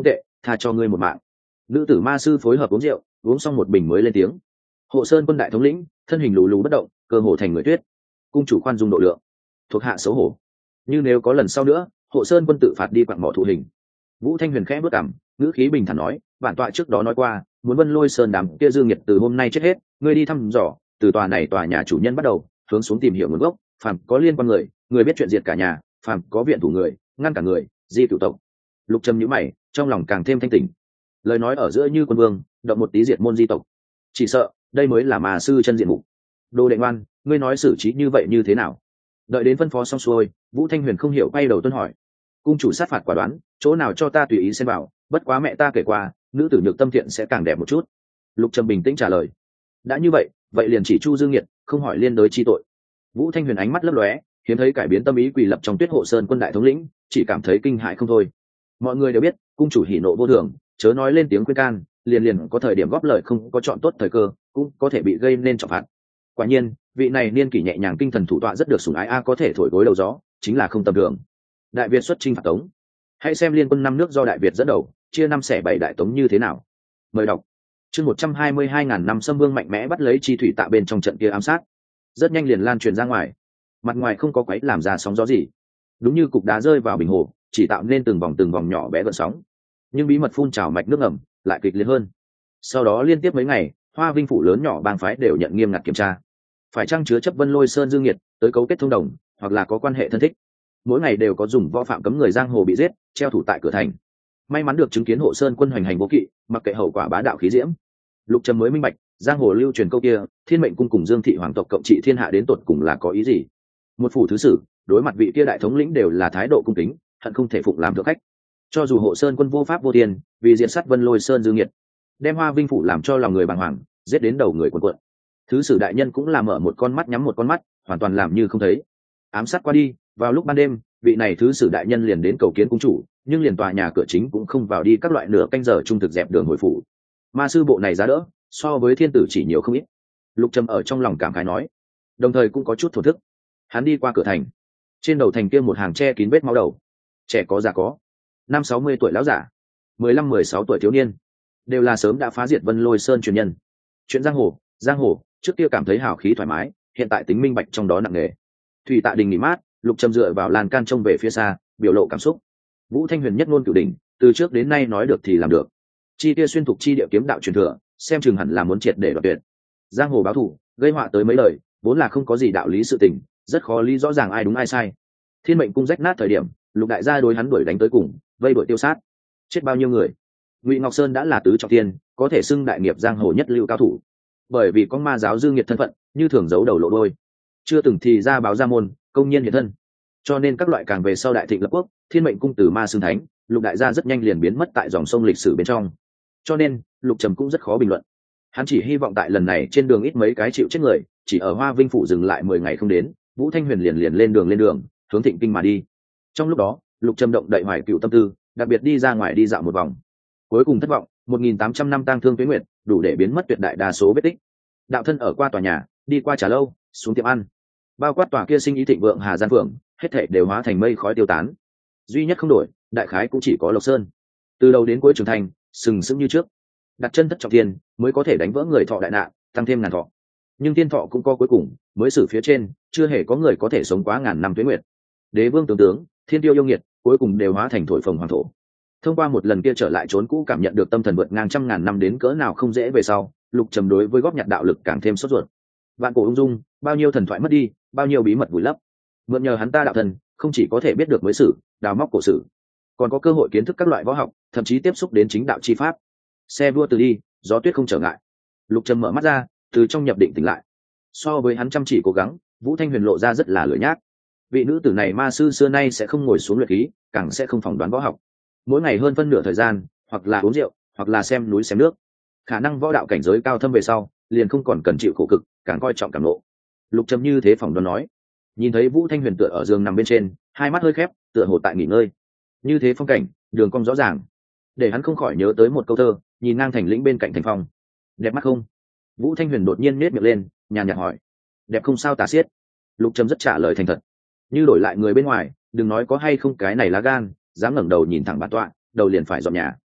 tha cho ngươi một mạng. Nữ tử ma sư phối hợp uống rượu, uống xong một bình mới lên tiếng. Hộ Sơn quân đại thống lĩnh, thân hình lù lù bất động, cơ hồ thành người tuyết. Cung chủ khoan dung độ lượng, thuộc hạ xấu hổ. như nếu có lần sau nữa, Hộ Sơn quân tự phạt đi quặng mỏ thụ hình. Vũ Thanh Huyền khẽ bước cằm, ngữ khí bình thản nói, bản tọa trước đó nói qua, muốn Vân Lôi Sơn đám kia dương nhiệt từ hôm nay chết hết, ngươi đi thăm dò, từ tòa này tòa nhà chủ nhân bắt đầu, hướng xuống tìm hiểu nguồn gốc, phàm có liên quan người biết chuyện diệt cả nhà, phàm có viện thủ người, ngăn cả người, di cửu tộc. Lục Trầm nhíu mày, trong lòng càng thêm thanh tỉnh. Lời nói ở giữa như quân vương, động một tí diệt môn di tộc. Chỉ sợ, đây mới là mà sư chân diện mục. Đồ đệ ngoan, ngươi nói xử trí như vậy như thế nào? Đợi đến phân phó xong xuôi, Vũ Thanh Huyền không hiểu quay đầu tuân hỏi. Cung chủ sát phạt quả đoán, chỗ nào cho ta tùy ý xen vào, bất quá mẹ ta kể qua, nữ tử nhược tâm thiện sẽ càng đẹp một chút. Lục Trầm bình tĩnh trả lời. Đã như vậy, vậy liền chỉ chu dương nghiệt, không hỏi liên đới chi tội. Vũ Thanh Huyền ánh mắt lấp lóe, hiếm thấy cải biến tâm ý quỳ lập trong Tuyết Hộ Sơn quân đại thống lĩnh, chỉ cảm thấy kinh hãi không thôi. Mọi người đều biết, cung chủ hỉ nộ vô thường, chớ nói lên tiếng khuyên can, liền có thời điểm góp lời không có chọn tốt thời cơ, cũng có thể bị gây nên trọng phạt. Quả nhiên, vị này niên kỷ nhẹ nhàng tinh thần thủ tọa rất được sủng ái có thể thổi gối đầu gió, chính là không tầm thường. Đại Việt xuất chinh phạt Tống, hãy xem liên quân năm nước do Đại Việt dẫn đầu, chia năm xẻ bảy đại Tống như thế nào. Mời đọc. Chương 122.000 năm Sâm Vương mạnh mẽ bắt lấy chi thủy tạ bên trong trận kia ám sát, rất nhanh liền lan truyền ra ngoài. Mặt ngoài không có quấy làm ra sóng gió gì, đúng như cục đá rơi vào bình hồ, chỉ tạo nên từng vòng nhỏ bé gợn sóng. Nhưng bí mật phun trào mạch nước ngầm lại kịch liệt hơn. Sau đó liên tiếp mấy ngày, Hoa Vinh phủ lớn nhỏ bang phái đều nhận nghiêm ngặt kiểm tra, phải chăng chứa chấp Vân Lôi Sơn dương nhiệt, tới cấu kết thông đồng, hoặc là có quan hệ thân thích. Mỗi ngày đều có dùng võ phạm cấm người giang hồ bị giết, treo thủ tại cửa thành. May mắn được chứng kiến Hộ Sơn quân hoành hành vô kỵ, mặc kệ hậu quả bá đạo khí diễm. Lục Trầm mới minh bạch, giang hồ lưu truyền câu kia, Thiên Mệnh cung cùng Dương thị hoàng tộc cộng trị thiên hạ đến tột cùng là có ý gì. Một phủ thứ sử, đối mặt vị kia đại thống lĩnh đều là thái độ cung kính, hận không thể phụng làm thượng khách. Cho dù Hộ Sơn quân vô pháp vô tiền, vì diện sát Vân Lôi Sơn dương nhiệt, đem Hoa Vinh phủ làm cho lòng người bàng hoàng, giết đến đầu người cuộn cuộn. Thứ sử đại nhân cũng là mở một con mắt nhắm một con mắt, hoàn toàn làm như không thấy. Ám sát qua đi, vào lúc ban đêm, vị này thứ sử đại nhân liền đến cầu kiến cung chủ, nhưng liền tòa nhà cửa chính cũng không vào đi, các loại nửa canh giờ trung thực dẹp đường hồi phủ. Ma sư bộ này giá đỡ, so với thiên tử chỉ nhiều không ít. Lục Trầm ở trong lòng cảm khái nói, đồng thời cũng có chút thổ thức. Hắn đi qua cửa thành, trên đầu thành kia một hàng che kín vết máu đầu, trẻ có già có, 50-60 tuổi lão giả, 15-16 tuổi thiếu niên, đều là sớm đã phá diệt Vân Lôi Sơn truyền nhân. Chuyện giang hồ trước kia cảm thấy hào khí thoải mái, hiện tại tính minh bạch trong đó nặng nề. Thủy Tạ Đình nghỉ mát, Lục Trầm dựa vào lan can trông về phía xa, biểu lộ cảm xúc. Vũ Thanh Huyền nhất ngôn cửu đỉnh, từ trước đến nay nói được thì làm được. Chi kia xuyên thục chi địa kiếm đạo truyền thừa, xem chừng hẳn là muốn triệt để đoạt tuyệt. Giang hồ báo thù, gây họa tới mấy lời, vốn là không có gì đạo lý sự tình, rất khó lý rõ ràng ai đúng ai sai. Thiên Mệnh cung rách nát thời điểm, Lục đại gia đối hắn đuổi đánh tới cùng, vây đuổi tiêu sát, chết bao nhiêu người. Ngụy Ngọc Sơn đã là tứ trọng thiên, có thể xưng đại nghiệp giang hồ nhất lưu cao thủ. Bởi vì có ma giáo dương nhiệt thân phận, như thường giấu đầu lộ đôi, chưa từng thì ra báo ra môn, công nhiên hiện thân. Cho nên các loại càng về sau đại thịnh lập quốc, Thiên Mệnh cung từ ma xưng thánh, Lục đại gia rất nhanh liền biến mất tại dòng sông lịch sử bên trong. Cho nên Lục Trầm cũng rất khó bình luận. Hắn chỉ hy vọng tại lần này trên đường ít mấy cái chịu chết người, chỉ ở Hoa Vinh phủ dừng lại 10 ngày không đến, Vũ Thanh Huyền liền lên đường hướng Thịnh Kinh mà đi. Trong lúc đó, Lục Trầm động đậy hoài cựu tâm tư, đặc biệt đi ra ngoài đi dạo một vòng. Cuối cùng thất vọng, 1.800 năm tang thương tuế nguyệt, đủ để biến mất tuyệt đại đa số vết tích. Đạo thân ở qua tòa nhà, đi qua trà lâu, xuống tiệm ăn, bao quát tòa kia sinh ý thịnh vượng Hà Gian Phượng, hết thảy đều hóa thành mây khói tiêu tán. Duy nhất không đổi, đại khái cũng chỉ có Lộc Sơn. Từ đầu đến cuối trưởng thành, sừng sững như trước. Đặt chân thất trọng thiên, mới có thể đánh vỡ người thọ đại nạn, tăng thêm ngàn thọ. Nhưng tiên thọ cũng có cuối cùng, mới xử phía trên, chưa hề có người có thể sống quá ngàn năm tuế nguyệt. Đế vương tướng, thiên tiêu yêu nghiệt, cuối cùng đều hóa thành thổi phồng hoàng thổ. Thông qua một lần kia trở lại trốn cũ, cảm nhận được tâm thần vượt ngang trăm ngàn năm đến cỡ nào không dễ về sau, Lục Trầm đối với góp nhặt đạo lực càng thêm sốt ruột. Vạn cổ ung dung, bao nhiêu thần thoại mất đi, bao nhiêu bí mật vùi lấp. Mượn nhờ hắn ta đạo thần, không chỉ có thể biết được mới sử, đào móc cổ sử, còn có cơ hội kiến thức các loại võ học, thậm chí tiếp xúc đến chính đạo chi pháp. Xe vua từ đi, gió tuyết không trở ngại. Lục Trầm mở mắt ra, từ trong nhập định tỉnh lại. So với hắn chăm chỉ cố gắng, Vũ Thanh Huyền lộ ra rất là lười nhác. Vị nữ tử này ma sư xưa nay sẽ không ngồi xuống luyện khí, càng sẽ không phỏng đoán võ học. Mỗi ngày hơn phân nửa thời gian, hoặc là uống rượu, hoặc là xem núi xem nước. Khả năng võ đạo cảnh giới cao thâm về sau, liền không còn cần chịu khổ cực, càng coi trọng cảm ngộ. Lục Trầm như thế phỏng đoán nói. Nhìn thấy Vũ Thanh Huyền tựa ở giường nằm bên trên, hai mắt hơi khép, tựa hồ tại nghỉ ngơi. Như thế phong cảnh, đường cong rõ ràng, để hắn không khỏi nhớ tới một câu thơ, nhìn ngang thành lĩnh bên cạnh thành phong. Đẹp mắt không? Vũ Thanh Huyền đột nhiên nết miệng lên, nhàn nhạt hỏi. Đẹp không sao tả xiết. Lục Trầm rất trả lời thành thật. Như đổi lại người bên ngoài, đừng nói có hay không cái này lá gan, dám ngẩng đầu nhìn thẳng bản tọa, đầu liền phải dọn nhà.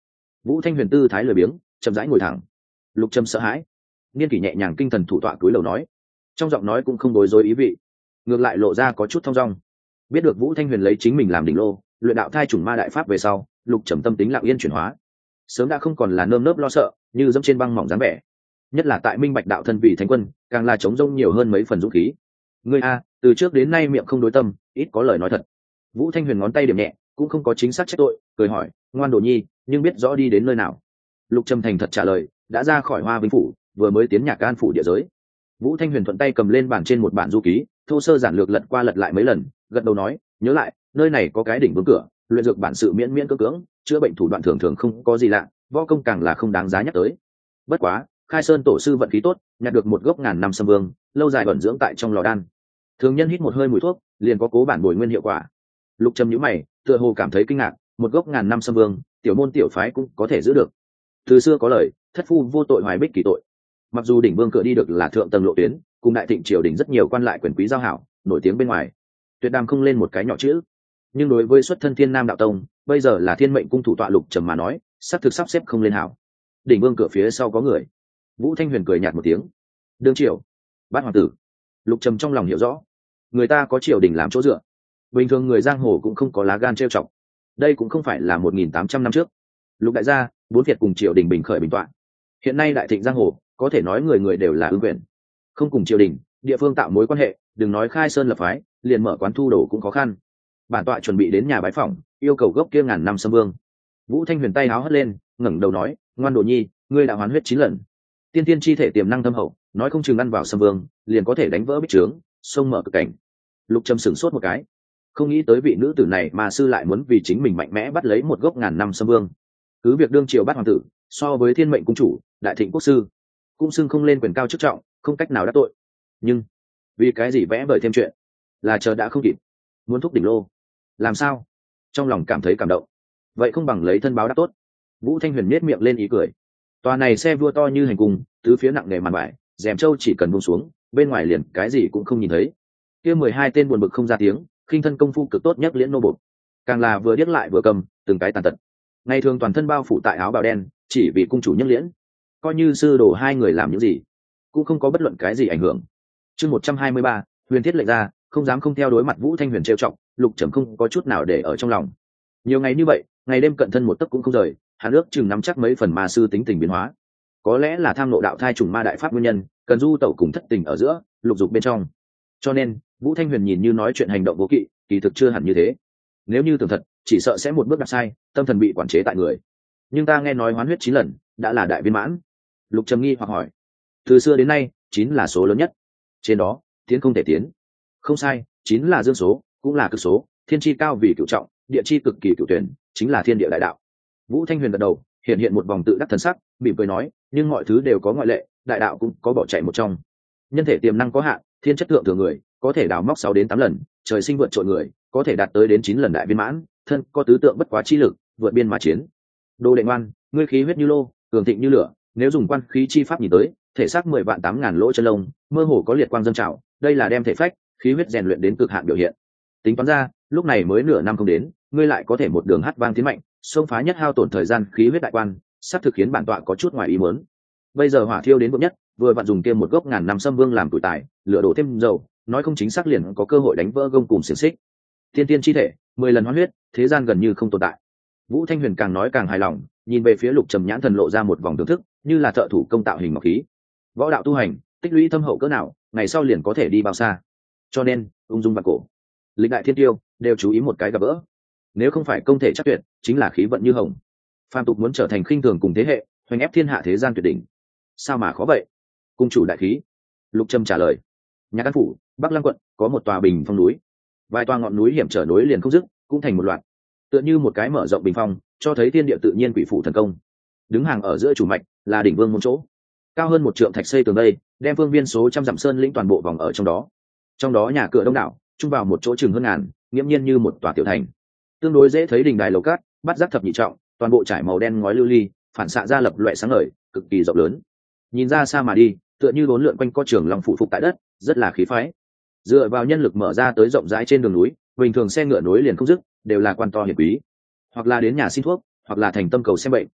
Vũ Thanh Huyền tư thái lười biếng, chậm rãi ngồi thẳng. Lục Trầm sợ hãi, niên kỷ nhẹ nhàng kinh thần thủ tọa cúi đầu nói, trong giọng nói cũng không bối rối ý vị, ngược lại lộ ra có chút thong dong. Biết được Vũ Thanh Huyền lấy chính mình làm đỉnh lô, luyện đạo thai trùng ma đại pháp về sau, Lục Trầm tâm tính lặng yên chuyển hóa, sớm đã không còn là nơm nớp lo sợ như dẫm trên băng mỏng dáng vẻ. Nhất là tại minh bạch đạo thân vị thánh quân, càng là chống rông nhiều hơn mấy phần dũng khí. Ngươi a, từ trước đến nay miệng không đối tâm, ít có lời nói thật. Vũ Thanh Huyền ngón tay điểm nhẹ, cũng không có chính xác trách tội, cười hỏi, ngoan đồ nhi, nhưng biết rõ đi đến nơi nào? Lục Trầm thành thật trả lời, đã ra khỏi Hoa Vinh phủ, vừa mới tiến Nhạc Gan phủ địa giới. Vũ Thanh Huyền thuận tay cầm lên bàn trên một bản du ký, thô sơ giản lược lật qua lật lại mấy lần, gật đầu nói, nhớ lại, nơi này có cái đỉnh vương cửa, luyện dược bản sự miễn miễn cưỡng cưỡng, chữa bệnh thủ đoạn thường thường không có gì lạ, võ công càng là không đáng giá nhắc tới. Bất quá, Khai Sơn tổ sư vận khí tốt, nhặt được một gốc ngàn năm sâm vương, lâu dài ẩn dưỡng tại trong lò đan. Thường nhân hít một hơi mùi thuốc, liền có cố bản bồi nguyên hiệu quả. Lục Trầm nhíu mày, tựa hồ cảm thấy kinh ngạc, một gốc ngàn năm sâm vương, tiểu môn tiểu phái cũng có thể giữ được. Từ xưa có lời, thất phu vô tội hoài bích kỳ tội. Mặc dù đỉnh vương cửa đi được là thượng tầng lộ tuyến, cùng đại thịnh triều đình rất nhiều quan lại quyền quý giao hảo, nổi tiếng bên ngoài, tuyệt đàm không lên một cái nhỏ chữ. Nhưng đối với xuất thân Thiên Nam đạo tông, bây giờ là Thiên Mệnh cung thủ tọa Lục Trầm mà nói, sắp thực sắp xếp không lên hảo. Đỉnh vương cửa phía sau có người. Vũ Thanh Huyền cười nhạt một tiếng, đương triều, bát hoàng tử. Lục Trầm trong lòng hiểu rõ, người ta có triều đình làm chỗ dựa, bình thường người giang hồ cũng không có lá gan trêu chọc. Đây cũng không phải là 1.800 năm trước. Lục đại gia, bốn việt cùng triều đình bình khởi bình toạn. Hiện nay đại thịnh giang hồ, có thể nói người người đều là ưng quyền. Không cùng triều đình, địa phương tạo mối quan hệ, đừng nói khai sơn lập phái, liền mở quán thu đồ cũng khó khăn. Bản tọa chuẩn bị đến nhà bái phỏng, yêu cầu gốc kia ngàn năm sâm vương. Vũ Thanh Huyền tay áo hất lên, ngẩng đầu nói, ngoan đồ nhi, ngươi đã hoán huyết 9 lần, tiên tiên chi thể tiềm năng thâm hậu, nói không chừng ăn vào sâm vương, liền có thể đánh vỡ bích trướng, sông mở cực cảnh. Lục Trầm sửng sốt một cái, không nghĩ tới vị nữ tử này mà sư lại muốn vì chính mình mạnh mẽ bắt lấy một gốc ngàn năm sâm vương. Cứ việc đương triều bát hoàng tử, so với Thiên Mệnh cung chủ, đại thịnh quốc sư, cũng xưng không lên quyền cao chức trọng, không cách nào đắc tội. Nhưng vì cái gì vẽ vời thêm chuyện, là chờ đã không kịp, muốn thúc đỉnh lô, làm sao? Trong lòng cảm thấy cảm động, vậy không bằng lấy thân báo đáp tốt. Vũ Thanh Huyền nhếch miệng lên ý cười. Tòa này xe vua to như hành cung, tứ phía nặng nề màn vải, rèm trâu chỉ cần buông xuống, bên ngoài liền cái gì cũng không nhìn thấy. Kia 12 tên buồn bực không ra tiếng, khinh thân công phu cực tốt nhất liễn nô bộc, càng là vừa điếc lại vừa cầm, từng cái tàn tật. Ngày thường toàn thân bao phủ tại áo bào đen, chỉ vì cung chủ nhất liễn, coi như sư đồ hai người làm những gì, cũng không có bất luận cái gì ảnh hưởng. Chương 123, Huyền Thiết lệnh ra, không dám không theo đối mặt Vũ Thanh Huyền trêu chọc, Lục Trầm không có chút nào để ở trong lòng. Nhiều ngày như vậy, ngày đêm cận thân một tấc cũng không rời, hắn ước chừng nắm chắc mấy phần ma sư tính tình biến hóa. Có lẽ là tham nộ đạo thai trùng ma đại pháp nguyên nhân, cần du tẩu cùng thất tình ở giữa, lục dục bên trong. Cho nên, Vũ Thanh Huyền nhìn như nói chuyện hành động vô kỵ, kỳ thực chưa hẳn như thế. Nếu như tưởng thật, chỉ sợ sẽ một bước đạp sai, tâm thần bị quản chế tại người. Nhưng ta nghe nói hoán huyết 9 lần, đã là đại viên mãn. Lục Trầm nghi hoặc hỏi. Từ xưa đến nay, 9 là số lớn nhất. Trên đó, tiến không thể tiến. Không sai, 9 là dương số, cũng là cực số, thiên chi cao vì cửu trọng, địa chi cực kỳ cửu tuyển, chính là thiên địa đại đạo. Vũ Thanh Huyền gật đầu, hiện hiện một vòng tự đắc thần sắc, mỉm cười nói, nhưng mọi thứ đều có ngoại lệ, đại đạo cũng có bỏ chạy một trong. Nhân thể tiềm năng có hạn, thiên chất thượng thường người, có thể đào móc 6 đến 8 lần, trời sinh vượt trội người, có thể đạt tới đến 9 lần đại viên mãn, thân có tứ tượng bất quá chi lực, vượt biên mà chiến. Đồ đệ ngoan, ngươi khí huyết như lô, cường thịnh như lửa, nếu dùng quan khí chi pháp nhìn tới, thể xác 10 vạn 8 ngàn lỗ chân lông, mơ hồ có liệt quang dâng trào, đây là đem thể phách, khí huyết rèn luyện đến cực hạn biểu hiện. Tính toán ra, lúc này mới nửa năm không đến, ngươi lại có thể một đường hát vang tiến mạnh, xông phá nhất hao tổn thời gian khí huyết đại quan, sắp thực khiến bản tọa có chút ngoài ý muốn. Bây giờ hỏa thiêu đến vượng nhất, vừa vặn dùng thêm một gốc ngàn năm sâm vương làm tuổi tài, lửa đổ thêm dầu, nói không chính xác liền có cơ hội đánh vỡ gông cùng xiềng xích. Thiên tiên chi thể, 10 lần hoán huyết, thế gian gần như không tồn tại. Vũ Thanh Huyền càng nói càng hài lòng, nhìn về phía Lục Trầm nhãn thần lộ ra một vòng thưởng thức, như là thợ thủ công tạo hình ngọc khí. Võ đạo tu hành, tích lũy thâm hậu cỡ nào, ngày sau liền có thể đi bao xa. Cho nên, ung dung vạn cổ, lịch đại thiên tiêu đều chú ý một cái gặp gỡ. Nếu không phải công thể chắc tuyệt, chính là khí vận như hồng. Phàm tục muốn trở thành khinh thường cùng thế hệ, hoành ép thiên hạ thế gian tuyệt đỉnh, sao mà khó vậy? Cung chủ đại khí. Lục Trầm trả lời. Nhạc An phủ, Bắc Lăng quận, có một tòa bình phong núi, vài tòa ngọn núi hiểm trở nối liền không dứt, cũng thành một loạt, tựa như một cái mở rộng bình phong, cho thấy thiên địa tự nhiên quỷ phủ thần công. Đứng hàng ở giữa chủ mạch là đỉnh vương môn chỗ, cao hơn 1 trượng thạch xây tường đây, đem phương viên số trăm dặm sơn lĩnh toàn bộ vòng ở trong đó. Trong đó nhà cửa đông đảo, chung vào một chỗ chừng hơn ngàn, nghiễm nhiên như một tòa tiểu thành. Tương đối dễ thấy đình đài lầu cát, bát giác thập nhị trọng, toàn bộ trải màu đen ngói lưu ly, phản xạ ra lập loè sáng ngời, cực kỳ rộng lớn. Nhìn ra xa mà đi, tựa như bốn lượn quanh co trường lòng phụ phục tại đất, rất là khí phái. Dựa vào nhân lực mở ra tới rộng rãi trên đường núi, bình thường xe ngựa nối liền không dứt, đều là quan to hiển quý, hoặc là đến nhà xin thuốc, hoặc là thành tâm cầu xem bệnh.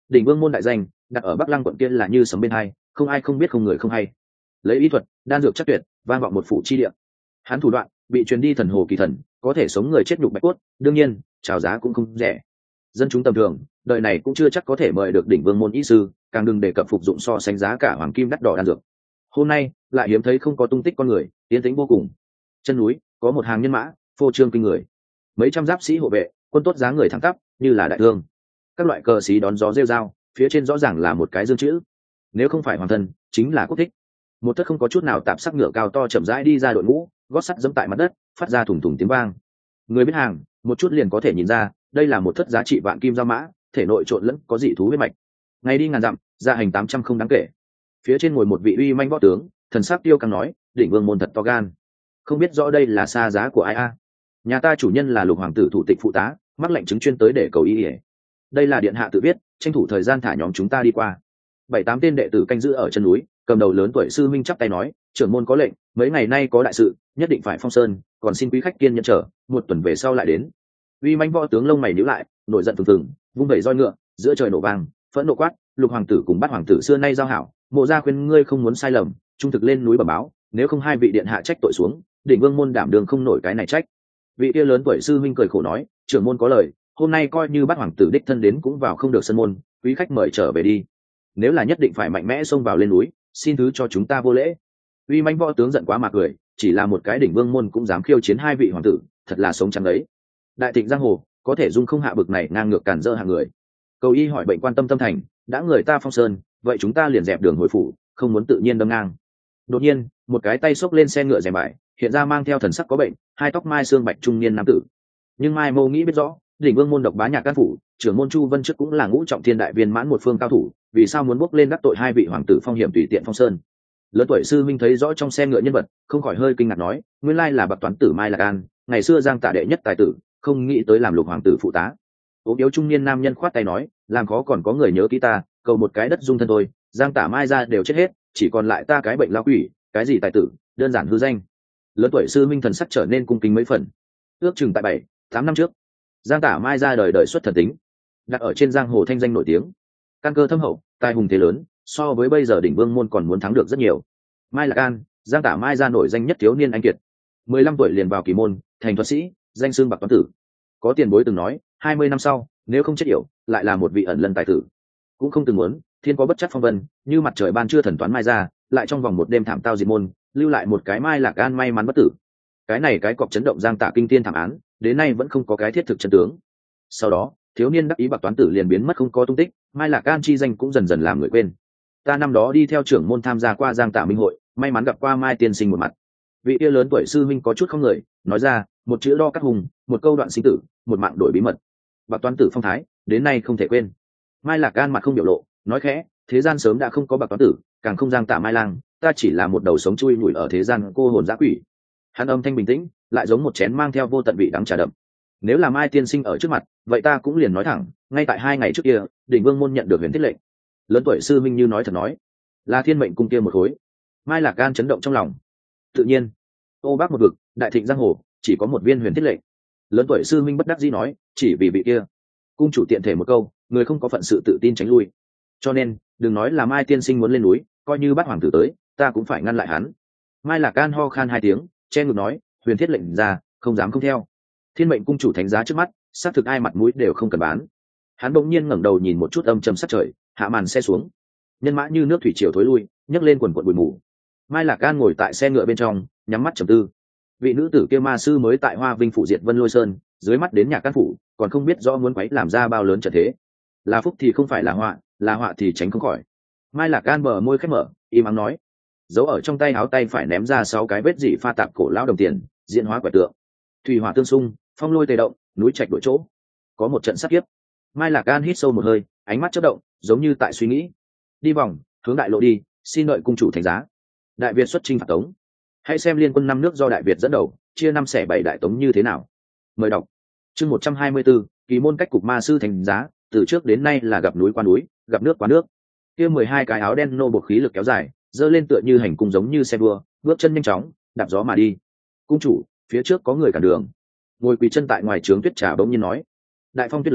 Đỉnh Vương môn đại danh đặt ở Bắc Lăng quận kia là như sấm bên hai, không ai không biết không người không hay. Lấy ý thuật đan dược chắc tuyệt, vang vọng một phủ chi địa. Hắn thủ đoạn bị truyền đi thần hồ kỳ thần, có thể sống người chết nhục bạch cốt, đương nhiên chào giá cũng không rẻ. Dân chúng tầm thường đời này cũng chưa chắc có thể mời được Đỉnh Vương môn y sư, càng đừng đề cập phục dụng so sánh giá cả hoàng kim đắt đỏ đan dược. Hôm nay lại hiếm thấy không có tung tích con người, tiến tĩnh vô cùng. Chân núi có một hàng nhân mã phô trương kinh người, mấy trăm giáp sĩ hộ vệ, quân tốt dáng người thẳng tắp như là đại thương. Các loại cờ xí đón gió rêu rao, phía trên rõ ràng là một cái dương chữ, nếu không phải hoàng thân chính là quốc thích. Một thất không có chút nào tạp sắc ngựa cao to chậm rãi đi ra đội ngũ, gót sắt giẫm tại mặt đất, phát ra thủng thủng tiếng vang. Người biết hàng một chút liền có thể nhìn ra đây là một thất giá trị vạn kim giao mã, thể nội trộn lẫn có dị thú huyết mạch. Ngày đi ngàn dặm, gia hành 800 không đáng kể. Phía trên ngồi một vị uy manh võ tướng, thần sắc tiêu căng nói, Đỉnh Vương môn thật to gan, không biết rõ đây là xa giá của ai a? Nhà ta chủ nhân là Lục hoàng tử thủ tịch phụ tá, mắc lệnh chứng chuyên tới để cầu y. Đây là điện hạ tự biết, tranh thủ thời gian thả nhóm chúng ta đi qua. 7-8 tên đệ tử canh giữ ở chân núi, cầm đầu lớn tuổi sư minh chắp tay nói, trưởng môn có lệnh, mấy ngày nay có đại sự, nhất định phải phong sơn, còn xin quý khách kiên nhẫn chờ, một tuần về sau lại đến. Uy manh võ tướng lông mày nhíu lại, nổi giận phừng phừng, vung vẩy roi ngựa, giữa trời nổ vang, phẫn nộ quát, Lục hoàng tử cùng Bát hoàng tử xưa nay giao hảo, mộ gia khuyên ngươi không muốn sai lầm, trung thực lên núi bẩm báo, nếu không hai vị điện hạ trách tội xuống, Đỉnh Vương môn đảm đường không nổi cái này trách. Vị kia lớn tuổi sư minh cười khổ nói, trưởng môn có lời, hôm nay coi như Bát hoàng tử đích thân đến cũng vào không được sân môn, quý khách mời trở về đi. Nếu là nhất định phải mạnh mẽ xông vào lên núi, xin thứ cho chúng ta vô lễ. Uy manh võ tướng giận quá mà cười, chỉ là một cái Đỉnh Vương môn cũng dám khiêu chiến hai vị hoàng tử, thật là sống trắng đấy. Đại thịnh giang hồ có thể dung không hạ bực này ngang ngược cản rỡ hạng người. Cầu y hỏi bệnh quan tâm tâm thành, đã người ta phong sơn, vậy chúng ta liền dẹp đường hồi phủ, không muốn tự nhiên đâm ngang. Đột nhiên một cái tay xốc lên xe ngựa rèm bại, hiện ra mang theo thần sắc có bệnh, hai tóc mai xương bạch trung niên nam tử. Nhưng mai mâu nghĩ biết rõ, Đỉnh Vương môn độc bá nhạc can phủ, trưởng môn Chu Vân trước cũng là ngũ trọng thiên đại viên mãn một phương cao thủ, vì sao muốn bước lên đắc tội hai vị hoàng tử phong hiểm tùy tiện phong sơn. Lớn tuổi sư minh thấy rõ trong xe ngựa nhân vật, không khỏi hơi kinh ngạc nói, nguyên lai là bậc toán tử Mai Lạc An, ngày xưa Giang Tả đệ nhất tài tử, không nghĩ tới làm Lục hoàng tử phụ tá. Ốm yếu trung niên nam nhân khoát tay nói, làm khó còn có người nhớ kỹ ta, cầu một cái đất dung thân thôi, Giang Tả Mai ra đều chết hết, chỉ còn lại ta cái bệnh lao quỷ, cái gì tài tử, đơn giản hư danh. Lớn tuổi sư minh thần sắc trở nên cung kính mấy phần. Ước chừng tại 7-8 năm trước, Giang Tả Mai ra đời xuất thần tính, đặt ở trên giang hồ thanh danh nổi tiếng, căn cơ thâm hậu, tài hùng thế lớn, so với bây giờ Đỉnh Vương môn còn muốn thắng được rất nhiều. Mai Lạc An, Giang Tả Mai ra nổi danh nhất thiếu niên anh kiệt, 15 tuổi liền vào kỳ môn, thành thuật sĩ, danh xưng bạc toán tử. Có tiền bối từng nói, 20 năm sau, nếu không chết yểu, lại là một vị ẩn lân tài tử. Cũng không từng muốn, thiên có bất chắc phong vân, như mặt trời ban trưa thần toán Mai ra, lại trong vòng một đêm thảm tao diệt môn, lưu lại một cái Mai Lạc An may mắn bất tử. Cái này cái cọc chấn động Giang Tả kinh thiên thảm án, đến nay vẫn không có cái thiết thực chân tướng. Sau đó, thiếu niên đắc ý bạc toán tử liền biến mất không có tung tích, Mai Lạc An chi danh cũng dần dần làm người quên. Ta năm đó đi theo trưởng môn tham gia qua Giang Tả minh hội, may mắn gặp qua Mai tiên sinh một mặt. Vị kia lớn tuổi sư huynh có chút không người, nói ra, một chữ đo các hùng, một câu đoạn sinh tử, một mạng đổi bí mật. Bạc toán tử phong thái, đến nay không thể quên. Mai Lạc An mặt không biểu lộ, nói khẽ, thế gian sớm đã không có bạc toán tử, càng không Giang Tả Mai Lang, ta chỉ là một đầu sống chui nhủi ở thế gian cô hồn dã quỷ. Hắn âm thanh bình tĩnh, lại giống một chén mang theo vô tận vị đắng trà đậm. Nếu là Mai tiên sinh ở trước mặt, vậy ta cũng liền nói thẳng, ngay tại 2 ngày trước kia, Đỉnh Vương môn nhận được huyền thiết lệnh. Lớn tuổi sư minh như nói thật nói, là thiên mệnh cung kia một khối. Mai Lạc Gan chấn động trong lòng. Tự nhiên, ô bác một vực, đại thịnh giang hồ, chỉ có một viên huyền thiết lệnh. Lớn tuổi sư minh bất đắc dĩ nói, chỉ vì vị kia. Cung chủ tiện thể một câu, người không có phận sự tự tin tránh lui. Cho nên, đừng nói là Mai tiên sinh muốn lên núi, coi như Bát hoàng tử tới, ta cũng phải ngăn lại hắn. Mai Lạc Gan ho khan 2 tiếng, che ngực nói, huyền thiết lệnh ra, không dám không theo. Thiên mệnh cung chủ thánh giá trước mắt, xác thực ai mặt mũi đều không cần bán. Hắn bỗng nhiên ngẩng đầu nhìn một chút âm trầm sát trời, hạ màn xe xuống, nhân mã như nước thủy triều thối lui, nhấc lên quần quần bụi mù. Mai Lạc Gan ngồi tại xe ngựa bên trong, nhắm mắt trầm tư. Vị nữ tử kia ma sư mới tại Hoa Vinh phủ diệt Vân Lôi Sơn, dưới mắt đến Nhạc Can phủ, còn không biết rõ muốn quấy làm ra bao lớn trận thế. Là phúc thì không phải là họa thì tránh không khỏi. Mai Lạc Gan bờ môi khép mở, im ắng nói, giấu ở trong tay áo tay phải ném ra 6 cái vết dị pha tạp cổ lão đồng tiền, diễn hóa quẻ tượng. Thủy hỏa tương xung, phong lôi tề động, núi trạch đổi chỗ, có một trận sát kiếp. Mai Lạc Gan hít sâu một hơi, ánh mắt chớp động, giống như tại suy nghĩ. Đi vòng, hướng đại lộ đi, xin đợi cung chủ thánh giá. Đại Việt xuất chinh phạt Tống, hãy xem liên quân 5 nước do Đại Việt dẫn đầu, chia 5 xẻ 7 đại Tống như thế nào. Mời đọc. Chương 124, kỳ môn cách cục ma sư thánh giá, từ trước đến nay là gặp núi qua núi, gặp nước qua nước. Kia 12 cái áo đen nô bộc khí lực kéo dài, dơ lên tựa như hành cung giống như xe đua, bước chân nhanh chóng, đạp gió mà đi. Cung chủ, phía trước có người cản đường. Ngồi quỳ chân tại ngoài trướng tuyết trà bỗng nhiên nói, đại phong tuyết lớn,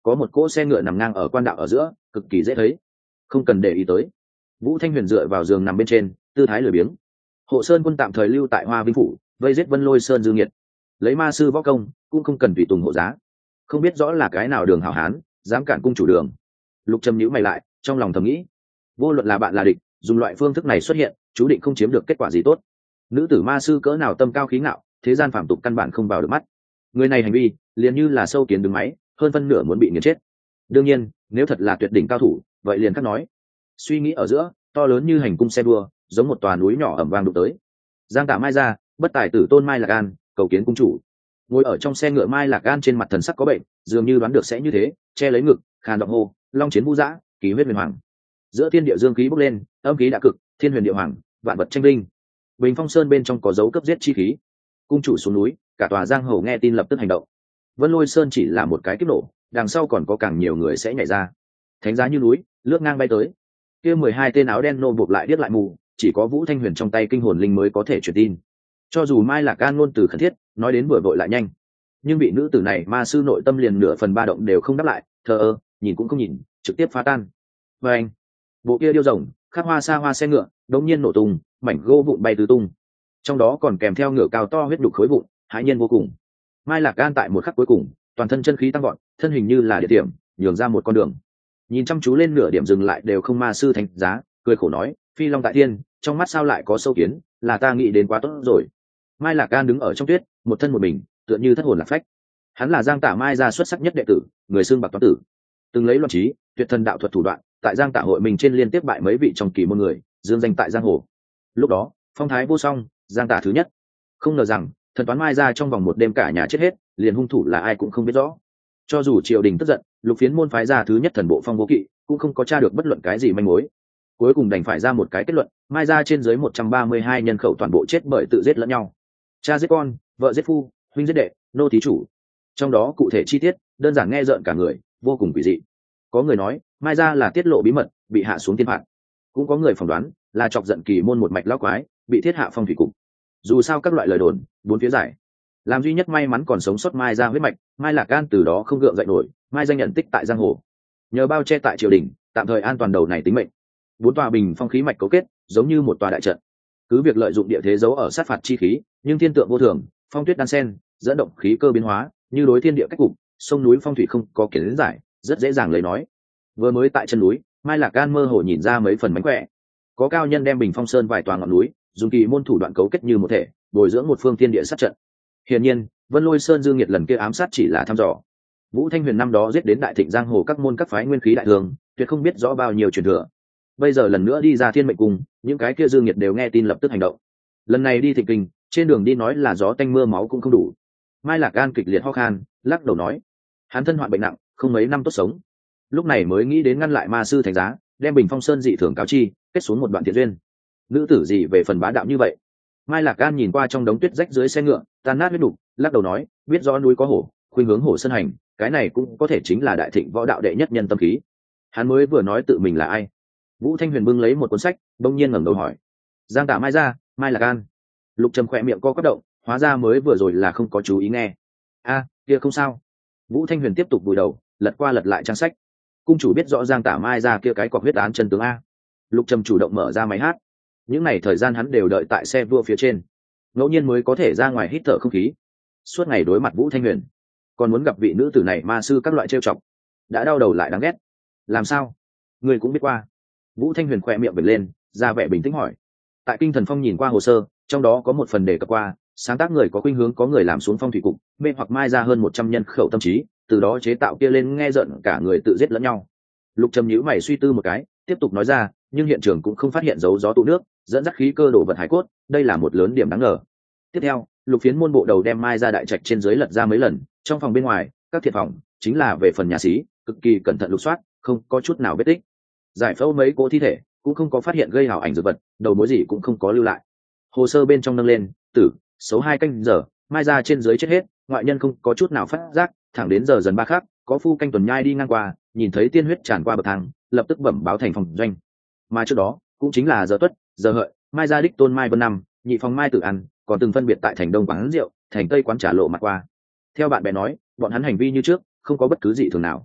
có một cỗ xe ngựa nằm ngang ở quan đạo ở giữa, cực kỳ dễ thấy, không cần để ý tới. Vũ Thanh Huyền dựa vào giường nằm bên trên, tư thái lười biếng. Hộ Sơn quân tạm thời lưu tại Hoa Vinh phủ, vây giết Vân Lôi Sơn Dương Nghiệt, lấy ma sư võ công cũng không cần tùy tùng hộ giá. Không biết rõ là cái nào đường hảo hán dám cản cung chủ đường. Lục Trầm nhíu mày lại, trong lòng thầm nghĩ, vô luận là bạn là địch, dùng loại phương thức này xuất hiện, chú định không chiếm được kết quả gì tốt. Nữ tử ma sư cỡ nào tâm cao khí ngạo, thế gian phàm tục căn bản không vào được mắt. Người này hành vi liền như là sâu kiến đứng máy, hơn phân nửa muốn bị nghiền chết. Đương nhiên, nếu thật là tuyệt đỉnh cao thủ, vậy liền khác nói. Suy nghĩ ở giữa, to lớn như hành cung xe đua, giống một tòa núi nhỏ ẩm vang đụng tới. Giang Tả Mai ra, bất tài tử Tôn Mai Lạc An, cầu kiến cung chủ. Ngồi ở trong xe ngựa Mai Lạc An trên mặt thần sắc có bệnh, dường như đoán được sẽ như thế, che lấy ngực, khàn giọng hô, long chiến vũ dã, kỳ huyết huyền hoàng. Giữa thiên địa dương khí bốc lên, âm khí đã cực, thiên huyền địa hoàng, vạn vật tranh linh. Bình Phong Sơn bên trong có dấu cấp giết chi khí. Cung chủ xuống núi, cả tòa giang hồ nghe tin lập tức hành động. Vân Lôi Sơn chỉ là một cái kích nổ, đằng sau còn có càng nhiều người sẽ nhảy ra. Thánh giá như núi, lướt ngang bay tới. Kia 12 tên áo đen nô buộc lại điếc lại mù, chỉ có Vũ Thanh Huyền trong tay kinh hồn linh mới có thể truyền tin. Cho dù Mai Lạc An ngôn từ khẩn thiết, nói đến vừa vội lại nhanh, nhưng vị nữ tử này ma sư nội tâm liền nửa phần ba động đều không đáp lại, thờ ơ, nhìn cũng không nhìn, trực tiếp phá tan. Và anh, bộ kia điêu rồng, khắc hoa xa hoa xe ngựa, đống nhiên nổ tung, mảnh gỗ vụn bay tứ tung, trong đó còn kèm theo ngựa cao to huyết đục khối vụn, hãi nhiên vô cùng. Mai Lạc An tại một khắc cuối cùng, toàn thân chân khí tăng vọt, thân hình như là địa điểm, nhường ra một con đường. Nhìn chăm chú lên nửa điểm dừng lại đều không ma sư thành giá, cười khổ nói, phi long tại thiên, trong mắt sao lại có sâu kiến, là ta nghĩ đến quá tốt rồi. Mai Lạc An đứng ở trong tuyết, một thân một mình, tựa như thất hồn lạc phách. Hắn là Giang Tả Mai gia xuất sắc nhất đệ tử, người xưng bạc toán tử, từng lấy loạn trí, tuyệt thần đạo thuật thủ đoạn, tại Giang Tả hội mình trên liên tiếp bại mấy vị trong kỳ môn người, dương danh tại giang hồ. Lúc đó, phong thái vô song, Giang Tả thứ nhất. Không ngờ rằng, thần toán Mai gia trong vòng một đêm cả nhà chết hết, liền hung thủ là ai cũng không biết rõ. Cho dù triều đình tức giận, Lục Phiến môn phái ra thứ nhất thần bộ Phong Vô Kỵ, cũng không có tra được bất luận cái gì manh mối. Cuối cùng đành phải ra một cái kết luận, Mai gia trên dưới 132 nhân khẩu toàn bộ chết bởi tự giết lẫn nhau. Cha giết con, vợ giết phu, huynh giết đệ, nô thí chủ. Trong đó cụ thể chi tiết, đơn giản nghe rợn cả người, vô cùng quỷ dị. Có người nói, Mai gia là tiết lộ bí mật, bị hạ xuống thiên phạt. Cũng có người phỏng đoán, là chọc giận kỳ môn một mạch lão quái, bị thiết hạ phong thủy cục. Dù sao các loại lời đồn, bốn phía giải. Làm duy nhất may mắn còn sống sót Mai gia huyết mạch, Mai Lạc An từ đó không gượng dậy nổi, Mai danh nhận tích tại giang hồ. Nhờ bao che tại triều đình, tạm thời an toàn đầu này tính mệnh. Bốn tòa bình phong khí mạch cấu kết, giống như một tòa đại trận. Cứ việc lợi dụng địa thế giấu ở sát phạt chi khí, nhưng thiên tượng vô thường, phong tuyết đan sen, dẫn động khí cơ biến hóa, như đối thiên địa cách cục, sông núi phong thủy không có kiến giải, rất dễ dàng lấy nói. Vừa mới tại chân núi, Mai Lạc An mơ hồ nhìn ra mấy phần mánh khỏe. Có cao nhân đem Bình Phong Sơn vài tòa ngọn núi, dùng kỳ môn thủ đoạn cấu kết như một thể, bồi dưỡng một phương thiên địa sát trận. Hiển nhiên, Vân Lôi Sơn Dương Nghiệt lần kia ám sát chỉ là thăm dò. Vũ Thanh Huyền năm đó giết đến đại thịnh giang hồ các môn các phái nguyên khí đại thường, tuyệt không biết rõ bao nhiêu truyền thừa. Bây giờ lần nữa đi ra Thiên Mệnh Cung, những cái kia Dương Nghiệt đều nghe tin lập tức hành động. Lần này đi Thịnh Kinh, trên đường đi nói là gió tanh mưa máu cũng không đủ. Mai Lạc An kịch liệt ho khan, lắc đầu nói, hắn thân hoạn bệnh nặng, không mấy năm tốt sống. Lúc này mới nghĩ đến ngăn lại ma sư thành giá, đem Bình Phong Sơn dị thường cáo chi, kết xuống một đoạn thiện duyên. Nữ tử gì về phần bá đạo như vậy? Mai Lạc An nhìn qua trong đống tuyết rách dưới xe ngựa, tan nát huyết đục, lắc đầu nói, biết rõ núi có hổ, khuynh hướng hổ sơn hành, cái này cũng có thể chính là đại thịnh võ đạo đệ nhất nhân tâm khí. Hắn mới vừa nói tự mình là ai? Vũ Thanh Huyền bưng lấy một cuốn sách, bỗng nhiên ngẩng đầu hỏi, Giang Tả Mai ra, Mai Lạc An. Lục Trầm khỏe miệng co quắp động, hóa ra mới vừa rồi là không có chú ý nghe. A, kia không sao. Vũ Thanh Huyền tiếp tục vùi đầu, lật qua lật lại trang sách. Cung chủ biết rõ Giang Tả Mai ra kia cái cọc huyết án chân tướng a. Lục Trầm chủ động mở ra máy hát. Những ngày thời gian hắn đều đợi tại xe vua phía trên, ngẫu nhiên mới có thể ra ngoài hít thở không khí. Suốt ngày đối mặt Vũ Thanh Huyền, còn muốn gặp vị nữ tử này ma sư các loại trêu chọc, đã đau đầu lại đáng ghét. Làm sao? Người cũng biết qua. Vũ Thanh Huyền khỏe miệng bật lên, ra vẻ bình tĩnh hỏi. Tại Kinh Thần Phong nhìn qua hồ sơ, trong đó có một phần đề cập qua, sáng tác người có khuynh hướng có người làm xuống phong thủy cục, mê hoặc Mai ra hơn 100 nhân khẩu tâm trí, từ đó chế tạo kia lên nghe giận cả người tự giết lẫn nhau. Lục Trầm nhíu mày suy tư một cái, tiếp tục nói ra, nhưng hiện trường cũng không phát hiện dấu gió tụ nước, dẫn dắt khí cơ đổ vật hải cốt, đây là một lớn điểm đáng ngờ. Tiếp theo, Lục Phiến môn bộ đầu đem Mai ra đại trạch trên dưới lật ra mấy lần, trong phòng bên ngoài, các thiệt phòng, chính là về phần nhà xí, cực kỳ cẩn thận lục soát, không có chút nào vết tích. Giải phẫu mấy cỗ thi thể, cũng không có phát hiện gây hào ảnh dược vật, đầu mối gì cũng không có lưu lại. Hồ sơ bên trong nâng lên, tử, xấu 2 canh giờ, Mai ra trên dưới chết hết, ngoại nhân không có chút nào phát giác, thẳng đến giờ dần 3 khắc, có phu canh tuần nhai đi ngang qua, nhìn thấy tiên huyết tràn qua bậc thang, lập tức bẩm báo thành phòng doanh. Mà trước đó, cũng chính là giờ tuất, giờ hợi, Mai gia đích tôn Mai Vân Năm, nhị phòng Mai Tử Ăn, còn từng phân biệt tại thành đông quán rượu, thành tây quán trà lộ mặt qua. Theo bạn bè nói, bọn hắn hành vi như trước, không có bất cứ gì thường nào.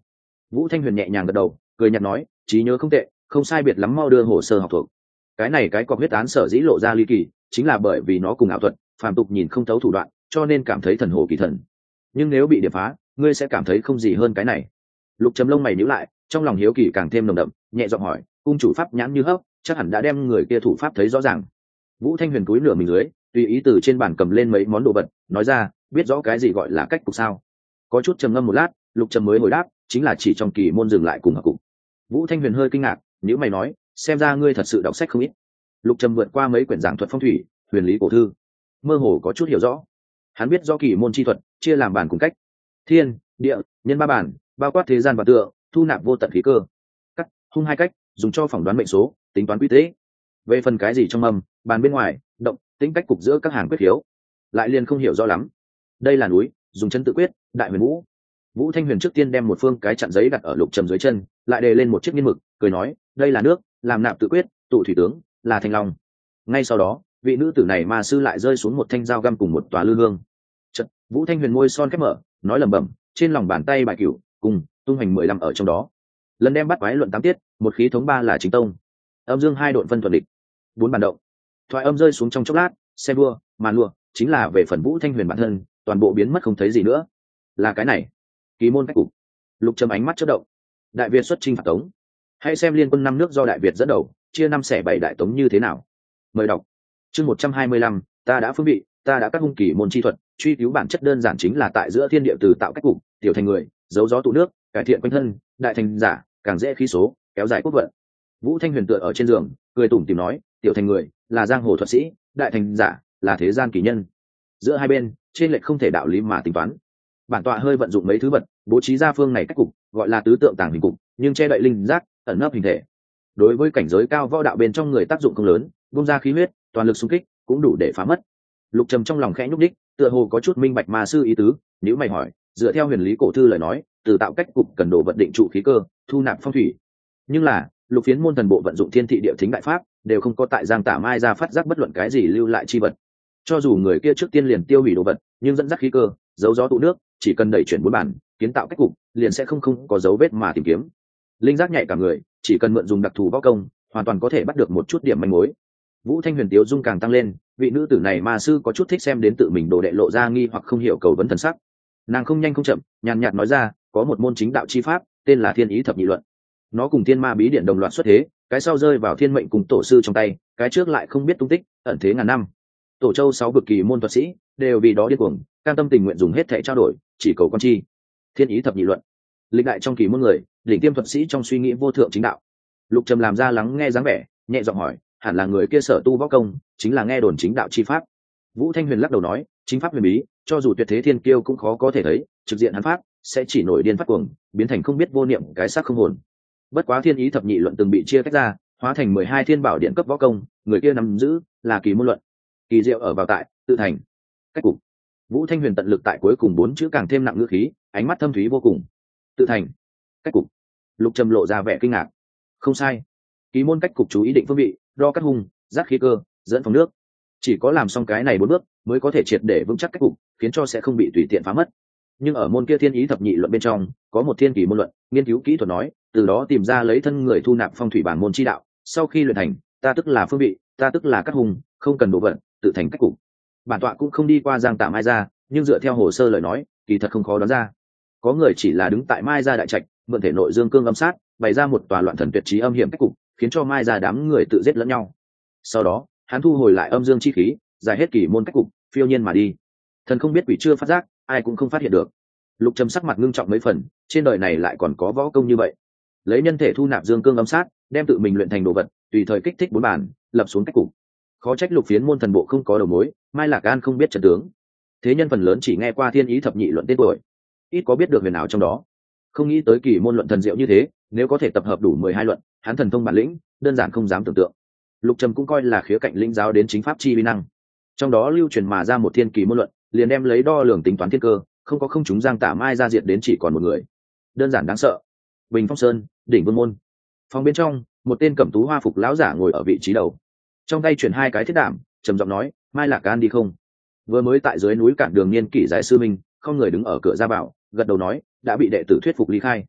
Vũ Thanh Huyền nhẹ nhàng gật đầu, cười nhạt nói, trí nhớ không tệ, không sai biệt lắm, mau đưa hồ sơ học thuộc. Cái này cái cọc huyết án sở dĩ lộ ra ly kỳ, chính là bởi vì nó cùng ảo thuật, phàm tục nhìn không thấu thủ đoạn, cho nên cảm thấy thần hồ kỳ thần. Nhưng nếu bị điểm phá, ngươi sẽ cảm thấy không gì hơn cái này. Lục Trầm lông mày nhíu lại, trong lòng hiếu kỳ càng thêm nồng đậm, nhẹ giọng hỏi, cung chủ pháp nhãn như hốc, chắc hẳn đã đem người kia thủ pháp thấy rõ ràng. Vũ Thanh Huyền cúi nửa mình dưới, tùy ý từ trên bàn cầm lên mấy món đồ vật, nói ra, biết rõ cái gì gọi là cách cục sao? Có chút trầm ngâm một lát, Lục Trầm mới hồi đáp, chính là chỉ trong kỳ môn dừng lại cùng hợp cục. Vũ Thanh Huyền hơi kinh ngạc, nếu mày nói, xem ra ngươi thật sự đọc sách không ít. Lục Trầm vượt qua mấy quyển giảng thuật phong thủy, huyền lý cổ thư, mơ hồ có chút hiểu rõ. Hắn biết do kỳ môn chi thuật chia làm bản cùng cách, thiên, địa, nhân ba bản, bao quát thế gian và tượng, thu nạp vô tận khí cơ. Cắt, hung hai cách, dùng cho phỏng đoán mệnh số, tính toán quy tế. Về phần cái gì trong mầm, bàn bên ngoài, động, tính cách cục giữa các hàng quyết khiếu, lại liền không hiểu rõ lắm. Đây là núi, dùng chân tự quyết, đại huyền vũ. Vũ Thanh Huyền trước tiên đem một phương cái chặn giấy đặt ở Lục Trầm dưới chân, lại đề lên một chiếc nghiên mực, cười nói, đây là nước, làm nạp tự quyết, tụ thủy tướng, là thanh long. Ngay sau đó, vị nữ tử này ma sư lại rơi xuống một thanh dao găm cùng một tòa lư hương. Chợt, Vũ Thanh Huyền môi son khép mở, nói lẩm bẩm, trên lòng bàn tay bài cửu, cùng tung hành 15 ở trong đó. Lần đem bắt quái luận 8 tiết, một khí thống 3 là chính tông. Âm dương 2 độn phân thuận địch. 4 bản động. Thoại âm rơi xuống trong chốc lát, xe đua, màn lùa, chính là về phần Vũ Thanh Huyền bản thân, toàn bộ biến mất không thấy gì nữa. Là cái này, kỳ môn cách cục. Lục Trầm ánh mắt chớp động. Đại Việt xuất chinh phạt Tống. Hãy xem liên quân 5 nước do Đại Việt dẫn đầu, chia 5 xẻ 7 đại Tống như thế nào. Mời đọc. Chương 125, ta đã phương vị, ta đã cắt hung kỳ môn chi thuật, truy cứu bản chất đơn giản chính là tại giữa thiên địa từ tạo cách cục, tiểu thành người, giấu gió tụ nước, cải thiện quanh thân, đại thành giả, càng dễ khí số, kéo dài quốc vận. Vũ Thanh Huyền tựa ở trên giường, cười tủm tỉm nói, tiểu thành người là giang hồ thuật sĩ, đại thành giả là thế gian kỳ nhân. Giữa hai bên, trên lệch không thể đạo lý mà tính toán. Bản tọa hơi vận dụng mấy thứ vật, bố trí ra phương này cách cục, gọi là tứ tượng tàng hình cục, nhưng che đậy linh giác, ẩn nấp hình thể. Đối với cảnh giới cao võ đạo bên trong người tác dụng không lớn, bung ra khí huyết, toàn lực xung kích, cũng đủ để phá mất. Lục Trầm trong lòng khẽ nhúc đích, tựa hồ có chút minh bạch ma sư ý tứ, nếu mày hỏi, dựa theo huyền lý cổ thư lời nói, từ tạo cách cục cần đồ vận định trụ khí cơ, thu nạp phong thủy. Nhưng là, Lục Phiến môn thần bộ vận dụng thiên thị địa thính đại pháp, đều không có tại Giang Tả Mai ra phát giác bất luận cái gì lưu lại chi vật. Cho dù người kia trước tiên liền tiêu hủy đồ vật, nhưng dẫn dắt khí cơ, giấu gió tụ nước, chỉ cần đẩy chuyển 4 bản, kiến tạo cách cục, liền sẽ không có dấu vết mà tìm kiếm. Linh giác nhạy cả người, chỉ cần mượn dùng đặc thù võ công, hoàn toàn có thể bắt được một chút điểm manh mối. Vũ Thanh Huyền tiếu dung càng tăng lên, vị nữ tử này ma sư có chút thích xem đến tự mình đồ đệ lộ ra nghi hoặc không hiểu cầu vấn thần sắc. Nàng không nhanh không chậm, nhàn nhạt nói ra, có một môn chính đạo chi pháp, tên là Thiên Ý Thập Nhị Luận. Nó cùng Thiên Ma Bí Điển đồng loạt xuất thế, cái sau rơi vào Thiên Mệnh cùng tổ sư trong tay, cái trước lại không biết tung tích, ẩn thế ngàn năm. Tổ Châu 6 bậc kỳ môn thuật sĩ đều vì đó điên cuồng, cam tâm tình nguyện dùng hết thảy trao đổi, chỉ cầu con chi. Thiên Ý Thập Nhị Luận, lịch đại trong kỳ môn người, đỉnh tiêm thuật sĩ trong suy nghĩ vô thượng chính đạo. Lục Trầm làm ra lắng nghe dáng vẻ, nhẹ giọng hỏi, hẳn là người kia sở tu võ công, chính là nghe đồn chính đạo chi pháp. Vũ Thanh Huyền lắc đầu nói, chính pháp huyền bí, cho dù tuyệt thế thiên kiêu cũng khó có thể thấy, trực diện hắn pháp sẽ chỉ nổi điên phát cuồng, biến thành không biết vô niệm cái xác không hồn. Bất quá Thiên Ý Thập Nhị Luận từng bị chia tách ra, hóa thành 12 thiên bảo điện cấp võ công, người kia nắm giữ là kỳ môn luận. Kỳ diệu ở vào tại tự thành cách cục. Vũ Thanh Huyền tận lực tại cuối cùng 4 chữ càng thêm nặng ngữ khí, ánh mắt thâm thúy vô cùng. Tự thành cách cục. Lục Trầm lộ ra vẻ kinh ngạc. Không sai, kỳ môn cách cục chú ý định phương vị, đo cắt hung, giác khí cơ, dẫn phòng nước. Chỉ có làm xong cái này 4 bước, mới có thể triệt để vững chắc cách cục, khiến cho sẽ không bị tùy tiện phá mất. Nhưng ở môn kia Thiên Ý Thập Nhị Luận bên trong, có một thiên kỳ môn luận, nghiên cứu kỹ thuật nói, từ đó tìm ra lấy thân người thu nạp phong thủy bản môn chi đạo. Sau khi luyện thành, ta tức là phương vị, ta tức là cắt hung, không cần đồ vận, tự thành cách cục. Bản tọa cũng không đi qua Giang Tả Mai ra, nhưng dựa theo hồ sơ lời nói, kỳ thật không khó đoán ra. Có người chỉ là đứng tại Mai gia đại trạch, mượn thể nội dương cương âm sát, bày ra một tòa loạn thần tuyệt trí âm hiểm cách cục, khiến cho Mai gia đám người tự giết lẫn nhau. Sau đó, hắn thu hồi lại âm dương chi khí, giải hết kỳ môn cách cục, phiêu nhiên mà đi. Thần không biết quỷ chưa phát giác, ai cũng không phát hiện được. Lục Trầm sắc mặt ngưng trọng mấy phần, trên đời này lại còn có võ công như vậy. Lấy nhân thể thu nạp dương cương âm sát, đem tự mình luyện thành đồ vật, tùy thời kích thích 4 bản, lập xuống cách cục. Khó trách Lục Phiến môn thần bộ không có đầu mối, Mai Lạc An không biết trận tướng. Thế nhân phần lớn chỉ nghe qua Thiên Ý Thập Nhị Luận tên tuổi, ít có biết được huyền ảo trong đó. Không nghĩ tới kỳ môn luận thần diệu như thế, nếu có thể tập hợp đủ 12 luận, hắn thần thông bản lĩnh, đơn giản không dám tưởng tượng. Lục Trầm cũng coi là khía cạnh lĩnh giáo đến chính pháp chi uy năng. Trong đó lưu truyền mà ra một thiên kỳ môn luận, liền đem lấy đo lường tính toán thiên cơ, không chúng Giang Tả Mai ra diệt đến chỉ còn một người. Đơn giản đáng sợ. Bình Phong Sơn, đỉnh Vương môn. Phòng bên trong, một tên cẩm tú hoa phục lão giả ngồi ở vị trí đầu. Trong tay chuyển 2 cái thiết đảm, trầm giọng nói, Mai Lạc Can đi không? Vừa mới tại dưới núi cản đường niên kỷ giải sư minh, không người đứng ở cửa ra vào, gật đầu nói, đã bị đệ tử thuyết phục ly khai.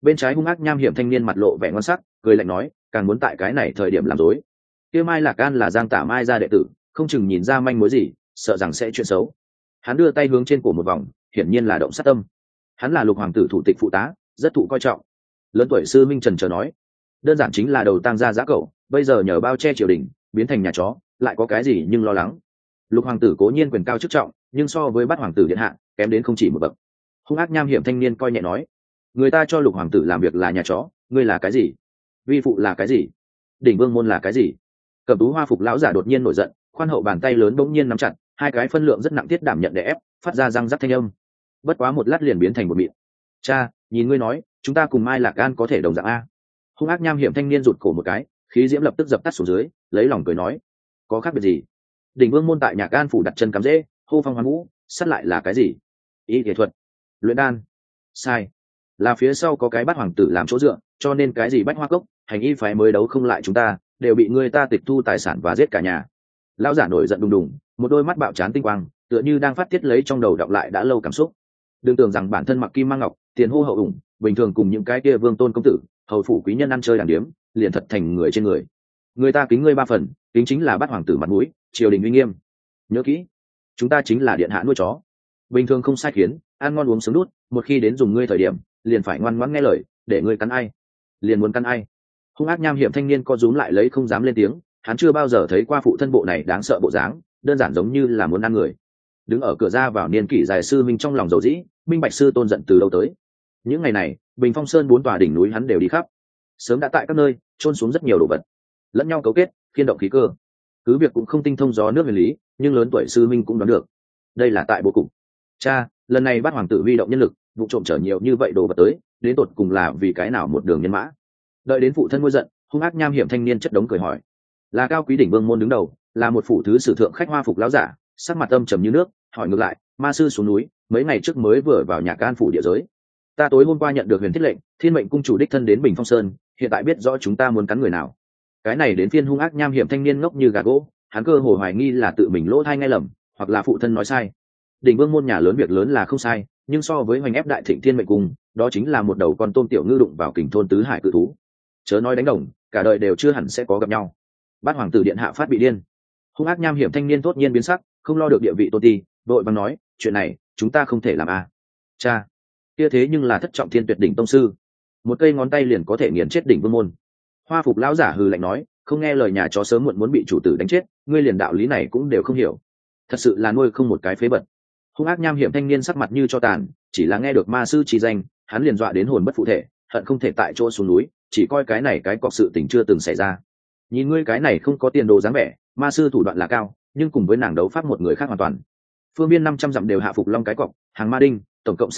bên trái hung ác nham hiểm thanh niên mặt lộ vẻ ngon sắc, cười lạnh nói, càng muốn tại cái này thời điểm làm rối. Kia Mai Lạc An là Giang Tả Mai gia đệ tử, không chừng nhìn ra manh mối gì, sợ rằng sẽ chuyện xấu. Hắn đưa tay hướng trên cổ một vòng, hiển nhiên là động sát tâm. Hắn là Lục hoàng tử thủ tịch phụ tá, rất thụ coi trọng. Lớn tuổi sư minh trần chờ nói, đơn giản chính là đầu tang gia giá cậu, bây giờ nhờ bao che triều đình, biến thành nhà chó, lại có cái gì nhưng lo lắng. Lục hoàng tử cố nhiên quyền cao chức trọng, nhưng so với Bát hoàng tử điện hạ, kém đến không chỉ một bậc. Hung ác nham hiểm thanh niên coi nhẹ nói, người ta cho Lục hoàng tử làm việc là nhà chó, ngươi là cái gì? Vi phụ là cái gì? Đỉnh vương môn là cái gì? Cẩm tú hoa phục lão giả đột nhiên nổi giận, khoan hậu bàn tay lớn bỗng nhiên nắm chặt, hai cái phân lượng rất nặng tiết đảm nhận để ép, phát ra răng rắc thanh âm. Bất quá một lát liền biến thành một mịn. Cha, nhìn ngươi nói, chúng ta cùng Mai Lạc An có thể đồng dạng a? Hung ác nham hiểm thanh niên rụt cổ một cái, khí diễm lập tức dập tắt xuống dưới, lấy lòng cười nói, có khác biệt gì? Đỉnh vương môn tại Nhạc An phủ đặt chân cắm rễ, hô phong hoán vũ, sát lại là cái gì? Y nghệ thuật, luyện đan. Sai, là phía sau có cái Bát hoàng tử làm chỗ dựa, cho nên cái gì Bách Hoa Cốc, hành y phái mới đấu không lại chúng ta, đều bị người ta tịch thu tài sản và giết cả nhà. Lão giả nổi giận đùng đùng, một đôi mắt bạo chán tinh quang, tựa như đang phát tiết lấy trong đầu đọc lại đã lâu cảm xúc. Đừng tưởng rằng bản thân mặc kim mang ngọc, tiền hô hậu ủng, bình thường cùng những cái kia vương tôn công tử, hầu phủ quý nhân ăn chơi đàng điếm, liền thật thành người trên người. Người ta kính ngươi 3 phần, kính chính là Bát hoàng tử mặt mũi, triều đình uy nghiêm. Nhớ kỹ, chúng ta chính là điện hạ nuôi chó, bình thường không sai khiến, ăn ngon uống sướng đút, một khi đến dùng ngươi thời điểm, liền phải ngoan ngoãn nghe lời, để ngươi cắn ai, liền muốn cắn ai. Hung ác nham hiểm thanh niên co rúm lại lấy không dám lên tiếng, hắn chưa bao giờ thấy qua phụ thân bộ này đáng sợ bộ dáng, đơn giản giống như là muốn ăn người. Đứng ở cửa ra vào niên kỷ dài sư minh trong lòng dầu dĩ, minh bạch sư tôn giận từ đâu tới. Những ngày này, Bình Phong Sơn 4 tòa đỉnh núi hắn đều đi khắp, sớm đã tại các nơi trôn xuống rất nhiều đồ vật, lẫn nhau cấu kết, khiên động khí cơ. Cứ việc cũng không tinh thông gió nước huyền lý, nhưng lớn tuổi sư minh cũng đoán được, đây là tại bố cục. Cha, lần này Bát hoàng tử huy động nhân lực, vụ trộm chở nhiều như vậy đồ vật tới, đến tột cùng là vì cái nào một đường nhân mã? Đợi đến phụ thân nguôi giận, hung ác nham hiểm thanh niên chất đống cười hỏi, là cao quý đỉnh vương môn đứng đầu, là một phủ thứ sử thượng khách hoa phục lão giả, sắc mặt âm trầm như nước, hỏi ngược lại, ma sư xuống núi, mấy ngày trước mới vừa vào Nhạc An phủ địa giới. Ta tối hôm qua nhận được huyền thiết lệnh, thiên mệnh cung chủ đích thân đến Bình Phong Sơn, hiện tại biết rõ chúng ta muốn cắn người nào. Cái này đến phiên hung ác nham hiểm thanh niên ngốc như gà gỗ, hắn cơ hồ hoài nghi là tự mình lỗ thai nghe lầm, hoặc là phụ thân nói sai. Đỉnh vương môn nhà lớn việc lớn là không sai, nhưng so với hoành ép đại thịnh thiên mệnh cung, đó chính là một đầu con tôm tiểu ngư đụng vào kình thôn tứ hải cự thú. Chớ nói đánh đồng, cả đời đều chưa hẳn sẽ có gặp nhau. Bát hoàng tử điện hạ phát bị điên. Hung ác nham hiểm thanh niên thốt nhiên biến sắc, không lo được địa vị tôn ti, vội vàng nói, chuyện này chúng ta không thể làm a. Cha, kia thế nhưng là thất trọng thiên tuyệt đỉnh tông sư, một cây ngón tay liền có thể nghiền chết đỉnh vương môn. Hoa phục lão giả hừ lạnh nói, không nghe lời nhà chó sớm muộn muốn bị chủ tử đánh chết, ngươi liền đạo lý này cũng đều không hiểu, thật sự là nuôi không một cái phế bật. Hung ác nham hiểm thanh niên sắc mặt như cho tàn, chỉ là nghe được ma sư chỉ danh, hắn liền dọa đến hồn bất phụ thể, hận không thể tại chỗ xuống núi, chỉ coi cái này cái cọc sự tình chưa từng xảy ra. Nhìn ngươi cái này không có tiền đồ dáng vẻ, ma sư thủ đoạn là cao, nhưng cùng với nàng đấu pháp một người khác hoàn toàn. Phương biên 500 dặm đều hạ phục long cái cọc, hàng ma đinh, tổng cộng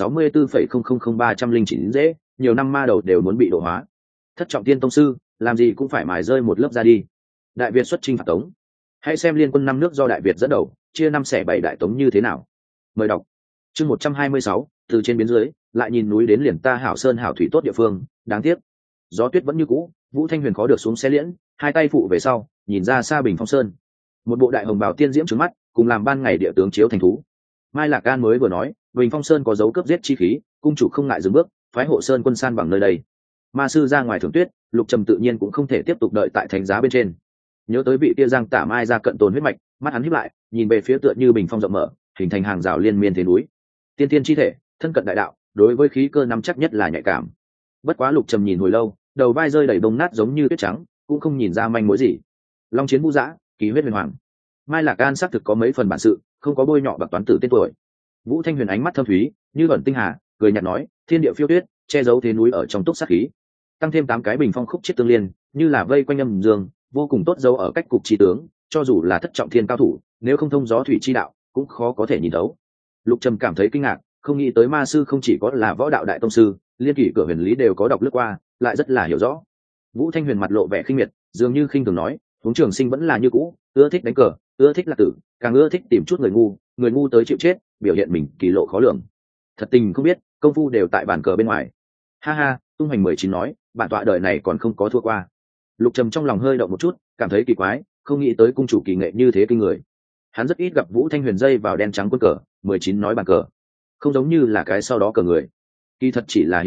64,000309 dễ, nhiều năm ma đầu đều muốn bị độ hóa. Thất trọng tiên tông sư, làm gì cũng phải mài rơi một lớp ra đi. Đại Việt xuất chinh phạt Tống, hãy xem liên quân 5 nước do Đại Việt dẫn đầu, chia 5 xẻ 7 đại Tống như thế nào. Mời đọc chương 126, từ trên biến dưới, lại nhìn núi đến liền ta hảo sơn hảo thủy tốt địa phương, đáng tiếc gió tuyết vẫn như cũ. Vũ Thanh Huyền khó được xuống xe liễn, hai tay phụ về sau, nhìn ra xa Bình Phong Sơn, một bộ đại hồng bào tiên diễm trứng mắt, cùng làm ban ngày địa tướng chiếu thành thú. Mai Lạc An mới vừa nói, Bình Phong Sơn có dấu cướp giết chi khí, cung chủ không ngại dừng bước, phái hộ sơn quân san bằng nơi đây. Ma sư ra ngoài thưởng tuyết, Lục Trầm tự nhiên cũng không thể tiếp tục đợi tại thành giá bên trên. Nhớ tới vị kia Giang Tả Mai ra cận tồn huyết mạch, mắt hắn híp lại, nhìn về phía tựa như bình phong rộng mở, hình thành hàng rào liên miên thế núi. Tiên tiên chi thể, thân cận đại đạo, đối với khí cơ nắm chắc nhất là nhạy cảm. Bất quá Lục Trầm nhìn hồi lâu, đầu vai rơi đầy bông nát giống như tuyết trắng, cũng không nhìn ra manh mối gì. Long chiến vũ dã, kỳ huyết huyền hoàng. Mai Lạc An xác thực có mấy phần bản sự, không có bôi nhọ bạc toán tử tên tuổi. Vũ Thanh Huyền ánh mắt thâm thúy, như ẩn tinh hà, cười nhạt nói, thiên địa phiêu tuyết, che giấu thế núi ở trong túc sát khí. Tăng thêm 8 cái bình phong khúc chiết tương liên, như là vây quanh âm dương, vô cùng tốt dấu ở cách cục chi tướng, cho dù là thất trọng thiên cao thủ, nếu không thông gió thủy chi đạo, cũng khó có thể nhìn thấu. Lục Trầm cảm thấy kinh ngạc, không nghĩ tới ma sư không chỉ có là võ đạo đại tông sư, liên kỷ cửa huyền lý đều có đọc lướt qua, lại rất là hiểu rõ. Vũ Thanh Huyền mặt lộ vẻ khinh miệt, dường như khinh thường nói, huống trường sinh vẫn là như cũ, ưa thích đánh cờ, ưa thích lạc tử, càng ưa thích tìm chút người ngu tới chịu chết, biểu hiện mình kỳ lộ khó lường. Thật tình không biết, công phu đều tại bàn cờ bên ngoài. Ha ha, Tung Hoành 19 nói, bản tọa đời này còn không có thua qua. Lục Trầm trong lòng hơi động một chút, cảm thấy kỳ quái, không nghĩ tới cung chủ kỳ nghệ như thế kinh người. Hắn rất ít gặp Vũ Thanh Huyền dây vào đen trắng quân cờ, 19 nói bàn cờ, không giống như là cái sau đó cờ người. Kỳ thật chỉ là hiệu sơ,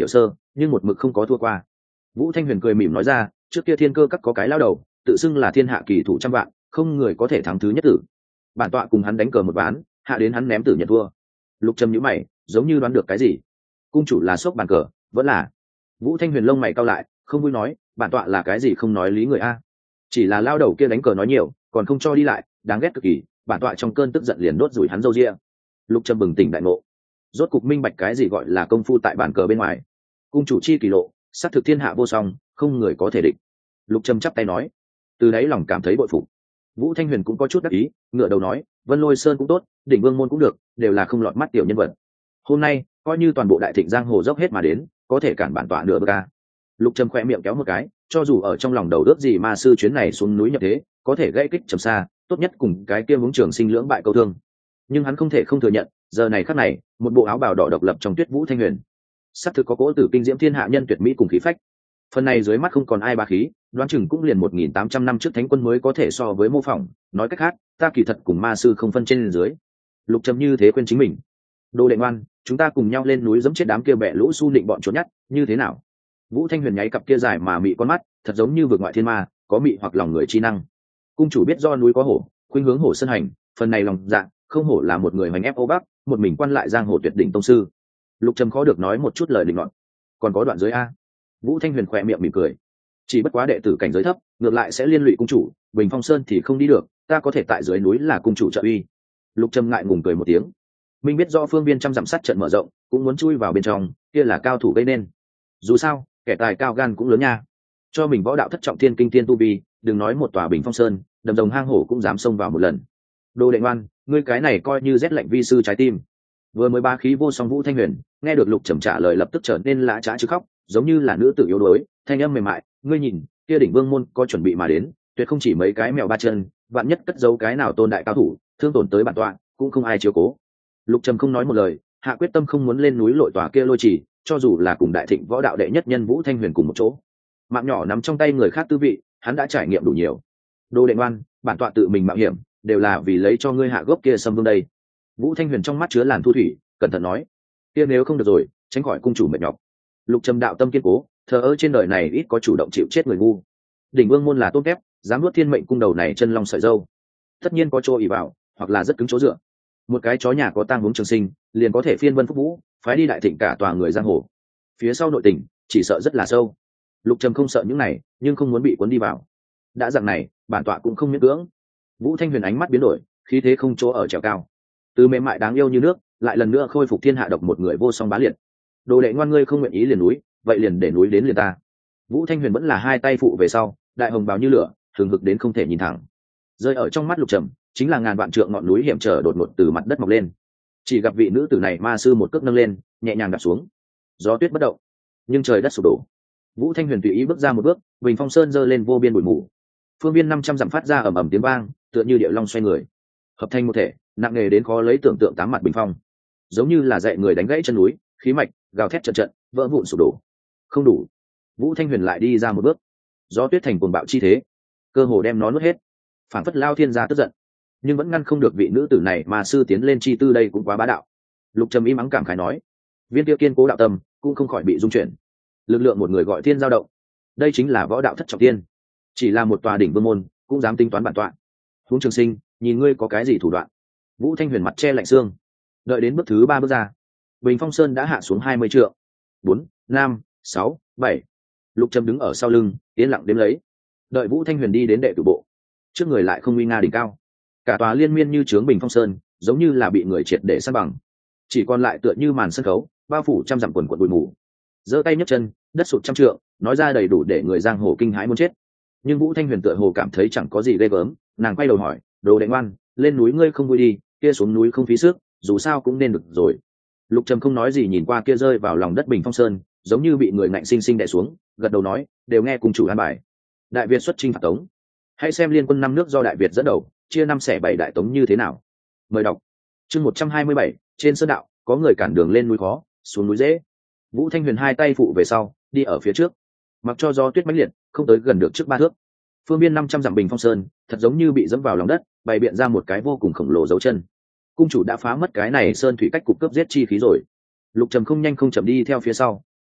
nhưng một mực không có thua qua. Vũ Thanh Huyền cười mỉm nói ra, trước kia Thiên Cơ các có cái lao đầu tự xưng là thiên hạ kỳ thủ trăm vạn, không người có thể thắng thứ nhất tử. Bản tọa cùng hắn đánh cờ một ván, hạ đến hắn ném tử nhận thua. Lục Trầm nhíu mày, giống như đoán được cái gì. Cung chủ là sốc bàn cờ, vẫn là? Vũ Thanh Huyền lông mày cau lại, không vui nói, bản tọa là cái gì không nói lý người a. Chỉ là lao đầu kia đánh cờ nói nhiều, còn không cho đi lại, đáng ghét cực kỳ, bản tọa trong cơn tức giận liền đốt rủi hắn râu ria. Lục Trầm bừng tỉnh đại ngộ, rốt cục minh bạch cái gì gọi là công phu tại bàn cờ bên ngoài. Cung chủ chi kỳ lộ, sát thực thiên hạ vô song, không người có thể địch. Lục Trầm chắp tay nói, từ đấy lòng cảm thấy bội phục. Vũ Thanh Huyền cũng có chút đắc ý, ngửa đầu nói, Vân Lôi Sơn cũng tốt, Đỉnh Vương môn cũng được, đều là không lọt mắt tiểu nhân vật. Hôm nay coi như toàn bộ đại thịnh giang hồ dốc hết mà đến, có thể cản bản tọa nửa bờ ca. Lục Trầm khẽ miệng kéo một cái, cho dù ở trong lòng đầu ước gì ma sư chuyến này xuống núi nhập thế, có thể gây kích trầm xa, tốt nhất cùng cái kia hướng trường sinh lưỡng bại câu thương. Nhưng hắn không thể không thừa nhận, giờ này khắc này, một bộ áo bào đỏ độc lập trong Tuyết Vũ Thanh Huyền, sắp thực có cỗ tử kinh diễm thiên hạ nhân tuyệt mỹ cùng khí phách. Phần này dưới mắt không còn ai ba khí, đoán chừng cũng liền 1.800 năm trước thánh quân mới có thể so với mô phỏng. Nói cách khác, ta kỳ thật cùng ma sư không phân trên dưới. Lục Trầm như thế quên chính mình. Đồ đệ ngoan, chúng ta cùng nhau lên núi giẫm chết đám kia bẹ lũ su nịnh bọn trốn nhát, như thế nào? Vũ Thanh Huyền nháy cặp kia dài mà mị con mắt, thật giống như vực ngoại thiên ma, có mị hoặc lòng người chi năng. Cung chủ biết do núi có hổ, khuynh hướng hổ sơn hành, phần này lòng dạ, không hổ là một người hoành ép ô bắc, một mình quan lại giang hồ tuyệt đỉnh tông sư. Lục Trầm khó được nói một chút lời định luận. Còn có đoạn dưới a. Vũ Thanh Huyền khỏe miệng mỉm cười, chỉ bất quá đệ tử cảnh giới thấp, ngược lại sẽ liên lụy cung chủ, Bình Phong Sơn thì không đi được, ta có thể tại dưới núi là cung chủ trợ uy. Lục Trầm ngại ngùng cười một tiếng, minh biết do phương viên trăm dặm sát trận mở rộng, cũng muốn chui vào bên trong, kia là cao thủ gây nên. Dù sao, kẻ tài cao gan cũng lớn nha, cho mình võ đạo thất trọng thiên kinh thiên tu vi, đừng nói một tòa Bình Phong Sơn, đầm rồng hang hổ cũng dám xông vào một lần. Đồ đệ ngoan, ngươi cái này coi như rét lạnh vi sư trái tim. Vừa mới ba khí vô song Vũ Thanh Huyền nghe được Lục Trầm trả lời lập tức trở nên lã chã chứ khóc, giống như là nữ tử yếu đuối, thanh âm mềm mại, ngươi nhìn, kia Đỉnh Vương môn có chuẩn bị mà đến, tuyệt không chỉ mấy cái mèo ba chân, vạn nhất cất giấu cái nào tôn đại cao thủ, thương tổn tới bản tọa, cũng không ai chiếu cố. Lục Trầm không nói một lời, hạ quyết tâm không muốn lên núi lội tòa kia lôi trì, cho dù là cùng đại thịnh võ đạo đệ nhất nhân Vũ Thanh Huyền cùng một chỗ. Mạng nhỏ nắm trong tay người khác tư vị, hắn đã trải nghiệm đủ nhiều. Đồ đệ ngoan, bản tọa tự mình mạo hiểm, đều là vì lấy cho ngươi hạ gốc kia Sâm Vương đây. Vũ Thanh Huyền trong mắt chứa làn thu thủy, cẩn thận nói, kia nếu không được rồi, tránh khỏi cung chủ mệt nhọc. Lục Trầm đạo tâm kiên cố, thờ ơ trên đời này ít có chủ động chịu chết người ngu. Đỉnh Vương môn là tốt kép, dám nuốt thiên mệnh cung đầu này chân long sợi dâu, tất nhiên có chỗ ỉ vào, hoặc là rất cứng chỗ dựa. Một cái chó nhà có tang hướng trường sinh, liền có thể phiên vân phúc vũ, phái đi đại thịnh cả tòa người giang hồ. Phía sau nội tình, chỉ sợ rất là sâu. Lục Trầm không sợ những này, nhưng không muốn bị cuốn đi vào. Đã dạng này, bản tọa cũng không miễn cưỡng. Vũ Thanh Huyền ánh mắt biến đổi, khí thế không chỗ ở trèo cao, từ mềm mại đáng yêu như nước, lại lần nữa khôi phục thiên hạ độc một người vô song bá liệt. Đồ đệ ngoan, ngươi không nguyện ý liền núi, vậy liền để núi đến liền ta. Vũ Thanh Huyền vẫn là hai tay phụ về sau, đại hồng bào như lửa, thường hực đến không thể nhìn thẳng. Rơi ở trong mắt Lục Trầm, chính là ngàn vạn trượng ngọn núi hiểm trở đột ngột từ mặt đất mọc lên. Chỉ gặp vị nữ tử này ma sư một cước nâng lên, nhẹ nhàng đặt xuống. Gió tuyết bất động, nhưng trời đất sụp đổ. Vũ Thanh Huyền tùy ý bước ra một bước, Bình Phong Sơn giơ lên vô biên bụi mù. Phương viên 500 dặm phát ra ầm ầm tiếng vang, tựa như điệu long xoay người, hợp thành một thể, nặng nề đến khó lấy tưởng tượng tám mặt bình phong, giống như là dạy người đánh gãy chân núi, khí mạch gào thét trận trận, vỡ vụn sụp đổ. Không đủ. Vũ Thanh Huyền lại đi ra một bước, gió tuyết thành cuồng bạo chi thế, cơ hồ đem nó nuốt hết. Phản phất lao thiên gia tức giận, nhưng vẫn ngăn không được vị nữ tử này mà sư tiến lên chi tư, đây cũng quá bá đạo. Lục Trầm im ắng cảm khái nói, viên tiêu kiên cố đạo tâm cũng không khỏi bị rung chuyển. Lực lượng một người gọi thiên dao động, đây chính là võ đạo thất trọng thiên. Chỉ là một tòa đỉnh vương môn cũng dám tính toán bản tọa. Huống Trường Sinh, nhìn ngươi có cái gì thủ đoạn? Vũ Thanh Huyền mặt che lạnh xương, đợi đến bước thứ 3 bước ra, Bình Phong Sơn đã hạ xuống 20 trượng. 4, 5, 6, 7. Lục Trầm đứng ở sau lưng, yên lặng đếm lấy. Đợi Vũ Thanh Huyền đi đến đệ tử bộ, trước người lại không uy nga đỉnh cao, cả tòa liên miên như trướng Bình Phong Sơn, giống như là bị người triệt để san bằng, chỉ còn lại tựa như màn sân khấu, bao phủ trăm dặm quần quần bụi mù. Giơ tay nhấc chân, đất sụt trăm trượng, nói ra đầy đủ để người giang hồ kinh hãi muốn chết. Nhưng Vũ Thanh Huyền tựa hồ cảm thấy chẳng có gì ghê gớm, nàng quay đầu hỏi, đồ đệ ngoan, lên núi ngươi không vui đi, kia xuống núi không phí sức, dù sao cũng nên được rồi. Lục Trầm không nói gì, nhìn qua kia rơi vào lòng đất Bình Phong Sơn, giống như bị người ngạnh sinh sinh đè xuống, gật đầu nói, đều nghe cùng chủ an bài. Đại Việt xuất chinh phạt Tống, hãy xem liên quân 5 nước do Đại Việt dẫn đầu, chia 5 xẻ 7 đại Tống như thế nào. Mời đọc. Chương 127, trên sơn đạo, có người cản đường lên núi khó, xuống núi dễ. Vũ Thanh Huyền hai tay phụ về sau, đi ở phía trước, mặc cho gió tuyết mãnh liệt, không tới gần được trước 3 thước. Phương biên 500 dặm Bình Phong Sơn, thật giống như bị dẫm vào lòng đất, bày biện ra một cái vô cùng khổng lồ dấu chân. Cung chủ đã phá mất cái này sơn thủy cách cục cướp giết chi khí rồi. Lục Trầm không nhanh không chậm đi theo phía sau.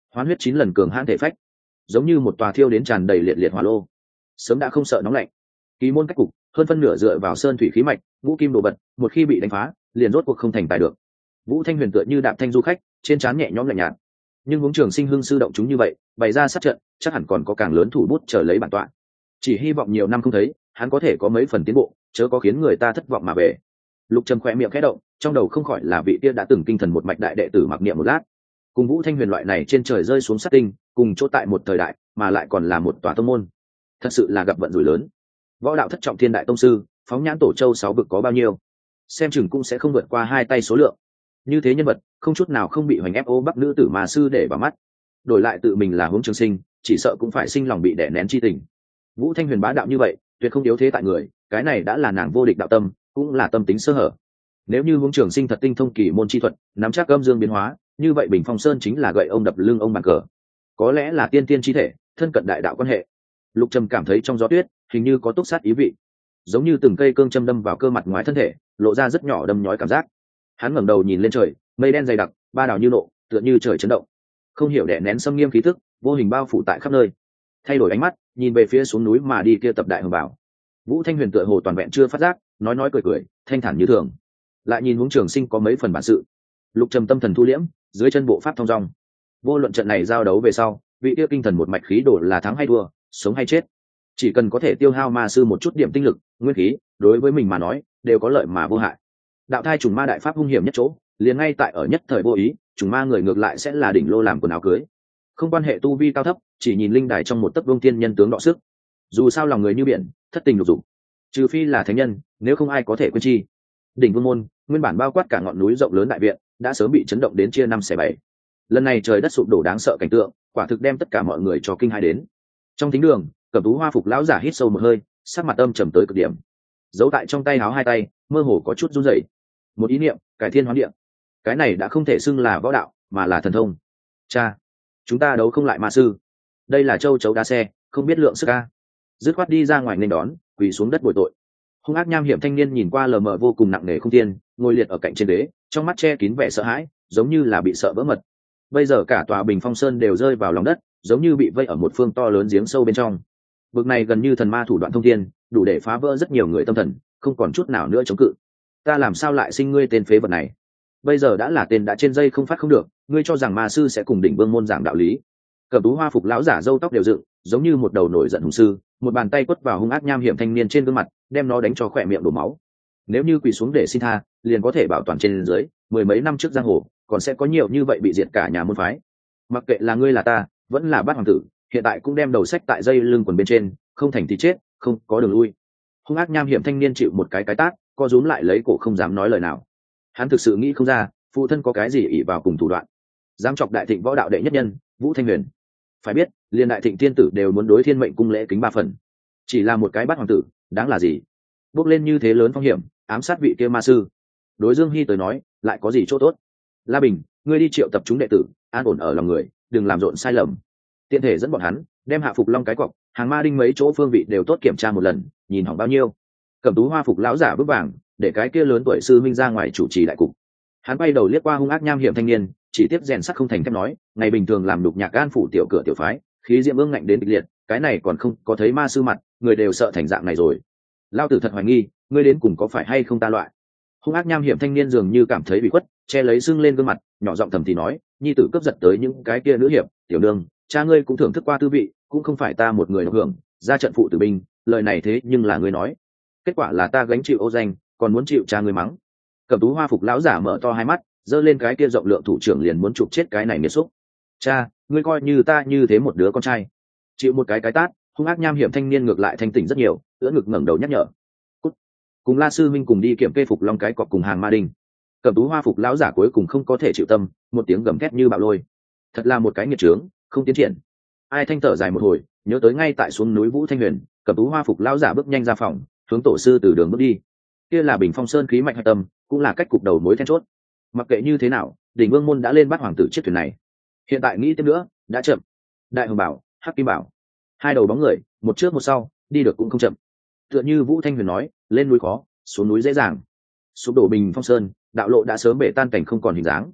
hoán huyết 9 lần cường hãn thể phách, giống như một tòa thiêu đến tràn đầy liệt liệt hỏa lô, sớm đã không sợ nóng lạnh. Kỳ môn cách cục hơn phân nửa dựa vào sơn thủy khí mạch, ngũ kim đồ bật, một khi bị đánh phá liền rốt cuộc không thành tài được. Vũ Thanh Huyền tựa như đạp thanh du khách, trên trán nhẹ nhõm lạnh nhạt. Nhưng hướng Trường Sinh hưng sư động chúng như vậy, bày ra sát trận, chắc hẳn còn có càng lớn thủ bút chờ lấy bản tọa. Chỉ hy vọng nhiều năm không thấy, hắn có thể có mấy phần tiến bộ, chớ có khiến người ta thất vọng mà về. Lục Trầm khẽ miệng khẽ động, trong đầu không khỏi là vị kia đã từng kinh thần một mạch đại đệ tử mặc niệm một lát. Cùng Vũ Thanh Huyền loại này trên trời rơi xuống sát tinh, cùng chỗ tại một thời đại, mà lại còn là một tòa tông môn, thật sự là gặp vận rủi lớn. Võ đạo thất trọng thiên đại tông sư, phóng nhãn tổ châu 6 vực có bao nhiêu, xem chừng cũng sẽ không vượt qua 2 tay số lượng. Như thế nhân vật, không chút nào không bị hoành ép ô bắc nữ tử mà sư để vào mắt. Đổi lại tự mình là Hướng Trường Sinh, chỉ sợ cũng phải sinh lòng bị đè nén chi tình. Vũ Thanh Huyền bá đạo như vậy, tuyệt không yếu thế tại người, cái này đã là nàng vô địch đạo tâm, cũng là tâm tính sơ hở. Nếu như Hướng Trường Sinh thật tinh thông kỳ môn chi thuật, nắm chắc âm dương biến hóa, như vậy Bình Phong Sơn chính là gậy ông đập lưng ông bàn cờ. Có lẽ là tiên tiên chi thể, thân cận đại đạo quan hệ. Lục Trầm cảm thấy trong gió tuyết, hình như có túc sát ý vị, giống như từng cây cương châm đâm vào cơ mặt ngoài thân thể, lộ ra rất nhỏ đâm nhói cảm giác. Hắn ngẩng đầu nhìn lên trời, mây đen dày đặc, ba đảo như nộ, tựa như trời chấn động. Không hiểu đè nén xâm nghiêm khí tức, vô hình bao phủ tại khắp nơi. Thay đổi ánh mắt, nhìn về phía xuống núi mà đi kia tập đại hồng bảo. Vũ Thanh Huyền tựa hồ toàn vẹn chưa phát giác, nói cười cười, thanh thản như thường. Lại nhìn Hướng Trường Sinh có mấy phần bản sự. Lục Trầm tâm thần thu liễm, dưới chân bộ pháp thông dong. Vô luận trận này giao đấu về sau, vị kia kinh thần một mạch khí đổ là thắng hay thua, sống hay chết, chỉ cần có thể tiêu hao ma sư một chút điểm tinh lực, nguyên khí, đối với mình mà nói đều có lợi mà vô hại. Đạo thai trùng ma đại pháp hung hiểm nhất chỗ, liền ngay tại ở nhất thời vô ý, trùng ma người ngược lại sẽ là đỉnh lô làm quần áo cưới. Không quan hệ tu vi cao thấp, chỉ nhìn linh đài trong một tấc vương tiên nhân tướng đọ sức. Dù sao lòng người như biển, thất tình lục dục, trừ phi là thánh nhân, nếu không ai có thể quên chi. Đỉnh Vương môn nguyên bản bao quát cả ngọn núi rộng lớn đại viện, đã sớm bị chấn động đến chia 5 xẻ 7. Lần này trời đất sụp đổ đáng sợ cảnh tượng, quả thực đem tất cả mọi người cho kinh hãi đến. Trong thính đường, Cẩm Tú Hoa phục lão giả hít sâu một hơi, sắc mặt âm trầm tới cực điểm, giấu tại trong tay áo hai tay mơ hồ có chút run rẩy. Một ý niệm cải thiên hoán địa, cái này đã không thể xưng là võ đạo mà là thần thông. Cha, chúng ta đấu không lại ma sư, đây là châu chấu đá xe, không biết lượng sức ca. Dứt khoát đi ra ngoài nên đón, quỳ xuống đất bồi tội. Hung ác nham hiểm thanh niên nhìn qua lờ mờ vô cùng nặng nề không tiên, ngồi liệt ở cạnh trên đế, trong mắt che kín vẻ sợ hãi, giống như là bị sợ vỡ mật. Bây giờ cả tòa Bình Phong Sơn đều rơi vào lòng đất, giống như bị vây ở một phương to lớn giếng sâu bên trong. Vực này gần như thần ma thủ đoạn thông thiên, đủ để phá vỡ rất nhiều người tâm thần, không còn chút nào nữa chống cự. Ta làm sao lại sinh ngươi tên phế vật này? Bây giờ đã là tên đã trên dây không phát không được, ngươi cho rằng ma sư sẽ cùng đỉnh vương môn giảng đạo lý? Cẩm Tú Hoa phục lão giả râu tóc đều dựng, giống như một đầu nổi giận hùng sư, một bàn tay quất vào hung ác nham hiểm thanh niên trên gương mặt, đem nó đánh cho khỏe miệng đổ máu. Nếu như quỳ xuống để xin tha, liền có thể bảo toàn trên dưới, mười mấy năm trước giang hồ, còn sẽ có nhiều như vậy bị diệt cả nhà môn phái. Mặc kệ là ngươi là ta, vẫn là bát hoàng tử, hiện tại cũng đem đầu sách tại dây lưng quần bên trên, không thành thì chết, không có đường lui. Hung ác nham hiểm thanh niên chịu một cái tát, co rúm lại lấy cổ không dám nói lời nào. Hắn thực sự nghĩ không ra, phụ thân có cái gì ỷ vào cùng thủ đoạn, dám chọc đại thịnh võ đạo đệ nhất nhân Vũ Thanh Huyền. Phải biết, liên đại thịnh thiên tử đều muốn đối thiên mệnh cung lễ kính 3 phần, chỉ là một cái bát hoàng tử, đáng là gì? Bước lên như thế lớn phong hiểm, ám sát vị kia ma sư, đối Dương Hy tới nói, lại có gì chỗ tốt? La Bình, ngươi đi triệu tập chúng đệ tử, an ổn ở lòng người, đừng làm rộn sai lầm. Tiện thể dẫn bọn hắn, đem Hạ Phục Long cái cọc, Hàng Ma Đinh mấy chỗ phương vị đều tốt kiểm tra một lần, nhìn hỏng bao nhiêu. Cẩm Tú Hoa phục lão giả bước vàng, để cái kia lớn tuổi sư minh ra ngoài chủ trì đại cục. Hắn bay đầu liếc qua hung ác nham hiểm thanh niên, chỉ tiếp rèn sắt không thành thép nói, ngày bình thường làm đục nhạc gan phủ tiểu cửa tiểu phái, khí diễm ương ngạnh đến kịch liệt, cái này còn không có thấy ma sư mặt, người đều sợ thành dạng này rồi. Lao tử thật hoài nghi, ngươi đến cùng có phải hay không ta loại? Hung ác nham hiểm thanh niên dường như cảm thấy bị khuất, che lấy sưng lên gương mặt, nhỏ giọng thầm thì nói, nhi tử cướp giật tới những cái kia nữ hiệp, tiểu nương, cha ngươi cũng thưởng thức qua tư vị, cũng không phải ta một người được hưởng, ra trận phụ tử binh, lời này thế nhưng là ngươi nói. Kết quả là ta gánh chịu ô danh, còn muốn chịu cha ngươi mắng. Cẩm Tú Hoa phục lão giả mở to hai mắt, giơ lên cái kia rộng lượng thủ trưởng liền muốn chụp chết cái này nghiệt xúc. Cha, ngươi coi như ta như thế một đứa con trai. Chịu một cái tát, hung ác nham hiểm thanh niên ngược lại thanh tỉnh rất nhiều, ưỡn ngực ngẩng đầu nhắc nhở. Cút. Cùng La sư minh cùng đi kiểm kê phục long cái cọc cùng Hàng Ma Đinh. Cẩm Tú Hoa phục lão giả cuối cùng không có thể chịu tâm, một tiếng gầm thét như bạo lôi. Thật là một cái nghiệt trướng, không tiến triển. Ai thanh thở dài một hồi, nhớ tới ngay tại xuống núi Vũ Thanh Huyền, Cẩm Tú Hoa phục lão giả bước nhanh ra phòng, hướng tổ sư từ đường bước đi. Kia là Bình Phong Sơn khí mạch hạch tâm, cũng là cách cục đầu mối then chốt. Mặc kệ như thế nào, đỉnh vương môn đã lên bắt hoàng tử chiếc thuyền này. Hiện tại nghĩ tiếp nữa, đã chậm. Đại hồng bảo, hắc kim bảo, hai đầu bóng người, một trước một sau, đi được cũng không chậm. Tựa như Vũ Thanh Huyền nói, lên núi khó, xuống núi dễ dàng. Sụp đổ Bình Phong Sơn, đạo lộ đã sớm bể tan cảnh không còn hình dáng.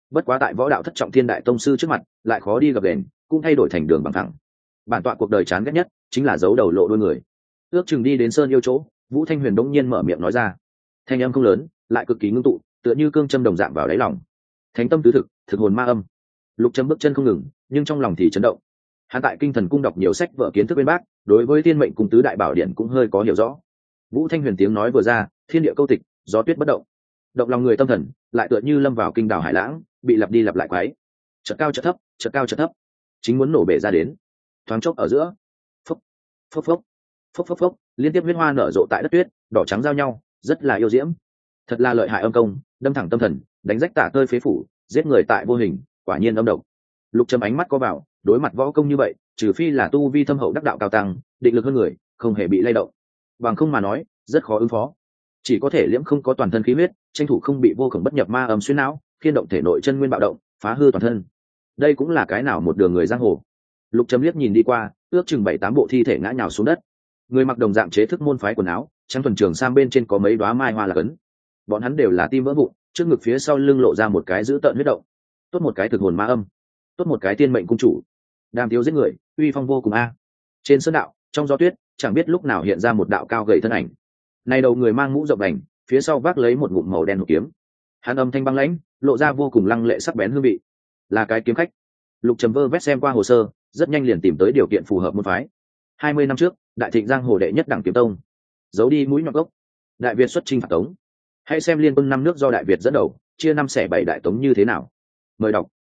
bất quá tại võ đạo thất trọng thiên đại tông sư trước mặt lại khó đi gặp đền, cũng thay đổi thành đường bằng thẳng. Bản tọa cuộc đời chán ghét nhất chính là giấu đầu lộ đuôi người. Ước chừng đi đến sơn yêu chỗ, Vũ Thanh Huyền đống nhiên mở miệng nói ra, thanh âm không lớn lại cực kỳ ngưng tụ, tựa như cương châm đồng dạng vào đáy lòng. Thánh tâm tứ thực, thực hồn ma âm. Lục Trầm bước chân không ngừng, nhưng trong lòng thì chấn động. Hắn tại Kinh Thần cung đọc nhiều sách vở kiến thức bên bác, đối với thiên mệnh cùng tứ đại bảo điện cũng hơi có hiểu rõ. Vũ Thanh Huyền tiếng nói vừa ra, thiên địa câu tịch, gió tuyết bất động. Động lòng người tâm thần, lại tựa như lâm vào kinh đảo hải lãng, bị lặp đi lặp lại quấy. Chợt cao chợt thấp, chợt cao chợt thấp, chính muốn nổ bể ra đến. Thoáng chốc ở giữa, phốc phốc phốc phốc phốc phốc, liên tiếp huyết hoa nở rộ tại đất tuyết, đỏ trắng giao nhau, rất là yêu diễm. Thật là lợi hại âm công, đâm thẳng tâm thần, đánh rách tả tơi phế phủ, giết người tại vô hình, quả nhiên âm độc. Lục Trầm ánh mắt có vào, đối mặt võ công như vậy, trừ phi là tu vi thâm hậu đắc đạo cao tăng, định lực hơn người, không hề bị lay động. Bằng không mà nói, rất khó ứng phó. Chỉ có thể liễm không có toàn thân khí huyết, tranh thủ không bị vô khổng bất nhập ma âm xuyên não, khiên động thể nội chân nguyên bạo động, phá hư toàn thân. Đây cũng là cái nào một đường người giang hồ. Lục Trầm liếc nhìn đi qua, ước chừng 7-8 bộ thi thể ngã nhào xuống đất. Người mặc đồng dạng chế thức môn phái quần áo, trắng thuần trường sam bên trên có mấy đóa mai hoa là cấn. Bọn hắn đều là tim vỡ vụn, trước ngực phía sau lưng lộ ra một cái dữ tợn huyết động. Tốt một cái thực hồn ma âm, tốt một cái tiên mệnh cung chủ. Đàm thiếu giết người, uy phong vô cùng a. Trên sơn đạo, trong gió tuyết, chẳng biết lúc nào hiện ra một đạo cao gầy thân ảnh. Này đầu người mang mũ rộng đành, phía sau vác lấy một ngụm màu đen hộp kiếm. Hắn âm thanh băng lãnh, lộ ra vô cùng lăng lệ sắc bén hương vị. Là cái kiếm khách. Lục Trầm vơ vét xem qua hồ sơ, rất nhanh liền tìm tới điều kiện phù hợp môn phái. 20 năm trước, đại thịnh giang hồ đệ nhất đẳng kiếm tông, giấu đi mũi nhọn gốc. Đại Việt xuất chinh phạt Tống. Hãy xem liên quân năm nước do Đại Việt dẫn đầu, chia 5 xẻ 7 đại tống như thế nào. Mời đọc.